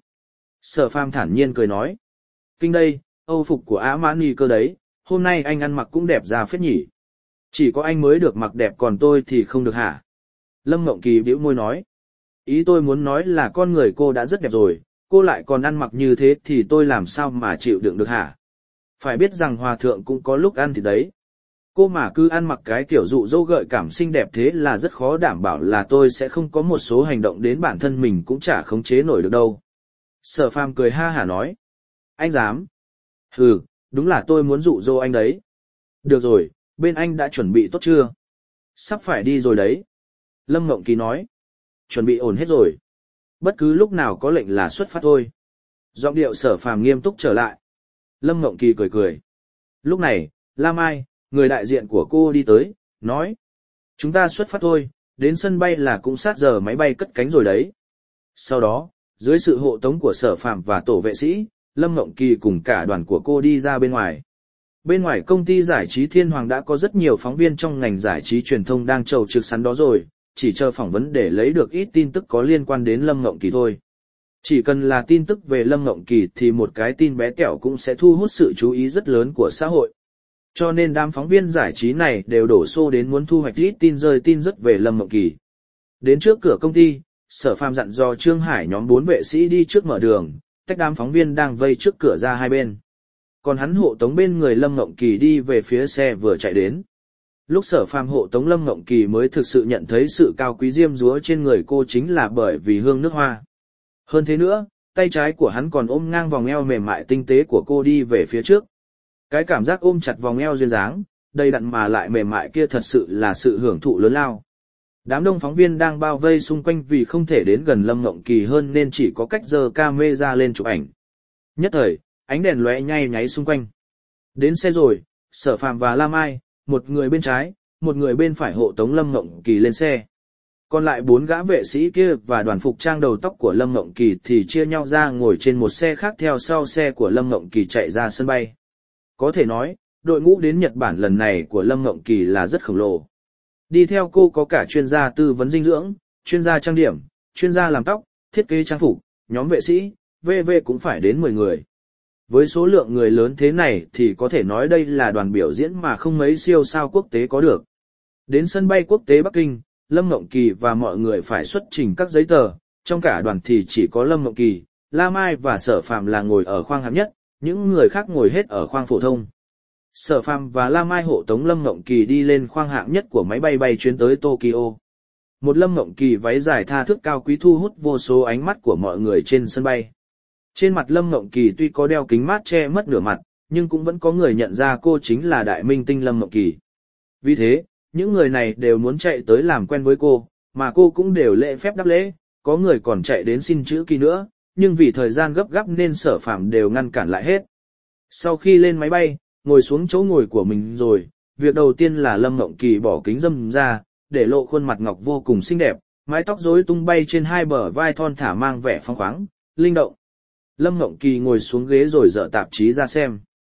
Sở Phàm thản nhiên cười nói. Kinh đây, Âu phục của Á Mãn Nhi cơ đấy, hôm nay anh ăn mặc cũng đẹp ra phết nhỉ. Chỉ có anh mới được mặc đẹp còn tôi thì không được hả? Lâm Ngộng Kỳ bĩu môi nói. Ý tôi muốn nói là con người cô đã rất đẹp rồi, cô lại còn ăn mặc như thế thì tôi làm sao mà chịu đựng được hả? Phải biết rằng hòa thượng cũng có lúc ăn thịt đấy. Cô mà cứ ăn mặc cái kiểu dụ dỗ gợi cảm xinh đẹp thế là rất khó đảm bảo là tôi sẽ không có một số hành động đến bản thân mình cũng chả khống chế nổi được đâu. Sở Phàm cười ha hả nói. Anh dám? Hừ, đúng là tôi muốn dụ dỗ anh đấy. Được rồi, bên anh đã chuẩn bị tốt chưa? Sắp phải đi rồi đấy. Lâm Ngộng Kỳ nói. Chuẩn bị ổn hết rồi. Bất cứ lúc nào có lệnh là xuất phát thôi. Giọng điệu Sở Phàm nghiêm túc trở lại. Lâm Ngộng Kỳ cười cười. Lúc này, Lam Ai, người đại diện của cô đi tới, nói. Chúng ta xuất phát thôi, đến sân bay là cũng sát giờ máy bay cất cánh rồi đấy. Sau đó, dưới sự hộ tống của Sở Phàm và tổ vệ sĩ, Lâm Ngộng Kỳ cùng cả đoàn của cô đi ra bên ngoài. Bên ngoài công ty giải trí Thiên Hoàng đã có rất nhiều phóng viên trong ngành giải trí truyền thông đang chầu trực sẵn đó rồi, chỉ chờ phỏng vấn để lấy được ít tin tức có liên quan đến Lâm Ngộng Kỳ thôi. Chỉ cần là tin tức về Lâm Ngộng Kỳ thì một cái tin bé tẹo cũng sẽ thu hút sự chú ý rất lớn của xã hội. Cho nên đám phóng viên giải trí này đều đổ xô đến muốn thu hoạch ít tin rơi tin rất về Lâm Ngộng Kỳ. Đến trước cửa công ty, Sở Phàm dặn dò Trương Hải nhóm bốn vệ sĩ đi trước mở đường, tách đám phóng viên đang vây trước cửa ra hai bên. Còn hắn hộ tống bên người Lâm Ngộng Kỳ đi về phía xe vừa chạy đến. Lúc Sở Phàm hộ tống Lâm Ngộng Kỳ mới thực sự nhận thấy sự cao quý diêm dúa trên người cô chính là bởi vì hương nước hoa. Hơn thế nữa, tay trái của hắn còn ôm ngang vòng eo mềm mại tinh tế của cô đi về phía trước. Cái cảm giác ôm chặt vòng eo duyên dáng, đầy đặn mà lại mềm mại kia thật sự là sự hưởng thụ lớn lao. Đám đông phóng viên đang bao vây xung quanh vì không thể đến gần Lâm Ngộng Kỳ hơn nên chỉ có cách giơ camera lên chụp ảnh. Nhất thời, ánh đèn lóe nháy nháy xung quanh. Đến xe rồi, Sở Phàm và Lam Ai, một người bên trái, một người bên phải hộ tống Lâm Ngộng Kỳ lên xe. Còn lại bốn gã vệ sĩ kia và đoàn phục trang đầu tóc của Lâm Ngộng Kỳ thì chia nhau ra ngồi trên một xe khác theo sau xe của Lâm Ngộng Kỳ chạy ra sân bay. Có thể nói, đội ngũ đến Nhật Bản lần này của Lâm Ngộng Kỳ là rất khổng lồ. Đi theo cô có cả chuyên gia tư vấn dinh dưỡng, chuyên gia trang điểm, chuyên gia làm tóc, thiết kế trang phục, nhóm vệ sĩ, vân vân cũng phải đến mười người. Với số lượng người lớn thế này thì có thể nói đây là đoàn biểu diễn mà không mấy siêu sao quốc tế có được. Đến sân bay quốc tế Bắc Kinh, Lâm Ngộng Kỳ và mọi người phải xuất trình các giấy tờ, trong cả đoàn thì chỉ có Lâm Ngộng Kỳ, Lam Ai và Sở Phàm là ngồi ở khoang hạng nhất, những người khác ngồi hết ở khoang phổ thông. Sở Phàm và Lam Ai hộ tống Lâm Ngộng Kỳ đi lên khoang hạng nhất của máy bay bay chuyến tới Tokyo. Một Lâm Ngộng Kỳ váy dài tha thước cao quý thu hút vô số ánh mắt của mọi người trên sân bay. Trên mặt Lâm Ngộng Kỳ tuy có đeo kính mát che mất nửa mặt, nhưng cũng vẫn có người nhận ra cô chính là đại minh tinh Lâm Ngộng Kỳ. Vì thế, những người này đều muốn chạy tới làm quen với cô, mà cô cũng đều lễ phép đáp lễ, có người còn chạy đến xin chữ ký nữa, nhưng vì thời gian gấp gáp nên Sở Phàm đều ngăn cản lại hết. Sau khi lên máy bay, ngồi xuống chỗ ngồi của mình rồi, việc đầu tiên là Lâm Ngộng Kỳ bỏ kính râm ra, để lộ khuôn mặt ngọc vô cùng xinh đẹp, mái tóc rối tung bay trên hai bờ vai thon thả mang vẻ phóng khoáng, linh động. Lâm Ngộng Kỳ ngồi xuống ghế rồi dở tạp chí ra xem.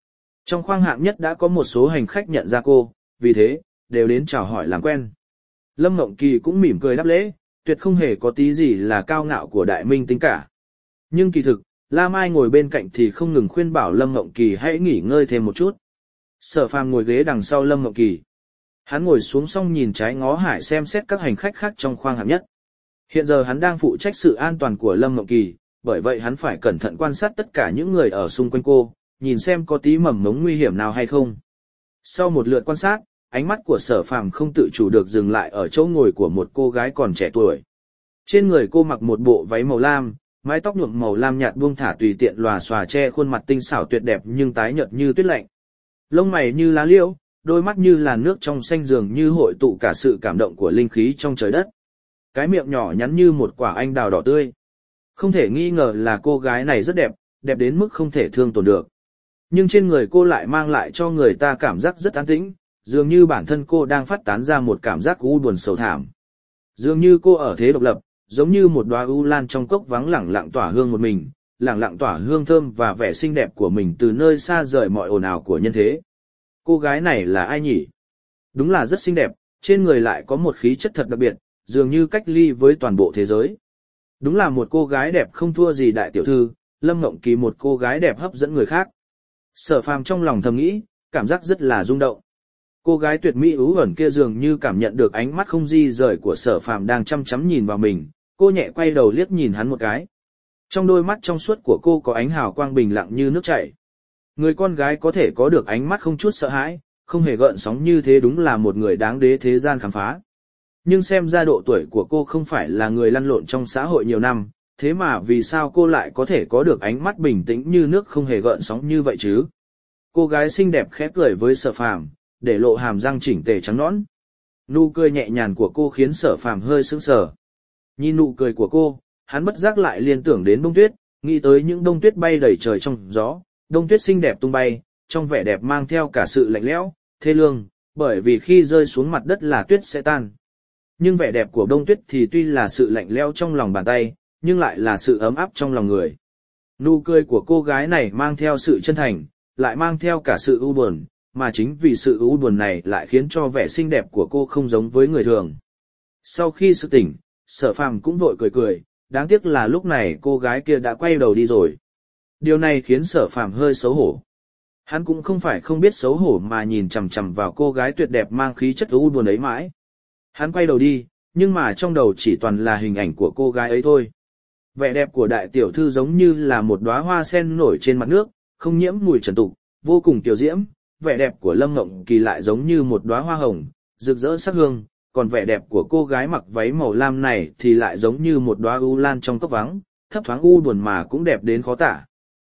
Trong khoang hạng nhất đã có một số hành khách nhận ra cô, vì thế, đều đến chào hỏi làm quen. Lâm Mộng Kỳ cũng mỉm cười đáp lễ, tuyệt không hề có tí gì là cao ngạo của đại minh tính cả. Nhưng kỳ thực, La Mai ngồi bên cạnh thì không ngừng khuyên bảo Lâm Mộng Kỳ hãy nghỉ ngơi thêm một chút. Sở Phàm ngồi ghế đằng sau Lâm Mộng Kỳ. Hắn ngồi xuống xong nhìn trái ngó hải xem xét các hành khách khác trong khoang hạng nhất. Hiện giờ hắn đang phụ trách sự an toàn của Lâm Mộng Kỳ, bởi vậy hắn phải cẩn thận quan sát tất cả những người ở xung quanh cô, nhìn xem có tí mầm mống nguy hiểm nào hay không. Sau một lượt quan sát, ánh mắt của Sở Phàm không tự chủ được dừng lại ở chỗ ngồi của một cô gái còn trẻ tuổi. Trên người cô mặc một bộ váy màu lam, mái tóc nhuộm màu lam nhạt buông thả tùy tiện lòa xòa che khuôn mặt tinh xảo tuyệt đẹp nhưng tái nhợt như tuyết lạnh. Lông mày như lá liễu, đôi mắt như làn nước trong xanh dường như hội tụ cả sự cảm động của linh khí trong trời đất. Cái miệng nhỏ nhắn như một quả anh đào đỏ tươi. Không thể nghi ngờ là cô gái này rất đẹp, đẹp đến mức không thể thương tổn được. Nhưng trên người cô lại mang lại cho người ta cảm giác rất an tĩnh, dường như bản thân cô đang phát tán ra một cảm giác u buồn sầu thảm. Dường như cô ở thế độc lập, giống như một đóa u lan trong cốc vắng lẳng lặng tỏa hương một mình, lẳng lặng tỏa hương thơm và vẻ xinh đẹp của mình từ nơi xa rời mọi ồn ào của nhân thế. Cô gái này là ai nhỉ? Đúng là rất xinh đẹp, trên người lại có một khí chất thật đặc biệt, dường như cách ly với toàn bộ thế giới. Đúng là một cô gái đẹp không thua gì đại tiểu thư, Lâm Mộng Kỳ một cô gái đẹp hấp dẫn người khác. Sở Phàm trong lòng thầm nghĩ, cảm giác rất là rung động. Cô gái tuyệt mỹ ú ẩn kia dường như cảm nhận được ánh mắt không di rời của Sở Phàm đang chăm chăm nhìn vào mình, cô nhẹ quay đầu liếc nhìn hắn một cái. Trong đôi mắt trong suốt của cô có ánh hào quang bình lặng như nước chảy. Người con gái có thể có được ánh mắt không chút sợ hãi, không hề gợn sóng như thế đúng là một người đáng đế thế gian khám phá. Nhưng xem ra độ tuổi của cô không phải là người lăn lộn trong xã hội nhiều năm, thế mà vì sao cô lại có thể có được ánh mắt bình tĩnh như nước không hề gợn sóng như vậy chứ? Cô gái xinh đẹp khẽ cười với Sở Phàm, để lộ hàm răng chỉnh tề trắng nõn. Nụ cười nhẹ nhàng của cô khiến Sở Phàm hơi sững sờ. Nhìn nụ cười của cô, hắn bất giác lại liên tưởng đến bông tuyết, nghĩ tới những bông tuyết bay đầy trời trong gió, bông tuyết xinh đẹp tung bay, trong vẻ đẹp mang theo cả sự lạnh lẽo, thê lương, bởi vì khi rơi xuống mặt đất là tuyết sẽ tan. Nhưng vẻ đẹp của bông tuyết thì tuy là sự lạnh lẽo trong lòng bàn tay, nhưng lại là sự ấm áp trong lòng người. Nụ cười của cô gái này mang theo sự chân thành, lại mang theo cả sự u buồn, mà chính vì sự u buồn này lại khiến cho vẻ xinh đẹp của cô không giống với người thường. Sau khi sự tỉnh, Sở Phàm cũng vội cười cười, đáng tiếc là lúc này cô gái kia đã quay đầu đi rồi. Điều này khiến Sở Phàm hơi xấu hổ. Hắn cũng không phải không biết xấu hổ mà nhìn chằm chằm vào cô gái tuyệt đẹp mang khí chất u buồn ấy mãi. Hắn quay đầu đi, nhưng mà trong đầu chỉ toàn là hình ảnh của cô gái ấy thôi. Vẻ đẹp của đại tiểu thư giống như là một đóa hoa sen nổi trên mặt nước, không nhiễm mùi trần tục, vô cùng tiểu diễm. Vẻ đẹp của Lâm Mộng Kỳ lại giống như một đóa hoa hồng, rực rỡ sắc hương, còn vẻ đẹp của cô gái mặc váy màu lam này thì lại giống như một đóa u lan trong cốc vắng, thấp thoáng u buồn mà cũng đẹp đến khó tả.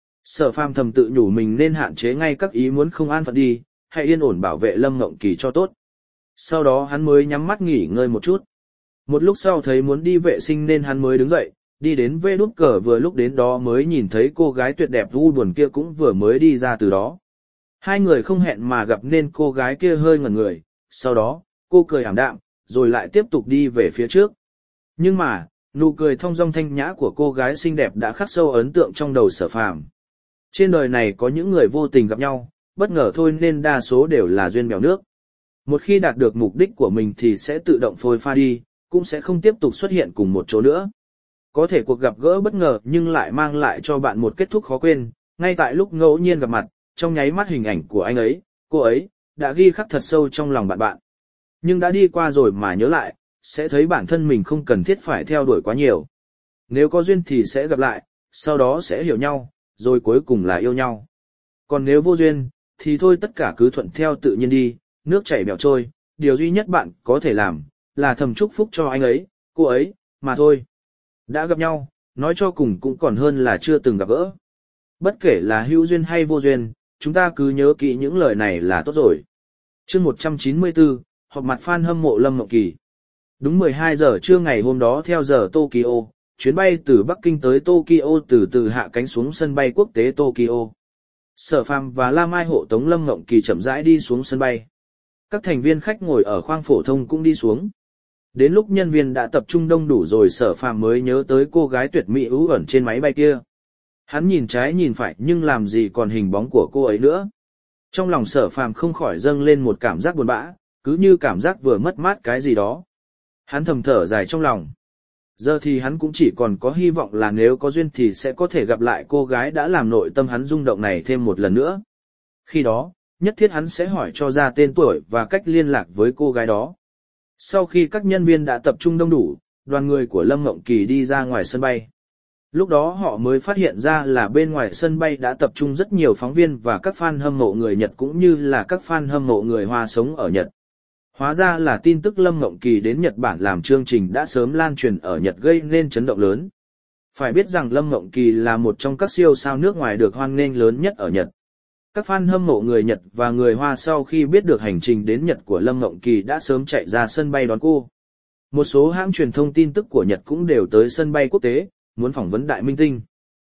Sở Phàm thầm tự nhủ mình nên hạn chế ngay các ý muốn không an phận đi, hãy yên ổn bảo vệ Lâm Mộng Kỳ cho tốt. Sau đó hắn mới nhắm mắt nghỉ ngơi một chút. Một lúc sau thấy muốn đi vệ sinh nên hắn mới đứng dậy, đi đến vê đút cờ vừa lúc đến đó mới nhìn thấy cô gái tuyệt đẹp u buồn kia cũng vừa mới đi ra từ đó. Hai người không hẹn mà gặp nên cô gái kia hơi ngẩn người, sau đó, cô cười ảm đạm, rồi lại tiếp tục đi về phía trước. Nhưng mà, nụ cười thong dong thanh nhã của cô gái xinh đẹp đã khắc sâu ấn tượng trong đầu Sở Phàm. Trên đời này có những người vô tình gặp nhau, bất ngờ thôi nên đa số đều là duyên bèo nước. Một khi đạt được mục đích của mình thì sẽ tự động phôi pha đi, cũng sẽ không tiếp tục xuất hiện cùng một chỗ nữa. Có thể cuộc gặp gỡ bất ngờ nhưng lại mang lại cho bạn một kết thúc khó quên, ngay tại lúc ngẫu nhiên gặp mặt, trong nháy mắt hình ảnh của anh ấy, cô ấy, đã ghi khắc thật sâu trong lòng bạn bạn. Nhưng đã đi qua rồi mà nhớ lại, sẽ thấy bản thân mình không cần thiết phải theo đuổi quá nhiều. Nếu có duyên thì sẽ gặp lại, sau đó sẽ hiểu nhau, rồi cuối cùng là yêu nhau. Còn nếu vô duyên, thì thôi tất cả cứ thuận theo tự nhiên đi, nước chảy bèo trôi, điều duy nhất bạn có thể làm, là thầm chúc phúc cho anh ấy, cô ấy, mà thôi. Đã gặp nhau, nói cho cùng cũng còn hơn là chưa từng gặp gỡ. Bất kể là hữu duyên hay vô duyên, chúng ta cứ nhớ kỹ những lời này là tốt rồi. Chương một trăm chín mươi tư, họp mặt fan hâm mộ Lâm Mộng Kỳ. Đúng mười hai giờ trưa ngày hôm đó theo giờ Tokyo, chuyến bay từ Bắc Kinh tới Tokyo từ từ hạ cánh xuống sân bay quốc tế Tokyo. Sở Phàm và La Mai hộ tống Lâm Mộng Kỳ chậm rãi đi xuống sân bay. Các thành viên khách ngồi ở khoang phổ thông cũng đi xuống. Đến lúc nhân viên đã tập trung đông đủ rồi Sở Phàm mới nhớ tới cô gái tuyệt mỹ ú ẩn trên máy bay kia. Hắn nhìn trái nhìn phải nhưng làm gì còn hình bóng của cô ấy nữa. Trong lòng Sở Phàm không khỏi dâng lên một cảm giác buồn bã, cứ như cảm giác vừa mất mát cái gì đó. Hắn thầm thở dài trong lòng. Giờ thì hắn cũng chỉ còn có hy vọng là nếu có duyên thì sẽ có thể gặp lại cô gái đã làm nội tâm hắn rung động này thêm một lần nữa. Khi đó, nhất thiết hắn sẽ hỏi cho ra tên tuổi và cách liên lạc với cô gái đó. Sau khi các nhân viên đã tập trung đông đủ, đoàn người của Lâm Ngộng Kỳ đi ra ngoài sân bay. Lúc đó họ mới phát hiện ra là bên ngoài sân bay đã tập trung rất nhiều phóng viên và các fan hâm mộ người Nhật cũng như là các fan hâm mộ người Hoa sống ở Nhật. Hóa ra là tin tức Lâm Ngộng Kỳ đến Nhật Bản làm chương trình đã sớm lan truyền ở Nhật gây nên chấn động lớn. Phải biết rằng Lâm Ngộng Kỳ là một trong các siêu sao nước ngoài được hoan nghênh lớn nhất ở Nhật. Các fan hâm mộ người Nhật và người Hoa sau khi biết được hành trình đến Nhật của Lâm Ngộng Kỳ đã sớm chạy ra sân bay đón cô. Một số hãng truyền thông tin tức của Nhật cũng đều tới sân bay quốc tế, muốn phỏng vấn đại minh tinh.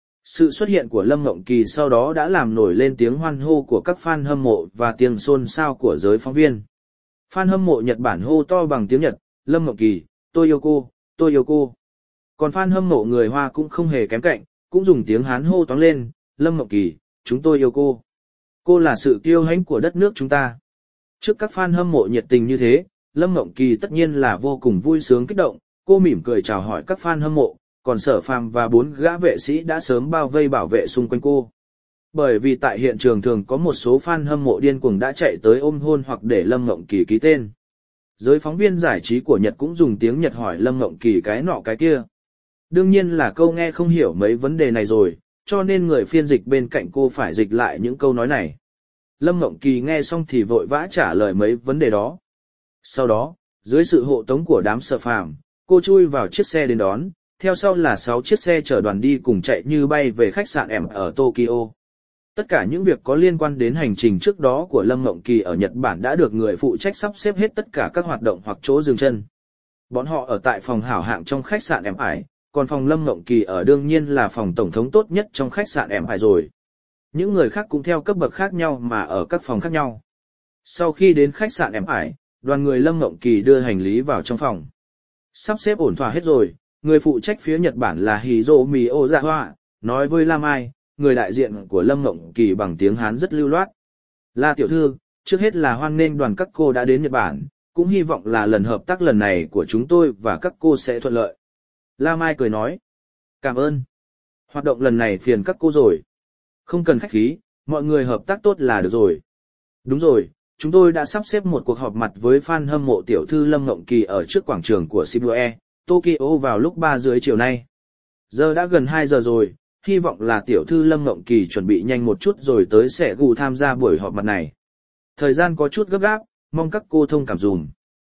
Sự xuất hiện của Lâm Ngộng Kỳ sau đó đã làm nổi lên tiếng hoan hô của các fan hâm mộ và tiếng xôn xao của giới phóng viên. Fan hâm mộ Nhật Bản hô to bằng tiếng Nhật, Lâm Ngộng Kỳ, tôi yêu cô, tôi yêu cô. Còn fan hâm mộ người Hoa cũng không hề kém cạnh, cũng dùng tiếng Hán hô toáng lên, Lâm Ngộng Kỳ, chúng tôi yêu cô. Cô là sự kiêu hãnh của đất nước chúng ta. Trước các fan hâm mộ nhiệt tình như thế, Lâm Ngộng Kỳ tất nhiên là vô cùng vui sướng kích động, cô mỉm cười chào hỏi các fan hâm mộ, còn Sở Phàm và bốn gã vệ sĩ đã sớm bao vây bảo vệ xung quanh cô. Bởi vì tại hiện trường thường có một số fan hâm mộ điên cuồng đã chạy tới ôm hôn hoặc để Lâm Ngộng Kỳ ký tên. Giới phóng viên giải trí của Nhật cũng dùng tiếng Nhật hỏi Lâm Ngộng Kỳ cái nọ cái kia. Đương nhiên là câu nghe không hiểu mấy vấn đề này rồi, cho nên người phiên dịch bên cạnh cô phải dịch lại những câu nói này. Lâm Ngộng Kỳ nghe xong thì vội vã trả lời mấy vấn đề đó. Sau đó, dưới sự hộ tống của đám Sở Phàm, cô chui vào chiếc xe đến đón, theo sau là sáu chiếc xe chở đoàn đi cùng chạy như bay về khách sạn em ở Tokyo. Tất cả những việc có liên quan đến hành trình trước đó của Lâm Ngộng Kỳ ở Nhật Bản đã được người phụ trách sắp xếp hết tất cả các hoạt động hoặc chỗ dừng chân. Bọn họ ở tại phòng hảo hạng trong khách sạn em ải, còn phòng Lâm Ngộng Kỳ ở đương nhiên là phòng tổng thống tốt nhất trong khách sạn em ải rồi. Những người khác cũng theo cấp bậc khác nhau mà ở các phòng khác nhau. Sau khi đến khách sạn em ải, đoàn người Lâm Ngộng Kỳ đưa hành lý vào trong phòng. Sắp xếp ổn thỏa hết rồi, người phụ trách phía Nhật Bản là Hiromi Ozawa, nói với Lam Ai, người đại diện của Lâm Ngộng Kỳ bằng tiếng Hán rất lưu loát. La tiểu thư, trước hết là hoan nghênh đoàn các cô đã đến Nhật Bản, cũng hy vọng là lần hợp tác lần này của chúng tôi và các cô sẽ thuận lợi. Lam Ai cười nói, cảm ơn. Hoạt động lần này phiền các cô rồi. Không cần khách khí, mọi người hợp tác tốt là được rồi. Đúng rồi, chúng tôi đã sắp xếp một cuộc họp mặt với fan hâm mộ tiểu thư Lâm Ngộng Kỳ ở trước quảng trường của Shibuya, Tokyo vào lúc ba rưỡi chiều nay. Giờ đã gần hai giờ rồi, hy vọng là tiểu thư Lâm Ngộng Kỳ chuẩn bị nhanh một chút rồi tới sẽ gù tham gia buổi họp mặt này. Thời gian có chút gấp gáp, mong các cô thông cảm dùm.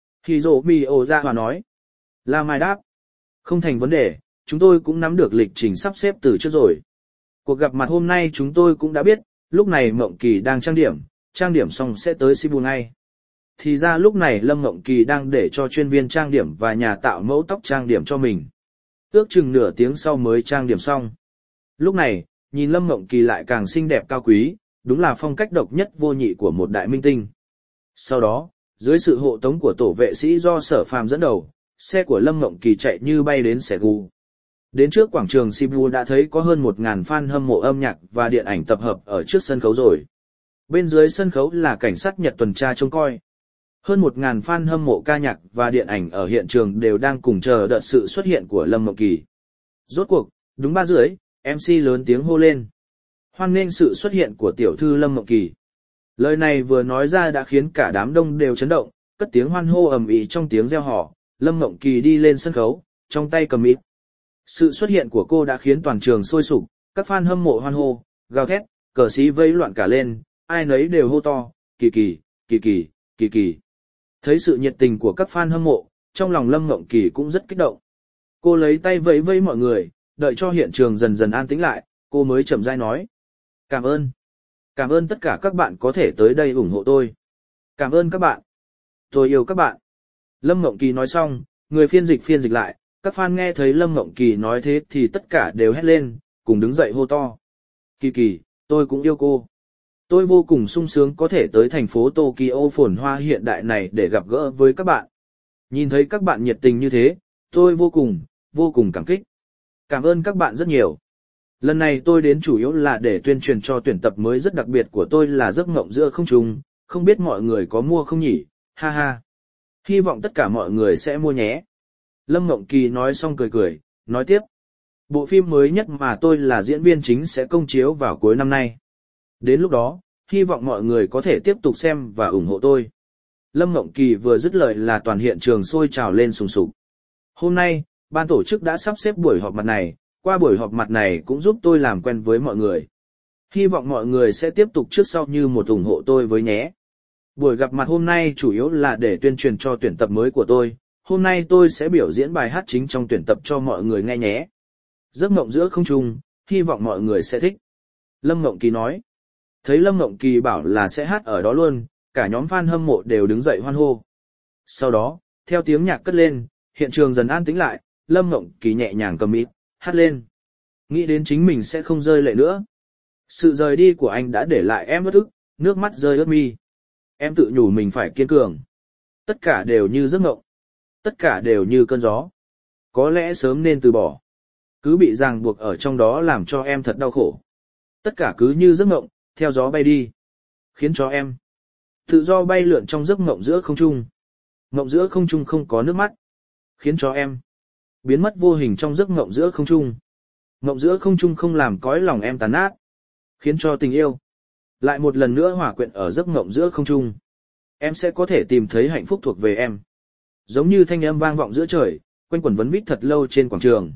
Hiromi Ozawa nói. La Mai đáp. Không thành vấn đề, chúng tôi cũng nắm được lịch trình sắp xếp từ trước rồi. Cuộc gặp mặt hôm nay chúng tôi cũng đã biết, lúc này Ngộng Kỳ đang trang điểm, trang điểm xong sẽ tới Shibuya ngay. Thì ra lúc này Lâm Ngộng Kỳ đang để cho chuyên viên trang điểm và nhà tạo mẫu tóc trang điểm cho mình. Ước chừng nửa tiếng sau mới trang điểm xong. Lúc này, nhìn Lâm Ngộng Kỳ lại càng xinh đẹp cao quý, đúng là phong cách độc nhất vô nhị của một đại minh tinh. Sau đó, dưới sự hộ tống của tổ vệ sĩ do Sở Phàm dẫn đầu, xe của Lâm Ngộng Kỳ chạy như bay đến Segu. Đến trước quảng trường Shibuya đã thấy có hơn một nghìn fan hâm mộ âm nhạc và điện ảnh tập hợp ở trước sân khấu rồi. Bên dưới sân khấu là cảnh sát Nhật tuần tra trông coi. Hơn một nghìn fan hâm mộ ca nhạc và điện ảnh ở hiện trường đều đang cùng chờ đợi sự xuất hiện của Lâm Ngộng Kỳ. Rốt cuộc, đúng ba rưỡi, em xê lớn tiếng hô lên. Hoan nghênh sự xuất hiện của tiểu thư Lâm Ngộng Kỳ. Lời này vừa nói ra đã khiến cả đám đông đều chấn động, cất tiếng hoan hô ầm ĩ trong tiếng reo hò. Lâm Ngộng Kỳ đi lên sân khấu, trong tay cầm mịt. Sự xuất hiện của cô đã khiến toàn trường sôi sục, các fan hâm mộ hoan hô, gào thét, cờ xí vây loạn cả lên, ai nấy đều hô to, kỳ kỳ, kỳ kỳ, kỳ kỳ. Thấy sự nhiệt tình của các fan hâm mộ, trong lòng Lâm Ngộng Kỳ cũng rất kích động. Cô lấy tay vẫy vẫy mọi người, đợi cho hiện trường dần dần an tĩnh lại, cô mới chậm rãi nói. Cảm ơn. Cảm ơn tất cả các bạn có thể tới đây ủng hộ tôi. Cảm ơn các bạn. Tôi yêu các bạn. Lâm Ngộng Kỳ nói xong, người phiên dịch phiên dịch lại, các fan nghe thấy Lâm Ngộng Kỳ nói thế thì tất cả đều hét lên, cùng đứng dậy hô to. Kỳ kỳ, tôi cũng yêu cô. Tôi vô cùng sung sướng có thể tới thành phố Tokyo phồn hoa hiện đại này để gặp gỡ với các bạn. Nhìn thấy các bạn nhiệt tình như thế, tôi vô cùng, vô cùng cảm kích. Cảm ơn các bạn rất nhiều. Lần này tôi đến chủ yếu là để tuyên truyền cho tuyển tập mới rất đặc biệt của tôi là giấc mộng giữa không trung, không biết mọi người có mua không nhỉ, ha ha. Hy vọng tất cả mọi người sẽ mua nhé. Lâm Mộng Kỳ nói xong cười cười, nói tiếp. Bộ phim mới nhất mà tôi là diễn viên chính sẽ công chiếu vào cuối năm nay. Đến lúc đó, hy vọng mọi người có thể tiếp tục xem và ủng hộ tôi. Lâm Mộng Kỳ vừa dứt lời là toàn hiện trường sôi trào lên sùng sục. Hôm nay, ban tổ chức đã sắp xếp buổi họp mặt này, qua buổi họp mặt này cũng giúp tôi làm quen với mọi người. Hy vọng mọi người sẽ tiếp tục trước sau như một ủng hộ tôi với nhé. Buổi gặp mặt hôm nay chủ yếu là để tuyên truyền cho tuyển tập mới của tôi. Hôm nay tôi sẽ biểu diễn bài hát chính trong tuyển tập cho mọi người nghe nhé. Giấc mộng giữa không trung, hy vọng mọi người sẽ thích. Lâm Mộng Kỳ nói. Thấy Lâm Mộng Kỳ bảo là sẽ hát ở đó luôn, cả nhóm fan hâm mộ đều đứng dậy hoan hô. Sau đó, theo tiếng nhạc cất lên, hiện trường dần an tĩnh lại, Lâm Mộng Kỳ nhẹ nhàng cầm mic, hát lên. Nghĩ đến chính mình sẽ không rơi lệ nữa. Sự rời đi của anh đã để lại em bất ức, nước mắt rơi ướt mi. Em tự nhủ mình phải kiên cường. Tất cả đều như giấc mộng. Tất cả đều như cơn gió. Có lẽ sớm nên từ bỏ. Cứ bị ràng buộc ở trong đó làm cho em thật đau khổ. Tất cả cứ như giấc mộng, theo gió bay đi. Khiến cho em tự do bay lượn trong giấc mộng giữa không trung. Mộng giữa không trung không có nước mắt. Khiến cho em biến mất vô hình trong giấc mộng giữa không trung. Mộng giữa không trung không làm cõi lòng em tàn nát. Khiến cho tình yêu lại một lần nữa hòa quyện ở giấc mộng giữa không trung. Em sẽ có thể tìm thấy hạnh phúc thuộc về em. Giống như thanh âm vang vọng giữa trời, quanh quẩn vấn vít thật lâu trên quảng trường.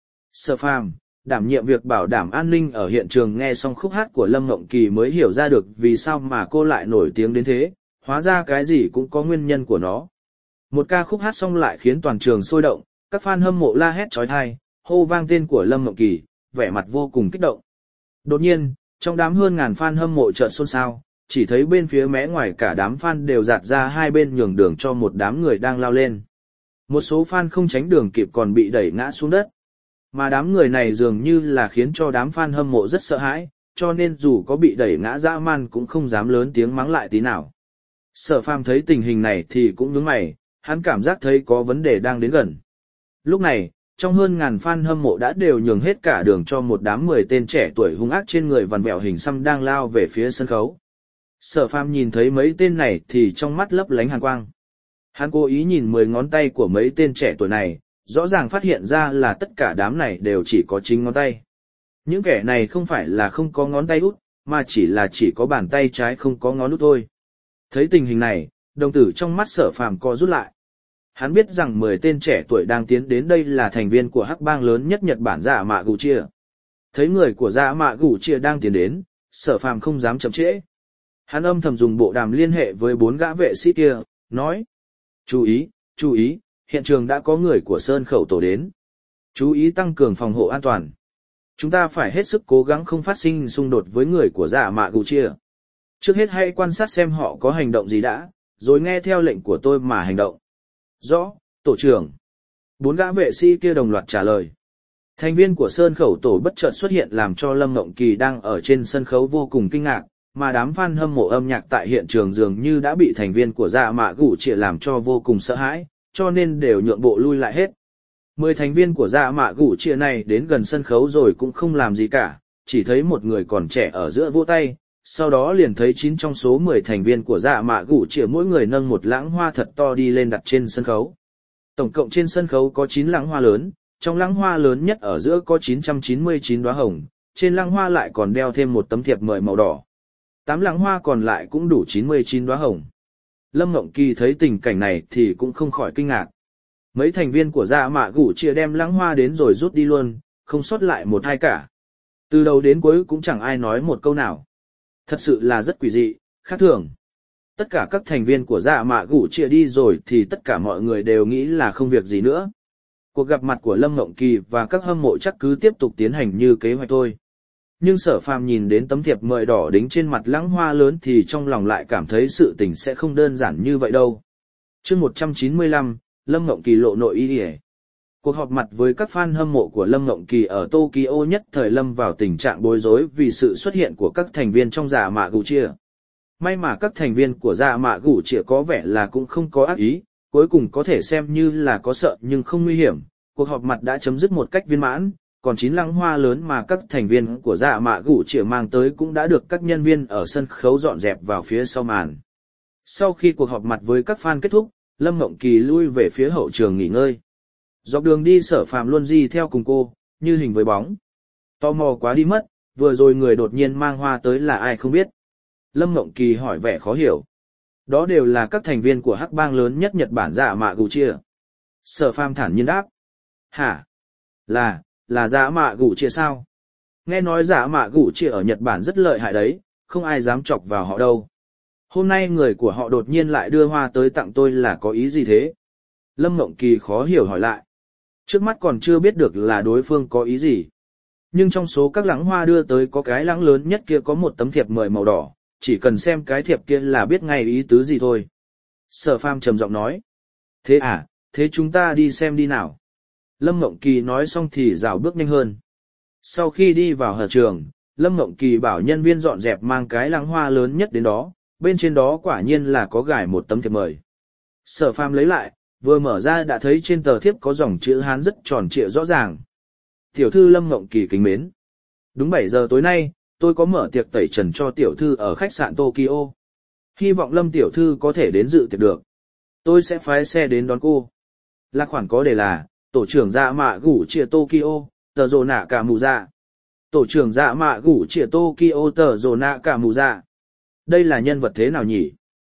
Sở Phàm, đảm nhiệm việc bảo đảm an ninh ở hiện trường nghe xong khúc hát của Lâm Mộng Kỳ mới hiểu ra được vì sao mà cô lại nổi tiếng đến thế, hóa ra cái gì cũng có nguyên nhân của nó. Một ca khúc hát xong lại khiến toàn trường sôi động, các fan hâm mộ la hét chói tai, hô vang tên của Lâm Mộng Kỳ, vẻ mặt vô cùng kích động. Đột nhiên, trong đám hơn ngàn fan hâm mộ chợt xôn xao, chỉ thấy bên phía mé ngoài cả đám fan đều dạt ra hai bên nhường đường cho một đám người đang lao lên. Một số fan không tránh đường kịp còn bị đẩy ngã xuống đất. Mà đám người này dường như là khiến cho đám fan hâm mộ rất sợ hãi, cho nên dù có bị đẩy ngã dã man cũng không dám lớn tiếng mắng lại tí nào. Sở Phàm thấy tình hình này thì cũng nhướng mày, hắn cảm giác thấy có vấn đề đang đến gần. Lúc này, trong hơn ngàn fan hâm mộ đã đều nhường hết cả đường cho một đám mười tên trẻ tuổi hung ác trên người vằn vẹo hình xăm đang lao về phía sân khấu. Sở Phàm nhìn thấy mấy tên này thì trong mắt lấp lánh hàn quang. Hắn cố ý nhìn mười ngón tay của mấy tên trẻ tuổi này, rõ ràng phát hiện ra là tất cả đám này đều chỉ có chín ngón tay. Những kẻ này không phải là không có ngón tay út, mà chỉ là chỉ có bàn tay trái không có ngón út thôi. Thấy tình hình này, đồng tử trong mắt Sở Phàm co rút lại. Hắn biết rằng mười tên trẻ tuổi đang tiến đến đây là thành viên của hắc bang lớn nhất Nhật Bản Dạ Mạ Gù Chia. Thấy người của Dạ Mạ Gù Chia đang tiến đến, Sở Phàm không dám chậm trễ. Hắn âm thầm dùng bộ đàm liên hệ với bốn gã vệ sĩ kia, nói: "Chú ý, chú ý, hiện trường đã có người của Sơn Khẩu Tổ đến. Chú ý tăng cường phòng hộ an toàn. Chúng ta phải hết sức cố gắng không phát sinh xung đột với người của Dạ Mạ Gù Chia. Trước hết hãy quan sát xem họ có hành động gì đã, rồi nghe theo lệnh của tôi mà hành động." "Rõ, tổ trưởng." Bốn gã vệ sĩ kia đồng loạt trả lời. Thành viên của Sơn Khẩu Tổ bất chợt xuất hiện làm cho Lâm Mộng Kỳ đang ở trên sân khấu vô cùng kinh ngạc, mà đám fan hâm mộ âm nhạc tại hiện trường dường như đã bị thành viên của Dạ Mạ Gù Chia làm cho vô cùng sợ hãi, cho nên đều nhượng bộ lui lại hết. Mười thành viên của Dạ Mạ Gù Chia này đến gần sân khấu rồi cũng không làm gì cả, chỉ thấy một người còn trẻ ở giữa vỗ tay, sau đó liền thấy chín trong số mười thành viên của Dạ Mạ Gù Chia mỗi người nâng một lẵng hoa thật to đi lên đặt trên sân khấu. Tổng cộng trên sân khấu có chín lẵng hoa lớn, trong lẵng hoa lớn nhất ở giữa có chín trăm chín mươi chín đóa hồng, trên lẵng hoa lại còn đeo thêm một tấm thiệp mời màu đỏ. Tám lẵng hoa còn lại cũng đủ chín mươi chín đóa hồng. Lâm Mộng Kỳ thấy tình cảnh này thì cũng không khỏi kinh ngạc. Mấy thành viên của Dạ Mạ Gù Chia đem lẵng hoa đến rồi rút đi luôn, không sót lại một hai cả. Từ đầu đến cuối cũng chẳng ai nói một câu nào. Thật sự là rất quỷ dị, khác thường. Tất cả các thành viên của Dạ Mạ Gù Chia đi rồi thì tất cả mọi người đều nghĩ là không việc gì nữa. Cuộc gặp mặt của Lâm Mộng Kỳ và các hâm mộ chắc cứ tiếp tục tiến hành như kế hoạch thôi. Nhưng Sở Phàm nhìn đến tấm thiệp mời đỏ đính trên mặt lẵng hoa lớn thì trong lòng lại cảm thấy sự tình sẽ không đơn giản như vậy đâu. Chương một trăm chín mươi lăm, Lâm Mộng Kỳ lộ nội y điển. Cuộc họp mặt với các fan hâm mộ của Lâm Mộng Kỳ ở Tokyo nhất thời lâm vào tình trạng bối rối vì sự xuất hiện của các thành viên trong Dạ Mạ Gù Chia. May mà các thành viên của Dạ Mạ Gù Chia có vẻ là cũng không có ác ý, cuối cùng có thể xem như là có sợ nhưng không nguy hiểm. Cuộc họp mặt đã chấm dứt một cách viên mãn, còn chín lăng hoa lớn mà các thành viên của dạ mạ gủ chĩa mang tới cũng đã được các nhân viên ở sân khấu dọn dẹp vào phía sau màn. Sau khi cuộc họp mặt với các fan kết thúc, Lâm Mộng Kỳ lui về phía hậu trường nghỉ ngơi. Dọc đường đi Sở Phàm luôn đi theo cùng cô, như hình với bóng. Tò mò quá đi mất, vừa rồi người đột nhiên mang hoa tới là ai không biết. Lâm Mộng Kỳ hỏi vẻ khó hiểu. Đó đều là các thành viên của hắc bang lớn nhất Nhật Bản dạ mạ gù chia. Sở Phàm thản nhiên đáp. Hả? Là, là dạ mạ gù chia sao? Nghe nói dạ mạ gù chia ở Nhật Bản rất lợi hại đấy, không ai dám chọc vào họ đâu. Hôm nay người của họ đột nhiên lại đưa hoa tới tặng tôi là có ý gì thế? Lâm Mộng Kỳ khó hiểu hỏi lại. Trước mắt còn chưa biết được là đối phương có ý gì. Nhưng trong số các lẵng hoa đưa tới có cái lẵng lớn nhất kia có một tấm thiệp mời màu đỏ, chỉ cần xem cái thiệp kia là biết ngay ý tứ gì thôi. Sở Phàm trầm giọng nói. Thế à, thế chúng ta đi xem đi nào. Lâm Mộng Kỳ nói xong thì rảo bước nhanh hơn. Sau khi đi vào hở trường, Lâm Mộng Kỳ bảo nhân viên dọn dẹp mang cái lẵng hoa lớn nhất đến đó, bên trên đó quả nhiên là có gài một tấm thiệp mời. Sở Phàm lấy lại, vừa mở ra đã thấy trên tờ thiệp có dòng chữ Hán rất tròn trịa rõ ràng. Tiểu thư Lâm Mộng Kỳ kính mến. Đúng bảy giờ tối nay, tôi có mở tiệc tẩy trần cho tiểu thư ở khách sạn Tokyo. Hy vọng Lâm tiểu thư có thể đến dự tiệc được. Tôi sẽ phái xe đến đón cô. Lạc khoản có đề là, tổ trưởng dạ mạ gủ chia Tokyo, tờ rồ nạ cả mù dạ. Tổ trưởng dạ mạ gủ chia Tokyo tờ rồ nạ cả mù dạ. Đây là nhân vật thế nào nhỉ?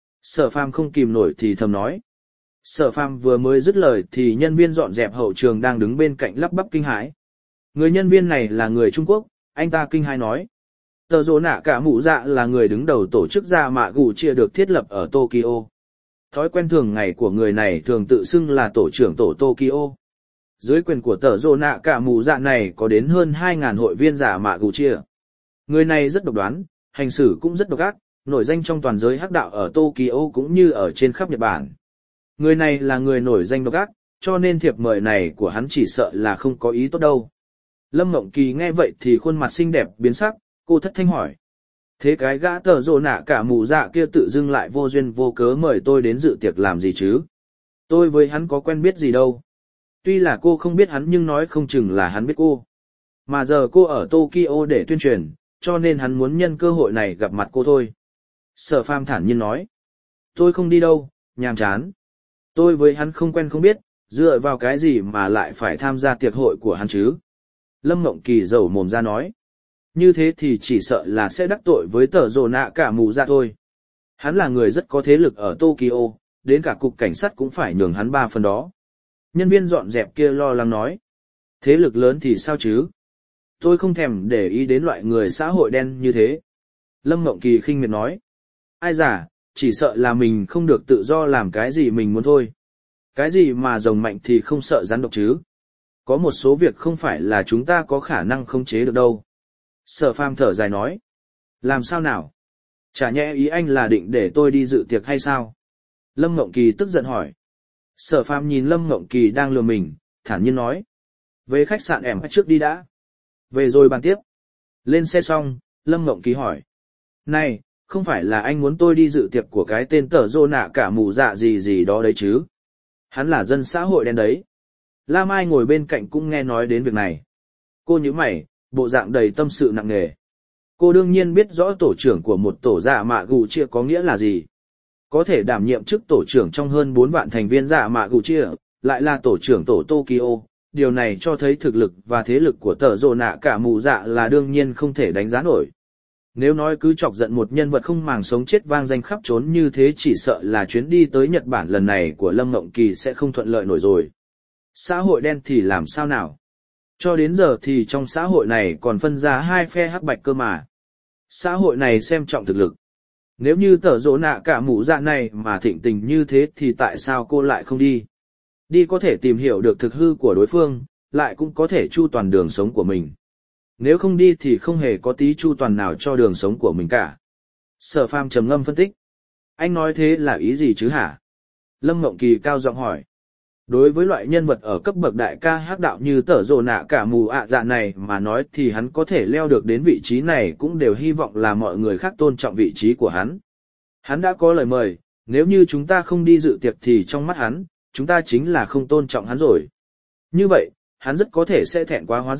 Sở Phàm không kìm nổi thì thầm nói. Sở Phàm vừa mới dứt lời thì nhân viên dọn dẹp hậu trường đang đứng bên cạnh lắp bắp kinh hãi. Người nhân viên này là người Trung Quốc, anh ta kinh hãi nói. Tờ rồ nạ cả mụ dạ là người đứng đầu tổ chức dạ mạ gù chia được thiết lập ở Tokyo. Thói quen thường ngày của người này thường tự xưng là tổ trưởng tổ Tokyo. Dưới quyền của tờ rồ nạ cả mụ dạ này có đến hơn hai nghìn hội viên dạ mạ gù chia. Người này rất độc đoán, hành xử cũng rất độc ác, nổi danh trong toàn giới hắc đạo ở Tokyo cũng như ở trên khắp Nhật Bản. Người này là người nổi danh độc ác, cho nên thiệp mời này của hắn chỉ sợ là không có ý tốt đâu. Lâm Mộng Kỳ nghe vậy thì khuôn mặt xinh đẹp biến sắc, cô thất thanh hỏi. Thế cái gã tờ rồ nạ cả mù dạ kia tự dưng lại vô duyên vô cớ mời tôi đến dự tiệc làm gì chứ? Tôi với hắn có quen biết gì đâu. Tuy là cô không biết hắn nhưng nói không chừng là hắn biết cô. Mà giờ cô ở Tokyo để tuyên truyền, cho nên hắn muốn nhân cơ hội này gặp mặt cô thôi. Sở Phàm thản nhiên nói. Tôi không đi đâu, nhàm chán. Tôi với hắn không quen không biết, dựa vào cái gì mà lại phải tham gia tiệc hội của hắn chứ? Lâm Mộng Kỳ dầu mồm ra nói. Như thế thì chỉ sợ là sẽ đắc tội với tờ rồ nạ cả mù dạ thôi. Hắn là người rất có thế lực ở Tokyo, đến cả cục cảnh sát cũng phải nhường hắn ba phần đó. Nhân viên dọn dẹp kia lo lắng nói. Thế lực lớn thì sao chứ? Tôi không thèm để ý đến loại người xã hội đen như thế. Lâm Mộng Kỳ khinh miệt nói. Ai giả, chỉ sợ là mình không được tự do làm cái gì mình muốn thôi. Cái gì mà rồng mạnh thì không sợ rắn độc chứ. Có một số việc không phải là chúng ta có khả năng khống chế được đâu. Sở Phàm thở dài nói. Làm sao nào? Chả nhẽ ý anh là định để tôi đi dự tiệc hay sao? Lâm Mộng Kỳ tức giận hỏi. Sở Phàm nhìn Lâm Mộng Kỳ đang lừa mình, thản nhiên nói. Về khách sạn em trước đi đã. Về rồi bàn tiếp. Lên xe xong, Lâm Mộng Kỳ hỏi. Này, không phải là anh muốn tôi đi dự tiệc của cái tên tờ rô nạ cả mù dạ gì gì đó đấy chứ? Hắn là dân xã hội đen đấy. La Mai ngồi bên cạnh cũng nghe nói đến việc này. Cô nhíu mày, bộ dạng đầy tâm sự nặng nề. Cô đương nhiên biết rõ tổ trưởng của một tổ dạ mạ gù chia có nghĩa là gì. Có thể đảm nhiệm chức tổ trưởng trong hơn bốn vạn thành viên dạ mạ gù chia, lại là tổ trưởng tổ Tokyo. Điều này cho thấy thực lực và thế lực của tờ rồ nạ cả mù dạ là đương nhiên không thể đánh giá nổi. Nếu nói cứ chọc giận một nhân vật không màng sống chết vang danh khắp trốn như thế chỉ sợ là chuyến đi tới Nhật Bản lần này của Lâm Mộng Kỳ sẽ không thuận lợi nổi rồi. Xã hội đen thì làm sao nào? Cho đến giờ thì trong xã hội này còn phân ra hai phe hắc bạch cơ mà. Xã hội này xem trọng thực lực. Nếu như tờ rỗ nạ cả mũ dạ này mà thịnh tình như thế thì tại sao cô lại không đi? Đi có thể tìm hiểu được thực hư của đối phương, lại cũng có thể chu toàn đường sống của mình. Nếu không đi thì không hề có tí chu toàn nào cho đường sống của mình cả. Sở Phàm trầm ngâm phân tích. Anh nói thế là ý gì chứ hả? Lâm Mộng Kỳ cao giọng hỏi. Đối với loại nhân vật ở cấp bậc đại ca hắc đạo như tở rồ nạ cả mù ạ dạ này mà nói thì hắn có thể leo được đến vị trí này cũng đều hy vọng là mọi người khác tôn trọng vị trí của hắn. Hắn đã có lời mời, nếu như chúng ta không đi dự tiệc thì trong mắt hắn, chúng ta chính là không tôn trọng hắn rồi. Như vậy, hắn rất có thể sẽ thẹn quá hóa giận,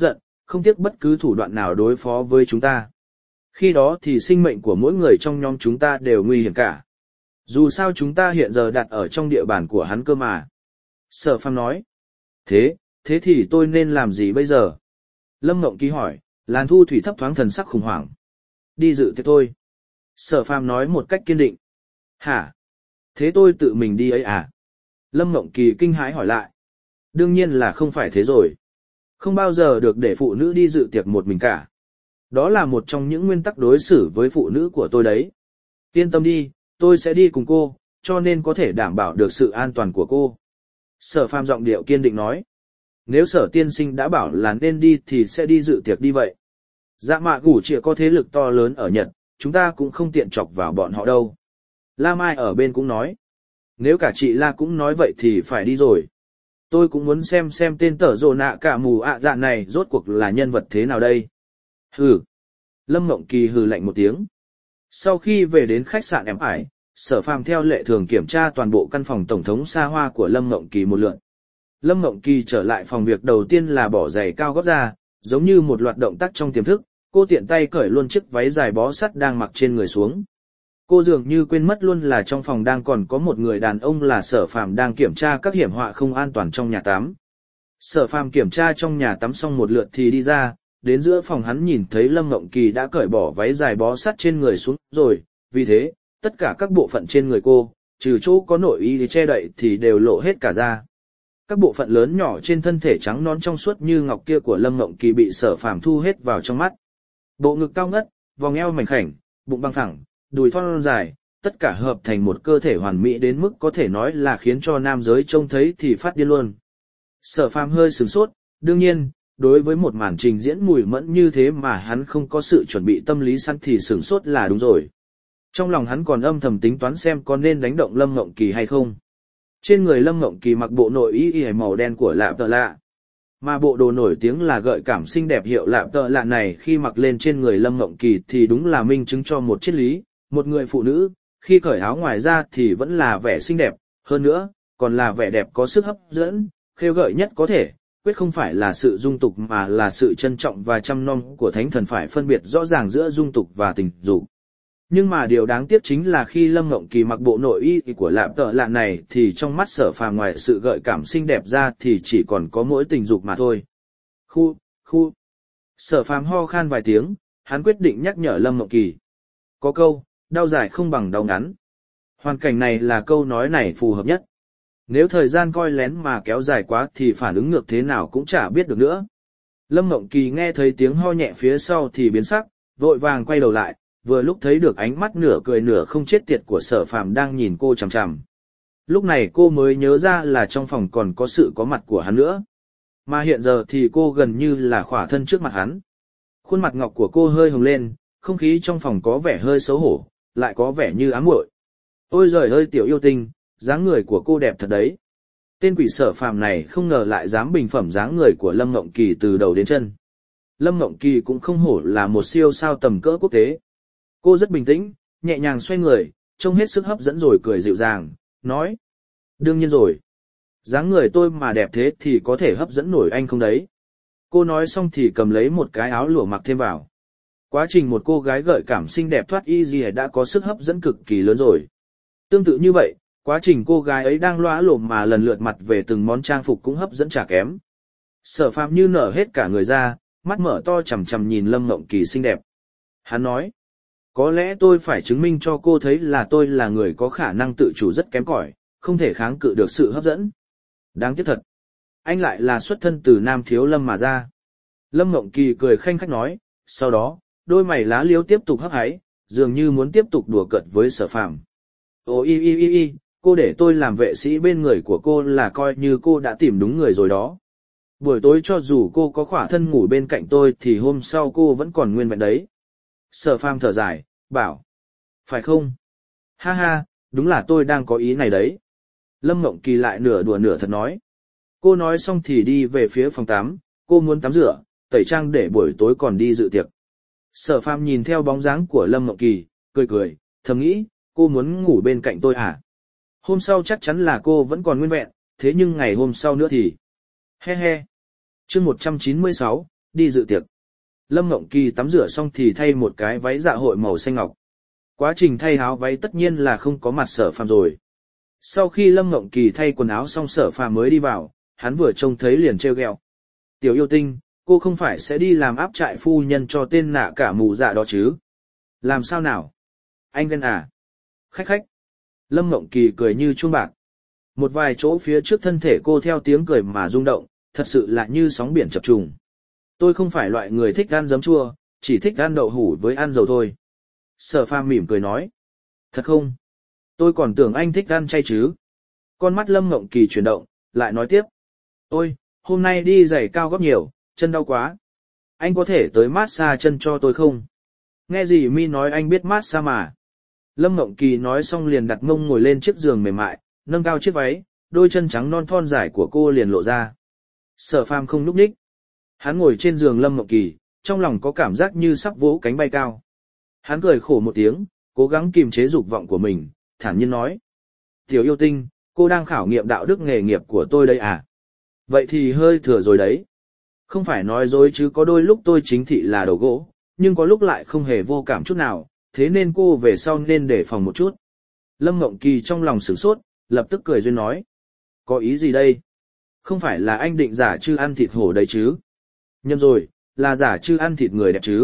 không tiếc bất cứ thủ đoạn nào đối phó với chúng ta. Khi đó thì sinh mệnh của mỗi người trong nhóm chúng ta đều nguy hiểm cả. Dù sao chúng ta hiện giờ đặt ở trong địa bàn của hắn cơ mà. Sở Phàm nói. Thế, thế thì tôi nên làm gì bây giờ? Lâm Mộng Kỳ hỏi, Làn Thu Thủy thấp thoáng thần sắc khủng hoảng. Đi dự tiệc thôi. Sở Phàm nói một cách kiên định. Hả? Thế tôi tự mình đi ấy à? Lâm Mộng Kỳ kinh hãi hỏi lại. Đương nhiên là không phải thế rồi. Không bao giờ được để phụ nữ đi dự tiệc một mình cả. Đó là một trong những nguyên tắc đối xử với phụ nữ của tôi đấy. Yên tâm đi, tôi sẽ đi cùng cô, cho nên có thể đảm bảo được sự an toàn của cô. Sở Phàm giọng điệu kiên định nói. Nếu Sở tiên sinh đã bảo là nên đi thì sẽ đi dự tiệc đi vậy. Dạ mạ gủ trịa có thế lực to lớn ở Nhật, chúng ta cũng không tiện chọc vào bọn họ đâu. La Mai ở bên cũng nói. Nếu cả chị La cũng nói vậy thì phải đi rồi. Tôi cũng muốn xem xem tên tở rồ nạ cả mù ạ dạ này rốt cuộc là nhân vật thế nào đây. Hừ. Lâm Mộng Kỳ hừ lạnh một tiếng. Sau khi về đến khách sạn em ải, Sở Phàm theo lệ thường kiểm tra toàn bộ căn phòng tổng thống xa hoa của Lâm Mộng Kỳ một lượt. Lâm Mộng Kỳ trở lại phòng việc đầu tiên là bỏ giày cao gót ra, giống như một loạt động tác trong tiềm thức, cô tiện tay cởi luôn chiếc váy dài bó sắt đang mặc trên người xuống. Cô dường như quên mất luôn là trong phòng đang còn có một người đàn ông là Sở Phàm đang kiểm tra các hiểm họa không an toàn trong nhà tắm. Sở Phàm kiểm tra trong nhà tắm xong một lượt thì đi ra, đến giữa phòng hắn nhìn thấy Lâm Mộng Kỳ đã cởi bỏ váy dài bó sắt trên người xuống rồi, vì thế, tất cả các bộ phận trên người cô, trừ chỗ có nội y che đậy thì đều lộ hết cả ra. Các bộ phận lớn nhỏ trên thân thể trắng nõn trong suốt như ngọc kia của Lâm Mộng Kỳ bị Sở Phàm thu hết vào trong mắt. Bộ ngực cao ngất, vòng eo mảnh khảnh, bụng bằng phẳng, đùi thon dài, tất cả hợp thành một cơ thể hoàn mỹ đến mức có thể nói là khiến cho nam giới trông thấy thì phát điên luôn. Sở Phàm hơi sửng sốt, đương nhiên, đối với một màn trình diễn mùi mẫn như thế mà hắn không có sự chuẩn bị tâm lý sẵn thì sửng sốt là đúng rồi. Trong lòng hắn còn âm thầm tính toán xem có nên đánh động Lâm Mộng Kỳ hay không. Trên người Lâm Mộng Kỳ mặc bộ nội y y màu đen của Lạp Tợ Lạ. Mà bộ đồ nổi tiếng là gợi cảm xinh đẹp hiệu Lạp Tợ Lạ này khi mặc lên trên người Lâm Mộng Kỳ thì đúng là minh chứng cho một triết lý, một người phụ nữ, khi cởi áo ngoài ra thì vẫn là vẻ xinh đẹp, hơn nữa, còn là vẻ đẹp có sức hấp dẫn, khêu gợi nhất có thể, quyết không phải là sự dung tục mà là sự trân trọng và chăm nom của thánh thần phải phân biệt rõ ràng giữa dung tục và tình dục. Nhưng mà điều đáng tiếc chính là khi Lâm Mộng Kỳ mặc bộ nội y của Lạp Tợ Lạ này thì trong mắt Sở Phàm ngoài sự gợi cảm xinh đẹp ra thì chỉ còn có mỗi tình dục mà thôi. Khu, khu. Sở Phàm ho khan vài tiếng, hắn quyết định nhắc nhở Lâm Mộng Kỳ. Có câu, đau dài không bằng đau ngắn. Hoàn cảnh này là câu nói này phù hợp nhất. Nếu thời gian coi lén mà kéo dài quá thì phản ứng ngược thế nào cũng chả biết được nữa. Lâm Mộng Kỳ nghe thấy tiếng ho nhẹ phía sau thì biến sắc, vội vàng quay đầu lại, vừa lúc thấy được ánh mắt nửa cười nửa không chết tiệt của Sở Phàm đang nhìn cô chằm chằm. Lúc này cô mới nhớ ra là trong phòng còn có sự có mặt của hắn nữa. Mà hiện giờ thì cô gần như là khỏa thân trước mặt hắn. Khuôn mặt ngọc của cô hơi hồng lên, không khí trong phòng có vẻ hơi xấu hổ, lại có vẻ như ám muội. Ôi giời ơi tiểu yêu tinh, dáng người của cô đẹp thật đấy. Tên quỷ Sở Phàm này không ngờ lại dám bình phẩm dáng người của Lâm Mộng Kỳ từ đầu đến chân. Lâm Mộng Kỳ cũng không hổ là một siêu sao tầm cỡ quốc tế. Cô rất bình tĩnh, nhẹ nhàng xoay người, trông hết sức hấp dẫn rồi cười dịu dàng, nói. Đương nhiên rồi. Dáng người tôi mà đẹp thế thì có thể hấp dẫn nổi anh không đấy. Cô nói xong thì cầm lấy một cái áo lụa mặc thêm vào. Quá trình một cô gái gợi cảm xinh đẹp thoát y gì đã có sức hấp dẫn cực kỳ lớn rồi. Tương tự như vậy, quá trình cô gái ấy đang lóa lồm mà lần lượt mặt về từng món trang phục cũng hấp dẫn chả kém. Sở Phàm như nở hết cả người ra, mắt mở to chằm chằm nhìn Lâm Mộng Kỳ xinh đẹp. Hắn nói, có lẽ tôi phải chứng minh cho cô thấy là tôi là người có khả năng tự chủ rất kém cỏi, không thể kháng cự được sự hấp dẫn. Đáng tiếc thật. Anh lại là xuất thân từ Nam Thiếu Lâm mà ra. Lâm Mộng Kỳ cười khanh khách nói, sau đó, đôi mày lá liếu tiếp tục hấp háy, dường như muốn tiếp tục đùa cợt với Sở Phàm. Ồ y y y y, cô để tôi làm vệ sĩ bên người của cô là coi như cô đã tìm đúng người rồi đó. Buổi tối cho dù cô có khỏa thân ngủ bên cạnh tôi thì hôm sau cô vẫn còn nguyên vẹn đấy. Sở Phàm thở dài, bảo. Phải không? Ha ha, đúng là tôi đang có ý này đấy. Lâm Mộng Kỳ lại nửa đùa nửa thật nói. Cô nói xong thì đi về phía phòng tắm, cô muốn tắm rửa, tẩy trang để buổi tối còn đi dự tiệc. Sở Phàm nhìn theo bóng dáng của Lâm Mộng Kỳ, cười cười, thầm nghĩ, cô muốn ngủ bên cạnh tôi à? Hôm sau chắc chắn là cô vẫn còn nguyên vẹn, thế nhưng ngày hôm sau nữa thì... He he. Chương một trăm chín mươi sáu, đi dự tiệc. Lâm Ngộng Kỳ tắm rửa xong thì thay một cái váy dạ hội màu xanh ngọc. Quá trình thay áo váy tất nhiên là không có mặt Sở Phàm rồi. Sau khi Lâm Ngộng Kỳ thay quần áo xong Sở Phàm mới đi vào, hắn vừa trông thấy liền trêu ghẹo. Tiểu yêu tinh, cô không phải sẽ đi làm áp trại phu nhân cho tên nạ cả mù dạ đó chứ? Làm sao nào? Anh ghen à? Khách khách. Lâm Ngộng Kỳ cười như chuông bạc. Một vài chỗ phía trước thân thể cô theo tiếng cười mà rung động, thật sự là như sóng biển chập trùng. Tôi không phải loại người thích ăn giấm chua, chỉ thích ăn đậu hủ với ăn dầu thôi. Sở Phàm mỉm cười nói. Thật không? Tôi còn tưởng anh thích ăn chay chứ. Con mắt Lâm Ngộng Kỳ chuyển động, lại nói tiếp. Ôi, hôm nay đi giày cao gót nhiều, chân đau quá. Anh có thể tới massage chân cho tôi không? Nghe gì mi nói anh biết massage mà. Lâm Ngộng Kỳ nói xong liền đặt mông ngồi lên chiếc giường mềm mại, nâng cao chiếc váy, đôi chân trắng non thon dài của cô liền lộ ra. Sở Phàm không nhúc nhích. Hắn ngồi trên giường Lâm Ngộng Kỳ, trong lòng có cảm giác như sắp vỗ cánh bay cao. Hắn cười khổ một tiếng, cố gắng kiềm chế dục vọng của mình, thản nhiên nói. Tiểu yêu tinh, cô đang khảo nghiệm đạo đức nghề nghiệp của tôi đây à? Vậy thì hơi thừa rồi đấy. Không phải nói dối chứ có đôi lúc tôi chính thị là đầu gỗ, nhưng có lúc lại không hề vô cảm chút nào, thế nên cô về sau nên đề phòng một chút. Lâm Ngộng Kỳ trong lòng sửng sốt, lập tức cười duyên nói. Có ý gì đây? Không phải là anh định giả chư ăn thịt hổ đấy chứ? Nhầm rồi, là giả chư ăn thịt người đẹp chứ?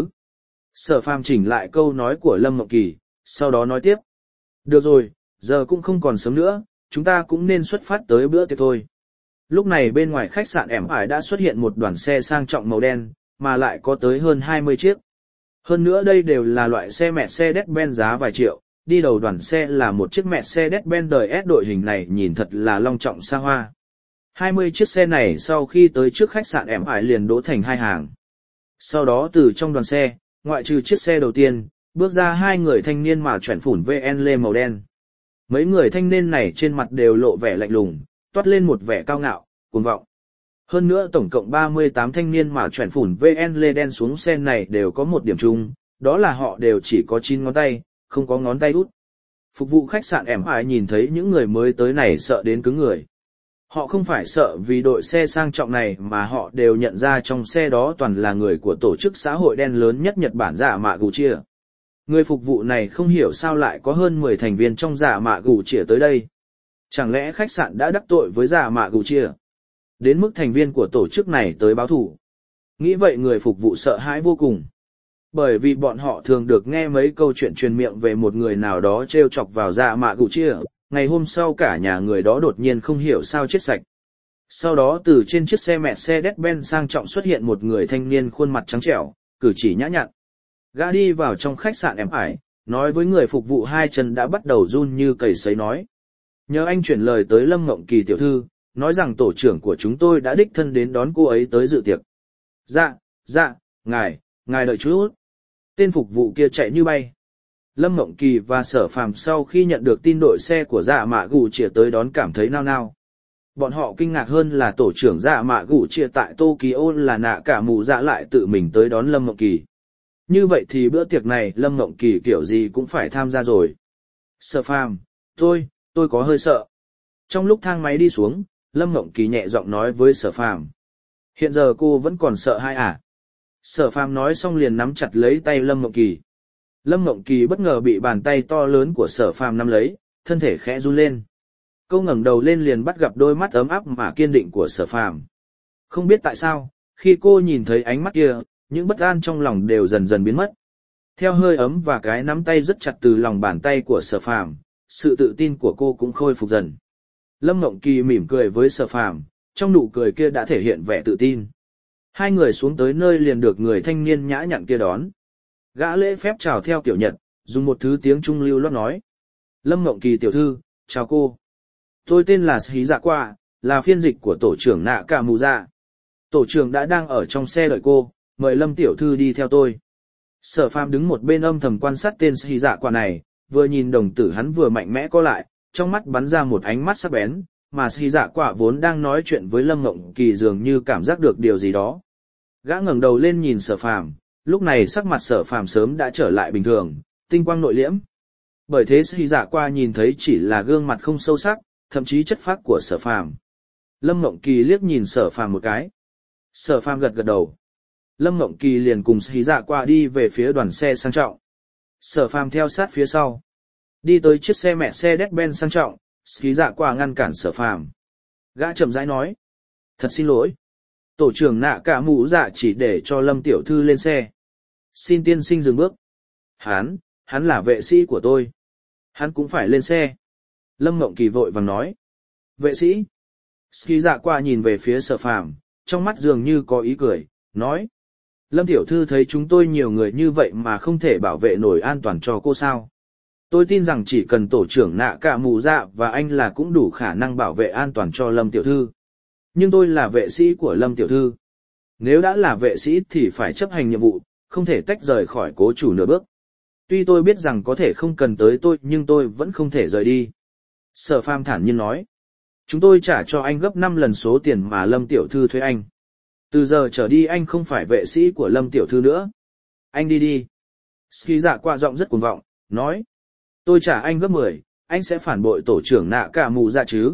Sở Phàm chỉnh lại câu nói của Lâm Ngộng Kỳ, sau đó nói tiếp. Được rồi, giờ cũng không còn sớm nữa, chúng ta cũng nên xuất phát tới bữa tiệc thôi. Lúc này bên ngoài khách sạn ẻm ải đã xuất hiện một đoàn xe sang trọng màu đen, mà lại có tới hơn hai mươi chiếc. Hơn nữa đây đều là loại xe Mercedes-Benz giá vài triệu, đi đầu đoàn xe là một chiếc Mercedes-Benz đời S đội hình này nhìn thật là long trọng xa hoa. hai mươi chiếc xe này sau khi tới trước khách sạn ẻm ải liền đỗ thành hai hàng. Sau đó từ trong đoàn xe, ngoại trừ chiếc xe đầu tiên, bước ra hai người thanh niên mà chuyển phủn vê en lê màu đen. Mấy người thanh niên này trên mặt đều lộ vẻ lạnh lùng, toát lên một vẻ cao ngạo, cuồng vọng. Hơn nữa tổng cộng ba mươi tám thanh niên mà chuyển phủn vê en lê đen xuống xe này đều có một điểm chung, đó là họ đều chỉ có chín ngón tay, không có ngón tay út. Phục vụ khách sạn ẻm ải nhìn thấy những người mới tới này sợ đến cứng người. Họ không phải sợ vì đội xe sang trọng này mà họ đều nhận ra trong xe đó toàn là người của tổ chức xã hội đen lớn nhất Nhật Bản Dạ Mạ Gù Chia. Người phục vụ này không hiểu sao lại có hơn mười thành viên trong Dạ Mạ Gù Chia tới đây. Chẳng lẽ khách sạn đã đắc tội với Dạ Mạ Gù Chia? Đến mức thành viên của tổ chức này tới báo thủ. Nghĩ vậy người phục vụ sợ hãi vô cùng. Bởi vì bọn họ thường được nghe mấy câu chuyện truyền miệng về một người nào đó trêu chọc vào Dạ Mạ Gù Chia. Ngày hôm sau cả nhà người đó đột nhiên không hiểu sao chết sạch. Sau đó từ trên chiếc xe Mercedes-Benz sang trọng xuất hiện một người thanh niên khuôn mặt trắng trẻo, cử chỉ nhã nhặn. Gã đi vào trong khách sạn ẻm ải, nói với người phục vụ hai chân đã bắt đầu run như cầy sấy nói. Nhờ anh chuyển lời tới Lâm Ngộng Kỳ tiểu thư, nói rằng tổ trưởng của chúng tôi đã đích thân đến đón cô ấy tới dự tiệc. Dạ, dạ, ngài, ngài đợi chút. Tên phục vụ kia chạy như bay. Lâm Ngộng Kỳ và Sở Phàm sau khi nhận được tin đội xe của Dạ Mạ Gù Chia tới đón cảm thấy nao nao. Bọn họ kinh ngạc hơn là tổ trưởng Dạ Mạ Gù Chia tại Tokyo là nạ cả mù dạ lại tự mình tới đón Lâm Ngộng Kỳ. Như vậy thì bữa tiệc này Lâm Ngộng Kỳ kiểu gì cũng phải tham gia rồi. Sở Phàm, tôi, tôi có hơi sợ. Trong lúc thang máy đi xuống, Lâm Ngộng Kỳ nhẹ giọng nói với Sở Phàm. Hiện giờ cô vẫn còn sợ hay à? Sở Phàm nói xong liền nắm chặt lấy tay Lâm Ngộng Kỳ. Lâm Ngộng Kỳ bất ngờ bị bàn tay to lớn của Sở Phàm nắm lấy, thân thể khẽ run lên. Cô ngẩng đầu lên liền bắt gặp đôi mắt ấm áp mà kiên định của Sở Phàm. Không biết tại sao, khi cô nhìn thấy ánh mắt kia, những bất an trong lòng đều dần dần biến mất. Theo hơi ấm và cái nắm tay rất chặt từ lòng bàn tay của Sở Phàm, sự tự tin của cô cũng khôi phục dần. Lâm Ngộng Kỳ mỉm cười với Sở Phàm, trong nụ cười kia đã thể hiện vẻ tự tin. Hai người xuống tới nơi liền được người thanh niên nhã nhặn kia đón. Gã lễ phép chào theo kiểu Nhật, dùng một thứ tiếng Trung lưu loát nói. Lâm Ngộng Kỳ tiểu thư, chào cô. Tôi tên là Sĩ Dạ Qua, là phiên dịch của tổ trưởng Nạ Cả Mù Dạ. Tổ trưởng đã đang ở trong xe đợi cô, mời Lâm tiểu thư đi theo tôi. Sở Phàm đứng một bên âm thầm quan sát tên Sĩ Dạ Qua này, vừa nhìn đồng tử hắn vừa mạnh mẽ co lại, trong mắt bắn ra một ánh mắt sắc bén, mà Sĩ Dạ Qua vốn đang nói chuyện với Lâm Ngộng Kỳ dường như cảm giác được điều gì đó. Gã ngẩng đầu lên nhìn Sở Phàm, lúc này sắc mặt Sở Phàm sớm đã trở lại bình thường, tinh quang nội liễm. Bởi thế Sĩ Dạ Qua nhìn thấy chỉ là gương mặt không sâu sắc, thậm chí chất phác của Sở Phàm. Lâm Ngộng Kỳ liếc nhìn Sở Phàm một cái. Sở Phàm gật gật đầu. Lâm Ngộng Kỳ liền cùng Hí Dạ qua đi về phía đoàn xe sang trọng. Sở Phàm theo sát phía sau. Đi tới chiếc xe mẹ xe Mercedes-Benz sang trọng, Hí Dạ qua ngăn cản Sở Phàm. Gã chậm rãi nói. Thật xin lỗi. Tổ trưởng Nạ Cả Mũ Dạ chỉ để cho Lâm tiểu thư lên xe. Xin tiên sinh dừng bước. Hắn, hắn là vệ sĩ của tôi. Hắn cũng phải lên xe. Lâm Ngộng Kỳ vội vàng nói. Vệ sĩ. Ski Dạ qua nhìn về phía Sở Phàm, trong mắt dường như có ý cười, nói. Lâm tiểu thư thấy chúng tôi nhiều người như vậy mà không thể bảo vệ nổi an toàn cho cô sao. Tôi tin rằng chỉ cần tổ trưởng Nạ Cả Mũ Dạ và anh là cũng đủ khả năng bảo vệ an toàn cho Lâm tiểu thư. Nhưng tôi là vệ sĩ của Lâm tiểu thư. Nếu đã là vệ sĩ thì phải chấp hành nhiệm vụ, không thể tách rời khỏi cố chủ nửa bước. Tuy tôi biết rằng có thể không cần tới tôi nhưng tôi vẫn không thể rời đi. Sở Phàm thản nhiên nói. Chúng tôi trả cho anh gấp năm lần số tiền mà Lâm tiểu thư thuê anh. Từ giờ trở đi anh không phải vệ sĩ của Lâm tiểu thư nữa. Anh đi đi. Ski Dạ qua giọng rất cuồng vọng, nói. Tôi trả anh gấp mười, anh sẽ phản bội tổ trưởng Nạ Cả Mũ Dạ chứ.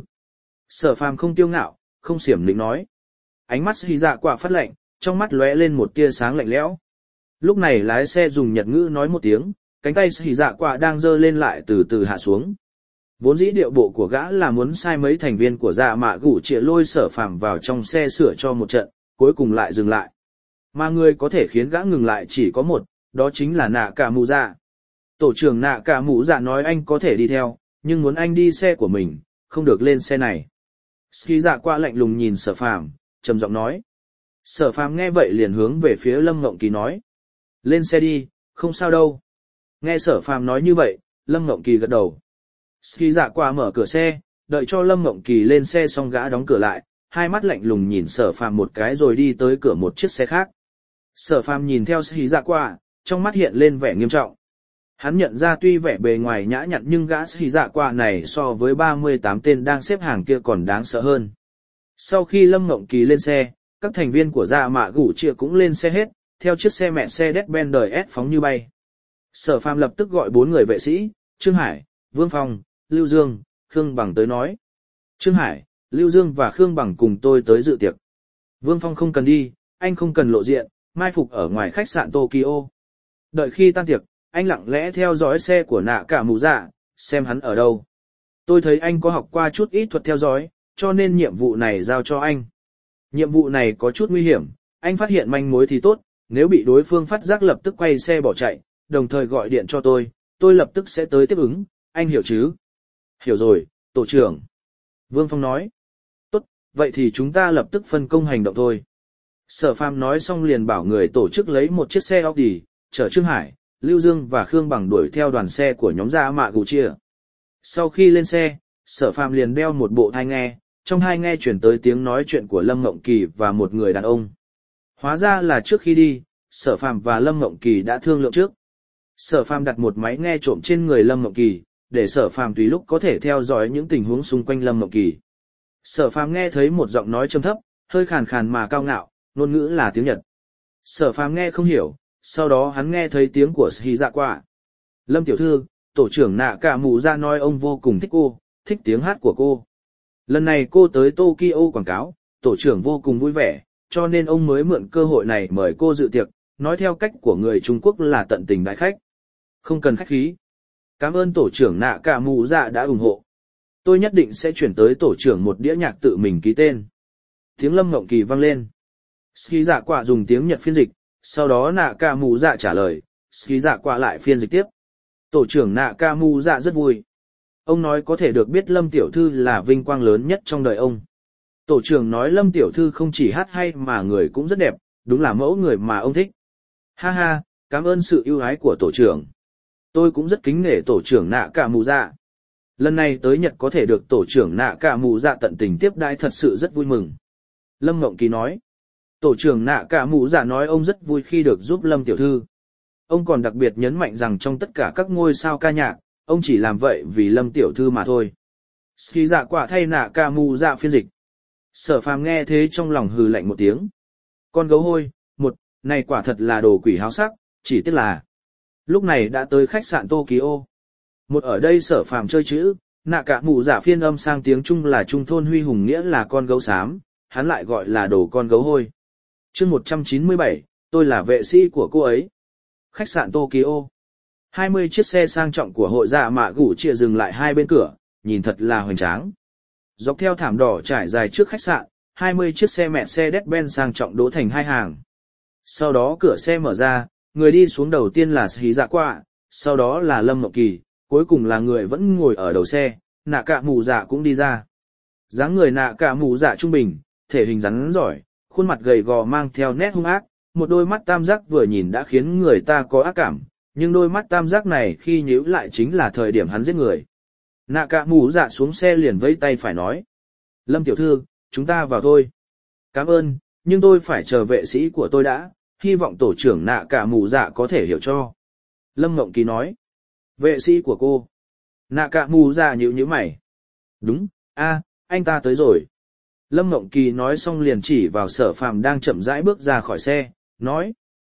Sở Phàm không tiêu ngạo, không xiểm lĩnh nói. Ánh mắt Ski Dạ qua phát lạnh, trong mắt lóe lên một tia sáng lạnh lẽo. Lúc này lái xe dùng Nhật ngữ nói một tiếng, cánh tay Ski Dạ qua đang giơ lên lại từ từ hạ xuống. Vốn dĩ điệu bộ của gã là muốn sai mấy thành viên của Dạ Mạ Gủ Trịa lôi Sở Phàm vào trong xe sửa cho một trận, cuối cùng lại dừng lại. Mà người có thể khiến gã ngừng lại chỉ có một, đó chính là Nạ Cả Mũ Dạ. Tổ trưởng Nạ Cả Mũ Dạ nói anh có thể đi theo, nhưng muốn anh đi xe của mình, không được lên xe này. Ski Dạ qua lạnh lùng nhìn Sở Phàm, trầm giọng nói. Sở Phàm nghe vậy liền hướng về phía Lâm Ngộng Kỳ nói. Lên xe đi, không sao đâu. Nghe Sở Phàm nói như vậy, Lâm Ngộng Kỳ gật đầu. Ski Dạ qua mở cửa xe, đợi cho Lâm Ngộng Kỳ lên xe xong gã đóng cửa lại, hai mắt lạnh lùng nhìn Sở Phàm một cái rồi đi tới cửa một chiếc xe khác. Sở Phàm nhìn theo Ski Dạ qua, trong mắt hiện lên vẻ nghiêm trọng. Hắn nhận ra tuy vẻ bề ngoài nhã nhặn nhưng gã Ski Dạ qua này so với ba mươi tám tên đang xếp hàng kia còn đáng sợ hơn. Sau khi Lâm Ngộng Kỳ lên xe, các thành viên của Dạ Mạ Gủ Trịa cũng lên xe hết, theo chiếc xe mẹ xe Mercedes-Benz đời S phóng như bay. Sở Phàm lập tức gọi bốn người vệ sĩ, Trương Hải, Vương Phong, Lưu Dương, Khương Bằng tới nói. Trương Hải, Lưu Dương và Khương Bằng cùng tôi tới dự tiệc. Vương Phong không cần đi, anh không cần lộ diện, mai phục ở ngoài khách sạn Tokyo. Đợi khi tan tiệc, anh lặng lẽ theo dõi xe của Nạ Cả Mũ Dạ, xem hắn ở đâu. Tôi thấy anh có học qua chút ít thuật theo dõi, cho nên nhiệm vụ này giao cho anh. Nhiệm vụ này có chút nguy hiểm, anh phát hiện manh mối thì tốt, nếu bị đối phương phát giác lập tức quay xe bỏ chạy, đồng thời gọi điện cho tôi, tôi lập tức sẽ tới tiếp ứng, anh hiểu chứ? Hiểu rồi, tổ trưởng. Vương Phong nói. Tốt, vậy thì chúng ta lập tức phân công hành động thôi. Sở Phàm nói xong liền bảo người tổ chức lấy một chiếc xe Audi, chở Trương Hải, Lưu Dương và Khương Bằng đuổi theo đoàn xe của nhóm Dạ Mạ Gủ Trịa. Sau khi lên xe, Sở Phàm liền đeo một bộ tai nghe, trong tai nghe chuyển tới tiếng nói chuyện của Lâm Ngộng Kỳ và một người đàn ông. Hóa ra là trước khi đi, Sở Phàm và Lâm Ngộng Kỳ đã thương lượng trước. Sở Phàm đặt một máy nghe trộm trên người Lâm Ngộng Kỳ, để Sở Phàm tùy lúc có thể theo dõi những tình huống xung quanh Lâm Ngộng Kỳ. Sở Phàm nghe thấy một giọng nói trầm thấp, hơi khàn khàn mà cao ngạo, ngôn ngữ là tiếng Nhật. Sở Phàm nghe không hiểu, sau đó hắn nghe thấy tiếng của Ski Dạ qua. Lâm tiểu thư, tổ trưởng Nạ Cả Mũ Dạ nói ông vô cùng thích cô, thích tiếng hát của cô. Lần này cô tới Tokyo quảng cáo, tổ trưởng vô cùng vui vẻ, cho nên ông mới mượn cơ hội này mời cô dự tiệc, nói theo cách của người Trung Quốc là tận tình đãi khách. Không cần khách khí. Cảm ơn tổ trưởng Nạ Cả Mũ Dạ đã ủng hộ. Tôi nhất định sẽ chuyển tới tổ trưởng một đĩa nhạc tự mình ký tên. Tiếng Lâm Ngộng Kỳ vang lên. Ski Dạ qua dùng tiếng Nhật phiên dịch, sau đó Nạ Cả Mũ Dạ trả lời, Ski Dạ qua lại phiên dịch tiếp. Tổ trưởng Nạ Cả Mũ Dạ rất vui. Ông nói có thể được biết Lâm tiểu thư là vinh quang lớn nhất trong đời ông. Tổ trưởng nói Lâm tiểu thư không chỉ hát hay mà người cũng rất đẹp, đúng là mẫu người mà ông thích. Ha ha, cảm ơn sự ưu ái của tổ trưởng. Tôi cũng rất kính nể tổ trưởng Nạ Cả Mũ Dạ. Lần này tới Nhật có thể được tổ trưởng Nạ Cả Mũ Dạ tận tình tiếp đãi thật sự rất vui mừng. Lâm Ngộng Kỳ nói. Tổ trưởng Nạ Cả Mũ Dạ nói ông rất vui khi được giúp Lâm tiểu thư. Ông còn đặc biệt nhấn mạnh rằng trong tất cả các ngôi sao ca nhạc, ông chỉ làm vậy vì Lâm tiểu thư mà thôi. Ski Dạ qua thay Nạ Cả Mũ Dạ phiên dịch. Sở Phàm nghe thế trong lòng hừ lạnh một tiếng. Con gấu hôi, một, này quả thật là đồ quỷ háo sắc, chỉ tiếc là. Lúc này đã tới khách sạn Tokyo. Một ở đây Sở Phàm chơi chữ, Nạ Cả Mũ Dạ phiên âm sang tiếng Trung là Trung thôn huy hùng nghĩa là con gấu xám, hắn lại gọi là đồ con gấu hôi. Chương một trăm chín mươi bảy, Tôi là vệ sĩ của cô ấy. Khách sạn Tokyo. hai mươi chiếc xe sang trọng của hội dạ mạ gủ chia dừng lại hai bên cửa, nhìn thật là hoành tráng. Dọc theo thảm đỏ trải dài trước khách sạn, hai mươi chiếc xe Mercedes-Benz sang trọng đỗ thành hai hàng. Sau đó cửa xe mở ra, người đi xuống đầu tiên là Hí Dạ Quạ, sau đó là Lâm Mộng Kỳ, cuối cùng là người vẫn ngồi ở đầu xe, Nạ Cả Mù Dạ cũng đi ra. Dáng người Nạ Cả Mù Dạ trung bình, thể hình rắn giỏi, khuôn mặt gầy gò mang theo nét hung ác, một đôi mắt tam giác vừa nhìn đã khiến người ta có ác cảm, nhưng đôi mắt tam giác này khi nhíu lại chính là thời điểm hắn giết người. Nạ Cả Mù Dạ xuống xe liền vẫy tay phải nói: Lâm tiểu thư, chúng ta vào thôi. Cảm ơn, nhưng tôi phải chờ vệ sĩ của tôi đã, hy vọng tổ trưởng Nạ Cả Mù Dạ có thể hiểu cho. Lâm Mộng Kỳ nói: Vệ sĩ của cô? Nạ Cả Mù Dạ nhíu nhíu mày. Đúng, a, anh ta tới rồi. Lâm Mộng Kỳ nói xong liền chỉ vào Sở Phàm đang chậm rãi bước ra khỏi xe, nói.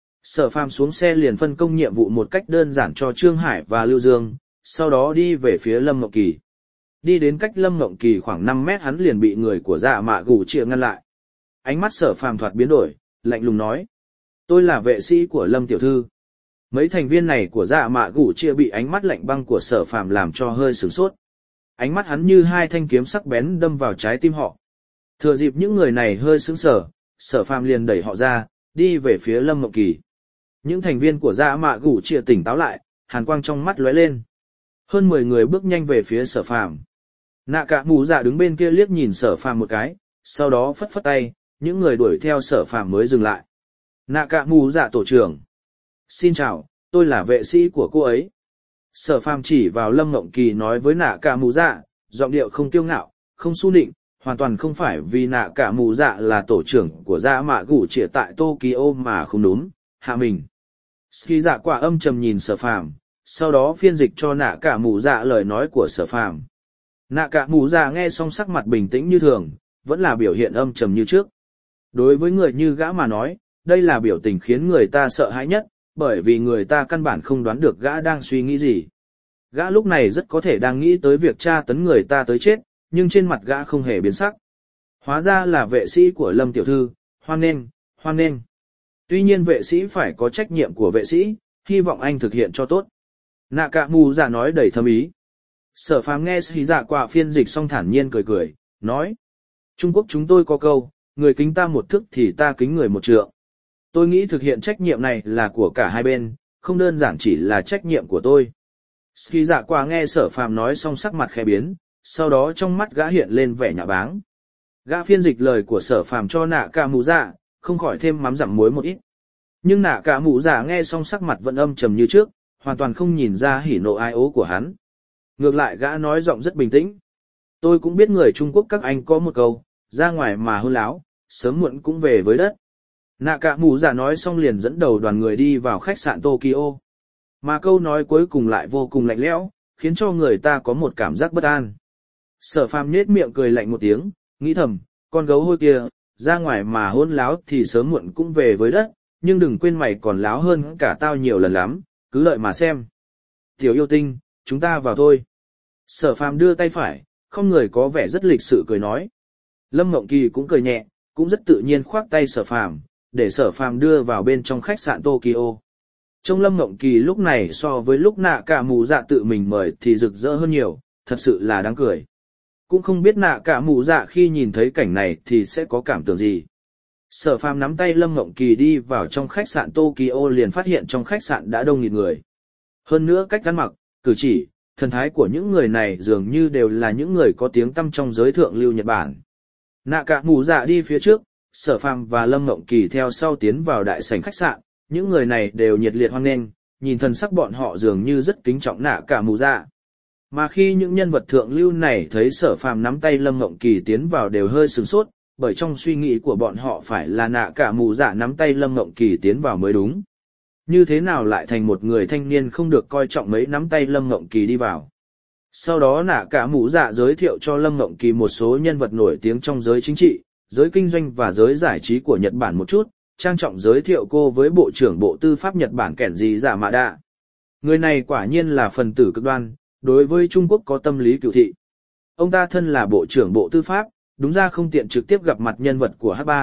Sở Phàm xuống xe liền phân công nhiệm vụ một cách đơn giản cho Trương Hải và Lưu Dương, sau đó đi về phía Lâm Mộng Kỳ. Đi đến cách Lâm Mộng Kỳ khoảng năm mét hắn liền bị người của Dạ Mạ Gù Chia ngăn lại. Ánh mắt Sở Phàm thoạt biến đổi, lạnh lùng nói: Tôi là vệ sĩ của Lâm tiểu thư. Mấy thành viên này của Dạ Mạ Gù Chia bị ánh mắt lạnh băng của Sở Phàm làm cho hơi sửng sốt. Ánh mắt hắn như hai thanh kiếm sắc bén đâm vào trái tim họ. Thừa dịp những người này hơi sững sờ, Sở Phàm liền đẩy họ ra, đi về phía Lâm Mộng Kỳ. Những thành viên của Dạ Mạ Gù Chia tỉnh táo lại, hàn quang trong mắt lóe lên. Hơn mười người bước nhanh về phía Sở Phàm. Nạ Cả Mù Dạ đứng bên kia liếc nhìn Sở Phàm một cái, sau đó phất phất tay, những người đuổi theo Sở Phàm mới dừng lại. Nạ Cả Mù Dạ tổ trưởng. Xin chào, tôi là vệ sĩ của cô ấy. Sở Phàm chỉ vào Lâm Mộng Kỳ nói với Nạ Cả Mù Dạ, giọng điệu không kiêu ngạo, không su nịnh, hoàn toàn không phải vì Nạ Cả Mù Dạ là tổ trưởng của Dạ Mạ Gù Chia tại Tokyo mà không đúng, hạ mình. Ski Dạ Quả âm trầm nhìn Sở Phàm, sau đó phiên dịch cho Nạ Cả Mù Dạ lời nói của Sở Phàm. Nạ Cả Mù Dạ nghe xong sắc mặt bình tĩnh như thường, vẫn là biểu hiện âm trầm như trước. Đối với người như gã mà nói, đây là biểu tình khiến người ta sợ hãi nhất, bởi vì người ta căn bản không đoán được gã đang suy nghĩ gì. Gã lúc này rất có thể đang nghĩ tới việc tra tấn người ta tới chết, nhưng trên mặt gã không hề biến sắc. Hóa ra là vệ sĩ của Lâm tiểu thư, hoan nghênh, hoan nghênh. Tuy nhiên vệ sĩ phải có trách nhiệm của vệ sĩ, hy vọng anh thực hiện cho tốt. Nạ Cả Mù Dạ nói đầy thâm ý. Sở Phàm nghe Sĩ Dạ Quả phiên dịch xong thản nhiên cười cười, nói: Trung Quốc chúng tôi có câu, người kính ta một thước thì ta kính người một trượng. Tôi nghĩ thực hiện trách nhiệm này là của cả hai bên, không đơn giản chỉ là trách nhiệm của tôi. Sĩ Dạ Quả nghe Sở Phàm nói xong sắc mặt khẽ biến, sau đó trong mắt gã hiện lên vẻ nhạo báng. Gã phiên dịch lời của Sở Phàm cho Nạ Cả Mù Dạ, không khỏi thêm mắm dặm muối một ít. Nhưng Nạ Cả Mù Dạ nghe xong sắc mặt vẫn âm trầm như trước, hoàn toàn không nhìn ra hỉ nộ ai ố của hắn. Ngược lại gã nói giọng rất bình tĩnh. Tôi cũng biết người Trung Quốc các anh có một câu, ra ngoài mà hôn láo, sớm muộn cũng về với đất. Nạ Cả Mù Dạ nói xong liền dẫn đầu đoàn người đi vào khách sạn Tokyo. Mà câu nói cuối cùng lại vô cùng lạnh lẽo, khiến cho người ta có một cảm giác bất an. Sở Phàm nhếch miệng cười lạnh một tiếng, nghĩ thầm, con gấu hôi kia, ra ngoài mà hôn láo thì sớm muộn cũng về với đất, nhưng đừng quên mày còn láo hơn cả tao nhiều lần lắm, cứ đợi mà xem. Tiểu yêu tinh, chúng ta vào thôi. Sở Phàm đưa tay phải, không người có vẻ rất lịch sự cười nói. Lâm Mộng Kỳ cũng cười nhẹ, cũng rất tự nhiên khoác tay Sở Phàm, để Sở Phàm đưa vào bên trong khách sạn Tokyo. Trong Lâm Mộng Kỳ lúc này so với lúc Nạ Cả Mù Dạ tự mình mời thì rực rỡ hơn nhiều, thật sự là đáng cười. Cũng không biết Nạ Cả Mù Dạ khi nhìn thấy cảnh này thì sẽ có cảm tưởng gì. Sở Phàm nắm tay Lâm Mộng Kỳ đi vào trong khách sạn Tokyo liền phát hiện trong khách sạn đã đông nghịt người. Hơn nữa cách ăn mặc, cử chỉ, thần thái của những người này dường như đều là những người có tiếng tăm trong giới thượng lưu Nhật Bản. Nạ Cả Mù Dạ đi phía trước, Sở Phàm và Lâm Mộng Kỳ theo sau tiến vào đại sảnh khách sạn, những người này đều nhiệt liệt hoan nghênh, nhìn thần sắc bọn họ dường như rất kính trọng Nạ Cả Mù Dạ. Mà khi những nhân vật thượng lưu này thấy Sở Phàm nắm tay Lâm Mộng Kỳ tiến vào đều hơi sửng sốt, bởi trong suy nghĩ của bọn họ phải là Nạ Cả Mù Dạ nắm tay Lâm Mộng Kỳ tiến vào mới đúng. Như thế nào lại thành một người thanh niên không được coi trọng mấy nắm tay Lâm Mộng Kỳ đi vào. Sau đó Nạ Cả Mù Dạ giới thiệu cho Lâm Mộng Kỳ một số nhân vật nổi tiếng trong giới chính trị, giới kinh doanh và giới giải trí của Nhật Bản một chút, trang trọng giới thiệu cô với Bộ trưởng Bộ Tư pháp Nhật Bản Kenji Yamada. Người này quả nhiên là phần tử cực đoan, đối với Trung Quốc có tâm lý cựu thị. Ông ta thân là Bộ trưởng Bộ Tư pháp, đúng ra không tiện trực tiếp gặp mặt nhân vật của Hắc Bang,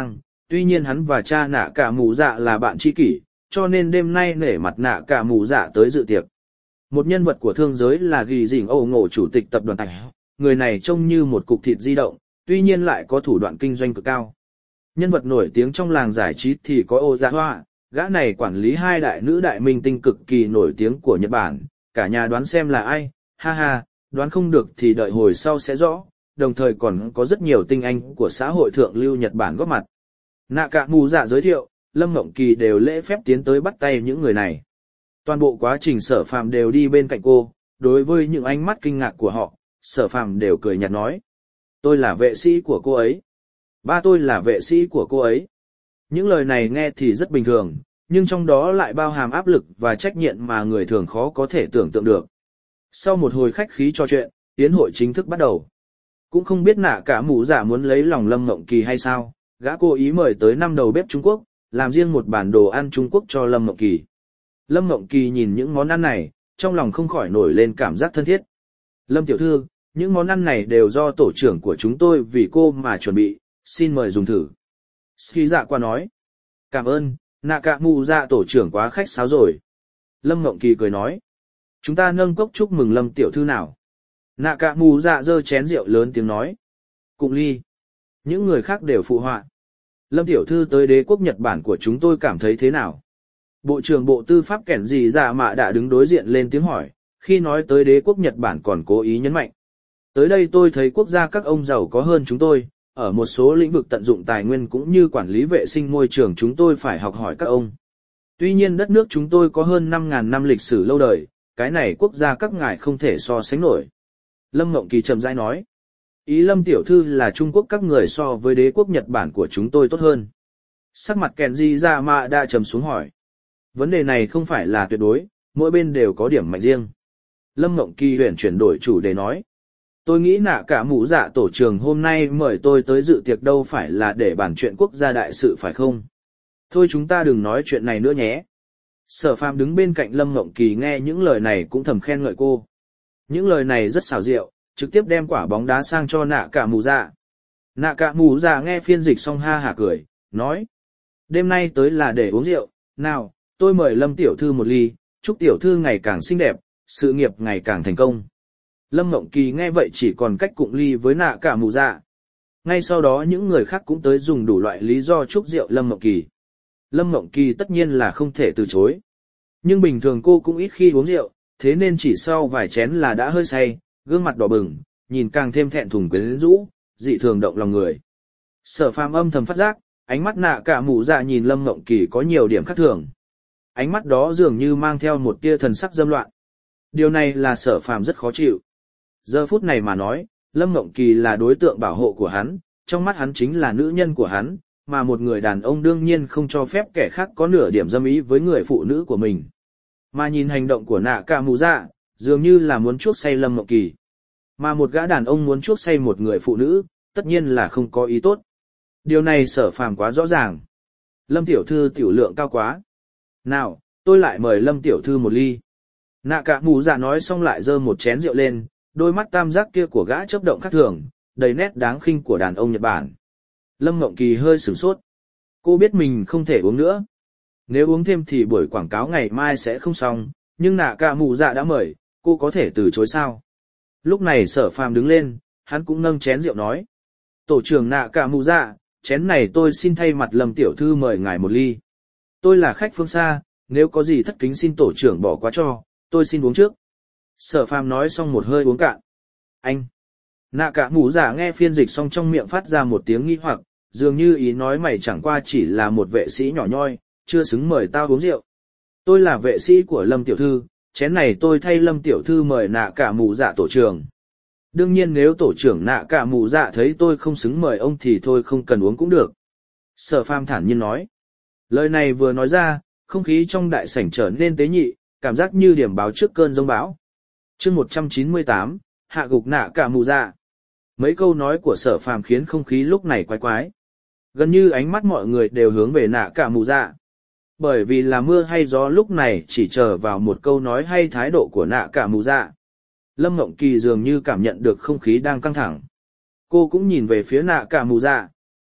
tuy nhiên hắn và cha nạ cả mù dạ là bạn tri kỷ, cho nên đêm nay nể mặt nạ cả mù dạ tới dự tiệc. Một nhân vật của thương giới là ghi dình Âu Ngộ chủ tịch tập đoàn Tài, người này trông như một cục thịt di động, tuy nhiên lại có thủ đoạn kinh doanh cực cao. Nhân vật nổi tiếng trong làng giải trí thì có Ô Dạ Hoa, gã này quản lý hai đại nữ đại minh tinh cực kỳ nổi tiếng của Nhật Bản, cả nhà đoán xem là ai, ha ha, đoán không được thì đợi hồi sau sẽ rõ, đồng thời còn có rất nhiều tinh anh của xã hội thượng lưu Nhật Bản góp mặt. Nạ cả mù dạ giới thiệu, Lâm Mộng Kỳ đều lễ phép tiến tới bắt tay những người này. Toàn bộ quá trình Sở Phàm đều đi bên cạnh cô, đối với những ánh mắt kinh ngạc của họ, Sở Phàm đều cười nhạt nói. Tôi là vệ sĩ của cô ấy. Ba tôi là vệ sĩ của cô ấy. Những lời này nghe thì rất bình thường, nhưng trong đó lại bao hàm áp lực và trách nhiệm mà người thường khó có thể tưởng tượng được. Sau một hồi khách khí trò chuyện, yến hội chính thức bắt đầu. Cũng không biết nạ cả mù dạ muốn lấy lòng Lâm Mộng Kỳ hay sao, gã cố ý mời tới năm đầu bếp Trung Quốc, làm riêng một bản đồ ăn Trung Quốc cho Lâm Mộng Kỳ. Lâm Mộng Kỳ nhìn những món ăn này, trong lòng không khỏi nổi lên cảm giác thân thiết. Lâm tiểu thư, những món ăn này đều do tổ trưởng của chúng tôi vì cô mà chuẩn bị, xin mời dùng thử. Ski dạ qua nói. Cảm ơn, nạ cả mù dạ tổ trưởng quá khách sáo rồi. Lâm Mộng Kỳ cười nói. Chúng ta nâng cốc chúc mừng Lâm tiểu thư nào. Nạ cả mù dạ giơ chén rượu lớn tiếng nói. Cụng ly. Những người khác đều phụ họa. Lâm tiểu thư tới đế quốc Nhật Bản của chúng tôi cảm thấy thế nào? Bộ trưởng Bộ Tư pháp Kẻn Dị Dạ Mạ đã đứng đối diện lên tiếng hỏi, khi nói tới đế quốc Nhật Bản còn cố ý nhấn mạnh. Tới đây tôi thấy quốc gia các ông giàu có hơn chúng tôi, ở một số lĩnh vực tận dụng tài nguyên cũng như quản lý vệ sinh môi trường chúng tôi phải học hỏi các ông. Tuy nhiên đất nước chúng tôi có hơn năm nghìn năm lịch sử lâu đời, cái này quốc gia các ngài không thể so sánh nổi. Lâm Mộng Kỳ trầm rãi nói. Ý Lâm tiểu thư là Trung Quốc các người so với đế quốc Nhật Bản của chúng tôi tốt hơn. Sắc mặt Kẻn Dị Dạ Mạ đã trầm xuống hỏi. Vấn đề này không phải là tuyệt đối, mỗi bên đều có điểm mạnh riêng. Lâm Mộng Kỳ huyền chuyển đổi chủ đề nói. Tôi nghĩ nạ cả mũ dạ tổ trưởng hôm nay mời tôi tới dự tiệc đâu phải là để bàn chuyện quốc gia đại sự phải không? Thôi chúng ta đừng nói chuyện này nữa nhé. Sở Phàm đứng bên cạnh Lâm Mộng Kỳ nghe những lời này cũng thầm khen ngợi cô. Những lời này rất xảo diệu, trực tiếp đem quả bóng đá sang cho nạ cả mù dạ. Nạ cả mù dạ nghe phiên dịch xong ha hả cười, nói. Đêm nay tới là để uống rượu, nào, tôi mời Lâm tiểu thư một ly, chúc tiểu thư ngày càng xinh đẹp, sự nghiệp ngày càng thành công. Lâm Mộng Kỳ nghe vậy chỉ còn cách cụng ly với nạ cả mù dạ. Ngay sau đó những người khác cũng tới dùng đủ loại lý do chúc rượu Lâm Mộng Kỳ. Lâm Mộng Kỳ tất nhiên là không thể từ chối. Nhưng bình thường cô cũng ít khi uống rượu, thế nên chỉ sau vài chén là đã hơi say, gương mặt đỏ bừng, nhìn càng thêm thẹn thùng quyến rũ, dị thường động lòng người. Sở Phàm âm thầm phát giác, ánh mắt nạ cả mù dạ nhìn Lâm Mộng Kỳ có nhiều điểm khác thường. Ánh mắt đó dường như mang theo một tia thần sắc dâm loạn. Điều này là Sở Phàm rất khó chịu. Giờ phút này mà nói, Lâm Mộng Kỳ là đối tượng bảo hộ của hắn, trong mắt hắn chính là nữ nhân của hắn, mà một người đàn ông đương nhiên không cho phép kẻ khác có nửa điểm dâm ý với người phụ nữ của mình. Mà nhìn hành động của nạ cả mù dạ, dường như là muốn chuốc say Lâm Mộng Kỳ. Mà một gã đàn ông muốn chuốc say một người phụ nữ, tất nhiên là không có ý tốt. Điều này Sở Phàm quá rõ ràng. Lâm tiểu thư tiểu lượng cao quá. Nào, tôi lại mời Lâm tiểu thư một ly. Nạ cả mù dạ nói xong lại giơ một chén rượu lên, đôi mắt tam giác kia của gã chớp động khác thường, đầy nét đáng khinh của đàn ông Nhật Bản. Lâm Mộng Kỳ hơi sửng sốt. Cô biết mình không thể uống nữa. Nếu uống thêm thì buổi quảng cáo ngày mai sẽ không xong, nhưng nạ cả mù dạ đã mời, cô có thể từ chối sao? Lúc này Sở Phàm đứng lên, hắn cũng nâng chén rượu nói. Tổ trưởng nạ cả mù dạ, chén này tôi xin thay mặt Lâm tiểu thư mời ngài một ly. Tôi là khách phương xa, nếu có gì thất kính xin tổ trưởng bỏ qua cho, tôi xin uống trước. Sở Phàm nói xong một hơi uống cạn. Anh! Nạ cả mù dạ nghe phiên dịch xong trong miệng phát ra một tiếng nghi hoặc, dường như ý nói mày chẳng qua chỉ là một vệ sĩ nhỏ nhoi, chưa xứng mời tao uống rượu. Tôi là vệ sĩ của Lâm tiểu thư, chén này tôi thay Lâm tiểu thư mời nạ cả mù dạ tổ trưởng. Đương nhiên nếu tổ trưởng nạ cả mù dạ thấy tôi không xứng mời ông thì thôi không cần uống cũng được. Sở Phàm thản nhiên nói. Lời này vừa nói ra, không khí trong đại sảnh trở nên tế nhị, cảm giác như điểm báo trước cơn giông bão. Chương một trăm chín mươi tám, hạ gục nạ cả mù dạ. Mấy câu nói của Sở Phàm khiến không khí lúc này quái quái. Gần như ánh mắt mọi người đều hướng về nạ cả mù dạ. Bởi vì là mưa hay gió lúc này chỉ chờ vào một câu nói hay thái độ của nạ cả mù dạ. Lâm Mộng Kỳ dường như cảm nhận được không khí đang căng thẳng. Cô cũng nhìn về phía nạ cả mù dạ.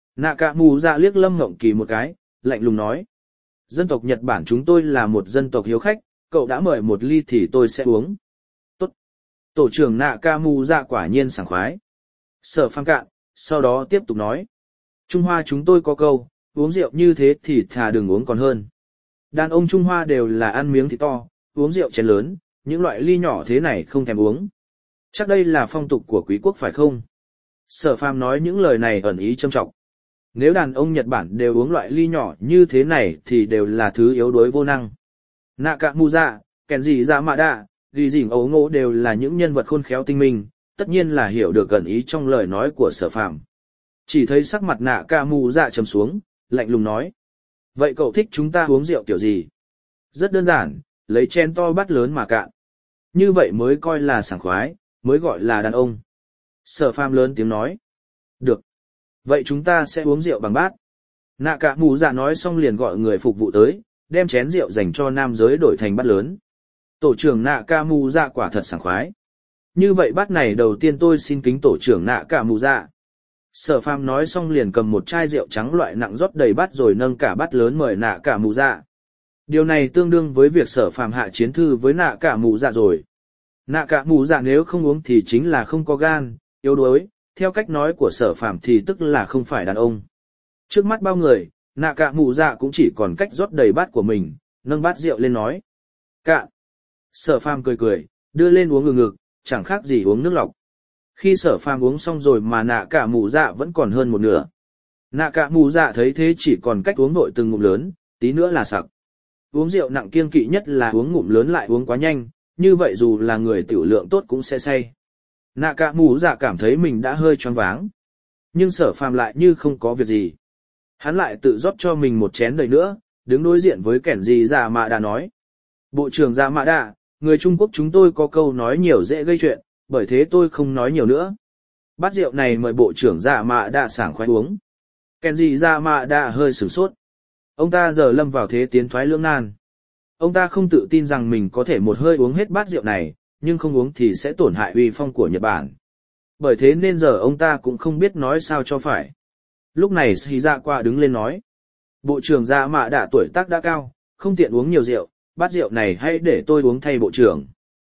Nạ cả mù dạ liếc Lâm Ngộng Kỳ một cái, lạnh lùng nói. Dân tộc Nhật Bản chúng tôi là một dân tộc hiếu khách, cậu đã mời một ly thì tôi sẽ uống. Tốt. Tổ trưởng Nạ cả mù dạ quả nhiên sảng khoái. Sở Phàm cạn, sau đó tiếp tục nói. Trung Hoa chúng tôi có câu, uống rượu như thế thì thà đừng uống còn hơn. Đàn ông Trung Hoa đều là ăn miếng thịt to, uống rượu chén lớn, những loại ly nhỏ thế này không thèm uống. Chắc đây là phong tục của quý quốc phải không? Sở Phàm nói những lời này ẩn ý châm trọng. Nếu đàn ông Nhật Bản đều uống loại ly nhỏ như thế này thì đều là thứ yếu đuối vô năng. Nakamura, Kenji Yamada, Ghi Dình Ấu Ngộ đều là những nhân vật khôn khéo tinh minh, tất nhiên là hiểu được ẩn ý trong lời nói của Sở Phàm. Chỉ thấy sắc mặt Nakamura trầm xuống, lạnh lùng nói. Vậy cậu thích chúng ta uống rượu kiểu gì? Rất đơn giản, lấy chén to bát lớn mà cạn. Như vậy mới coi là sảng khoái, mới gọi là đàn ông. Sở Phàm lớn tiếng nói. Được. Vậy chúng ta sẽ uống rượu bằng bát. Nạ cả mù dạ nói xong liền gọi người phục vụ tới, đem chén rượu dành cho nam giới đổi thành bát lớn. Tổ trưởng Nạ cả mù dạ quả thật sảng khoái. Như vậy bát này đầu tiên tôi xin kính tổ trưởng Nạ cả mù dạ. Sở Phàm nói xong liền cầm một chai rượu trắng loại nặng rót đầy bát rồi nâng cả bát lớn mời Nạ cả mù dạ. Điều này tương đương với việc Sở Phàm hạ chiến thư với Nạ cả mù dạ rồi. Nạ cả mù dạ nếu không uống thì chính là không có gan, yếu đuối, theo cách nói của Sở Phàm thì tức là không phải đàn ông. Trước mắt bao người, Nạ cả mù dạ cũng chỉ còn cách rót đầy bát của mình, nâng bát rượu lên nói. Cạn. Sở Phàm cười cười, đưa lên uống ngực ngực, chẳng khác gì uống nước lọc. Khi Sở Phàm uống xong rồi mà Nạ cả mù dạ vẫn còn hơn một nửa. Nạ cả mù dạ thấy thế chỉ còn cách uống vội từng ngụm lớn, tí nữa là sặc. Uống rượu nặng kiêng kỵ nhất là uống ngụm lớn lại uống quá nhanh, như vậy dù là người tiểu lượng tốt cũng sẽ say. Nạ cả mù dạ cảm thấy mình đã hơi choáng váng. Nhưng Sở Phàm lại như không có việc gì. Hắn lại tự rót cho mình một chén đầy nữa, đứng đối diện với kẻn gì Dạ Mạ Đà nói. Bộ trưởng Dạ Mạ Đà, người Trung Quốc chúng tôi có câu nói nhiều dễ gây chuyện, bởi thế tôi không nói nhiều nữa. Bát rượu này mời bộ trưởng Dạ Mạ Đà sảng khoái uống. Kẻn gì Dạ Mạ Đà hơi sửng sốt. Ông ta giờ lâm vào thế tiến thoái lưỡng nan. Ông ta không tự tin rằng mình có thể một hơi uống hết bát rượu này, nhưng không uống thì sẽ tổn hại uy phong của Nhật Bản. Bởi thế nên giờ ông ta cũng không biết nói sao cho phải. Lúc này Shizawa đứng lên nói. Bộ trưởng Dạ Mạ Đà tuổi tác đã cao, không tiện uống nhiều rượu, bát rượu này hãy để tôi uống thay bộ trưởng.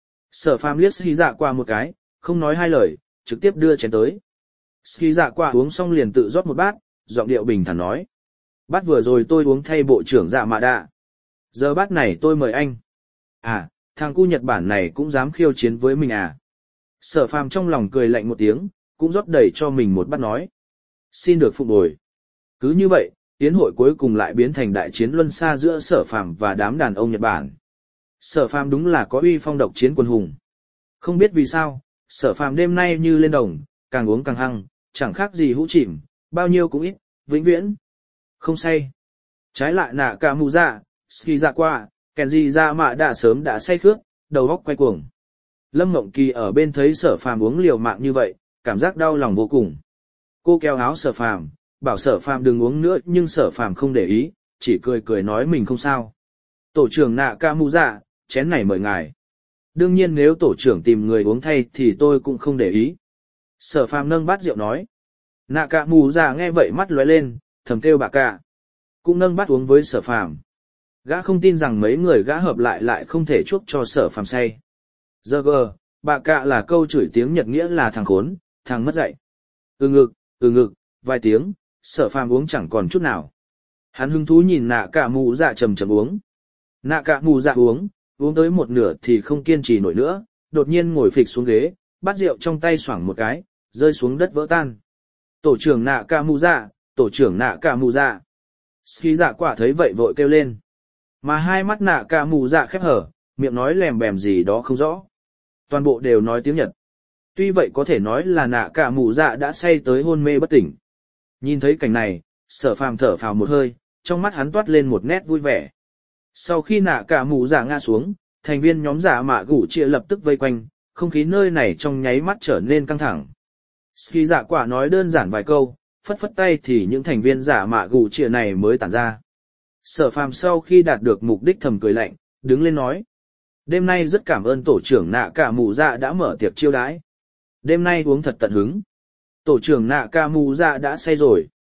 Sở Phàm liếc Shizawa một cái, không nói hai lời, trực tiếp đưa chén tới. Shizawa uống xong liền tự rót một bát, giọng điệu bình thản nói. Bát vừa rồi tôi uống thay bộ trưởng Dạ Mạ Đà. Giờ bát này tôi mời anh. À, thằng cu Nhật Bản này cũng dám khiêu chiến với mình à? Sở Phàm trong lòng cười lạnh một tiếng, cũng rót đầy cho mình một bát nói. Xin được phục bồi. Cứ như vậy, tiến hội cuối cùng lại biến thành đại chiến luân xa giữa Sở Phàm và đám đàn ông Nhật Bản. Sở Phàm đúng là có uy phong độc chiến quân hùng. Không biết vì sao, Sở Phàm đêm nay như lên đồng, càng uống càng hăng, chẳng khác gì hũ chìm, bao nhiêu cũng ít, vĩnh viễn không say. Trái lại Nạ cả mù dạ, Shizawa, Kenji Dạ Mạ đã sớm đã say khướt, đầu óc quay cuồng. Lâm Ngộng Kỳ ở bên thấy Sở Phàm uống liều mạng như vậy, cảm giác đau lòng vô cùng. Cô kéo áo Sở Phàm, bảo Sở Phàm đừng uống nữa, nhưng Sở Phàm không để ý, chỉ cười cười nói mình không sao. Tổ trưởng Nạ cả mù dạ, chén này mời ngài. Đương nhiên nếu tổ trưởng tìm người uống thay thì tôi cũng không để ý. Sở Phàm nâng bát rượu nói. Nạ cả mù dạ nghe vậy mắt lóe lên, thầm kêu bà cả. Cũng nâng bát uống với Sở Phàm. Gã không tin rằng mấy người gã hợp lại lại không thể chuốc cho Sở Phàm say. Giờ gờ, bà cả là câu chửi tiếng Nhật nghĩa là thằng khốn, thằng mất dạy. Ừ ngực, ừ ngực, vài tiếng, Sở Phàm uống chẳng còn chút nào. Hắn hứng thú nhìn Nạ cả mù dạ chầm chầm uống. Nạ cả mù dạ uống, uống tới một nửa thì không kiên trì nổi nữa, đột nhiên ngồi phịch xuống ghế, bát rượu trong tay xoảng một cái, rơi xuống đất vỡ tan. Tổ trưởng Nạ cả mù dạ, tổ trưởng Nạ cả mù dạ. Ski dạ quả thấy vậy vội kêu lên. Mà hai mắt Nạ cả mù dạ khép hở, miệng nói lèm bèm gì đó không rõ. Toàn bộ đều nói tiếng Nhật. Tuy vậy có thể nói là Nạ cả mù dạ đã say tới hôn mê bất tỉnh. Nhìn thấy cảnh này, Sở Phàm thở phào một hơi, trong mắt hắn toát lên một nét vui vẻ. Sau khi Nạ cả mù dạ ngã xuống, thành viên nhóm Dạ Mạ Gủ Chia lập tức vây quanh, không khí nơi này trong nháy mắt trở nên căng thẳng. Ski Dạ Quả nói đơn giản vài câu, phất phất tay thì những thành viên Dạ Mạ Gủ Chia này mới tản ra. Sở Phàm sau khi đạt được mục đích thầm cười lạnh, đứng lên nói. Đêm nay rất cảm ơn tổ trưởng Nạ cả mù dạ đã mở tiệc chiêu đãi. Đêm nay uống thật tận hứng. Tổ trưởng Nạ cả mù dạ đã say rồi.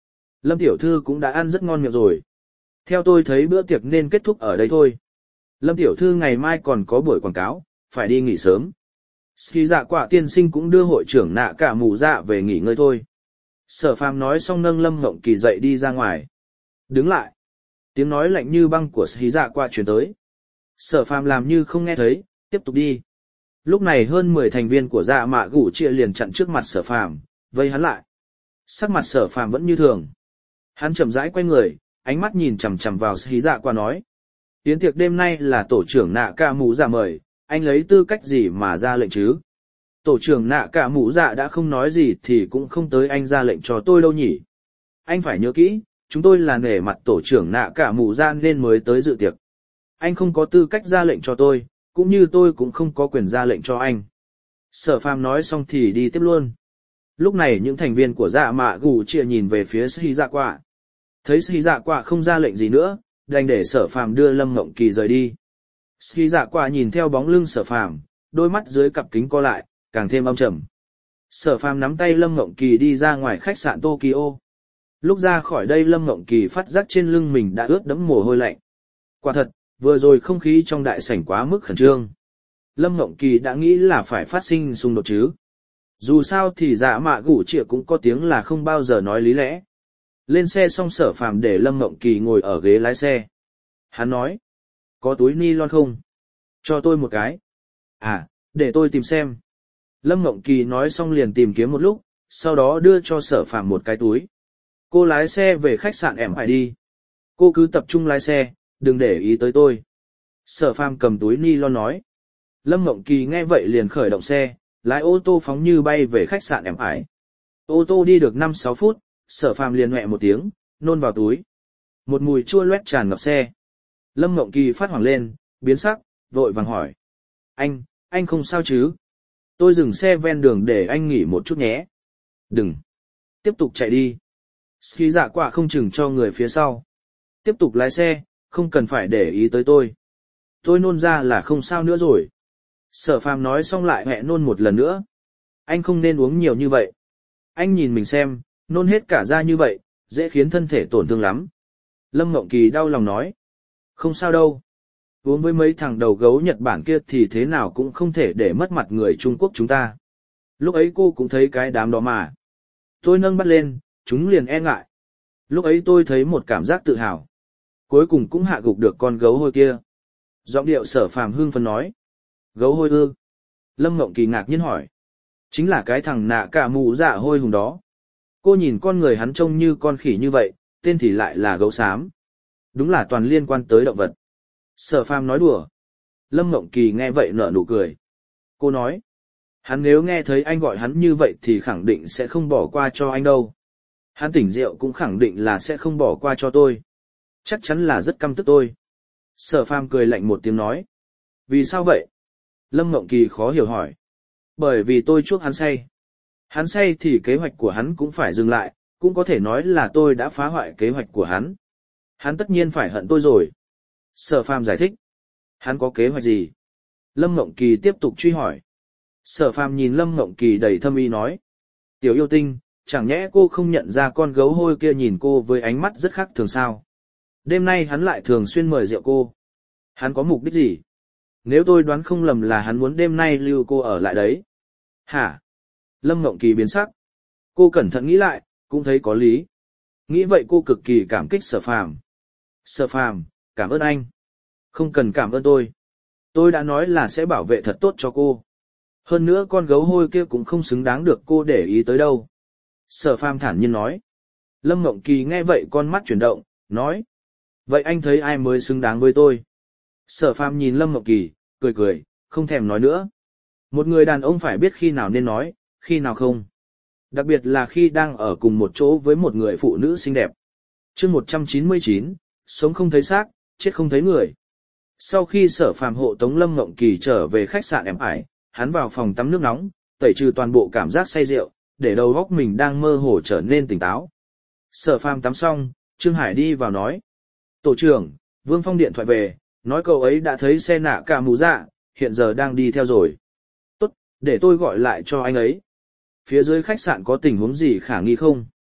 Lâm tiểu thư cũng đã ăn rất ngon miệng rồi. Theo tôi thấy bữa tiệc nên kết thúc ở đây thôi. Lâm tiểu thư ngày mai còn có buổi quảng cáo, phải đi nghỉ sớm. Ski dạ quả tiên sinh cũng đưa hội trưởng nạ cả mù dạ về nghỉ ngơi thôi. Sở phàm nói xong nâng Lâm Ngộng Kỳ dậy đi ra ngoài. Đứng lại. Tiếng nói lạnh như băng của Ski dạ quả truyền tới. Sở phàm làm như không nghe thấy, tiếp tục đi. Lúc này hơn mười thành viên của dạ mạ gủ chia liền chặn trước mặt sở phàm, vây hắn lại. Sắc mặt sở phàm vẫn như thường. Hắn chậm rãi quay người, ánh mắt nhìn chằm chằm vào Ski dạ quả nói. Yến tiệc đêm nay là tổ trưởng nạ cả mù dạ mời, anh lấy tư cách gì mà ra lệnh chứ? Tổ trưởng nạ cả mù dạ đã không nói gì thì cũng không tới anh ra lệnh cho tôi đâu nhỉ? Anh phải nhớ kỹ, chúng tôi là nể mặt tổ trưởng nạ cả mù dạ nên mới tới dự tiệc. Anh không có tư cách ra lệnh cho tôi, cũng như tôi cũng không có quyền ra lệnh cho anh. Sở phàm nói xong thì đi tiếp luôn. Lúc này những thành viên của dạ mạ gù chia nhìn về phía Ski dạ quả. Thấy Ski dạ quả không ra lệnh gì nữa, đành để sở phàm đưa Lâm Ngộng Kỳ rời đi. Ski dạ quả nhìn theo bóng lưng sở phàm, đôi mắt dưới cặp kính co lại, càng thêm âm trầm. Sở phàm nắm tay Lâm Ngộng Kỳ đi ra ngoài khách sạn Tokyo. Lúc ra khỏi đây Lâm Ngộng Kỳ phát giác trên lưng mình đã ướt đẫm mồ hôi lạnh. Quả thật, vừa rồi không khí trong đại sảnh quá mức khẩn trương. Lâm Ngộng Kỳ đã nghĩ là phải phát sinh xung đột chứ. Dù sao thì dạ mạ gủ trịa cũng có tiếng là không bao giờ nói lý lẽ. Lên xe xong sở phàm để Lâm Ngộng Kỳ ngồi ở ghế lái xe. Hắn nói, có túi ni lon không? Cho tôi một cái. À, để tôi tìm xem. Lâm Ngộng Kỳ nói xong liền tìm kiếm một lúc, sau đó đưa cho sở phàm một cái túi. Cô lái xe về khách sạn em phải đi. Cô cứ tập trung lái xe, đừng để ý tới tôi. Sở phàm cầm túi ni lon nói. Lâm Ngộng Kỳ nghe vậy liền khởi động xe, lái ô tô phóng như bay về khách sạn em ải. Ô tô đi được năm sáu phút, sở phàm liền ngoẹ một tiếng, nôn vào túi. Một mùi chua loét tràn ngập xe. Lâm Ngộng Kỳ phát hoảng lên, biến sắc, vội vàng hỏi. Anh, anh không sao chứ? Tôi dừng xe ven đường để anh nghỉ một chút nhé. Đừng. Tiếp tục chạy đi. Ski dạ quả không chừng cho người phía sau. Tiếp tục lái xe, không cần phải để ý tới tôi. Tôi nôn ra là không sao nữa rồi. Sở phàm nói xong lại hẹ nôn một lần nữa. Anh không nên uống nhiều như vậy. Anh nhìn mình xem, nôn hết cả ra như vậy, dễ khiến thân thể tổn thương lắm. Lâm Ngộng Kỳ đau lòng nói. Không sao đâu. Uống với mấy thằng đầu gấu Nhật Bản kia thì thế nào cũng không thể để mất mặt người Trung Quốc chúng ta. Lúc ấy cô cũng thấy cái đám đó mà. Tôi nâng bắt lên, chúng liền e ngại. Lúc ấy tôi thấy một cảm giác tự hào. Cuối cùng cũng hạ gục được con gấu hôi kia. Giọng điệu sở phàm hưng phấn nói. Gấu hôi ư? Lâm Ngộng Kỳ ngạc nhiên hỏi. Chính là cái thằng nạ cả mù dạ hôi hùng đó. Cô nhìn con người hắn trông như con khỉ như vậy, tên thì lại là gấu xám. Đúng là toàn liên quan tới động vật. Sở phàm nói đùa. Lâm Ngộng Kỳ nghe vậy nở nụ cười. Cô nói. Hắn nếu nghe thấy anh gọi hắn như vậy thì khẳng định sẽ không bỏ qua cho anh đâu. Hắn tỉnh rượu cũng khẳng định là sẽ không bỏ qua cho tôi. Chắc chắn là rất căm tức tôi. Sở phàm cười lạnh một tiếng nói. Vì sao vậy? Lâm Ngộng Kỳ khó hiểu hỏi. Bởi vì tôi chuốc hắn say. Hắn say thì kế hoạch của hắn cũng phải dừng lại, cũng có thể nói là tôi đã phá hoại kế hoạch của hắn. Hắn tất nhiên phải hận tôi rồi. Sở phàm giải thích. Hắn có kế hoạch gì? Lâm Ngộng Kỳ tiếp tục truy hỏi. Sở phàm nhìn Lâm Ngộng Kỳ đầy thâm ý nói. Tiểu yêu tinh, chẳng nhẽ cô không nhận ra con gấu hôi kia nhìn cô với ánh mắt rất khác thường sao? Đêm nay hắn lại thường xuyên mời rượu cô. Hắn có mục đích gì? Nếu tôi đoán không lầm là hắn muốn đêm nay lưu cô ở lại đấy. Hả? Lâm Ngộng Kỳ biến sắc. Cô cẩn thận nghĩ lại, cũng thấy có lý. Nghĩ vậy cô cực kỳ cảm kích Sở phàm. Sở phàm, cảm ơn anh. Không cần cảm ơn tôi. Tôi đã nói là sẽ bảo vệ thật tốt cho cô. Hơn nữa con gấu hôi kia cũng không xứng đáng được cô để ý tới đâu. Sở phàm thản nhiên nói. Lâm Ngộng Kỳ nghe vậy con mắt chuyển động, nói. Vậy anh thấy ai mới xứng đáng với tôi? Sở phàm nhìn Lâm Ngộng Kỳ, cười cười, không thèm nói nữa. Một người đàn ông phải biết khi nào nên nói, khi nào không. Đặc biệt là khi đang ở cùng một chỗ với một người phụ nữ xinh đẹp. Chương một trăm chín mươi chín, sống không thấy xác, chết không thấy người. Sau khi Sở phàm hộ tống Lâm Ngộng Kỳ trở về khách sạn em ải, hắn vào phòng tắm nước nóng, tẩy trừ toàn bộ cảm giác say rượu, để đầu óc mình đang mơ hồ trở nên tỉnh táo. Sở phàm tắm xong, Trương Hải đi vào nói. Tổ trưởng, Vương Phong điện thoại về, nói cậu ấy đã thấy xe nạ cả mù dạ, hiện giờ đang đi theo rồi. Tốt, để tôi gọi lại cho anh ấy. Phía dưới khách sạn có tình huống gì khả nghi không?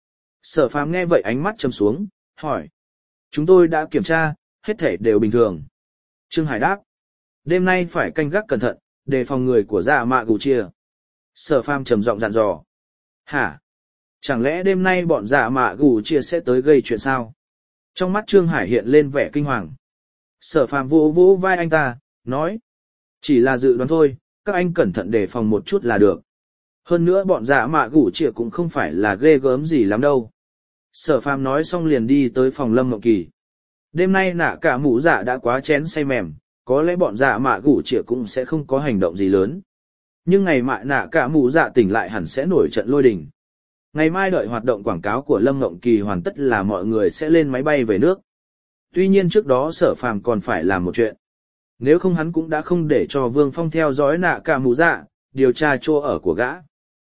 Sở Phàm nghe vậy ánh mắt trầm xuống, hỏi. Chúng tôi đã kiểm tra, hết thảy đều bình thường. Trương Hải đáp. Đêm nay phải canh gác cẩn thận, đề phòng người của dạ mạ gù chia. Sở Phàm trầm giọng dặn dò. Hả? Chẳng lẽ đêm nay bọn dạ mạ gù chia sẽ tới gây chuyện sao? Trong mắt Trương Hải hiện lên vẻ kinh hoàng. Sở Phàm vỗ vỗ vai anh ta, nói. Chỉ là dự đoán thôi, các anh cẩn thận đề phòng một chút là được. Hơn nữa bọn dạ mạ gù chia cũng không phải là ghê gớm gì lắm đâu. Sở Phàm nói xong liền đi tới phòng Lâm Ngộng Kỳ. Đêm nay nạ cả mũ dạ đã quá chén say mềm, có lẽ bọn dạ mạ gù chia cũng sẽ không có hành động gì lớn. Nhưng ngày mai nạ cả mũ dạ tỉnh lại hẳn sẽ nổi trận lôi đình. Ngày mai đợi hoạt động quảng cáo của Lâm Ngộng Kỳ hoàn tất là mọi người sẽ lên máy bay về nước. Tuy nhiên trước đó Sở Phàm còn phải làm một chuyện. Nếu không hắn cũng đã không để cho Vương Phong theo dõi nạ cả mũ dạ, điều tra chỗ ở của gã.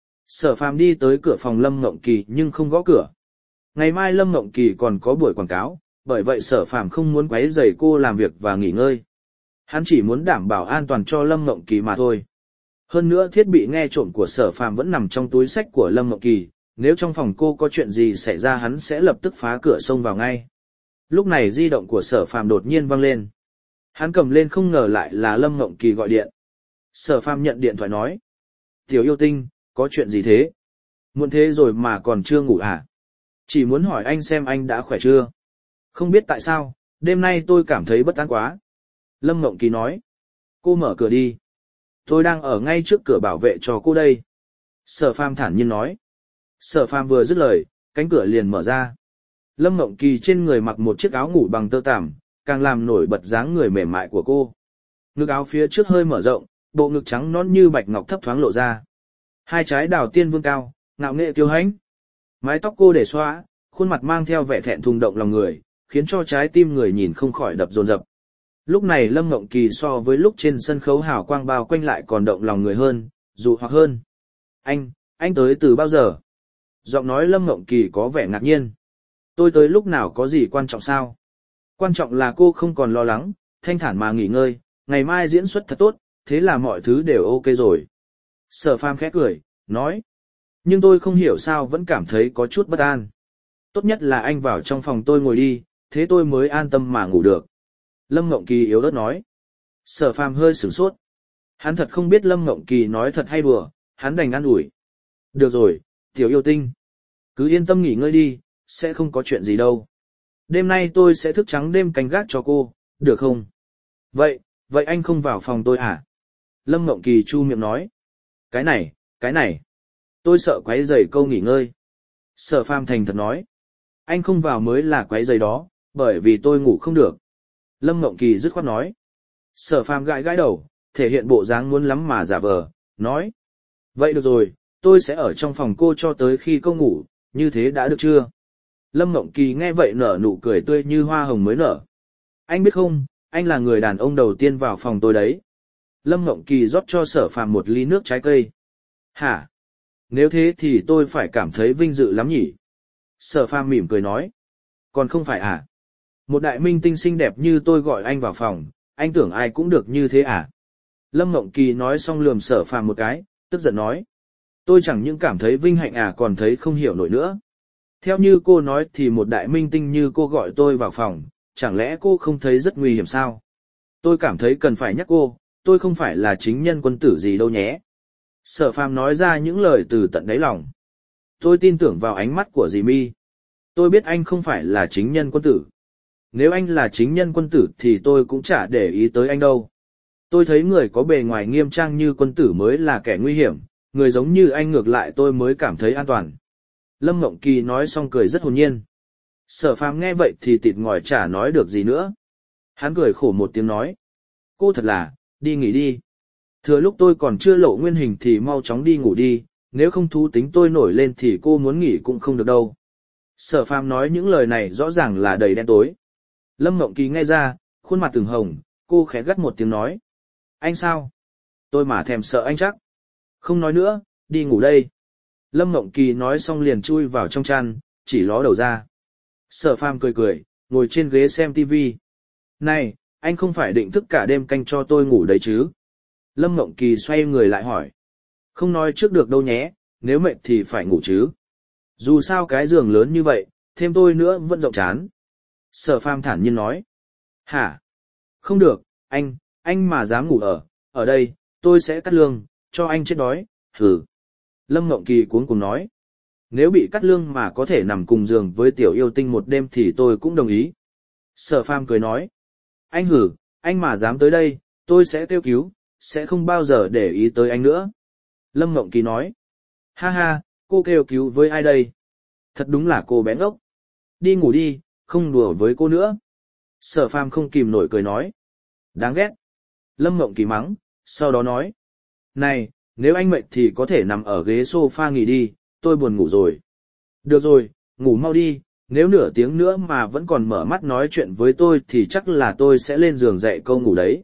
Sở Phàm đi tới cửa phòng Lâm Ngộng Kỳ nhưng không gõ cửa. Ngày mai Lâm Ngộng Kỳ còn có buổi quảng cáo, bởi vậy Sở Phàm không muốn quấy rầy cô làm việc và nghỉ ngơi. Hắn chỉ muốn đảm bảo an toàn cho Lâm Ngộng Kỳ mà thôi. Hơn nữa thiết bị nghe trộm của Sở Phàm vẫn nằm trong túi sách của Lâm Ngộng Kỳ, nếu trong phòng cô có chuyện gì xảy ra hắn sẽ lập tức phá cửa xông vào ngay. Lúc này di động của Sở Phàm đột nhiên vang lên. Hắn cầm lên không ngờ lại là Lâm Ngộng Kỳ gọi điện. Sở Phàm nhận điện thoại nói. Tiểu yêu tinh, có chuyện gì thế? Muộn thế rồi mà còn chưa ngủ à? Chỉ muốn hỏi anh xem anh đã khỏe chưa? Không biết tại sao, đêm nay tôi cảm thấy bất an quá. Lâm Ngộng Kỳ nói. Cô mở cửa đi. Tôi đang ở ngay trước cửa bảo vệ cho cô đây. Sở Phàm thản nhiên nói. Sở Phàm vừa dứt lời, cánh cửa liền mở ra. Lâm Ngộng Kỳ trên người mặc một chiếc áo ngủ bằng tơ tằm, càng làm nổi bật dáng người mềm mại của cô. Ngực áo phía trước hơi mở rộng, bộ ngực trắng nõn như bạch ngọc thấp thoáng lộ ra. Hai trái đào tiên vương cao, ngạo nghệ kiêu hãnh. Mái tóc cô để xóa, khuôn mặt mang theo vẻ thẹn thùng động lòng người, khiến cho trái tim người nhìn không khỏi đập dồn dập. Lúc này Lâm Ngộng Kỳ so với lúc trên sân khấu hào quang bao quanh lại còn động lòng người hơn, dụ hoặc hơn. Anh, anh tới từ bao giờ? Giọng nói Lâm Ngộng Kỳ có vẻ ngạc nhiên. Tôi tới lúc nào có gì quan trọng sao? Quan trọng là cô không còn lo lắng, thanh thản mà nghỉ ngơi, ngày mai diễn xuất thật tốt, thế là mọi thứ đều ok rồi. Sở Phàm khẽ cười, nói. Nhưng tôi không hiểu sao vẫn cảm thấy có chút bất an. Tốt nhất là anh vào trong phòng tôi ngồi đi, thế tôi mới an tâm mà ngủ được. Lâm Ngộng Kỳ yếu ớt nói. Sở Phàm hơi sửng sốt. Hắn thật không biết Lâm Ngộng Kỳ nói thật hay đùa, hắn đành an ủi. Được rồi, tiểu yêu tinh. Cứ yên tâm nghỉ ngơi đi, sẽ không có chuyện gì đâu. Đêm nay tôi sẽ thức trắng đêm canh gác cho cô, được không? Vậy, vậy anh không vào phòng tôi à? Lâm Ngộng Kỳ chu miệng nói. Cái này, cái này. Tôi sợ quấy rầy câu nghỉ ngơi. Sở Phàm thành thật nói. Anh không vào mới là quấy rầy đó, bởi vì tôi ngủ không được. Lâm Ngộng Kỳ dứt khoát nói. Sở Phàm gãi gãi đầu, thể hiện bộ dáng muốn lắm mà giả vờ, nói. Vậy được rồi, tôi sẽ ở trong phòng cô cho tới khi cô ngủ, như thế đã được chưa? Lâm Ngộng Kỳ nghe vậy nở nụ cười tươi như hoa hồng mới nở. Anh biết không, anh là người đàn ông đầu tiên vào phòng tôi đấy. Lâm Ngộng Kỳ rót cho Sở Phàm một ly nước trái cây. Hả? Nếu thế thì tôi phải cảm thấy vinh dự lắm nhỉ? Sở Phàm mỉm cười nói. Còn không phải à? Một đại minh tinh xinh đẹp như tôi gọi anh vào phòng, anh tưởng ai cũng được như thế à? Lâm Ngộng Kỳ nói xong lườm Sở Phàm một cái, tức giận nói. Tôi chẳng những cảm thấy vinh hạnh à còn thấy không hiểu nổi nữa. Theo như cô nói thì một đại minh tinh như cô gọi tôi vào phòng, chẳng lẽ cô không thấy rất nguy hiểm sao? Tôi cảm thấy cần phải nhắc cô, tôi không phải là chính nhân quân tử gì đâu nhé. Sở Phàm nói ra những lời từ tận đáy lòng. Tôi tin tưởng vào ánh mắt của dì My. Tôi biết anh không phải là chính nhân quân tử. Nếu anh là chính nhân quân tử thì tôi cũng chả để ý tới anh đâu. Tôi thấy người có bề ngoài nghiêm trang như quân tử mới là kẻ nguy hiểm, người giống như anh ngược lại tôi mới cảm thấy an toàn. Lâm Ngộng Kỳ nói xong cười rất hồn nhiên. Sở Phàm nghe vậy thì tịt ngòi chả nói được gì nữa. Hắn cười khổ một tiếng nói. Cô thật là, đi nghỉ đi. Thừa lúc tôi còn chưa lộ nguyên hình thì mau chóng đi ngủ đi, nếu không thú tính tôi nổi lên thì cô muốn nghỉ cũng không được đâu. Sở Phàm nói những lời này rõ ràng là đầy đen tối. Lâm Ngộng Kỳ nghe ra, khuôn mặt từng hồng, cô khẽ gắt một tiếng nói. Anh sao? Tôi mà thèm sợ anh chắc. Không nói nữa, đi ngủ đây. Lâm Ngộng Kỳ nói xong liền chui vào trong chăn, chỉ ló đầu ra. Sở Phàm cười cười, ngồi trên ghế xem tivi. Này, anh không phải định thức cả đêm canh cho tôi ngủ đấy chứ? Lâm Ngộng Kỳ xoay người lại hỏi. Không nói trước được đâu nhé, nếu mệt thì phải ngủ chứ. Dù sao cái giường lớn như vậy, thêm tôi nữa vẫn rộng chán. Sở Phàm thản nhiên nói. Hả? Không được, anh, anh mà dám ngủ ở, ở đây, tôi sẽ cắt lương, cho anh chết đói, hừ. Lâm Ngộng Kỳ cuống cuồng nói. Nếu bị cắt lương mà có thể nằm cùng giường với tiểu yêu tinh một đêm thì tôi cũng đồng ý. Sở Phàm cười nói. Anh hử, anh mà dám tới đây, tôi sẽ kêu cứu, sẽ không bao giờ để ý tới anh nữa. Lâm Ngộng Kỳ nói. Ha ha, cô kêu cứu với ai đây? Thật đúng là cô bé ngốc. Đi ngủ đi, không đùa với cô nữa. Sở Phàm không kìm nổi cười nói. Đáng ghét. Lâm Ngộng Kỳ mắng, sau đó nói. Này, nếu anh mệt thì có thể nằm ở ghế sofa nghỉ đi, tôi buồn ngủ rồi. Được rồi, ngủ mau đi, nếu nửa tiếng nữa mà vẫn còn mở mắt nói chuyện với tôi thì chắc là tôi sẽ lên giường dậy câu ngủ đấy.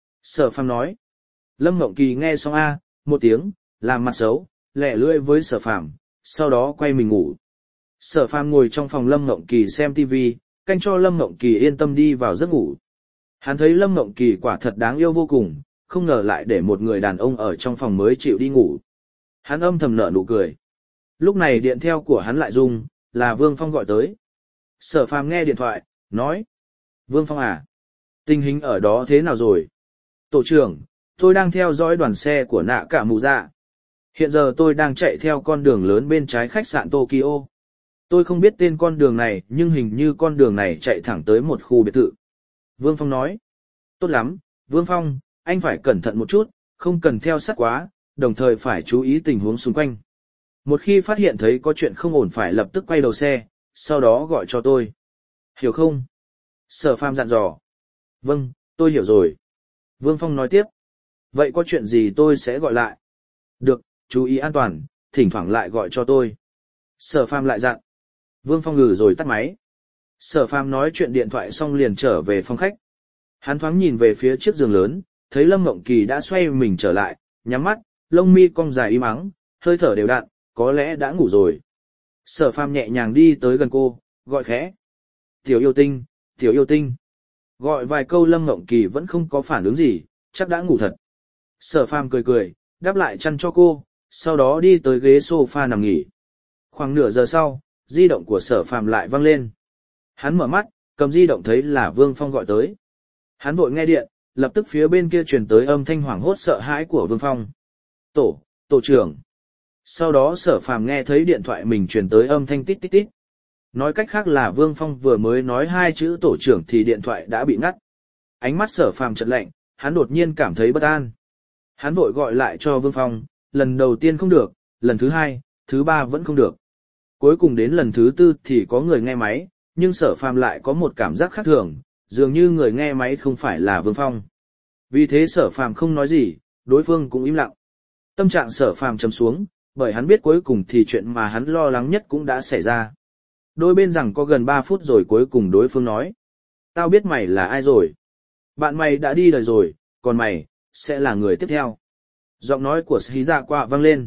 Sở Phàm nói. Lâm Ngộng Kỳ nghe xong a, một tiếng, làm mặt xấu, lẹ lưỡi với Sở Phàm, sau đó quay mình ngủ. Sở Phàm ngồi trong phòng Lâm Ngộng Kỳ xem tivi, canh cho Lâm Ngộng Kỳ yên tâm đi vào giấc ngủ. Hắn thấy Lâm Ngộng Kỳ quả thật đáng yêu vô cùng, không ngờ lại để một người đàn ông ở trong phòng mới chịu đi ngủ. Hắn âm thầm nở nụ cười. Lúc này điện theo của hắn lại rung, là Vương Phong gọi tới. Sở Phàm nghe điện thoại, nói. Vương Phong à? Tình hình ở đó thế nào rồi? Tổ trưởng, tôi đang theo dõi đoàn xe của nạ cả mù dạ. Hiện giờ tôi đang chạy theo con đường lớn bên trái khách sạn Tokyo. Tôi không biết tên con đường này nhưng hình như con đường này chạy thẳng tới một khu biệt thự. Vương Phong nói. Tốt lắm, Vương Phong, anh phải cẩn thận một chút, không cần theo sát quá, đồng thời phải chú ý tình huống xung quanh. Một khi phát hiện thấy có chuyện không ổn phải lập tức quay đầu xe, sau đó gọi cho tôi. Hiểu không? Sở Phàm dặn dò. Vâng, tôi hiểu rồi. Vương Phong nói tiếp. Vậy có chuyện gì tôi sẽ gọi lại. Được, chú ý an toàn, thỉnh thoảng lại gọi cho tôi. Sở Phàm lại dặn. Vương Phong ngừ rồi tắt máy. Sở Phàm nói chuyện điện thoại xong liền trở về phòng khách. Hắn thoáng nhìn về phía chiếc giường lớn, thấy Lâm Ngộng Kỳ đã xoay mình trở lại, nhắm mắt, lông mi cong dài im ắng, hơi thở đều đặn, có lẽ đã ngủ rồi. Sở Phàm nhẹ nhàng đi tới gần cô, gọi khẽ. Tiểu yêu tinh, tiểu yêu tinh. Gọi vài câu Lâm Ngộng Kỳ vẫn không có phản ứng gì, chắc đã ngủ thật. Sở Phàm cười cười, đáp lại chăn cho cô, sau đó đi tới ghế sofa nằm nghỉ. Khoảng nửa giờ sau, di động của Sở Phàm lại vang lên. Hắn mở mắt, cầm di động thấy là Vương Phong gọi tới. Hắn vội nghe điện, lập tức phía bên kia truyền tới âm thanh hoảng hốt sợ hãi của Vương Phong. Tổ, tổ trưởng. Sau đó Sở Phàm nghe thấy điện thoại mình truyền tới âm thanh tít tít tít. Nói cách khác là Vương Phong vừa mới nói hai chữ tổ trưởng thì điện thoại đã bị ngắt. Ánh mắt Sở Phàm chợt lạnh, hắn đột nhiên cảm thấy bất an. Hắn vội gọi lại cho Vương Phong, lần đầu tiên không được, lần thứ hai, thứ ba vẫn không được. Cuối cùng đến lần thứ tư thì có người nghe máy, nhưng Sở Phàm lại có một cảm giác khác thường, dường như người nghe máy không phải là Vương Phong. Vì thế Sở Phàm không nói gì, đối phương cũng im lặng. Tâm trạng Sở Phàm trầm xuống, bởi hắn biết cuối cùng thì chuyện mà hắn lo lắng nhất cũng đã xảy ra. Đôi bên rằng có gần ba phút rồi cuối cùng đối phương nói. Tao biết mày là ai rồi. Bạn mày đã đi đời rồi, còn mày, sẽ là người tiếp theo. Giọng nói của Sĩ Dạ Quạ vang lên.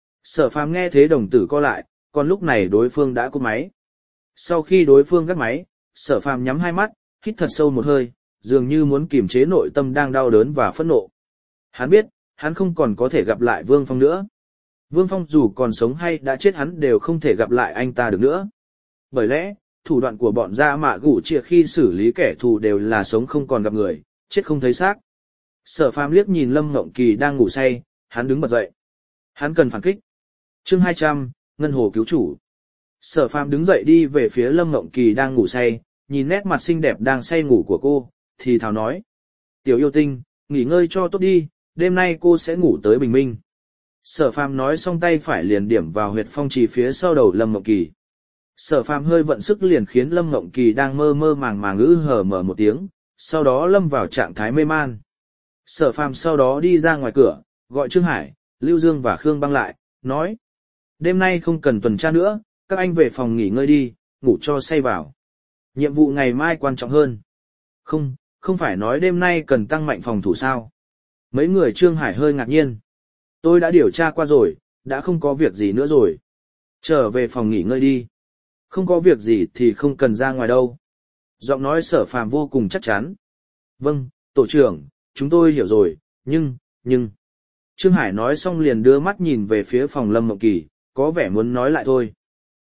Sở Phàm nghe thế đồng tử co lại, còn lúc này đối phương đã cúp máy. Sau khi đối phương gác máy, Sở Phàm nhắm hai mắt, hít thật sâu một hơi, dường như muốn kiềm chế nội tâm đang đau đớn và phẫn nộ. Hắn biết, hắn không còn có thể gặp lại Vương Phong nữa. Vương Phong dù còn sống hay đã chết hắn đều không thể gặp lại anh ta được nữa. Bởi lẽ, thủ đoạn của bọn Gia Mạ Gủ Trịa khi xử lý kẻ thù đều là sống không còn gặp người, chết không thấy xác. Sở Phàm liếc nhìn Lâm Ngộng Kỳ đang ngủ say, hắn đứng bật dậy. Hắn cần phản kích. Chương hai trăm, Ngân Hồ cứu chủ. Sở Phàm đứng dậy đi về phía Lâm Ngộng Kỳ đang ngủ say, nhìn nét mặt xinh đẹp đang say ngủ của cô, thì thào nói. Tiểu yêu tinh, nghỉ ngơi cho tốt đi, đêm nay cô sẽ ngủ tới bình minh. Sở Phàm nói xong tay phải liền điểm vào huyệt phong trì phía sau đầu Lâm Ngộng Kỳ. Sở Phàm hơi vận sức liền khiến Lâm Ngộng Kỳ đang mơ mơ màng màng ứ hở mở một tiếng, sau đó lâm vào trạng thái mê man. Sở Phàm sau đó đi ra ngoài cửa, gọi Trương Hải, Lưu Dương và Khương Băng lại, nói. Đêm nay không cần tuần tra nữa, các anh về phòng nghỉ ngơi đi, ngủ cho say vào. Nhiệm vụ ngày mai quan trọng hơn. Không, không phải nói đêm nay cần tăng mạnh phòng thủ sao. Mấy người Trương Hải hơi ngạc nhiên. Tôi đã điều tra qua rồi, đã không có việc gì nữa rồi. Trở về phòng nghỉ ngơi đi. Không có việc gì thì không cần ra ngoài đâu. Giọng nói Sở Phàm vô cùng chắc chắn. Vâng, tổ trưởng, chúng tôi hiểu rồi, nhưng, nhưng... Trương Hải nói xong liền đưa mắt nhìn về phía phòng Lâm Mộng Kỳ, có vẻ muốn nói lại thôi.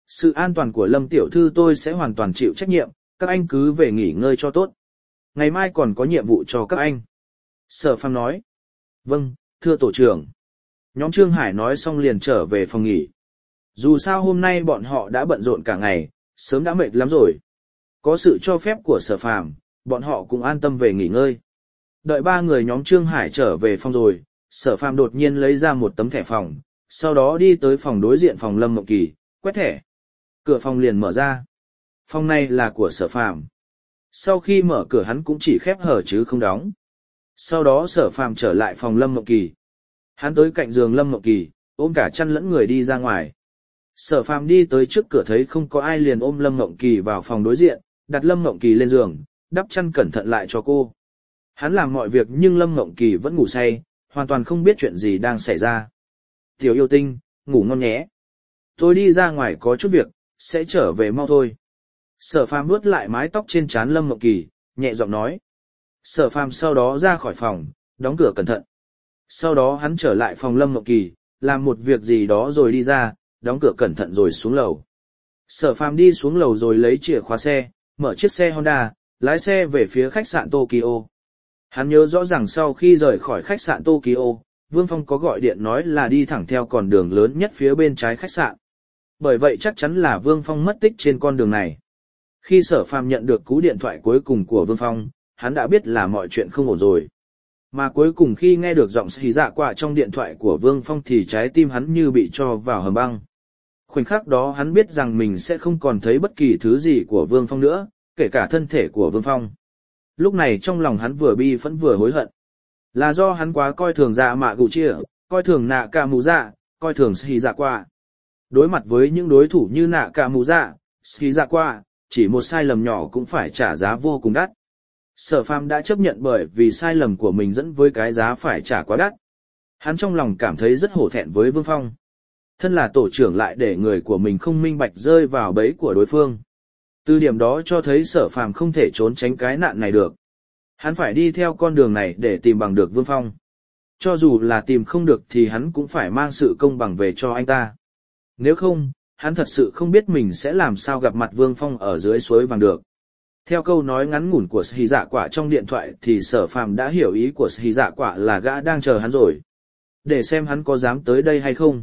Sự an toàn của Lâm tiểu thư tôi sẽ hoàn toàn chịu trách nhiệm, các anh cứ về nghỉ ngơi cho tốt. Ngày mai còn có nhiệm vụ cho các anh. Sở Phàm nói. Vâng, thưa tổ trưởng. Nhóm Trương Hải nói xong liền trở về phòng nghỉ. Dù sao hôm nay bọn họ đã bận rộn cả ngày, sớm đã mệt lắm rồi. Có sự cho phép của Sở Phàm, bọn họ cũng an tâm về nghỉ ngơi. Đợi ba người nhóm Trương Hải trở về phòng rồi, Sở Phàm đột nhiên lấy ra một tấm thẻ phòng, sau đó đi tới phòng đối diện phòng Lâm Mộng Kỳ, quét thẻ. Cửa phòng liền mở ra. Phòng này là của Sở Phàm. Sau khi mở cửa hắn cũng chỉ khép hở chứ không đóng. Sau đó Sở Phàm trở lại phòng Lâm Mộng Kỳ. Hắn tới cạnh giường Lâm Mộng Kỳ, ôm cả chăn lẫn người đi ra ngoài. Sở Phàm đi tới trước cửa thấy không có ai liền ôm Lâm Mộng Kỳ vào phòng đối diện, đặt Lâm Mộng Kỳ lên giường, đắp chăn cẩn thận lại cho cô. Hắn làm mọi việc nhưng Lâm Mộng Kỳ vẫn ngủ say, hoàn toàn không biết chuyện gì đang xảy ra. Tiểu yêu tinh, ngủ ngon nhé. Tôi đi ra ngoài có chút việc, sẽ trở về mau thôi. Sở Phàm vuốt lại mái tóc trên trán Lâm Mộng Kỳ, nhẹ giọng nói. Sở Phàm sau đó ra khỏi phòng, đóng cửa cẩn thận. Sau đó hắn trở lại phòng Lâm Mộng Kỳ, làm một việc gì đó rồi đi ra, đóng cửa cẩn thận rồi xuống lầu. Sở Phàm đi xuống lầu rồi lấy chìa khóa xe, mở chiếc xe Honda, lái xe về phía khách sạn Tokyo. Hắn nhớ rõ ràng sau khi rời khỏi khách sạn Tokyo, Vương Phong có gọi điện nói là đi thẳng theo con đường lớn nhất phía bên trái khách sạn. Bởi vậy chắc chắn là Vương Phong mất tích trên con đường này. Khi Sở Phàm nhận được cú điện thoại cuối cùng của Vương Phong, hắn đã biết là mọi chuyện không ổn rồi. Mà cuối cùng khi nghe được giọng xì dạ quạ trong điện thoại của Vương Phong thì trái tim hắn như bị cho vào hầm băng. Khoảnh khắc đó hắn biết rằng mình sẽ không còn thấy bất kỳ thứ gì của Vương Phong nữa, kể cả thân thể của Vương Phong. Lúc này trong lòng hắn vừa bi phẫn vừa hối hận. Là do hắn quá coi thường dạ mạ gù chia, coi thường nạ cả mù dạ, coi thường xì dạ quạ. Đối mặt với những đối thủ như nạ cả mù dạ, xì dạ quạ, chỉ một sai lầm nhỏ cũng phải trả giá vô cùng đắt. Sở Phàm đã chấp nhận bởi vì sai lầm của mình dẫn với cái giá phải trả quá đắt. Hắn trong lòng cảm thấy rất hổ thẹn với Vương Phong. Thân là tổ trưởng lại để người của mình không minh bạch rơi vào bẫy của đối phương. Từ điểm đó cho thấy Sở Phàm không thể trốn tránh cái nạn này được. Hắn phải đi theo con đường này để tìm bằng được Vương Phong. Cho dù là tìm không được thì hắn cũng phải mang sự công bằng về cho anh ta. Nếu không, hắn thật sự không biết mình sẽ làm sao gặp mặt Vương Phong ở dưới suối vàng được. Theo câu nói ngắn ngủn của Sĩ Dạ Quả trong điện thoại thì Sở Phàm đã hiểu ý của Sĩ Dạ Quả là gã đang chờ hắn rồi. Để xem hắn có dám tới đây hay không.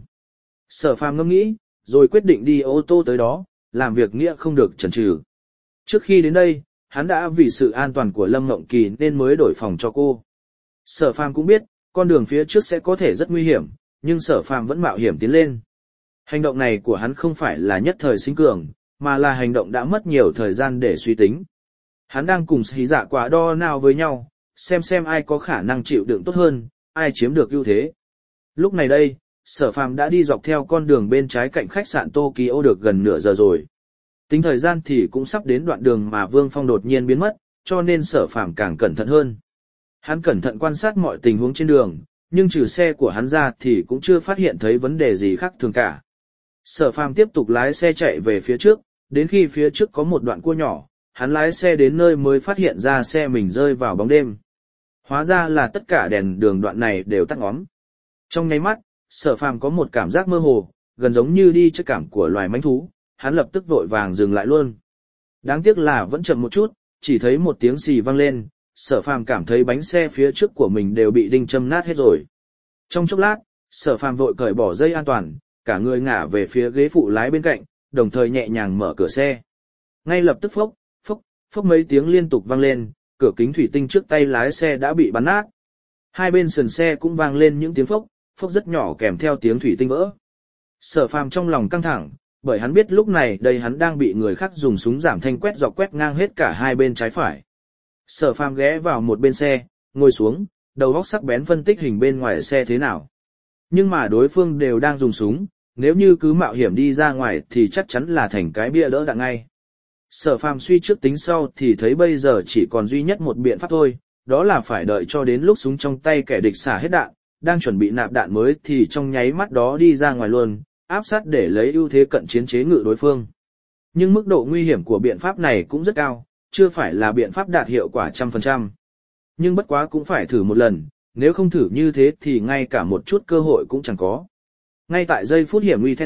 Sở Phàm ngẫm nghĩ, rồi quyết định đi ô tô tới đó, làm việc nghĩa không được chần chừ. Trước khi đến đây, hắn đã vì sự an toàn của Lâm Mộng Kỳ nên mới đổi phòng cho cô. Sở Phàm cũng biết, con đường phía trước sẽ có thể rất nguy hiểm, nhưng Sở Phàm vẫn mạo hiểm tiến lên. Hành động này của hắn không phải là nhất thời sinh cường, mà là hành động đã mất nhiều thời gian để suy tính. Hắn đang cùng Sĩ Dạ Quả đo nào với nhau, xem xem ai có khả năng chịu đựng tốt hơn, ai chiếm được ưu thế. Lúc này đây, Sở Phàm đã đi dọc theo con đường bên trái cạnh khách sạn Tokyo được gần nửa giờ rồi. Tính thời gian thì cũng sắp đến đoạn đường mà Vương Phong đột nhiên biến mất, cho nên Sở Phàm càng cẩn thận hơn. Hắn cẩn thận quan sát mọi tình huống trên đường, nhưng trừ xe của hắn ra thì cũng chưa phát hiện thấy vấn đề gì khác thường cả. Sở Phàm tiếp tục lái xe chạy về phía trước, đến khi phía trước có một đoạn cua nhỏ, hắn lái xe đến nơi mới phát hiện ra xe mình rơi vào bóng đêm. Hóa ra là tất cả đèn đường đoạn này đều tắt ngóm. Trong nháy mắt, Sở Phàm có một cảm giác mơ hồ, gần giống như đi chơi cảm của loài mãnh thú, hắn lập tức vội vàng dừng lại luôn. Đáng tiếc là vẫn chậm một chút, chỉ thấy một tiếng xì vang lên, Sở Phàm cảm thấy bánh xe phía trước của mình đều bị đinh châm nát hết rồi. Trong chốc lát, Sở Phàm vội cởi bỏ dây an toàn, cả người ngả về phía ghế phụ lái bên cạnh, đồng thời nhẹ nhàng mở cửa xe. Ngay lập tức phốc, phốc, phốc mấy tiếng liên tục vang lên, cửa kính thủy tinh trước tay lái xe đã bị bắn nát. Hai bên sườn xe cũng vang lên những tiếng phốc, phốc rất nhỏ kèm theo tiếng thủy tinh vỡ. Sở Phàm trong lòng căng thẳng, bởi hắn biết lúc này đây hắn đang bị người khác dùng súng giảm thanh quét dọc quét ngang hết cả hai bên trái phải. Sở Phàm ghé vào một bên xe, ngồi xuống, đầu óc sắc bén phân tích hình bên ngoài xe thế nào. Nhưng mà đối phương đều đang dùng súng, nếu như cứ mạo hiểm đi ra ngoài thì chắc chắn là thành cái bia đỡ đạn ngay. Sở Phàm suy trước tính sau thì thấy bây giờ chỉ còn duy nhất một biện pháp thôi, đó là phải đợi cho đến lúc súng trong tay kẻ địch xả hết đạn, đang chuẩn bị nạp đạn mới thì trong nháy mắt đó đi ra ngoài luôn, áp sát để lấy ưu thế cận chiến chế ngự đối phương. Nhưng mức độ nguy hiểm của biện pháp này cũng rất cao, chưa phải là biện pháp đạt hiệu quả trăm phần trăm. Nhưng bất quá cũng phải thử một lần, nếu không thử như thế thì ngay cả một chút cơ hội cũng chẳng có. Ngay tại giây phút hiểm nguy then chốt,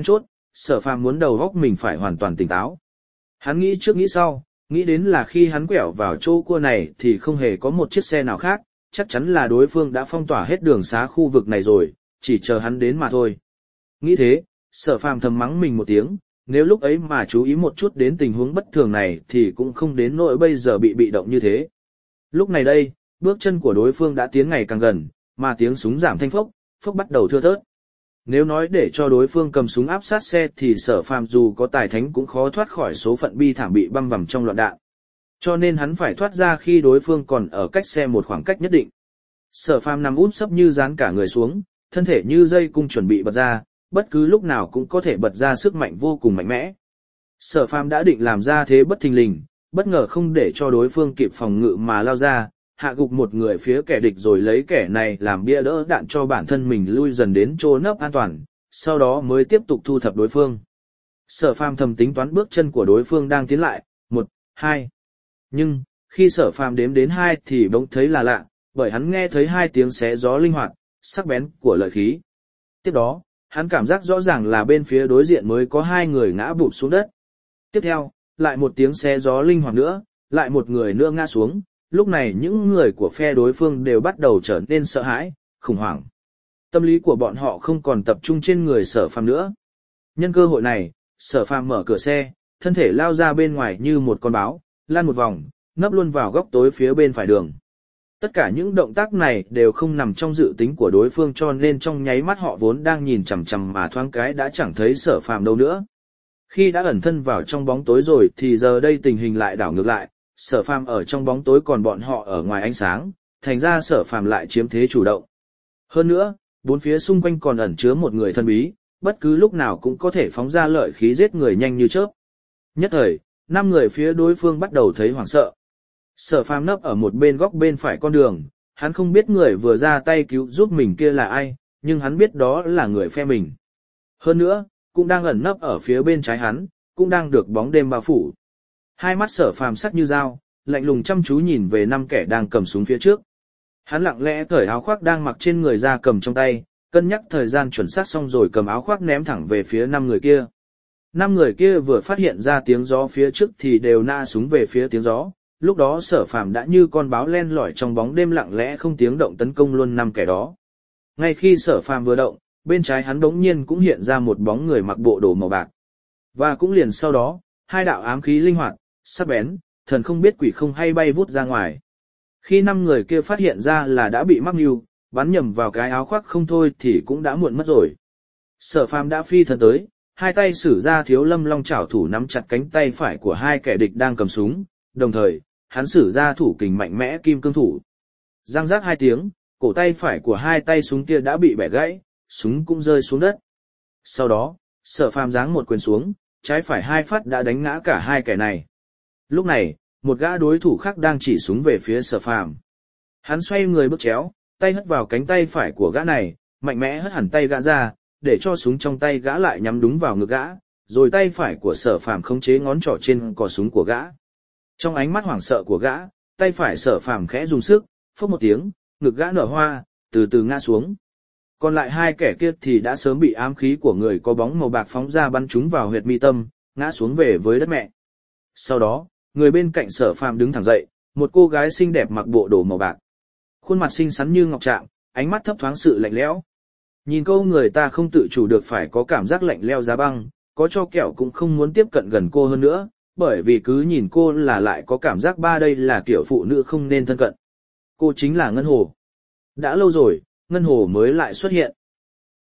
Sở Phàm muốn đầu óc mình phải hoàn toàn tỉnh táo. Hắn nghĩ trước nghĩ sau, nghĩ đến là khi hắn quẹo vào chỗ cua này thì không hề có một chiếc xe nào khác, chắc chắn là đối phương đã phong tỏa hết đường xá khu vực này rồi, chỉ chờ hắn đến mà thôi. Nghĩ thế, Sở Phàm thầm mắng mình một tiếng, nếu lúc ấy mà chú ý một chút đến tình huống bất thường này thì cũng không đến nỗi bây giờ bị bị động như thế. Lúc này đây, bước chân của đối phương đã tiến ngày càng gần, mà tiếng súng giảm thanh phốc, phốc bắt đầu thưa thớt. Nếu nói để cho đối phương cầm súng áp sát xe thì Sở Phàm dù có tài thánh cũng khó thoát khỏi số phận bi thảm bị băm vằm trong loạn đạn. Cho nên hắn phải thoát ra khi đối phương còn ở cách xe một khoảng cách nhất định. Sở Phàm nằm úp sấp như dán cả người xuống, thân thể như dây cung chuẩn bị bật ra, bất cứ lúc nào cũng có thể bật ra sức mạnh vô cùng mạnh mẽ. Sở Phàm đã định làm ra thế bất thình lình, bất ngờ không để cho đối phương kịp phòng ngự mà lao ra, hạ gục một người phía kẻ địch rồi lấy kẻ này làm bia đỡ đạn cho bản thân mình lui dần đến chỗ nấp an toàn, sau đó mới tiếp tục thu thập đối phương. Sở Phàm thầm tính toán bước chân của đối phương đang tiến lại, một, hai. Nhưng, khi Sở Phàm đếm đến hai thì bỗng thấy là lạ, bởi hắn nghe thấy hai tiếng xé gió linh hoạt, sắc bén của lợi khí. Tiếp đó, hắn cảm giác rõ ràng là bên phía đối diện mới có hai người ngã bụp xuống đất. Tiếp theo, lại một tiếng xé gió linh hoạt nữa, lại một người nữa ngã xuống. Lúc này những người của phe đối phương đều bắt đầu trở nên sợ hãi, khủng hoảng. Tâm lý của bọn họ không còn tập trung trên người Sở Phàm nữa. Nhân cơ hội này, Sở Phàm mở cửa xe, thân thể lao ra bên ngoài như một con báo, lan một vòng, nấp luôn vào góc tối phía bên phải đường. Tất cả những động tác này đều không nằm trong dự tính của đối phương, cho nên trong nháy mắt họ vốn đang nhìn chằm chằm mà thoáng cái đã chẳng thấy Sở Phàm đâu nữa. Khi đã ẩn thân vào trong bóng tối rồi thì giờ đây tình hình lại đảo ngược lại, Sở Phàm ở trong bóng tối còn bọn họ ở ngoài ánh sáng, thành ra Sở Phàm lại chiếm thế chủ động. Hơn nữa, bốn phía xung quanh còn ẩn chứa một người thân bí, bất cứ lúc nào cũng có thể phóng ra lợi khí giết người nhanh như chớp. Nhất thời, năm người phía đối phương bắt đầu thấy hoảng sợ. Sở Phàm nấp ở một bên góc bên phải con đường, hắn không biết người vừa ra tay cứu giúp mình kia là ai, nhưng hắn biết đó là người phe mình. Hơn nữa, cũng đang ẩn nấp ở phía bên trái hắn, cũng đang được bóng đêm bao phủ. Hai mắt Sở Phàm sắc như dao, lạnh lùng chăm chú nhìn về năm kẻ đang cầm súng phía trước. Hắn lặng lẽ cởi áo khoác đang mặc trên người ra cầm trong tay, cân nhắc thời gian chuẩn xác xong rồi cầm áo khoác ném thẳng về phía năm người kia. Năm người kia vừa phát hiện ra tiếng gió phía trước thì đều nã súng về phía tiếng gió. Lúc đó Sở Phàm đã như con báo len lỏi trong bóng đêm lặng lẽ không tiếng động tấn công luôn năm kẻ đó. Ngay khi Sở Phàm vừa động, bên trái hắn bỗng nhiên cũng hiện ra một bóng người mặc bộ đồ màu bạc. Và cũng liền sau đó, hai đạo ám khí linh hoạt, sắc bén, thần không biết quỷ không hay bay vút ra ngoài. Khi năm người kia phát hiện ra là đã bị mắc mưu, bắn nhầm vào cái áo khoác không thôi thì cũng đã muộn mất rồi. Sở Phàm đã phi thân tới, hai tay sử ra Thiếu Lâm Long chảo thủ nắm chặt cánh tay phải của hai kẻ địch đang cầm súng, đồng thời hắn sử ra thủ kình mạnh mẽ kim cương thủ. Răng rác hai tiếng, cổ tay phải của hai tay súng kia đã bị bẻ gãy, súng cũng rơi xuống đất. Sau đó, Sở Phàm giáng một quyền xuống, trái phải hai phát đã đánh ngã cả hai kẻ này. Lúc này, một gã đối thủ khác đang chỉ súng về phía Sở Phàm. Hắn xoay người bước chéo, tay hất vào cánh tay phải của gã này, mạnh mẽ hất hẳn tay gã ra, để cho súng trong tay gã lại nhắm đúng vào ngực gã, rồi tay phải của Sở Phàm khống chế ngón trỏ trên cò súng của gã. Trong ánh mắt hoảng sợ của gã, tay phải Sở Phàm khẽ dùng sức, phốc một tiếng, ngực gã nở hoa, từ từ ngã xuống. Còn lại hai kẻ kia thì đã sớm bị ám khí của người có bóng màu bạc phóng ra bắn trúng vào huyệt mi tâm, ngã xuống về với đất mẹ. Sau đó, người bên cạnh Sở Phàm đứng thẳng dậy, một cô gái xinh đẹp mặc bộ đồ màu bạc. Khuôn mặt xinh xắn như ngọc trạng, ánh mắt thấp thoáng sự lạnh lẽo. Nhìn cô người ta không tự chủ được phải có cảm giác lạnh lẽo giá băng, có cho kẹo cũng không muốn tiếp cận gần cô hơn nữa, bởi vì cứ nhìn cô là lại có cảm giác ba đây là kiểu phụ nữ không nên thân cận. Cô chính là Ngân Hồ. Đã lâu rồi, Ngân Hồ mới lại xuất hiện.